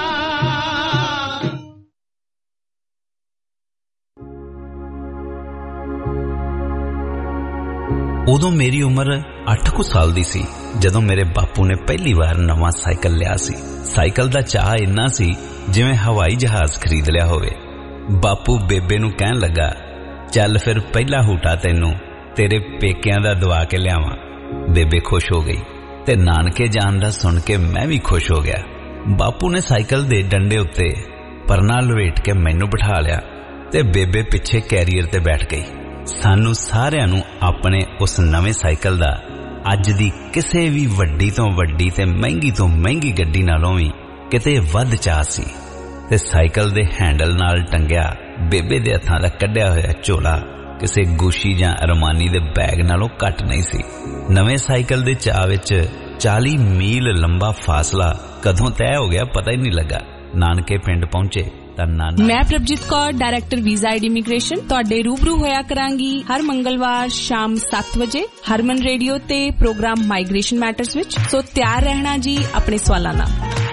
उदों मेरी उम्र अठ कुछ साल दी सी जदों मेरे बापू ने पहली बार नवा साइकिल लिया सी। साइकिल दा चाह इन्ना सी जिवें हवाई जहाज खरीद लिया होवे। बापू बेबे नूं कहण लगा चल फिर पहला हूटा तैनूं तेरे पेकियां दा दवा के लियावां। बेबे खुश हो गई ते नानके जान दा सुन के मैं भी खुश हो गया। बापू ने साइकिल दे डंडे उत्ते परना लवेट के मैनूं बिठा लिया ते बेबे पिछे कैरियर ते बैठ गई। सानू सारियां नूं अपने उस नवे साइकिल दा अज दी किसे भी वड्डी तो वड्डी ते महंगी तो महंगी गड्डी नालों भी किते वध चाह सी ते साइकिल दे हैंडल नाल टंगिया बेबे दे हत्थां दा कढिया होया झोला किसे गुशी जां अरमानी दे बैग नालों घट नहीं सी। नवे साइकिल दे चाह विच चालीस मील लंबा फासला कदों तय हो गया पता ही नहीं लगा। नानके पिंड पहुंचे मैं Prabhjeet Kaur director visa and immigration तुहाडे रूबरू होया करांगी हर मंगलवार शाम सात बजे हरमन रेडियो ते प्रोग्राम माइग्रेशन मैटर्स विच। सो तैयार रहना जी अपने सवालां नाल।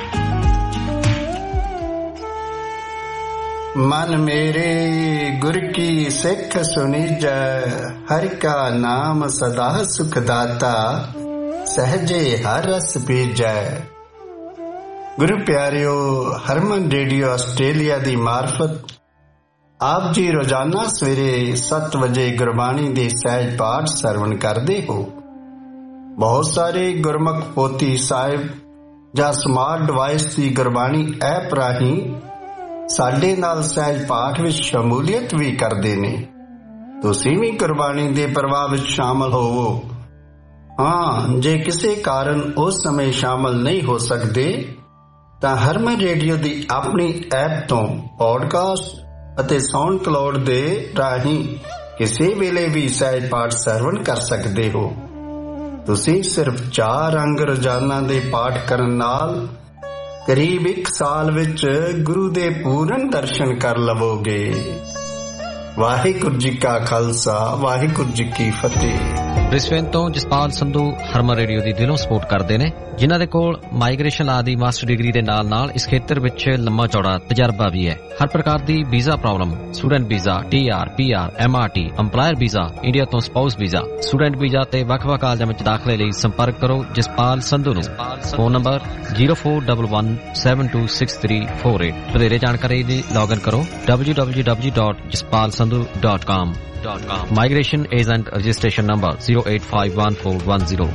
मन मेरे गुर की सिख सुनीजै हरि का नाम सदा सुखदाता सहजे हर रस पीजै। गुरु प्यारियो हरमन रेडियो ऑस्ट्रेलिया दी मार्फत आप जी रोजाना सवेरे सत्त बजे गुरबाणी दे सहज पाठ सरवण करते हो। बहुत सारे गुरमुख पोती साहिब जां स्मार्ट डिवाइस की गुरबाणी ऐप राही साडे नाल सहज पाठ विच शमूलियत भी करते ने। तुसीं भी गुरबाणी दे प्रवाह विच शामिल होवो। हाँ, जे किसी कारण उस समय शामिल नहीं हो सकते ਤਾਂ ਹਰਮਨ ਰੇਡੀਓ ਦੀ ਆਪਣੀ ਐਪ ਤੋਂ ਪੌਡਕਾਸਟ ਅਤੇ ਸਾਊਂਡ ਕਲਾਉਡ ਦੇ ਰਾਹੀਂ ਕਿਸੇ ਵੇਲੇ ਵੀ ਸਹਿਜ ਪਾਠ ਸਰਵਣ ਕਰ ਸਕਦੇ ਹੋ। ਤੁਸੀਂ ਸਿਰਫ ਚਾਰ ਅੰਗ ਰੋਜ਼ਾਨਾ ਦੇ ਪਾਠ ਕਰਨ ਨਾਲ ਕਰੀਬ ਇੱਕ ਸਾਲ ਵਿੱਚ ਗੁਰੂ ਦੇ ਪੂਰਨ ਦਰਸ਼ਨ ਕਰ ਲਵੋਗੇ। ਵਾਹਿਗੁਰੂ ਜੀ ਕਾ ਖਾਲਸਾ, ਵਾਹਿਗੁਰੂ ਜੀ ਕੀ ਫਤਿਹ। ਬ੍ਰਿਸਬੇਨ ਤੋਂ ਜਸਪਾਲ ਸੰਧੂ ਹਰਮਨ ਰੇਡੀਓ ਦੀ ਦਿਲੋਂ ਸਪੋਰਟ ਕਰਦੇ ਨੇ, ਜਿਨ੍ਹਾਂ ਦੇ ਕੋਲ ਮਾਈਗ੍ਰੇਸ਼ਨ ਲਾ ਦੀ ਮਾਸਟਰ ਡਿਗਰੀ ਦੇ ਨਾਲ ਨਾਲ ਇਸ ਖੇਤਰ ਵਿੱਚ ਲੰਮਾ ਚੌੜਾ ਤਜਰਬਾ ਵੀ ਹੈ। ਹਰ ਪ੍ਰਕਾਰ ਦੀ visa problem, student visa, T R, P R, M R T, employer visa, India ਤੋਂ ਸਪਾਊਸ ਵੀਜ਼ਾ, ਸਟੂਡੈਂਟ ਵੀਜ਼ਾ ਤੇ ਵੱਖ-ਵੱਖ ਕਾਲਜਾਂ ਵਿੱਚ ਦਾਖਲੇ ਲਈ ਸੰਪਰਕ ਕਰੋ ਜਸਪਾਲ ਸੰਧੂ ਨੂੰ। Phone number zero four one one seven two six three four eight. ਵਧੇਰੇ ਜਾਣਕਾਰੀ ਲਈ ਲੌਗਇਨ ਕਰੋ W W W dot Jaspal Sandhu dot com. Migration agent registration number zero eight five one four one zero.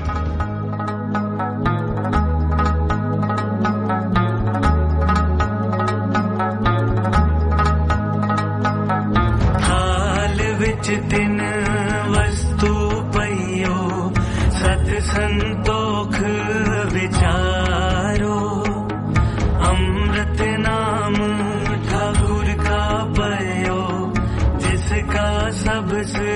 थाल विच दिन वस्तु पइयो सत संतोख विचारो अमृत नाम ठाकुर का पयो जिसका सबसे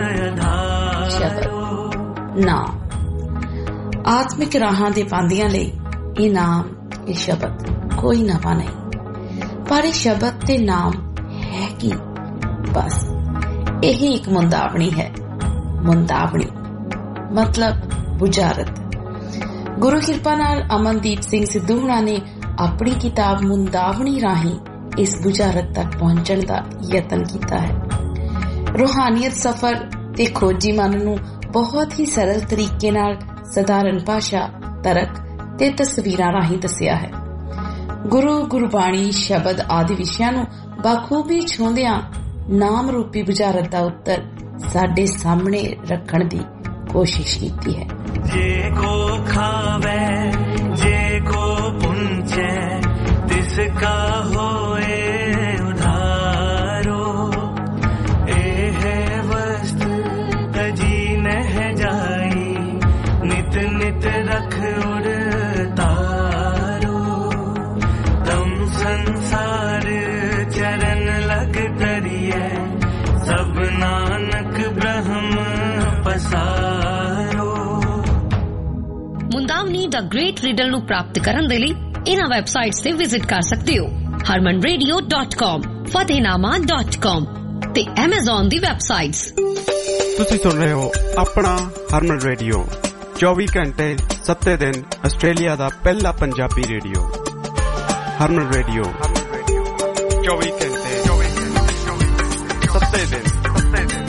ਨਾਮ ਆਤਮਿਕ ਰਾਹਾਂ ਦੇ ਪਾਂਦਿਆਂ ਲਈ ਇਹ ਨਾਮ, ਇਹ ਸ਼ਬਦ ਕੋਈ ਨਵਾਂ ਨਹੀਂ, ਪਰ ਇਹ ਸ਼ਬਦ ਤੇ ਨਾਮ ਹੈ ਕੀ? ਬਸ ਇਹੀ ਇੱਕ ਮੁੰਦਾਵਣੀ ਹੈ। ਮੁੰਦਾਵਣੀ ਮਤਲਬ ਬੁਝਾਰਤ। ਗੁਰੂ ਕਿਰਪਾ ਨਾਲ ਅਮਨਦੀਪ ਸਿੰਘ ਸਿੱਧੂ ਹੁਣਾਂ ਨੇ ਆਪਣੀ ਕਿਤਾਬ ਮੁੰਦਾਵਣੀ ਰਾਹੀਂ ਇਸ ਬੁਝਾਰਤ ਤੱਕ ਪਹੁੰਚਣ ਦਾ ਯਤਨ ਕੀਤਾ ਹੈ। ਰੂਹਾਨੀਅਤ ਸਫ਼ਰ ਤੇ ਖੋਜੀ ਮਨ ਨੂੰ ਬਹੁਤ ਹੀ ਸਰਲ ਤਰੀਕੇ ਨਾਲ ਸਧਾਰਨ ਭਾਸ਼ਾ, ਤਰਕ ਤੇ ਤਸਵੀਰਾਂ ਰਾਹੀਂ ਦੱਸਿਆ ਹੈ। ਗੁਰੂ, ਗੁਰਬਾਣੀ, ਸ਼ਬਦ ਆਦਿ ਵਿਸ਼ਿਆਂ ਨੂੰ ਬਾਖੂਬੀ ਛੂੰਹਦਿਆਂ ਨਾਮ ਰੂਪੀ ਬੁਝਾਰਤ ਦਾ ਉੱਤਰ ਸਾਡੇ ਸਾਹਮਣੇ ਰੱਖਣ ਦੀ ਕੋਸ਼ਿਸ਼ ਕੀਤੀ ਹੈ। ਜੇ ਕੋ ਖਾਵੇ ਜੇ ਕੋ ਪੁੰਚੇ ਤਿਸ ਕਾ ਹੋਏ ਉਧਾਰੋ ਇਹ ਹੈ ਵਸਤ ਤਜੀ ਨਹਿ ਜਾਈ ਨਿਤ ਨਿਤ ਰਖ ਉੜ ਤਾਰੋ ਤਮ ਸੰਸਾਰ ਚਰਨ ਲਗ ਤਰੀਏ ਸਭ ਨਾਨਕ ਬ੍ਰਹਮ ਪਸਾਰੋ। ਮੁੰਦਾਵਨੀ ਦਾ ਗ੍ਰੇਟ ਰੀਡਰ ਨੂੰ ਪ੍ਰਾਪਤ ਕਰਨ ਦੇ ਲਈ ਇਹਨਾਂ ਵੈਬਸਾਈਟਸ ਤੇ ਵਿਜ਼ਿਟ ਕਰ ਸਕਦੇ ਹੋ harman radio dot com, fatehnaama dot com ਤੇ Amazon ਦੀ ਵੈਬਸਾਈਟਸ। ਤੁਸੀਂ ਸੁਣ ਰਹੇ ਹੋ ਆਪਣਾ ਹਰਮਨ ਰੇਡੀਓ, ਚੌਵੀ ਘੰਟੇ ਸੱਤੇ ਦਿਨ ਆਸਟ੍ਰੇਲੀਆ ਦਾ ਪਹਿਲਾ ਪੰਜਾਬੀ ਰੇਡੀਓ। ਹਰਮਨ ਰੇਡੀਓ ਚੌਵੀ ਘੰਟੇ ਸੱਤੇ ਦਿਨ